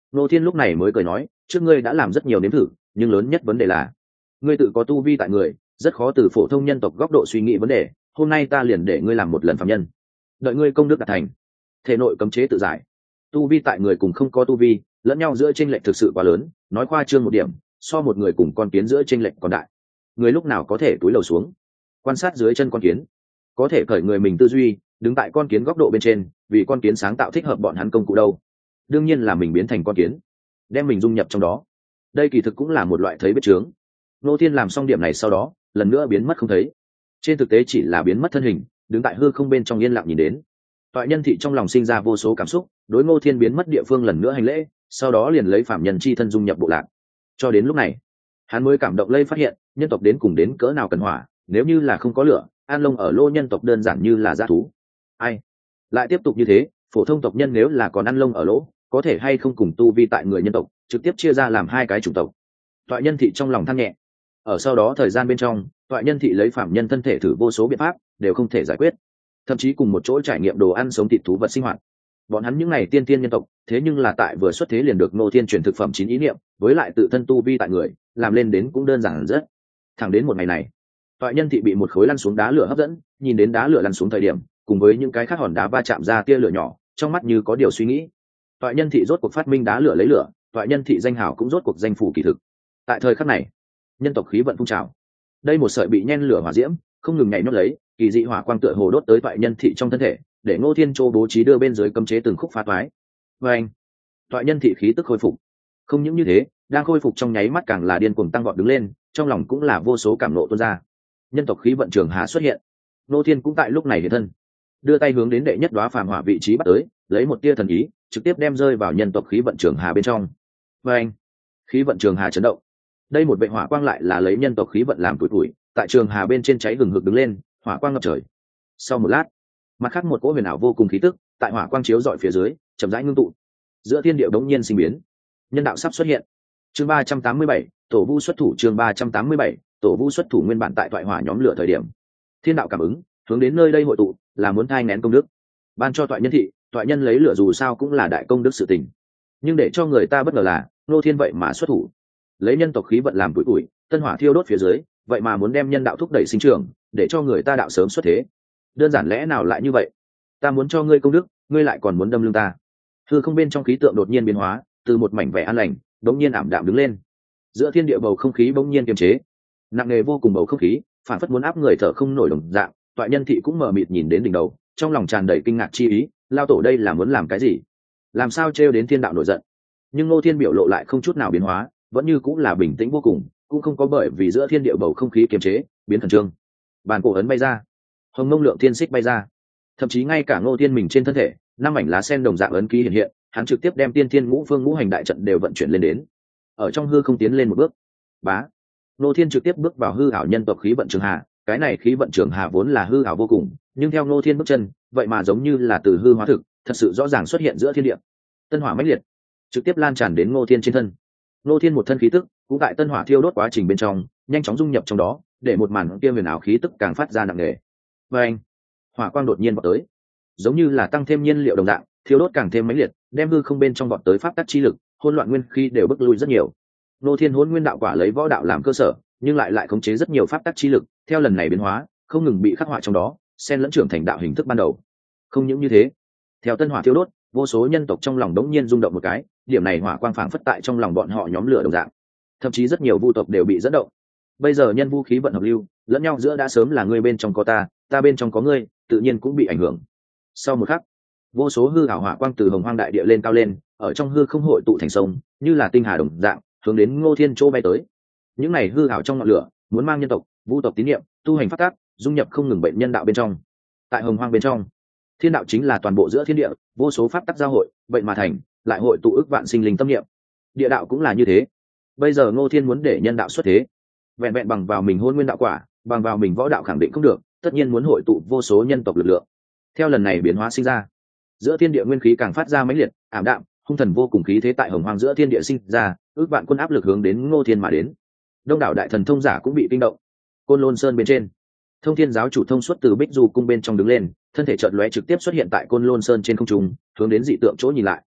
Speaker 1: Ngô Thiên lúc này mới cười nói, trước ngươi đã làm rất nhiều nếm thử, nhưng lớn nhất vấn đề là ngươi tự có tu vi tại người, rất khó từ phổ thông nhân tộc góc độ suy nghĩ vấn đề. Hôm nay ta liền để ngươi làm một lần phàm nhân, đợi ngươi công đức đạt thành, thể nội cấm chế tự giải. Tu vi tại người cùng không có tu vi, lẫn nhau giữa chênh lệch thực sự quá lớn, nói khoa trương một điểm, so một người cùng con kiến giữa chênh lệch còn đại. Người lúc nào có thể túi lầu xuống, quan sát dưới chân con kiến, có thể cởi người mình tư duy, đứng tại con kiến góc độ bên trên, vì con kiến sáng tạo thích hợp bọn hắn công cụ đâu. Đương nhiên là mình biến thành con kiến, đem mình dung nhập trong đó. Đây kỳ thực cũng là một loại thấy biết chướng. Ngô Thiên làm xong điểm này sau đó, lần nữa biến mất không thấy. Trên thực tế chỉ là biến mất thân hình, đứng tại hư không bên trong yên lặng nhìn đến. Toại Nhân Thị trong lòng sinh ra vô số cảm xúc, đối Ngô Thiên biến mất địa phương lần nữa hành lễ, sau đó liền lấy phạm nhân chi thân dung nhập bộ lạc. Cho đến lúc này, hắn mới cảm động lây phát hiện, nhân tộc đến cùng đến cỡ nào cần hỏa, nếu như là không có lửa, an lông ở lô nhân tộc đơn giản như là dã thú. Ai lại tiếp tục như thế, phổ thông tộc nhân nếu là còn ăn lông ở lỗ, có thể hay không cùng tu vi tại người nhân tộc, trực tiếp chia ra làm hai cái chủng tộc. Toại Nhân Thị trong lòng than nhẹ. Ở sau đó thời gian bên trong, Toại Nhân Thị lấy phạm nhân thân thể thử vô số biện pháp, đều không thể giải quyết. Thậm chí cùng một chỗ trải nghiệm đồ ăn sống thịt thú vật sinh hoạt. Bọn hắn những ngày tiên tiên nhân tộc, thế nhưng là tại vừa xuất thế liền được Ngô Thiên truyền thực phẩm chín ý niệm, với lại tự thân tu vi tại người, làm lên đến cũng đơn giản rất. Thẳng đến một ngày này, Toại Nhân Thị bị một khối lăn xuống đá lửa hấp dẫn, nhìn đến đá lửa lăn xuống thời điểm, cùng với những cái khác hòn đá va chạm ra tia lửa nhỏ, trong mắt như có điều suy nghĩ. Toại Nhân Thị rốt cuộc phát minh đá lửa lấy lửa, Toại Nhân Thị danh hào cũng rốt cuộc danh phủ kỳ thực. Tại thời khắc này, nhân tộc khí vận phun trào. Đây một sợi bị nhen lửa hỏa diễm, không ngừng nhảy nhót lấy, kỳ dị hỏa quang tựa hồ đốt tới Toại Nhân Thị trong thân thể, để Ngô Thiên Châu bố trí đưa bên dưới cấm chế từng khúc phá toái. Và anh, Toại Nhân Thị khí tức khôi phục. Không những như thế, đang khôi phục trong nháy mắt càng là điên cuồng tăng vọt đứng lên, trong lòng cũng là vô số cảm nộ tuôn ra. Nhân tộc khí vận trường hà xuất hiện. Ngô Thiên cũng tại lúc này hiện thân, đưa tay hướng đến đệ nhất đóa phàm hỏa vị trí bắt tới, lấy một tia thần ý, trực tiếp đem rơi vào nhân tộc khí vận trường hà bên trong. Và anh, khí vận trường hà chấn động. Đây một vệ hỏa quang lại là lấy nhân tộc khí vận làm tuổi tuổi, tại trường hà bên trên cháy hừng hực đứng lên, hỏa quang ngập trời. Sau một lát, mặt khác một cỗ huyền ảo vô cùng khí tức tại hỏa quang chiếu dọi phía dưới chậm rãi ngưng tụ, giữa thiên địa đống nhiên sinh biến, nhân đạo sắp xuất hiện. Chương ba trăm tám mươi bảy, tổ vu xuất thủ. Chương ba trăm tám mươi bảy, tổ vu xuất thủ. Nguyên bản tại thoại hỏa nhóm lửa thời điểm, thiên đạo cảm ứng hướng đến nơi đây hội tụ, là muốn thai nén công đức, ban cho Toại Nhân Thị. Toại Nhân lấy lửa dù sao cũng là đại công đức sự tình, nhưng để cho người ta bất ngờ là Ngô Thiên vậy mà xuất thủ, lấy nhân tộc khí vận làm tuổi tuổi, tân hỏa thiêu đốt phía dưới, vậy mà muốn đem nhân đạo thúc đẩy sinh trưởng, để cho người ta đạo sớm xuất thế. Đơn giản lẽ nào lại như vậy? Ta muốn cho ngươi công đức, ngươi lại còn muốn đâm lưng ta. Hư không bên trong khí tượng đột nhiên biến hóa, từ một mảnh vẻ an lành bỗng nhiên ảm đạm đứng lên. Giữa thiên địa bầu không khí bỗng nhiên kiềm chế, nặng nề vô cùng bầu không khí, phản phất muốn áp người thở không nổi đồng dạng. Toại Nhân Thị cũng mờ mịt nhìn đến đỉnh đầu, trong lòng tràn đầy kinh ngạc chi ý, lao tổ đây là muốn làm cái gì? Làm sao trêu đến thiên đạo nổi giận? Nhưng Ngô Thiên biểu lộ lại không chút nào biến hóa, vẫn như cũng là bình tĩnh vô cùng, cũng không có bởi vì giữa thiên địa bầu không khí kiềm chế biến khẩn trương. Bàn cổ ấn bay ra, hồng mông lượng thiên xích bay ra, thậm chí ngay cả Ngô Thiên mình trên thân thể năm mảnh lá sen đồng dạng ấn ký hiện hiện, hắn trực tiếp đem tiên thiên ngũ phương ngũ hành đại trận đều vận chuyển lên đến, ở trong hư không tiến lên một bước. Bá, Ngô Thiên trực tiếp bước vào hư ảo nhân tộc khí vận trường hà. Cái này khí vận trường hà vốn là hư ảo vô cùng, nhưng theo Ngô Thiên bước chân, vậy mà giống như là từ hư hóa thực, thật sự rõ ràng xuất hiện giữa thiên địa. Tân hỏa mãnh liệt, trực tiếp lan tràn đến Ngô Thiên trên thân. Ngô Thiên một thân khí tức cũng tại tân hỏa thiêu đốt quá trình bên trong nhanh chóng dung nhập trong đó, để một màn kia huyền ảo khí tức càng phát ra nặng nề. Và anh, hỏa quang đột nhiên vọt tới, giống như là tăng thêm nhiên liệu đồng dạng, thiêu đốt càng thêm mãnh liệt, đem hư không bên trong vọt tới pháp tắc chi lực, hỗn loạn nguyên khí đều bức lui rất nhiều. Ngô Thiên hỗn nguyên đạo quả lấy võ đạo làm cơ sở, nhưng lại lại khống chế rất nhiều pháp tắc chi lực, theo lần này biến hóa, không ngừng bị khắc họa trong đó, xen lẫn trưởng thành đạo hình thức ban đầu. Không những như thế, theo tân hỏa thiêu đốt, vô số nhân tộc trong lòng đống nhiên rung động một cái, điểm này hỏa quang phảng phất tại trong lòng bọn họ nhóm lửa đồng dạng. Thậm chí rất nhiều vu tộc đều bị dẫn động. Bây giờ nhân vu khí vận hợp lưu, lẫn nhau giữa đã sớm là ngươi bên trong có ta, ta bên trong có ngươi, tự nhiên cũng bị ảnh hưởng. Sau một khắc, vô số hư ảo hỏa quang từ hồng hoang đại địa lên cao lên, ở trong hư không hội tụ thành sông, như là tinh hà đồng dạng, hướng đến Ngô Thiên chỗ bay tới. Những này hư ảo trong ngọn lửa, muốn mang nhân tộc, vu tộc tín niệm, tu hành pháp tắc, dung nhập không ngừng bệnh nhân đạo bên trong. Tại hồng hoang bên trong, thiên đạo chính là toàn bộ giữa thiên địa, vô số pháp tắc giao hội, vậy mà thành, lại hội tụ ức vạn sinh linh tâm niệm. Địa đạo cũng là như thế. Bây giờ Ngô Thiên muốn để nhân đạo xuất thế, vẹn vẹn bằng vào mình hôn nguyên đạo quả, bằng vào mình võ đạo khẳng định không được, tất nhiên muốn hội tụ vô số nhân tộc lực lượng. Theo lần này biến hóa sinh ra, giữa thiên địa nguyên khí càng phát ra mãnh liệt, ảm đạm, hung thần vô cùng khí thế tại hồng hoang giữa thiên địa sinh ra, ước vạn quân áp lực hướng đến Ngô Thiên mà đến. Đông đảo đại thần thông giả cũng bị kinh động. Côn Lôn Sơn bên trên, Thông Thiên giáo chủ thông suốt từ Bích Du cung bên trong đứng lên, thân thể chợt lóe trực tiếp xuất hiện tại Côn Lôn Sơn trên không trung, hướng đến dị tượng chỗ nhìn lại.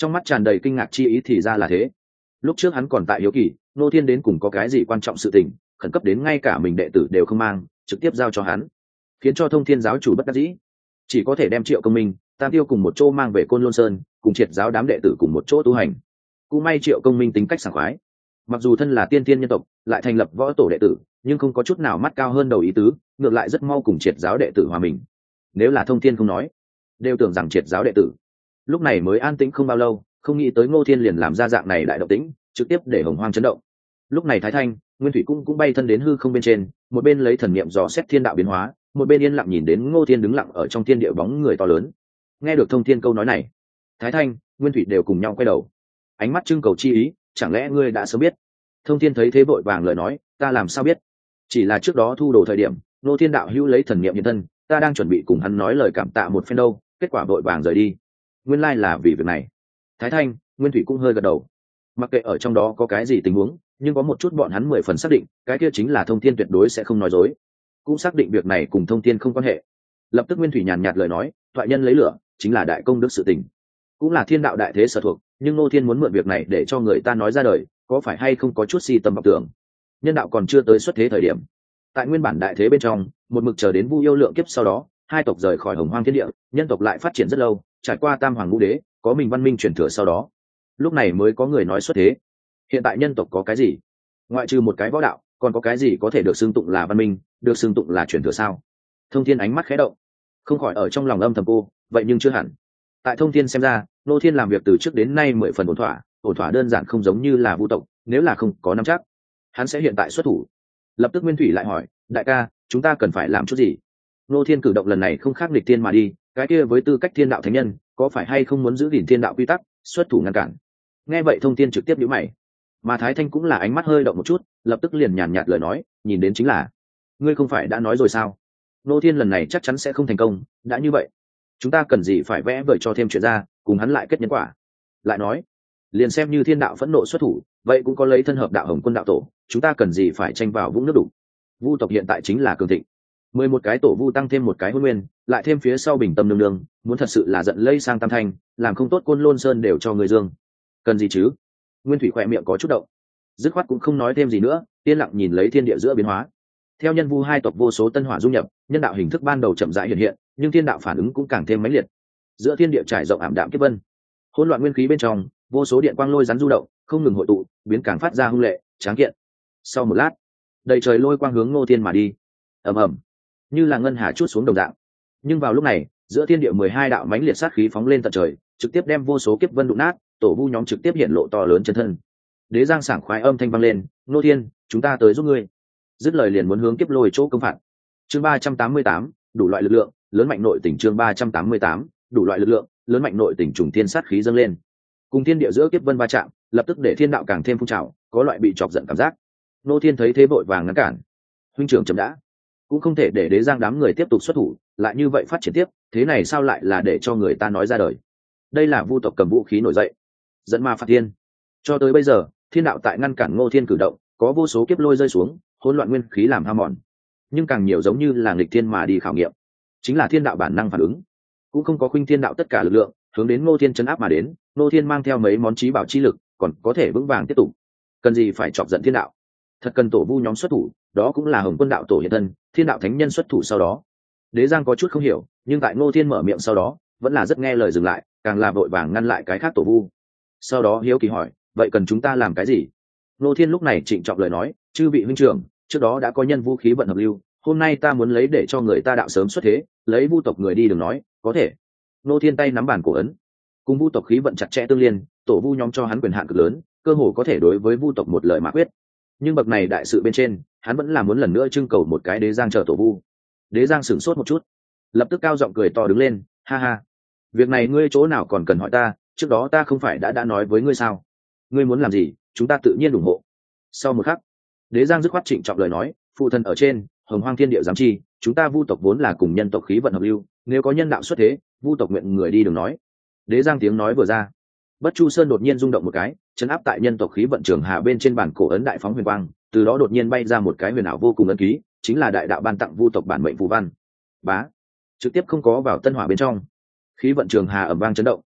Speaker 1: trong mắt tràn đầy kinh ngạc chi ý. Thì ra là thế. Lúc trước hắn còn tại hiếu kỳ Ngô Thiên đến cùng có cái gì quan trọng sự tình khẩn cấp đến ngay cả mình đệ tử đều không mang, trực tiếp giao cho hắn, khiến cho Thông Thiên giáo chủ bất đắc dĩ, chỉ có thể đem Triệu Công Minh, Tam Tiêu cùng một chỗ mang về Côn Lôn Sơn, cùng triệt giáo đám đệ tử cùng một chỗ tu hành. Cũng may Triệu Công Minh tính cách sảng khoái, mặc dù thân là tiên tiên nhân tộc, lại thành lập võ tổ đệ tử, nhưng không có chút nào mắt cao hơn đầu ý tứ, ngược lại rất mau cùng triệt giáo đệ tử hòa mình. Nếu là Thông Thiên không nói, đều tưởng rằng triệt giáo đệ tử. Lúc này mới an tĩnh không bao lâu, không nghĩ tới Ngô Thiên liền làm ra dạng này đại động tĩnh, trực tiếp để Hồng Hoang chấn động. Lúc này Thái Thanh, Nguyên Thủy cũng cũng bay thân đến hư không bên trên, một bên lấy thần niệm dò xét thiên đạo biến hóa, một bên yên lặng nhìn đến Ngô Thiên đứng lặng ở trong thiên địa bóng người to lớn. Nghe được Thông Thiên câu nói này, Thái Thanh, Nguyên Thủy đều cùng nhau quay đầu, ánh mắt trưng cầu chi ý, chẳng lẽ ngươi đã sớm biết? Thông Thiên thấy thế vội vàng lời nói, ta làm sao biết? Chỉ là trước đó thu đồ thời điểm, Ngô Thiên đạo hữu lấy thần niệm hiện thân, ta đang chuẩn bị cùng hắn nói lời cảm tạ một phen đâu, kết quả vội vàng rời đi. Nguyên lai là vì việc này. Thái Thanh, Nguyên Thủy cũng hơi gật đầu. Mặc kệ ở trong đó có cái gì tình huống, nhưng có một chút bọn hắn mười phần xác định, cái kia chính là Thông Thiên tuyệt đối sẽ không nói dối, cũng xác định việc này cùng Thông Thiên không quan hệ. Lập tức Nguyên Thủy nhàn nhạt lời nói, thoại nhân lấy lửa chính là đại công đức sự tình, cũng là thiên đạo đại thế sở thuộc, nhưng Ngô Thiên muốn mượn việc này để cho người ta nói ra đời, có phải hay không có chút si tâm vọng tưởng? Nhân đạo còn chưa tới xuất thế thời điểm, tại nguyên bản đại thế bên trong, một mực chờ đến Vu Yêu lượng kiếp sau đó, hai tộc rời khỏi Hồng Hoang thiên địa, nhân tộc lại phát triển rất lâu, trải qua tam hoàng ngũ đế, có mình văn minh truyền thừa sau đó, lúc này mới có người nói xuất thế. Hiện tại nhân tộc có cái gì? Ngoại trừ một cái võ đạo, còn có cái gì có thể được xưng tụng là văn minh, được xưng tụng là truyền thừa sao? Thông Thiên ánh mắt khẽ động, không khỏi ở trong lòng âm thầm cô, vậy nhưng chưa hẳn. Tại Thông Thiên xem ra, Ngô Thiên làm việc từ trước đến nay mười phần ổn thỏa, ổn thỏa đơn giản không giống như là Vu tộc, nếu là không có nắm chắc, hắn sẽ hiện tại xuất thủ. Lập tức Nguyên Thủy lại hỏi, đại ca, chúng ta cần phải làm chút gì? Ngô Thiên cử động lần này không khác nghịch thiên mà đi, cái kia với tư cách thiên đạo thánh nhân, có phải hay không muốn giữ gìn thiên đạo quy tắc, xuất thủ ngăn cản? Nghe vậy Thông Thiên trực tiếp nhíu mày, mà Thái Thanh cũng là ánh mắt hơi động một chút, lập tức liền nhàn nhạt lời nói, nhìn đến chính là, ngươi không phải đã nói rồi sao? Ngô Thiên lần này chắc chắn sẽ không thành công, đã như vậy, chúng ta cần gì phải vẽ vời cho thêm chuyện ra, cùng hắn lại kết nhân quả? Lại nói, liền xem như thiên đạo phẫn nộ xuất thủ, vậy cũng có lấy thân hợp đạo Hồng Quân đạo tổ, chúng ta cần gì phải tranh vào vũng nước đục? Vu tộc hiện tại chính là cường thịnh, mười một cái tổ vu tăng thêm một cái hôn nguyên, lại thêm phía sau bình tâm nương nương, muốn thật sự là giận lây sang tam thanh, làm không tốt Côn Lôn Sơn đều cho người dương. Cần gì chứ? Nguyên Thủy khỏe miệng có chút động, dứt khoát cũng không nói thêm gì nữa, yên lặng nhìn lấy thiên địa giữa biến hóa. Theo nhân vu hai tộc vô số tân hỏa du nhập, nhân đạo hình thức ban đầu chậm rãi hiện hiện, nhưng thiên đạo phản ứng cũng càng thêm mãnh liệt. Giữa thiên địa trải rộng ảm đạm kiếp vân, hỗn loạn nguyên khí bên trong, vô số điện quang lôi rắn du động, không ngừng hội tụ, biến càng phát ra hung lệ, tráng kiện. Sau một lát, đầy trời lôi quang hướng Ngô Thiên mà đi, ầm ầm, như là ngân hà chút xuống đồng dạng. Nhưng vào lúc này, giữa thiên địa mười hai đạo mãnh liệt sát khí phóng lên tận trời, trực tiếp đem vô số kiếp vân đụng nát, tổ vu nhóm trực tiếp hiện lộ to lớn chân thân. Đế Giang sảng khoái âm thanh vang lên, Ngô Thiên, chúng ta tới giúp ngươi. Dứt lời liền muốn hướng kiếp lôi chỗ công phạt. Chương ba trăm tám mươi tám, đủ loại lực lượng, lớn mạnh nội tình. Chương ba trăm tám mươi tám, đủ loại lực lượng, lớn mạnh nội tình. Trùng thiên sát khí dâng lên, cùng thiên địa giữa kiếp vân va chạm, lập tức để thiên đạo càng thêm phun trào, có loại bị chọc giận cảm giác. Ngô Thiên thấy thế vội vàng ngăn cản, huynh trưởng chậm đã, cũng không thể để Đế Giang đám người tiếp tục xuất thủ, lại như vậy phát triển tiếp, thế này sao lại là để cho người ta nói ra đời? Đây là Vu tộc cầm vũ khí nổi dậy, dẫn ma phạt thiên. Cho tới bây giờ, thiên đạo tại ngăn cản Ngô Thiên cử động, có vô số kiếp lôi rơi xuống, hỗn loạn nguyên khí làm hao mòn, nhưng càng nhiều giống như là nghịch thiên mà đi khảo nghiệm, chính là thiên đạo bản năng phản ứng, cũng không có khuynh thiên đạo tất cả lực lượng hướng đến Ngô Thiên chấn áp mà đến. Ngô Thiên mang theo mấy món trí bảo chi lực, còn có thể vững vàng tiếp tục, cần gì phải chọc giận thiên đạo? Thật cần tổ vu nhóm xuất thủ, đó cũng là Hồng Quân đạo tổ hiện thân, thiên đạo thánh nhân xuất thủ sau đó. Đế Giang có chút không hiểu, nhưng tại Ngô Thiên mở miệng sau đó, vẫn là rất nghe lời dừng lại, càng là vội vàng ngăn lại cái khác tổ vu. Sau đó hiếu kỳ hỏi, vậy cần chúng ta làm cái gì? Ngô Thiên lúc này trịnh trọng lời nói, chư vị huynh trưởng, trước đó đã có nhân vũ khí vận hợp lưu, hôm nay ta muốn lấy để cho người ta đạo sớm xuất thế, lấy vu tộc người đi đừng nói, có thể. Ngô Thiên tay nắm bàn cổ ấn, cùng vu tộc khí vận chặt chẽ tương liên, tổ vu nhóm cho hắn quyền hạn cực lớn, cơ hồ có thể đối với vu tộc một lời mà quyết. Nhưng bậc này đại sự bên trên, hắn vẫn là muốn lần nữa trưng cầu một cái Đế Giang chờ tổ vu. Đế Giang sửng sốt một chút, lập tức cao giọng cười to đứng lên, ha ha, việc này ngươi chỗ nào còn cần hỏi ta, trước đó ta không phải đã đã nói với ngươi sao? Ngươi muốn làm gì, chúng ta tự nhiên ủng hộ. Sau một khắc, Đế Giang dứt khoát trịnh trọng lời nói, phụ thần ở trên, Hồng Hoang thiên địa giám chi, chúng ta vu tộc vốn là cùng nhân tộc khí vận hợp lưu, nếu có nhân đạo xuất thế, vu tộc nguyện người đi đừng nói. Đế Giang tiếng nói vừa ra, Bất Chu Sơn đột nhiên rung động một cái, chấn áp tại nhân tộc khí vận trường hạ bên trên bản cổ ấn đại phóng huyền quang, từ đó đột nhiên bay ra một cái huyền ảo vô cùng ấn ký, chính là đại đạo ban tặng vu tộc bản mệnh phù văn. Bá, trực tiếp không có vào tân hỏa bên trong, khí vận trường hà ầm vang chấn động.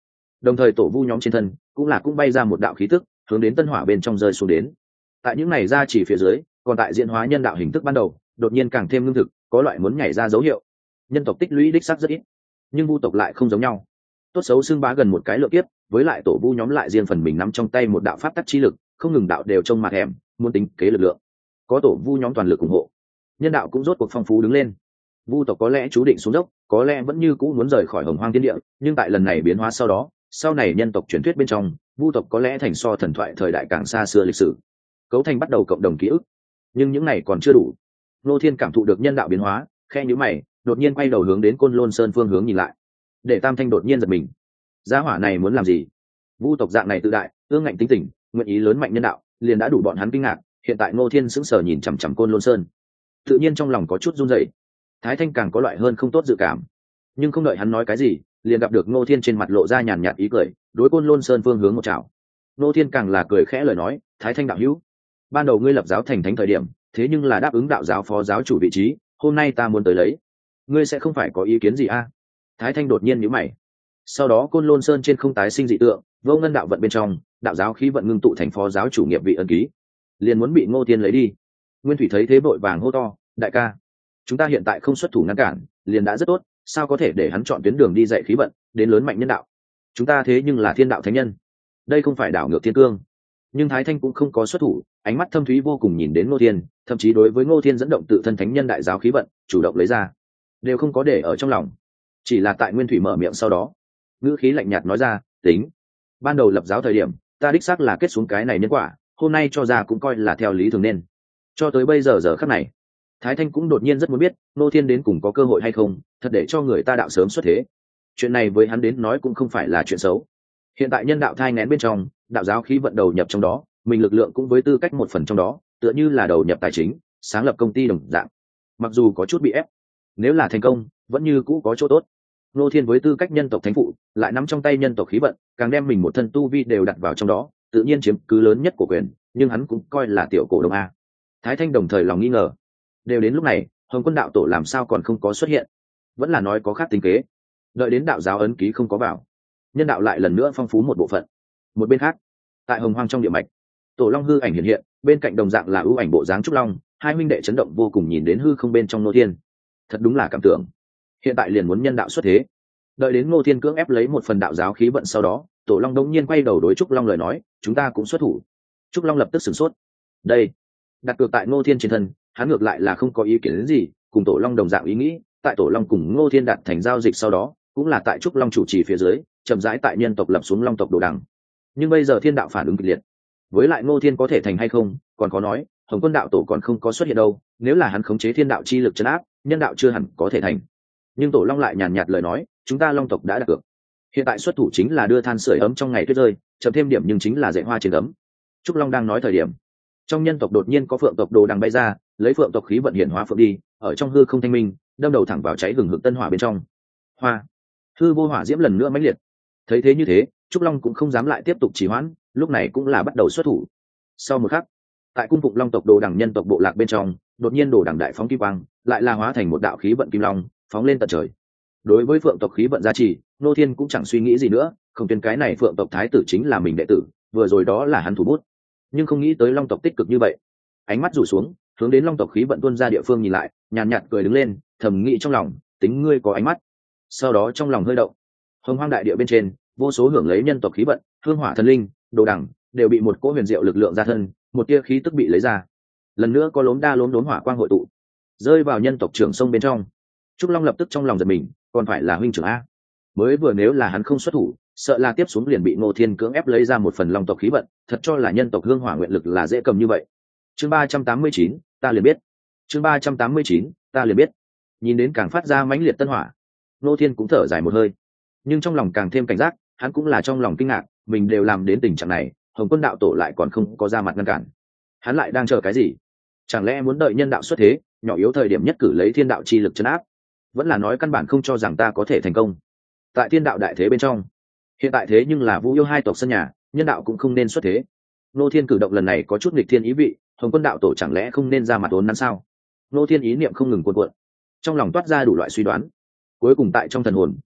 Speaker 1: đồng thời tổ vu nhóm trên thân cũng là cũng bay ra một đạo khí tức hướng đến tân hỏa bên trong rơi xuống đến. Tại những này ra chỉ phía dưới còn tại diễn hóa nhân đạo hình thức ban đầu đột nhiên càng thêm lương thực, có loại muốn nhảy ra dấu hiệu. Nhân tộc tích lũy đích xác rất ít, nhưng vu tộc lại không giống nhau, tốt xấu xưng bá gần một cái lượng kiếp, với lại tổ vu nhóm lại riêng phần mình nắm trong tay một đạo pháp tắc chi lực, không ngừng đạo đều trông mặt hẻm muốn tính kế lực lượng. Có tổ vu nhóm toàn lực ủng hộ, nhân đạo cũng rốt cuộc phong phú đứng lên. Vu tộc có lẽ chú định xuống dốc, có lẽ vẫn như cũ muốn rời khỏi hồng hoang thiên địa, nhưng tại lần này biến hóa sau đó, sau này nhân tộc truyền thuyết bên trong, vu tộc có lẽ thành so thần thoại thời đại càng xa xưa lịch sử, cấu thành bắt đầu cộng đồng ký ức. Nhưng những này còn chưa đủ. Nô Thiên cảm thụ được nhân đạo biến hóa, khe nhíu mày, đột nhiên quay đầu hướng đến Côn Lôn Sơn phương hướng nhìn lại. Để Tam Thanh đột nhiên giật mình. Gia hỏa này muốn làm gì? Vu tộc dạng này tự đại, ương ngạnh tính tình, nguyện ý lớn mạnh nhân đạo, liền đã đủ bọn hắn kinh ngạc. Hiện tại Ngô Thiên sững sờ nhìn chằm chằm Côn Lôn Sơn, tự nhiên trong lòng có chút run rẩy. Thái Thanh càng có loại hơn không tốt dự cảm, nhưng không đợi hắn nói cái gì, liền gặp được Ngô Thiên trên mặt lộ ra nhàn nhạt ý cười, đối Côn Lôn Sơn phương hướng một chảo. Ngô Thiên càng là cười khẽ lời nói, Thái Thanh đạo hữu, ban đầu ngươi lập giáo thành thánh thời điểm, thế nhưng là đáp ứng đạo giáo phó giáo chủ vị trí, hôm nay ta muốn tới lấy, ngươi sẽ không phải có ý kiến gì a? Thái Thanh đột nhiên nhíu mày. Sau đó Côn Lôn Sơn trên không tái sinh dị tượng, vô ngân đạo vận bên trong, đạo giáo khí vận ngưng tụ thành phó giáo chủ nghiệp vị ân ký, liền muốn bị Ngô Thiên lấy đi. Nguyên Thủy thấy thế vội vàng hô to, đại ca, chúng ta hiện tại không xuất thủ ngăn cản, liền đã rất tốt, sao có thể để hắn chọn tuyến đường đi dạy khí vận, đến lớn mạnh nhân đạo? Chúng ta thế nhưng là thiên đạo thánh nhân, đây không phải đảo ngược thiên cương. Nhưng Thái Thanh cũng không có xuất thủ, ánh mắt thâm thúy vô cùng nhìn đến Ngô Thiên, thậm chí đối với Ngô Thiên dẫn động tự thân thánh nhân đại giáo khí vận, chủ động lấy ra, đều không có để ở trong lòng. Chỉ là tại Nguyên Thủy mở miệng sau đó, ngữ khí lạnh nhạt nói ra, tính, ban đầu lập giáo thời điểm, ta đích xác là kết xuống cái này nhân quả, hôm nay cho ra cũng coi là theo lý thường nên. Cho tới bây giờ giờ khắc này, Thái Thanh cũng đột nhiên rất muốn biết, Ngô Thiên đến cùng có cơ hội hay không, thật để cho người ta đạo sớm xuất thế. Chuyện này với hắn đến nói cũng không phải là chuyện xấu. Hiện tại nhân đạo thai nghén bên trong, đạo giáo khí vận đầu nhập trong đó, mình lực lượng cũng với tư cách một phần trong đó, tựa như là đầu nhập tài chính, sáng lập công ty đồng dạng. Mặc dù có chút bị ép, nếu là thành công, vẫn như cũ có chỗ tốt. Ngô Thiên với tư cách nhân tộc thánh phụ, lại nắm trong tay nhân tộc khí vận, càng đem mình một thân tu vi đều đặt vào trong đó, tự nhiên chiếm cứ lớn nhất của quyền, nhưng hắn cũng coi là tiểu cổ đông a. Thái Thanh đồng thời lòng nghi ngờ, đều đến lúc này, Hồng Quân đạo tổ làm sao còn không có xuất hiện? Vẫn là nói có khác tính kế. Đợi đến đạo giáo ấn ký không có vào, nhân đạo lại lần nữa phong phú một bộ phận. Một bên khác, tại Hồng Hoang trong địa mạch, Tổ Long hư ảnh hiện hiện, bên cạnh đồng dạng là ưu ảnh bộ dáng trúc long, hai huynh đệ chấn động vô cùng nhìn đến hư không bên trong Ngô Thiên. Thật đúng là cảm tưởng, hiện tại liền muốn nhân đạo xuất thế. Đợi đến Ngô Thiên cưỡng ép lấy một phần đạo giáo khí vận sau đó, Tổ Long đống nhiên quay đầu đối trúc long lời nói, chúng ta cũng xuất thủ. Trúc Long lập tức sửng sốt. Đây, đặt cược tại Ngô Thiên trên thân, hắn ngược lại là không có ý kiến gì, cùng Tổ Long đồng dạng ý nghĩ, tại Tổ Long cùng Ngô Thiên đạt thành giao dịch sau đó, cũng là tại Trúc Long chủ trì phía dưới, chậm rãi tại nhân tộc lập xuống Long tộc đồ đằng. Nhưng bây giờ thiên đạo phản ứng kịch liệt, với lại Ngô Thiên có thể thành hay không, còn có nói, Hồng Quân đạo tổ còn không có xuất hiện đâu, nếu là hắn khống chế thiên đạo chi lực trấn áp, nhân đạo chưa hẳn có thể thành. Nhưng Tổ Long lại nhàn nhạt lời nói, chúng ta Long tộc đã đạt cược, hiện tại xuất thủ chính là đưa than sưởi ấm trong ngày tuyết rơi, chậm thêm điểm nhưng chính là dạy hoa trên ấm. Trúc Long đang nói thời điểm, trong nhân tộc đột nhiên có phượng tộc đồ đằng bay ra, lấy phượng tộc khí vận hiển hóa phượng đi, ở trong hư không thanh minh, đâm đầu thẳng vào cháy hừng hực tân hỏa bên trong. Hoa, hư vô hỏa diễm lần nữa mãnh liệt. Thấy thế như thế, Trúc Long cũng không dám lại tiếp tục trì hoãn, lúc này cũng là bắt đầu xuất thủ. Sau một khắc, tại cung phụng Long tộc đồ đằng nhân tộc bộ lạc bên trong, đột nhiên đồ đằng đại phóng kim quang, lại là hóa thành một đạo khí vận kim long, phóng lên tận trời. Đối với phượng tộc khí vận gia trì, Ngô Thiên cũng chẳng suy nghĩ gì nữa, không tuyên cái này phượng tộc thái tử chính là mình đệ tử, vừa rồi đó là hắn thủ bút. Nhưng không nghĩ tới Long tộc tích cực như vậy. Ánh mắt rủ xuống, hướng đến Long tộc khí vận tuôn ra địa phương nhìn lại, nhàn nhạt cười đứng lên, thầm nghĩ trong lòng, tính ngươi có ánh mắt. Sau đó trong lòng hơi động, Hồng Hoang đại địa bên trên, vô số hưởng lấy nhân tộc khí vận, hương hỏa thần linh, đồ đằng, đều bị một cỗ huyền diệu lực lượng ra thân, một tia khí tức bị lấy ra. Lần nữa có lốm đa lốm đốm hỏa quang hội tụ, rơi vào nhân tộc trưởng sông bên trong. Trúc Long lập tức trong lòng giật mình, còn phải là huynh trưởng a? Mới vừa nếu là hắn không xuất thủ, sợ là tiếp xuống liền bị Ngô Thiên cưỡng ép lấy ra một phần Long tộc khí vận, thật cho là nhân tộc hương hỏa nguyện lực là dễ cầm như vậy. Chương ba trăm tám mươi chín, ta liền biết. Chương ba trăm tám mươi chín, ta liền biết. Nhìn đến càng phát ra mãnh liệt tân hỏa, Ngô Thiên cũng thở dài một hơi, nhưng trong lòng càng thêm cảnh giác, hắn cũng là trong lòng kinh ngạc, mình đều làm đến tình trạng này, Hồng Quân đạo tổ lại còn không có ra mặt ngăn cản. Hắn lại đang chờ cái gì? Chẳng lẽ muốn đợi nhân đạo xuất thế, nhỏ yếu thời điểm nhất cử lấy thiên đạo chi lực trấn áp? Vẫn là nói căn bản không cho rằng ta có thể thành công? Tại thiên đạo đại thế bên trong, hiện tại thế nhưng là Vũ Yêu hai tộc sân nhà, nhân đạo cũng không nên xuất thế. Ngô Thiên cử động lần này có chút nghịch thiên ý vị, Hồng Quân đạo tổ chẳng lẽ không nên ra mặt ốn nắn sao? Ngô Thiên ý niệm không ngừng cuộn cuộn, trong lòng toát ra đủ loại suy đoán. Cuối cùng tại trong thần hồn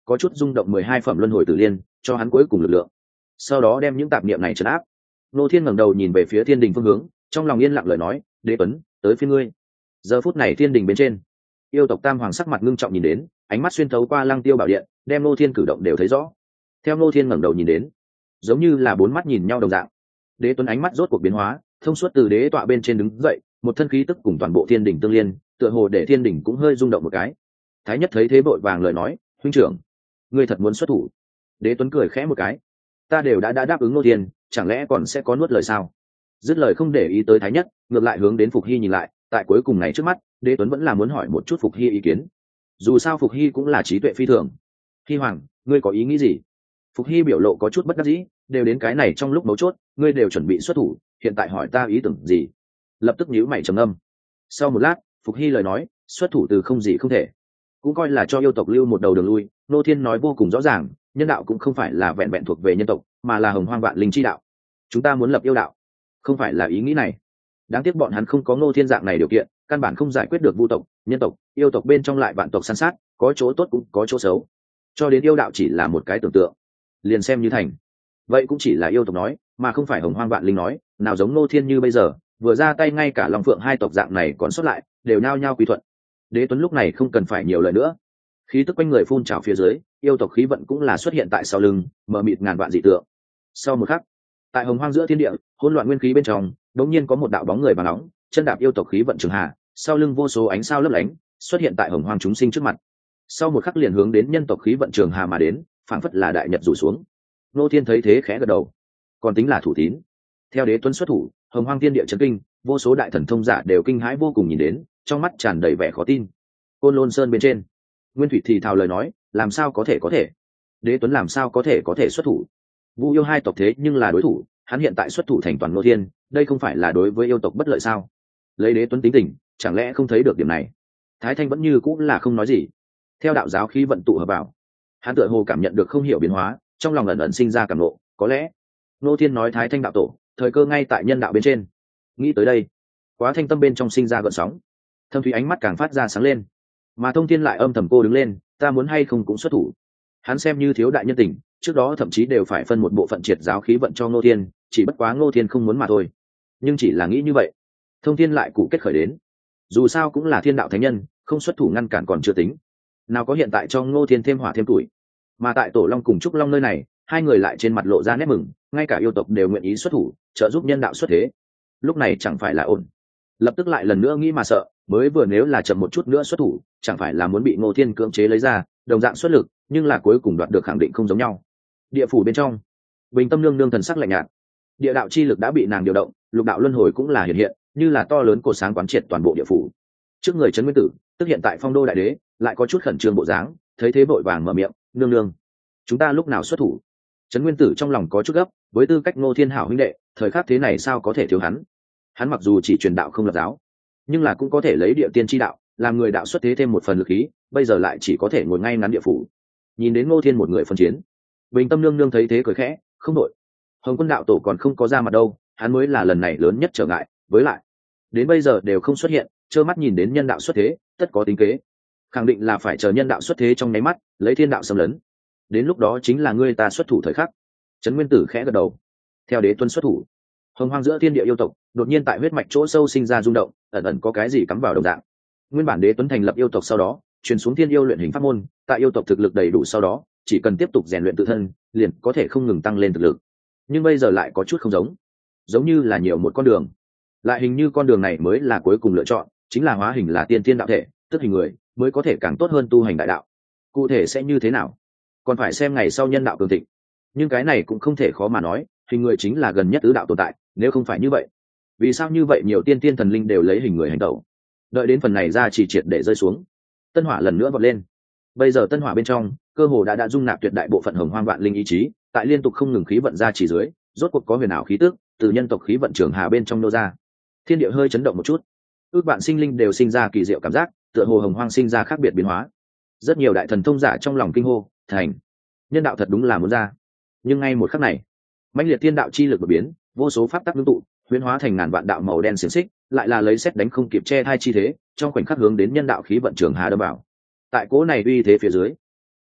Speaker 1: có chút rung động mười hai phẩm luân hồi tử liên cho hắn cuối cùng lực lượng, sau đó đem những tạp niệm này trấn áp. Ngô Thiên ngẩng đầu nhìn về phía thiên đình phương hướng, trong lòng yên lặng lời nói, đế tuấn, tới phía ngươi. Giờ phút này thiên đình bên trên, yêu tộc tam hoàng sắc mặt ngưng trọng nhìn đến, ánh mắt xuyên thấu qua lăng tiêu bảo điện, đem Ngô Thiên cử động đều thấy rõ. Theo Ngô Thiên ngẩng đầu nhìn đến, giống như là bốn mắt nhìn nhau đồng dạng. Đế tuấn ánh mắt rốt cuộc biến hóa, thông suốt từ đế tọa bên trên đứng dậy, một thân khí tức cùng toàn bộ thiên đình tương liên, tựa hồ để thiên đình cũng hơi rung động một cái. Thái nhất thấy thế vội vàng lời nói, huynh trưởng, ngươi thật muốn xuất thủ? Đế tuấn cười khẽ một cái, ta đều đã đã đáp ứng Ngô Thiên, chẳng lẽ còn sẽ có nuốt lời sao? Dứt lời không để ý tới Thái nhất, ngược lại hướng đến Phục Hy nhìn lại, tại cuối cùng này trước mắt, Đế tuấn vẫn là muốn hỏi một chút Phục Hy ý kiến. Dù sao Phục Hy cũng là trí tuệ phi thường. Hy hoàng, ngươi có ý nghĩ gì? Phục Hy biểu lộ có chút bất đắc dĩ, đều đến cái này trong lúc mấu chốt, ngươi đều chuẩn bị xuất thủ, hiện tại hỏi ta ý tưởng gì? Lập tức nhíu mày trầm ngâm. Sau một lát, Phục Hy lời nói, xuất thủ từ không gì không thể, cũng coi là cho yêu tộc lưu một đầu đường lui. Ngô Thiên nói vô cùng rõ ràng, nhân đạo cũng không phải là vẹn vẹn thuộc về nhân tộc, mà là hồng hoang vạn linh chi đạo. Chúng ta muốn lập yêu đạo, không phải là ý nghĩ này. Đáng tiếc bọn hắn không có Ngô Thiên dạng này điều kiện, căn bản không giải quyết được vu tộc, nhân tộc, yêu tộc bên trong lại vạn tộc san sát, có chỗ tốt cũng có chỗ xấu. Cho đến yêu đạo chỉ là một cái tưởng tượng, liền xem như thành. Vậy cũng chỉ là yêu tộc nói, mà không phải hồng hoang vạn linh nói, nào giống Ngô Thiên như bây giờ, vừa ra tay ngay cả Long Phượng hai tộc dạng này còn sót lại, đều nhao nhao quy thuận. Đế tuấn lúc này không cần phải nhiều lời nữa, khí tức quanh người phun trào phía dưới, yêu tộc khí vận cũng là xuất hiện tại sau lưng, mở mịt ngàn vạn dị tượng. Sau một khắc, tại hồng hoang giữa thiên địa, hỗn loạn nguyên khí bên trong, đột nhiên có một đạo bóng người vàng nóng, chân đạp yêu tộc khí vận trường hà, sau lưng vô số ánh sao lấp lánh, xuất hiện tại hồng hoang chúng sinh trước mặt. Sau một khắc liền hướng đến nhân tộc khí vận trường hà mà đến, phảng phất là đại nhật rủ xuống. Ngô Thiên thấy thế khẽ gật đầu, còn tính là thủ tín. Theo Đế tuấn xuất thủ, hồng hoang thiên địa chấn kinh, vô số đại thần thông giả đều kinh hãi vô cùng nhìn đến, trong mắt tràn đầy vẻ khó tin. Côn Lôn Sơn bên trên, Nguyên Thủy thì thào lời nói, làm sao có thể có thể? Đế tuấn làm sao có thể có thể xuất thủ? Vu yêu hai tộc thế nhưng là đối thủ, hắn hiện tại xuất thủ thành toàn Ngô Thiên, đây không phải là đối với yêu tộc bất lợi sao? Lấy Đế tuấn tính tình, chẳng lẽ không thấy được điểm này? Thái Thanh vẫn như cũng là không nói gì. Theo đạo giáo khí vận tụ hợp vào, hắn tựa hồ cảm nhận được không hiểu biến hóa, trong lòng ẩn ẩn sinh ra cảm nộ, có lẽ Ngô Thiên nói Thái Thanh đạo tổ, thời cơ ngay tại nhân đạo bên trên. Nghĩ tới đây, Quá Thanh tâm bên trong sinh ra gợn sóng, thâm thúy ánh mắt càng phát ra sáng lên. Mà Thông Thiên lại âm thầm cô đứng lên, ta muốn hay không cũng xuất thủ. Hắn xem như thiếu đại nhân tình, trước đó thậm chí đều phải phân một bộ phận triệt giáo khí vận cho Ngô Thiên, chỉ bất quá Ngô Thiên không muốn mà thôi. Nhưng chỉ là nghĩ như vậy, Thông Thiên lại cụ kết khởi đến. Dù sao cũng là thiên đạo thánh nhân, không xuất thủ ngăn cản còn chưa tính, nào có hiện tại cho Ngô Thiên thêm hỏa thêm tuổi. Mà tại Tổ Long cùng Trúc Long nơi này, hai người lại trên mặt lộ ra nét mừng, ngay cả yêu tộc đều nguyện ý xuất thủ, trợ giúp nhân đạo xuất thế. Lúc này chẳng phải là ổn. Lập tức lại lần nữa nghĩ mà sợ, mới vừa nếu là chậm một chút nữa xuất thủ, chẳng phải là muốn bị Ngô Thiên cưỡng chế lấy ra, đồng dạng xuất lực, nhưng là cuối cùng đoạt được khẳng định không giống nhau. Địa phủ bên trong, Bình Tâm nương nương thần sắc lạnh nhạt, địa đạo chi lực đã bị nàng điều động, lục đạo luân hồi cũng là hiện hiện, như là to lớn cột sáng quán triệt toàn bộ địa phủ. Trước người Trấn Nguyên Tử, tức hiện tại Phong Đô đại đế, lại có chút khẩn trương bộ dáng, thấy thế vội vàng mở miệng, nương nương, chúng ta lúc nào xuất thủ? Trấn Nguyên Tử trong lòng có chút gấp, với tư cách Ngô Thiên hảo huynh đệ, thời khắc thế này sao có thể thiếu hắn? Hắn mặc dù chỉ truyền đạo không lập giáo, nhưng là cũng có thể lấy địa tiên chi đạo, làm người đạo xuất thế thêm một phần lực khí, bây giờ lại chỉ có thể ngồi ngay ngắn địa phủ. Nhìn đến Ngô Thiên một người phân chiến, Bình Tâm nương nương thấy thế cười khẽ, không đổi. Hồng Quân đạo tổ còn không có ra mặt đâu, hắn mới là lần này lớn nhất trở ngại, với lại đến bây giờ đều không xuất hiện, trơ mắt nhìn đến nhân đạo xuất thế, tất có tính kế, khẳng định là phải chờ nhân đạo xuất thế trong nháy mắt, lấy thiên đạo xâm lấn. Đến lúc đó chính là ngươi ta xuất thủ thời khắc. Trấn Nguyên Tử khẽ gật đầu. Theo Đế tuấn xuất thủ, hồng hoang giữa thiên địa yêu tộc đột nhiên tại huyết mạch chỗ sâu sinh ra rung động, ẩn ẩn có cái gì cắm vào đồng dạng. Nguyên bản Đế tuấn thành lập yêu tộc sau đó, truyền xuống thiên yêu luyện hình pháp môn, tại yêu tộc thực lực đầy đủ sau đó, chỉ cần tiếp tục rèn luyện tự thân, liền có thể không ngừng tăng lên thực lực. Nhưng bây giờ lại có chút không giống, giống như là nhiều một con đường, lại hình như con đường này mới là cuối cùng lựa chọn, chính là hóa hình là tiên thiên đạo thể, tức hình người mới có thể càng tốt hơn tu hành đại đạo. Cụ thể sẽ như thế nào, còn phải xem ngày sau nhân đạo cường thịnh. Nhưng cái này cũng không thể khó mà nói, hình người chính là gần nhất tứ đạo tồn tại, nếu không phải như vậy, vì sao như vậy nhiều tiên tiên thần linh đều lấy hình người hành tẩu? Đợi đến phần này ra chỉ triệt để rơi xuống, tân hỏa lần nữa vọt lên. Bây giờ tân hỏa bên trong cơ hồ đã đã dung nạp tuyệt đại bộ phận hồng hoang vạn linh ý chí, tại liên tục không ngừng khí vận ra chỉ dưới, rốt cuộc có huyền ảo khí tức từ nhân tộc khí vận trường hà bên trong nô ra. Thiên địa hơi chấn động một chút, ước vạn sinh linh đều sinh ra kỳ diệu cảm giác, tựa hồ hồng hoang sinh ra khác biệt biến hóa. Rất nhiều đại thần thông giả trong lòng kinh hô, thành nhân đạo thật đúng là muốn ra. Nhưng ngay một khắc này, mãnh liệt thiên đạo chi lực đột biến, vô số pháp tắc ngưng tụ, huyễn hóa thành ngàn vạn đạo màu đen xiềng xích, lại là lấy xét đánh không kịp che thai chi thế, trong khoảnh khắc hướng đến nhân đạo khí vận trường hà đâm vào. Tại cố này uy thế phía dưới,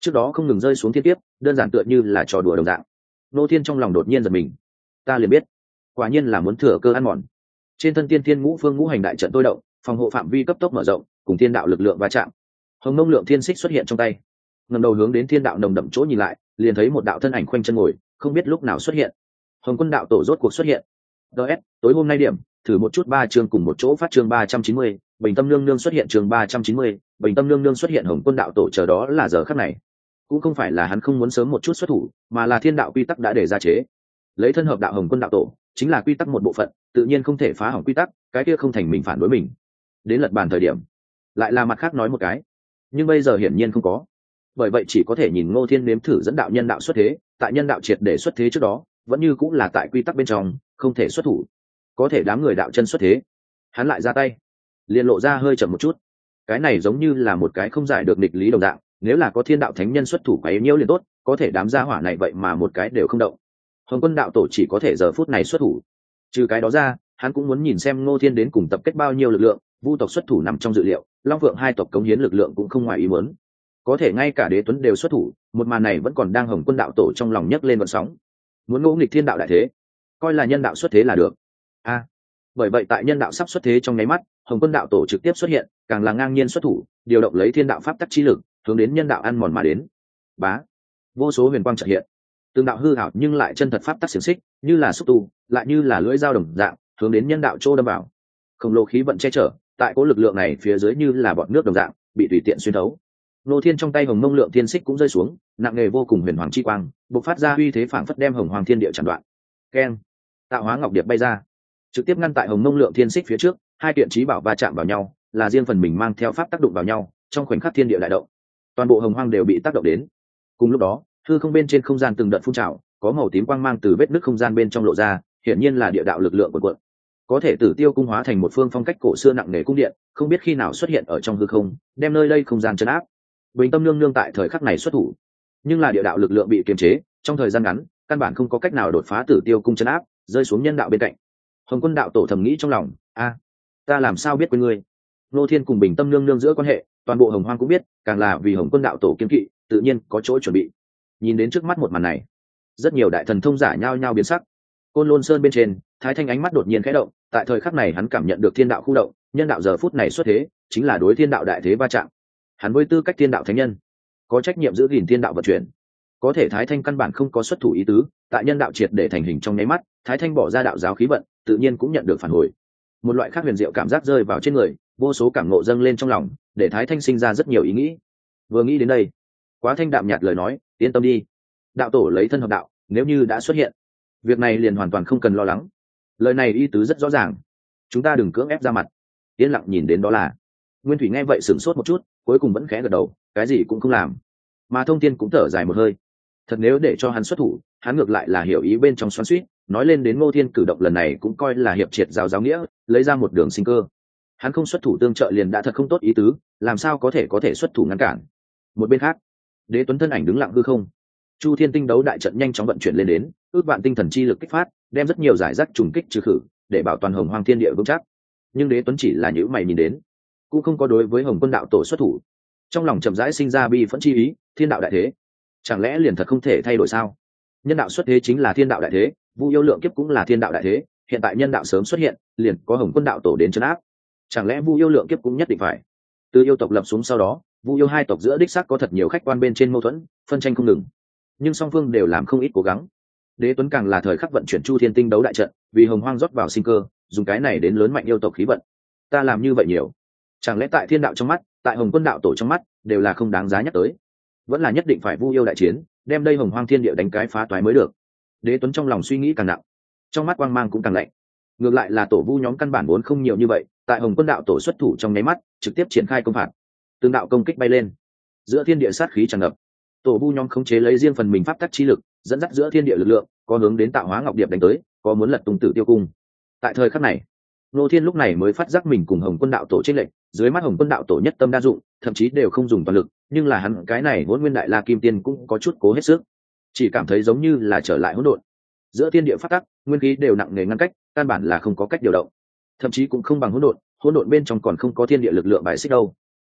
Speaker 1: trước đó không ngừng rơi xuống thiên tiếp, đơn giản tựa như là trò đùa đồng dạng. Ngô Thiên trong lòng đột nhiên giật mình, ta liền biết, quả nhiên là muốn thừa cơ ăn mòn. Trên thân tiên thiên ngũ phương ngũ hành đại trận tôi động, phòng hộ phạm vi cấp tốc mở rộng, cùng thiên đạo lực lượng va chạm. Hồng Mông Lượng Thiên Xích xuất hiện trong tay, ngẩng đầu hướng đến thiên đạo nồng đậm chỗ nhìn lại, liền thấy một đạo thân ảnh khoanh chân ngồi, không biết lúc nào xuất hiện. Hồng Quân đạo tổ rốt cuộc xuất hiện. ds tối hôm nay điểm thử một chút ba chương cùng một chỗ phát chương ba trăm chín mươi, Bình Tâm Nương Nương xuất hiện chương ba trăm chín mươi, Bình Tâm Nương Nương xuất hiện. Hồng Quân đạo tổ chờ đó là giờ khắc này. Cũng không phải là hắn không muốn sớm một chút xuất thủ, mà là thiên đạo quy tắc đã để ra chế. Lấy thân hợp đạo Hồng Quân đạo tổ, chính là quy tắc một bộ phận, tự nhiên không thể phá hỏng quy tắc, cái kia không thành mình phản đối mình. Đến lật bàn thời điểm, lại là mặt khác nói một cái. Nhưng bây giờ hiển nhiên không có. Bởi vậy chỉ có thể nhìn Ngô Thiên nếm thử dẫn đạo nhân đạo xuất thế, tại nhân đạo triệt để xuất thế trước đó, vẫn như cũng là tại quy tắc bên trong, không thể xuất thủ. Có thể đám người đạo chân xuất thế, hắn lại ra tay, liền lộ ra hơi chậm một chút. Cái này giống như là một cái không giải được nghịch lý đồng dạng, nếu là có thiên đạo thánh nhân xuất thủ quấy nhiễu liền tốt, có thể đám gia hỏa này vậy mà một cái đều không động. Hồng Quân đạo tổ chỉ có thể giờ phút này xuất thủ. Trừ cái đó ra, hắn cũng muốn nhìn xem Ngô Thiên đến cùng tập kết bao nhiêu lực lượng, Vu tộc xuất thủ nằm trong dự liệu, Long Phượng hai tộc cống hiến lực lượng cũng không ngoài ý muốn. Có thể ngay cả Đế Tuấn đều xuất thủ, một màn này vẫn còn đang Hồng Quân đạo tổ trong lòng nhấc lên vận sóng. Muốn ngỗ nghịch thiên đạo đại thế, coi là nhân đạo xuất thế là được. A, à, bởi vậy tại nhân đạo sắp xuất thế trong nháy mắt, Hồng Quân đạo tổ trực tiếp xuất hiện, càng là ngang nhiên xuất thủ, điều động lấy thiên đạo pháp tắc chi lực, hướng đến nhân đạo ăn mòn mà đến. Bá, vô số huyền quang chợt hiện, từng đạo hư ảo nhưng lại chân thật pháp tắc xiển xích, như là xúc tu, lại như là lưỡi dao đồng dạng, hướng đến nhân đạo chỗ đâm vào. Khổng lồ khí vận che chở, tại cố lực lượng này phía dưới như là bọt nước đồng dạng, bị tùy tiện xuyên thấu. Ngô Thiên trong tay Hồng Mông Lượng Thiên Xích cũng rơi xuống, nặng nề vô cùng huyền hoàng chi quang, bộc phát ra uy thế phảng phất đem Hồng Hoàng Thiên Địa chặn đoạn. Keng, tạo hóa ngọc điệp bay ra, trực tiếp ngăn tại Hồng Mông Lượng Thiên Xích phía trước, hai kiện chí bảo va chạm vào nhau, là riêng phần mình mang theo pháp tác động vào nhau, trong khoảnh khắc thiên địa đại động, toàn bộ Hồng Hoang đều bị tác động đến. Cùng lúc đó, hư không bên trên không gian từng đợt phun trào, có màu tím quang mang từ vết nứt không gian bên trong lộ ra, hiển nhiên là địa đạo lực lượng cuộn cuộn. Có thể Tử Tiêu cung hóa thành một phương phong cách cổ xưa nặng nề cung điện, không biết khi nào xuất hiện ở trong hư không, đem nơi đây không gian trấn áp. Bình Tâm Nương Nương tại thời khắc này xuất thủ, nhưng là địa đạo lực lượng bị kiềm chế, trong thời gian ngắn, căn bản không có cách nào đột phá Tử Tiêu cung trấn áp, rơi xuống nhân đạo bên cạnh. Hồng Quân đạo tổ thầm nghĩ trong lòng, a, ta làm sao biết quên ngươi? Ngô Thiên cùng Bình Tâm Nương Nương giữa quan hệ, toàn bộ Hồng Hoang cũng biết, càng là vì Hồng Quân đạo tổ kiên kỵ, tự nhiên có chỗ chuẩn bị. Nhìn đến trước mắt một màn này, rất nhiều đại thần thông giả nhao nhao biến sắc. Côn Lôn Sơn bên trên, Thái Thanh ánh mắt đột nhiên khẽ động, tại thời khắc này hắn cảm nhận được thiên đạo khu động, nhân đạo giờ phút này xuất thế, chính là đối thiên đạo đại thế va chạm. Hắn với tư cách thiên đạo thánh nhân, có trách nhiệm giữ gìn thiên đạo vận chuyển. Có thể Thái Thanh căn bản không có xuất thủ ý tứ, tại nhân đạo triệt để thành hình trong nháy mắt, Thái Thanh bỏ ra đạo giáo khí vận, tự nhiên cũng nhận được phản hồi. Một loại khác huyền diệu cảm giác rơi vào trên người, vô số cảm ngộ dâng lên trong lòng, để Thái Thanh sinh ra rất nhiều ý nghĩ. Vừa nghĩ đến đây, Quá Thanh đạm nhạt lời nói, yên tâm đi, đạo tổ lấy thân hợp đạo, nếu như đã xuất hiện, việc này liền hoàn toàn không cần lo lắng. Lời này ý tứ rất rõ ràng, chúng ta đừng cưỡng ép ra mặt. Yên lặng nhìn đến đó là Nguyên Thủy nghe vậy sửng sốt một chút, cuối cùng vẫn khẽ gật đầu, cái gì cũng không làm. Mà Thông Thiên cũng thở dài một hơi, thật nếu để cho hắn xuất thủ, hắn ngược lại là hiểu ý bên trong xoắn xuýt, nói lên đến Ngô Thiên cử động lần này cũng coi là hiệp triệt giáo giáo nghĩa, lấy ra một đường sinh cơ. Hắn không xuất thủ tương trợ liền đã thật không tốt ý tứ, làm sao có thể có thể xuất thủ ngăn cản. Một bên khác, Đế Tuấn thân ảnh đứng lặng hư không. Chu Thiên tinh đấu đại trận nhanh chóng vận chuyển lên đến, ước vạn tinh thần chi lực kích phát, đem rất nhiều giải rác trùng kích trừ khử, để bảo toàn Hồng Hoang thiên địa vững chắc. Nhưng Đế Tuấn chỉ là nhíu mày nhìn đến, cũng không có đối với Hồng Quân đạo tổ xuất thủ. Trong lòng chậm rãi sinh ra bi phẫn chi ý, thiên đạo đại thế, chẳng lẽ liền thật không thể thay đổi sao? Nhân đạo xuất thế chính là thiên đạo đại thế, Vu Yêu Lượng Kiếp cũng là thiên đạo đại thế, hiện tại nhân đạo sớm xuất hiện, liền có Hồng Quân đạo tổ đến trấn áp. Chẳng lẽ Vu Yêu Lượng Kiếp cũng nhất định phải? Từ yêu tộc lập xuống sau đó, Vu Yêu hai tộc giữa đích xác có thật nhiều khách quan bên trên mâu thuẫn, phân tranh không ngừng. Nhưng song phương đều làm không ít cố gắng. Đế Tuấn càng là thời khắc vận chuyển Chu Thiên tinh đấu đại trận, vì Hồng Hoang rót vào sinh cơ, dùng cái này đến lớn mạnh yêu tộc khí vận. Ta làm như vậy nhiều, chẳng lẽ tại thiên đạo trong mắt, tại Hồng Quân đạo tổ trong mắt, đều là không đáng giá nhắc tới? Vẫn là nhất định phải Vu Yêu đại chiến, đem đây Hồng Hoang thiên địa đánh cái phá toái mới được. Đế Tuấn trong lòng suy nghĩ càng nặng, trong mắt quang mang cũng càng lạnh. Ngược lại là tổ Vu nhóm căn bản vốn không nhiều như vậy, tại Hồng Quân đạo tổ xuất thủ trong nháy mắt, trực tiếp triển khai công phạt. Tương đạo công kích bay lên, giữa thiên địa sát khí tràn ngập. Tổ Vu nhóm khống chế lấy riêng phần mình pháp tắc chi lực, dẫn dắt giữa thiên địa lực lượng, có hướng đến tạo hóa ngọc điệp đánh tới, có muốn lật tung Tử Tiêu cung. Tại thời khắc này, Ngô Thiên lúc này mới phát giác mình cùng Hồng Quân đạo tổ chênh lệch, dưới mắt Hồng Quân đạo tổ nhất tâm đa dụng, thậm chí đều không dùng toàn lực, nhưng là hắn cái này Hỗn Nguyên Đại La Kim Tiên cũng có chút cố hết sức, chỉ cảm thấy giống như là trở lại hỗn độn. Giữa thiên địa pháp tắc, nguyên khí đều nặng nề ngăn cách, căn bản là không có cách điều động, thậm chí cũng không bằng hỗn độn, hỗn độn bên trong còn không có thiên địa lực lượng bài xích đâu.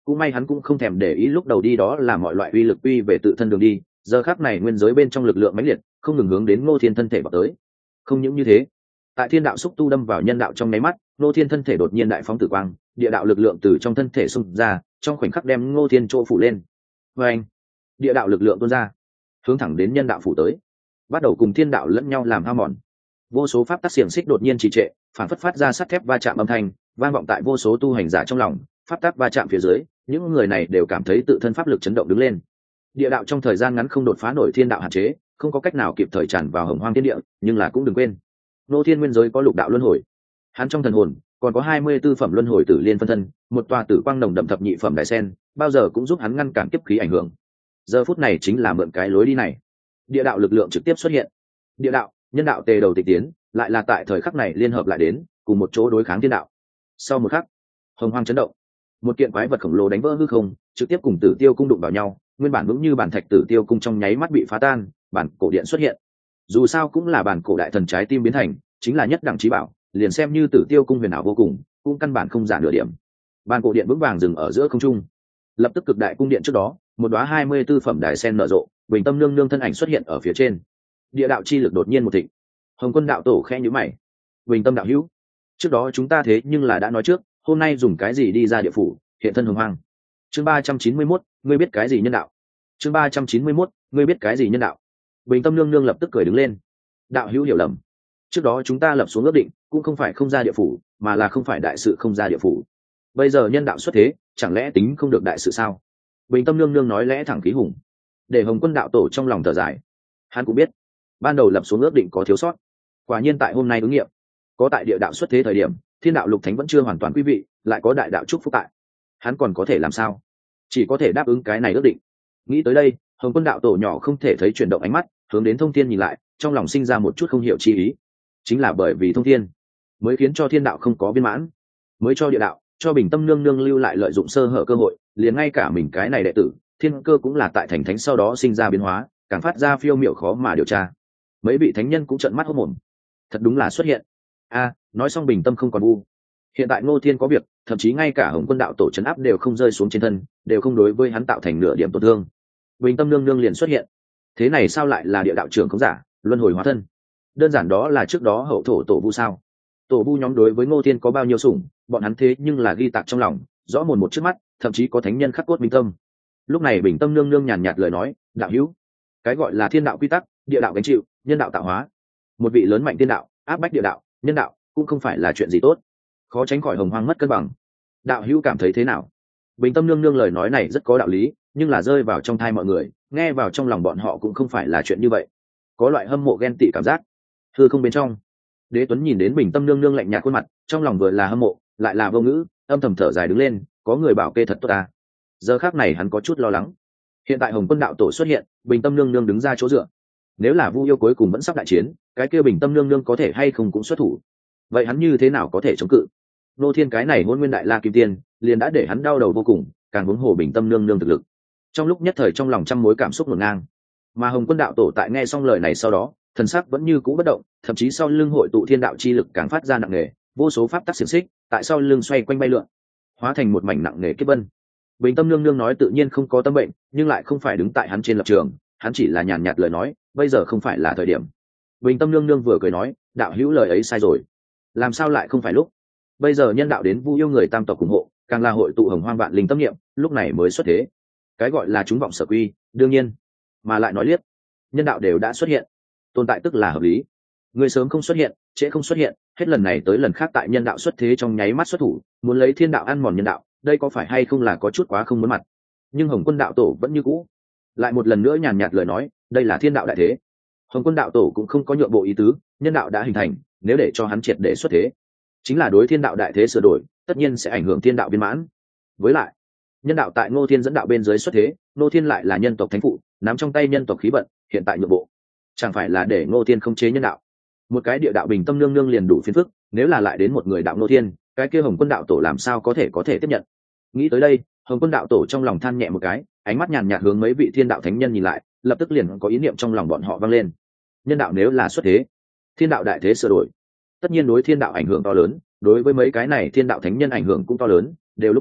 Speaker 1: cũng may hắn cũng không thèm để ý lúc đầu đi đó là mọi loại uy lực uy về tự thân đường đi, giờ khác này nguyên giới bên trong lực lượng mãnh liệt không ngừng hướng đến Ngô Thiên thân thể vào tới. Không những như thế, tại thiên đạo xúc tu đâm vào nhân đạo trong nháy mắt, Ngô Thiên thân thể đột nhiên đại phóng tử quang, địa đạo lực lượng từ trong thân thể xung ra, trong khoảnh khắc đem Ngô Thiên chỗ phủ lên. Và anh, địa đạo lực lượng tuôn ra, hướng thẳng đến nhân đạo phủ tới, bắt đầu cùng thiên đạo lẫn nhau làm hao mòn. Vô số pháp tắc xiềng xích đột nhiên trì trệ, phản phất phát ra sắt thép va chạm âm thanh, vang vọng tại vô số tu hành giả trong lòng. Pháp tắc va chạm phía dưới, những người này đều cảm thấy tự thân pháp lực chấn động đứng lên. Địa đạo trong thời gian ngắn không đột phá nổi thiên đạo hạn chế, không có cách nào kịp thời tràn vào hồng hoang thiên địa, nhưng là cũng đừng quên, Ngô Thiên nguyên giới có lục đạo luân hồi, hắn trong thần hồn còn có hai mươi tư phẩm luân hồi tử liên phân thân, một tòa tử quang nồng đậm thập nhị phẩm đại sen, bao giờ cũng giúp hắn ngăn cản kiếp khí ảnh hưởng. Giờ phút này chính là mượn cái lối đi này, địa đạo lực lượng trực tiếp xuất hiện. Địa đạo, nhân đạo tề đầu tịch tiến, lại là tại thời khắc này liên hợp lại đến, cùng một chỗ đối kháng thiên đạo. Sau một khắc, hồng hoang chấn động, một kiện quái vật khổng lồ đánh vỡ hư không, trực tiếp cùng Tử Tiêu cung đụng vào nhau, nguyên bản vững như bản thạch Tử Tiêu cung trong nháy mắt bị phá tan, bản cổ điện xuất hiện. Dù sao cũng là bản cổ đại thần trái tim biến thành, chính là nhất đẳng chí bảo, liền xem như Tử Tiêu cung huyền ảo vô cùng, cũng căn bản không giả nửa điểm. Bản cổ điện vững vàng dừng ở giữa không trung. Lập tức cực đại cung điện trước đó, một đóa hai mươi tư phẩm đại sen nở rộ, Bình Tâm nương nương thân ảnh xuất hiện ở phía trên. Địa đạo chi lực đột nhiên một thịnh. Hồng Quân đạo tổ khẽ nhíu mày. Bình Tâm đạo hữu, trước đó chúng ta thế nhưng là đã nói trước, hôm nay dùng cái gì đi ra địa phủ, hiện thân hồng hoang. Chương ba trăm chín mươi mốt, ngươi biết cái gì nhân đạo? Chương ba trăm chín mươi mốt, ngươi biết cái gì nhân đạo? Bình Tâm nương nương lập tức cười đứng lên. Đạo hữu hiểu lầm. Trước đó chúng ta lập xuống ước định, cũng không phải không ra địa phủ, mà là không phải đại sự không ra địa phủ. Bây giờ nhân đạo xuất thế, chẳng lẽ tính không được đại sự sao? Bình Tâm nương nương nói lẽ thẳng khí hùng, để Hồng Quân đạo tổ trong lòng thở dài. Hắn cũng biết, ban đầu lập xuống ước định có thiếu sót, quả nhiên tại hôm nay ứng nghiệm. Có tại địa đạo xuất thế thời điểm, thiên đạo lục thánh vẫn chưa hoàn toàn quý vị, lại có đại đạo chúc phúc tại, hắn còn có thể làm sao? Chỉ có thể đáp ứng cái này ước định. Nghĩ tới đây, Hồng Quân đạo tổ nhỏ không thể thấy chuyển động ánh mắt, hướng đến Thông Thiên nhìn lại, trong lòng sinh ra một chút không hiểu chi ý. Chính là bởi vì Thông Thiên, mới khiến cho thiên đạo không có viên mãn, mới cho địa đạo, cho Bình Tâm nương nương lưu lại lợi dụng sơ hở cơ hội, liền ngay cả mình cái này đệ tử, thiên cơ cũng là tại thành thánh sau đó sinh ra biến hóa, càng phát ra phiêu miểu khó mà điều tra. Mấy vị thánh nhân cũng trợn mắt hốt mồm, thật đúng là xuất hiện. A, nói xong Bình Tâm không còn u. Hiện tại Ngô Thiên có việc, thậm chí ngay cả Hồng Quân đạo tổ trấn áp đều không rơi xuống trên thân, đều không đối với hắn tạo thành nửa điểm tổn thương. Bình Tâm nương nương liền xuất hiện. Thế này sao lại là địa đạo trưởng không giả, luân hồi hóa thân? Đơn giản đó là trước đó hậu thổ tổ vu sao? Tổ vu nhóm đối với Ngô Thiên có bao nhiêu sủng, bọn hắn thế nhưng là ghi tạc trong lòng, rõ mồn một trước mắt, thậm chí có thánh nhân khắc cốt minh tâm. Lúc này Bình Tâm nương nương nhàn nhạt lời nói, đạo hữu, cái gọi là thiên đạo quy tắc, địa đạo gánh chịu, nhân đạo tạo hóa. Một vị lớn mạnh thiên đạo, áp bách địa đạo, nhân đạo cũng không phải là chuyện gì tốt, khó tránh khỏi hồng hoang mất cân bằng. Đạo hữu cảm thấy thế nào? Bình Tâm nương nương lời nói này rất có đạo lý, nhưng là rơi vào trong thai mọi người, nghe vào trong lòng bọn họ cũng không phải là chuyện như vậy, có loại hâm mộ ghen tị cảm giác. Hư không bên trong, Đế Tuấn nhìn đến Bình Tâm nương nương lạnh nhạt khuôn mặt, trong lòng vừa là hâm mộ, lại là vô ngữ, âm thầm thở dài đứng lên, có người bảo kê thật tốt ta. Giờ khác này hắn có chút lo lắng. Hiện tại Hồng Quân đạo tổ xuất hiện, Bình Tâm nương nương đứng ra chỗ dựa. Nếu là Vu yêu cuối cùng vẫn sắp đại chiến, cái kia Bình Tâm nương nương có thể hay không cũng xuất thủ. Vậy hắn như thế nào có thể chống cự? Nô Thiên cái này Hôn Nguyên Đại La Kim Tiên, liền đã để hắn đau đầu vô cùng, càng huống hồ Bình Tâm nương nương thực lực. Trong lúc nhất thời trong lòng trăm mối cảm xúc ngổn ngang. Mà Hồng Quân đạo tổ tại nghe xong lời này sau đó, thần sắc vẫn như cũ bất động, thậm chí sau lưng hội tụ thiên đạo chi lực càng phát ra nặng nề, vô số pháp tắc xiềng xích tại sau lưng xoay quanh bay lượn, hóa thành một mảnh nặng nề kiếp vân. Bình Tâm nương nương nói tự nhiên không có tâm bệnh, nhưng lại không phải đứng tại hắn trên lập trường, hắn chỉ là nhàn nhạt lời nói, bây giờ không phải là thời điểm. Bình Tâm nương nương vừa cười nói, đạo hữu lời ấy sai rồi, làm sao lại không phải lúc? Bây giờ nhân đạo đến Vu yêu người tam tộc ủng hộ, càng là hội tụ hồng hoang vạn linh tâm niệm, lúc này mới xuất thế. Cái gọi là chúng vọng sở quy, đương nhiên, mà lại nói liếc, nhân đạo đều đã xuất hiện, tồn tại tức là hợp lý. Người sớm không xuất hiện, trễ không xuất hiện, hết lần này tới lần khác tại nhân đạo xuất thế trong nháy mắt xuất thủ, muốn lấy thiên đạo ăn mòn nhân đạo, đây có phải hay không là có chút quá không muốn mặt? Nhưng Hồng Quân đạo tổ vẫn như cũ, lại một lần nữa nhàn nhạt lời nói, đây là thiên đạo đại thế. Hồng Quân đạo tổ cũng không có nhượng bộ ý tứ, nhân đạo đã hình thành, nếu để cho hắn triệt để xuất thế, chính là đối thiên đạo đại thế sửa đổi, tất nhiên sẽ ảnh hưởng thiên đạo viên mãn. Với lại, nhân đạo tại Ngô Thiên dẫn đạo bên dưới xuất thế, Ngô Thiên lại là nhân tộc thánh phụ, nắm trong tay nhân tộc khí vận, hiện tại nhượng bộ, chẳng phải là để Ngô Thiên không chế nhân đạo? Một cái địa đạo Bình Tâm nương nương liền đủ phiền phức, nếu là lại đến một người đạo Ngô Thiên, cái kia Hồng Quân đạo tổ làm sao có thể có thể tiếp nhận? Nghĩ tới đây, Hồng Quân đạo tổ trong lòng than nhẹ một cái, ánh mắt nhàn nhạt hướng mấy vị thiên đạo thánh nhân nhìn lại, lập tức liền có ý niệm trong lòng bọn họ vang lên. Nhân đạo nếu là xuất thế, thiên đạo đại thế sửa đổi, tất nhiên đối thiên đạo ảnh hưởng to lớn, đối với mấy cái này thiên đạo thánh nhân ảnh hưởng cũng to lớn, đều lúc này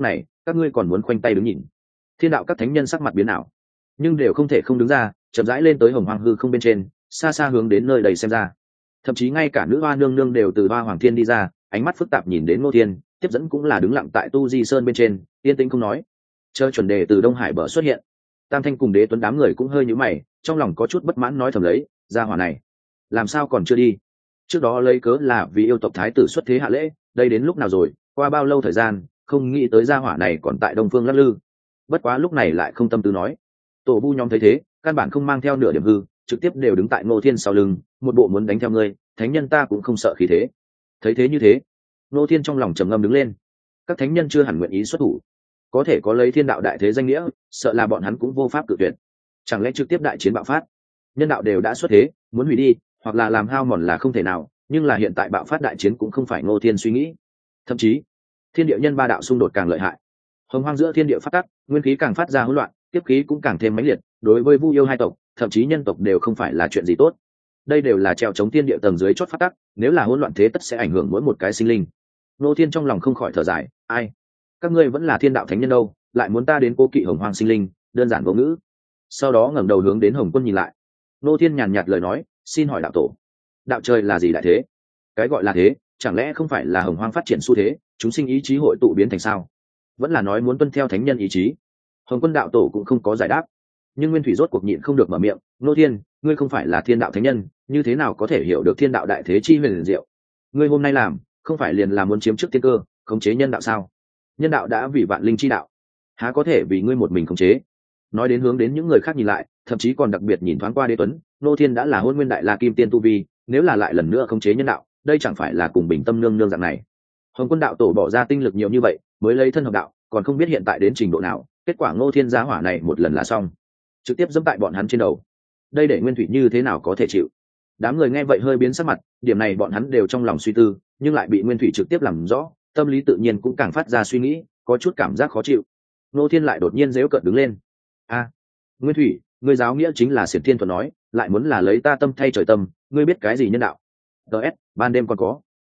Speaker 1: các ngươi còn muốn khoanh tay đứng nhìn? Thiên đạo các thánh nhân sắc mặt biến ảo, nhưng đều không thể không đứng ra, chậm rãi lên tới hồng hoang hư không bên trên, xa xa hướng đến nơi đầy xem ra. Thậm chí ngay cả nữ hoa nương nương đều từ hoa hoàng thiên đi ra, ánh mắt phức tạp nhìn đến Ngô Thiên, tiếp dẫn cũng là đứng lặng tại tu di sơn bên trên, yên tĩnh không nói. Chờ chuẩn đề từ đông hải bờ xuất hiện, tam thanh cùng đế tuấn đám người cũng hơi nhíu mày, trong lòng có chút bất mãn nói thầm lấy, gia hỏa này làm sao còn chưa đi? Trước đó lấy cớ là vì yêu tộc thái tử xuất thế hạ lễ, đây đến lúc nào rồi? Qua bao lâu thời gian, không nghĩ tới gia hỏa này còn tại đông phương lắc lư. Bất quá lúc này lại không tâm tư nói. Tổ vu nhóm thấy thế, căn bản không mang theo nửa điểm hư, trực tiếp đều đứng tại Ngô Thiên sau lưng, một bộ muốn đánh theo ngươi, thánh nhân ta cũng không sợ khí thế. Thấy thế như thế, Ngô Thiên trong lòng trầm ngâm đứng lên. Các thánh nhân chưa hẳn nguyện ý xuất thủ, có thể có lấy thiên đạo đại thế danh nghĩa, sợ là bọn hắn cũng vô pháp cự tuyệt. Chẳng lẽ trực tiếp đại chiến bạo phát? Nhân đạo đều đã xuất thế, muốn hủy đi hoặc là làm hao mòn là không thể nào, nhưng là hiện tại bạo phát đại chiến cũng không phải Ngô Thiên suy nghĩ. Thậm chí thiên địa nhân ba đạo xung đột càng lợi hại, hồng hoang giữa thiên địa phát tắc, nguyên khí càng phát ra hỗn loạn, tiếp khí cũng càng thêm mãnh liệt, đối với vu yêu hai tộc thậm chí nhân tộc đều không phải là chuyện gì tốt. Đây đều là treo chống thiên địa tầng dưới chót phát tắc, nếu là hỗn loạn thế tất sẽ ảnh hưởng mỗi một cái sinh linh. Ngô Thiên trong lòng không khỏi thở dài, ai, các ngươi vẫn là thiên đạo thánh nhân đâu, lại muốn ta đến cố kỵ hồng hoang sinh linh, đơn giản vô ngữ. Sau đó ngẩng đầu hướng đến Hồng Quân nhìn lại. Ngô Thiên nhàn nhạt lời nói, xin hỏi đạo tổ, đạo trời là gì đại thế? Cái gọi là thế, chẳng lẽ không phải là hồng hoang phát triển xu thế, chúng sinh ý chí hội tụ biến thành sao? Vẫn là nói muốn tuân theo thánh nhân ý chí? Hồng Quân đạo tổ cũng không có giải đáp, nhưng Nguyên Thủy rốt cuộc nhịn không được mở miệng, Ngô Thiên, ngươi không phải là thiên đạo thánh nhân, như thế nào có thể hiểu được thiên đạo đại thế chi huyền diệu? Ngươi hôm nay làm, không phải liền là muốn chiếm trước thiên cơ, khống chế nhân đạo sao? Nhân đạo đã vì vạn linh chi đạo, há có thể vì ngươi một mình khống chế? Nói đến hướng đến những người khác nhìn lại, thậm chí còn đặc biệt nhìn thoáng qua Đế Tuấn, Ngô Thiên đã là hôn nguyên đại la kim tiên tu vi, nếu là lại lần nữa khống chế nhân đạo, đây chẳng phải là cùng bình tâm nương nương dạng này? Hồng Quân đạo tổ bỏ ra tinh lực nhiều như vậy, mới lấy thân hợp đạo, còn không biết hiện tại đến trình độ nào, kết quả Ngô Thiên giá hỏa này một lần là xong, trực tiếp dẫm tại bọn hắn trên đầu. Đây để Nguyên Thủy như thế nào có thể chịu? Đám người nghe vậy hơi biến sắc mặt, điểm này bọn hắn đều trong lòng suy tư, nhưng lại bị Nguyên Thủy trực tiếp làm rõ, tâm lý tự nhiên cũng càng phát ra suy nghĩ, có chút cảm giác khó chịu. Ngô Thiên lại đột nhiên giễu cợt đứng lên. A, Nguyên Thủy, ngươi giáo nghĩa chính là Xiển Thiên Thuận nói, lại muốn là lấy ta tâm thay trời tâm, ngươi biết cái gì nhân đạo? ts ban đêm còn có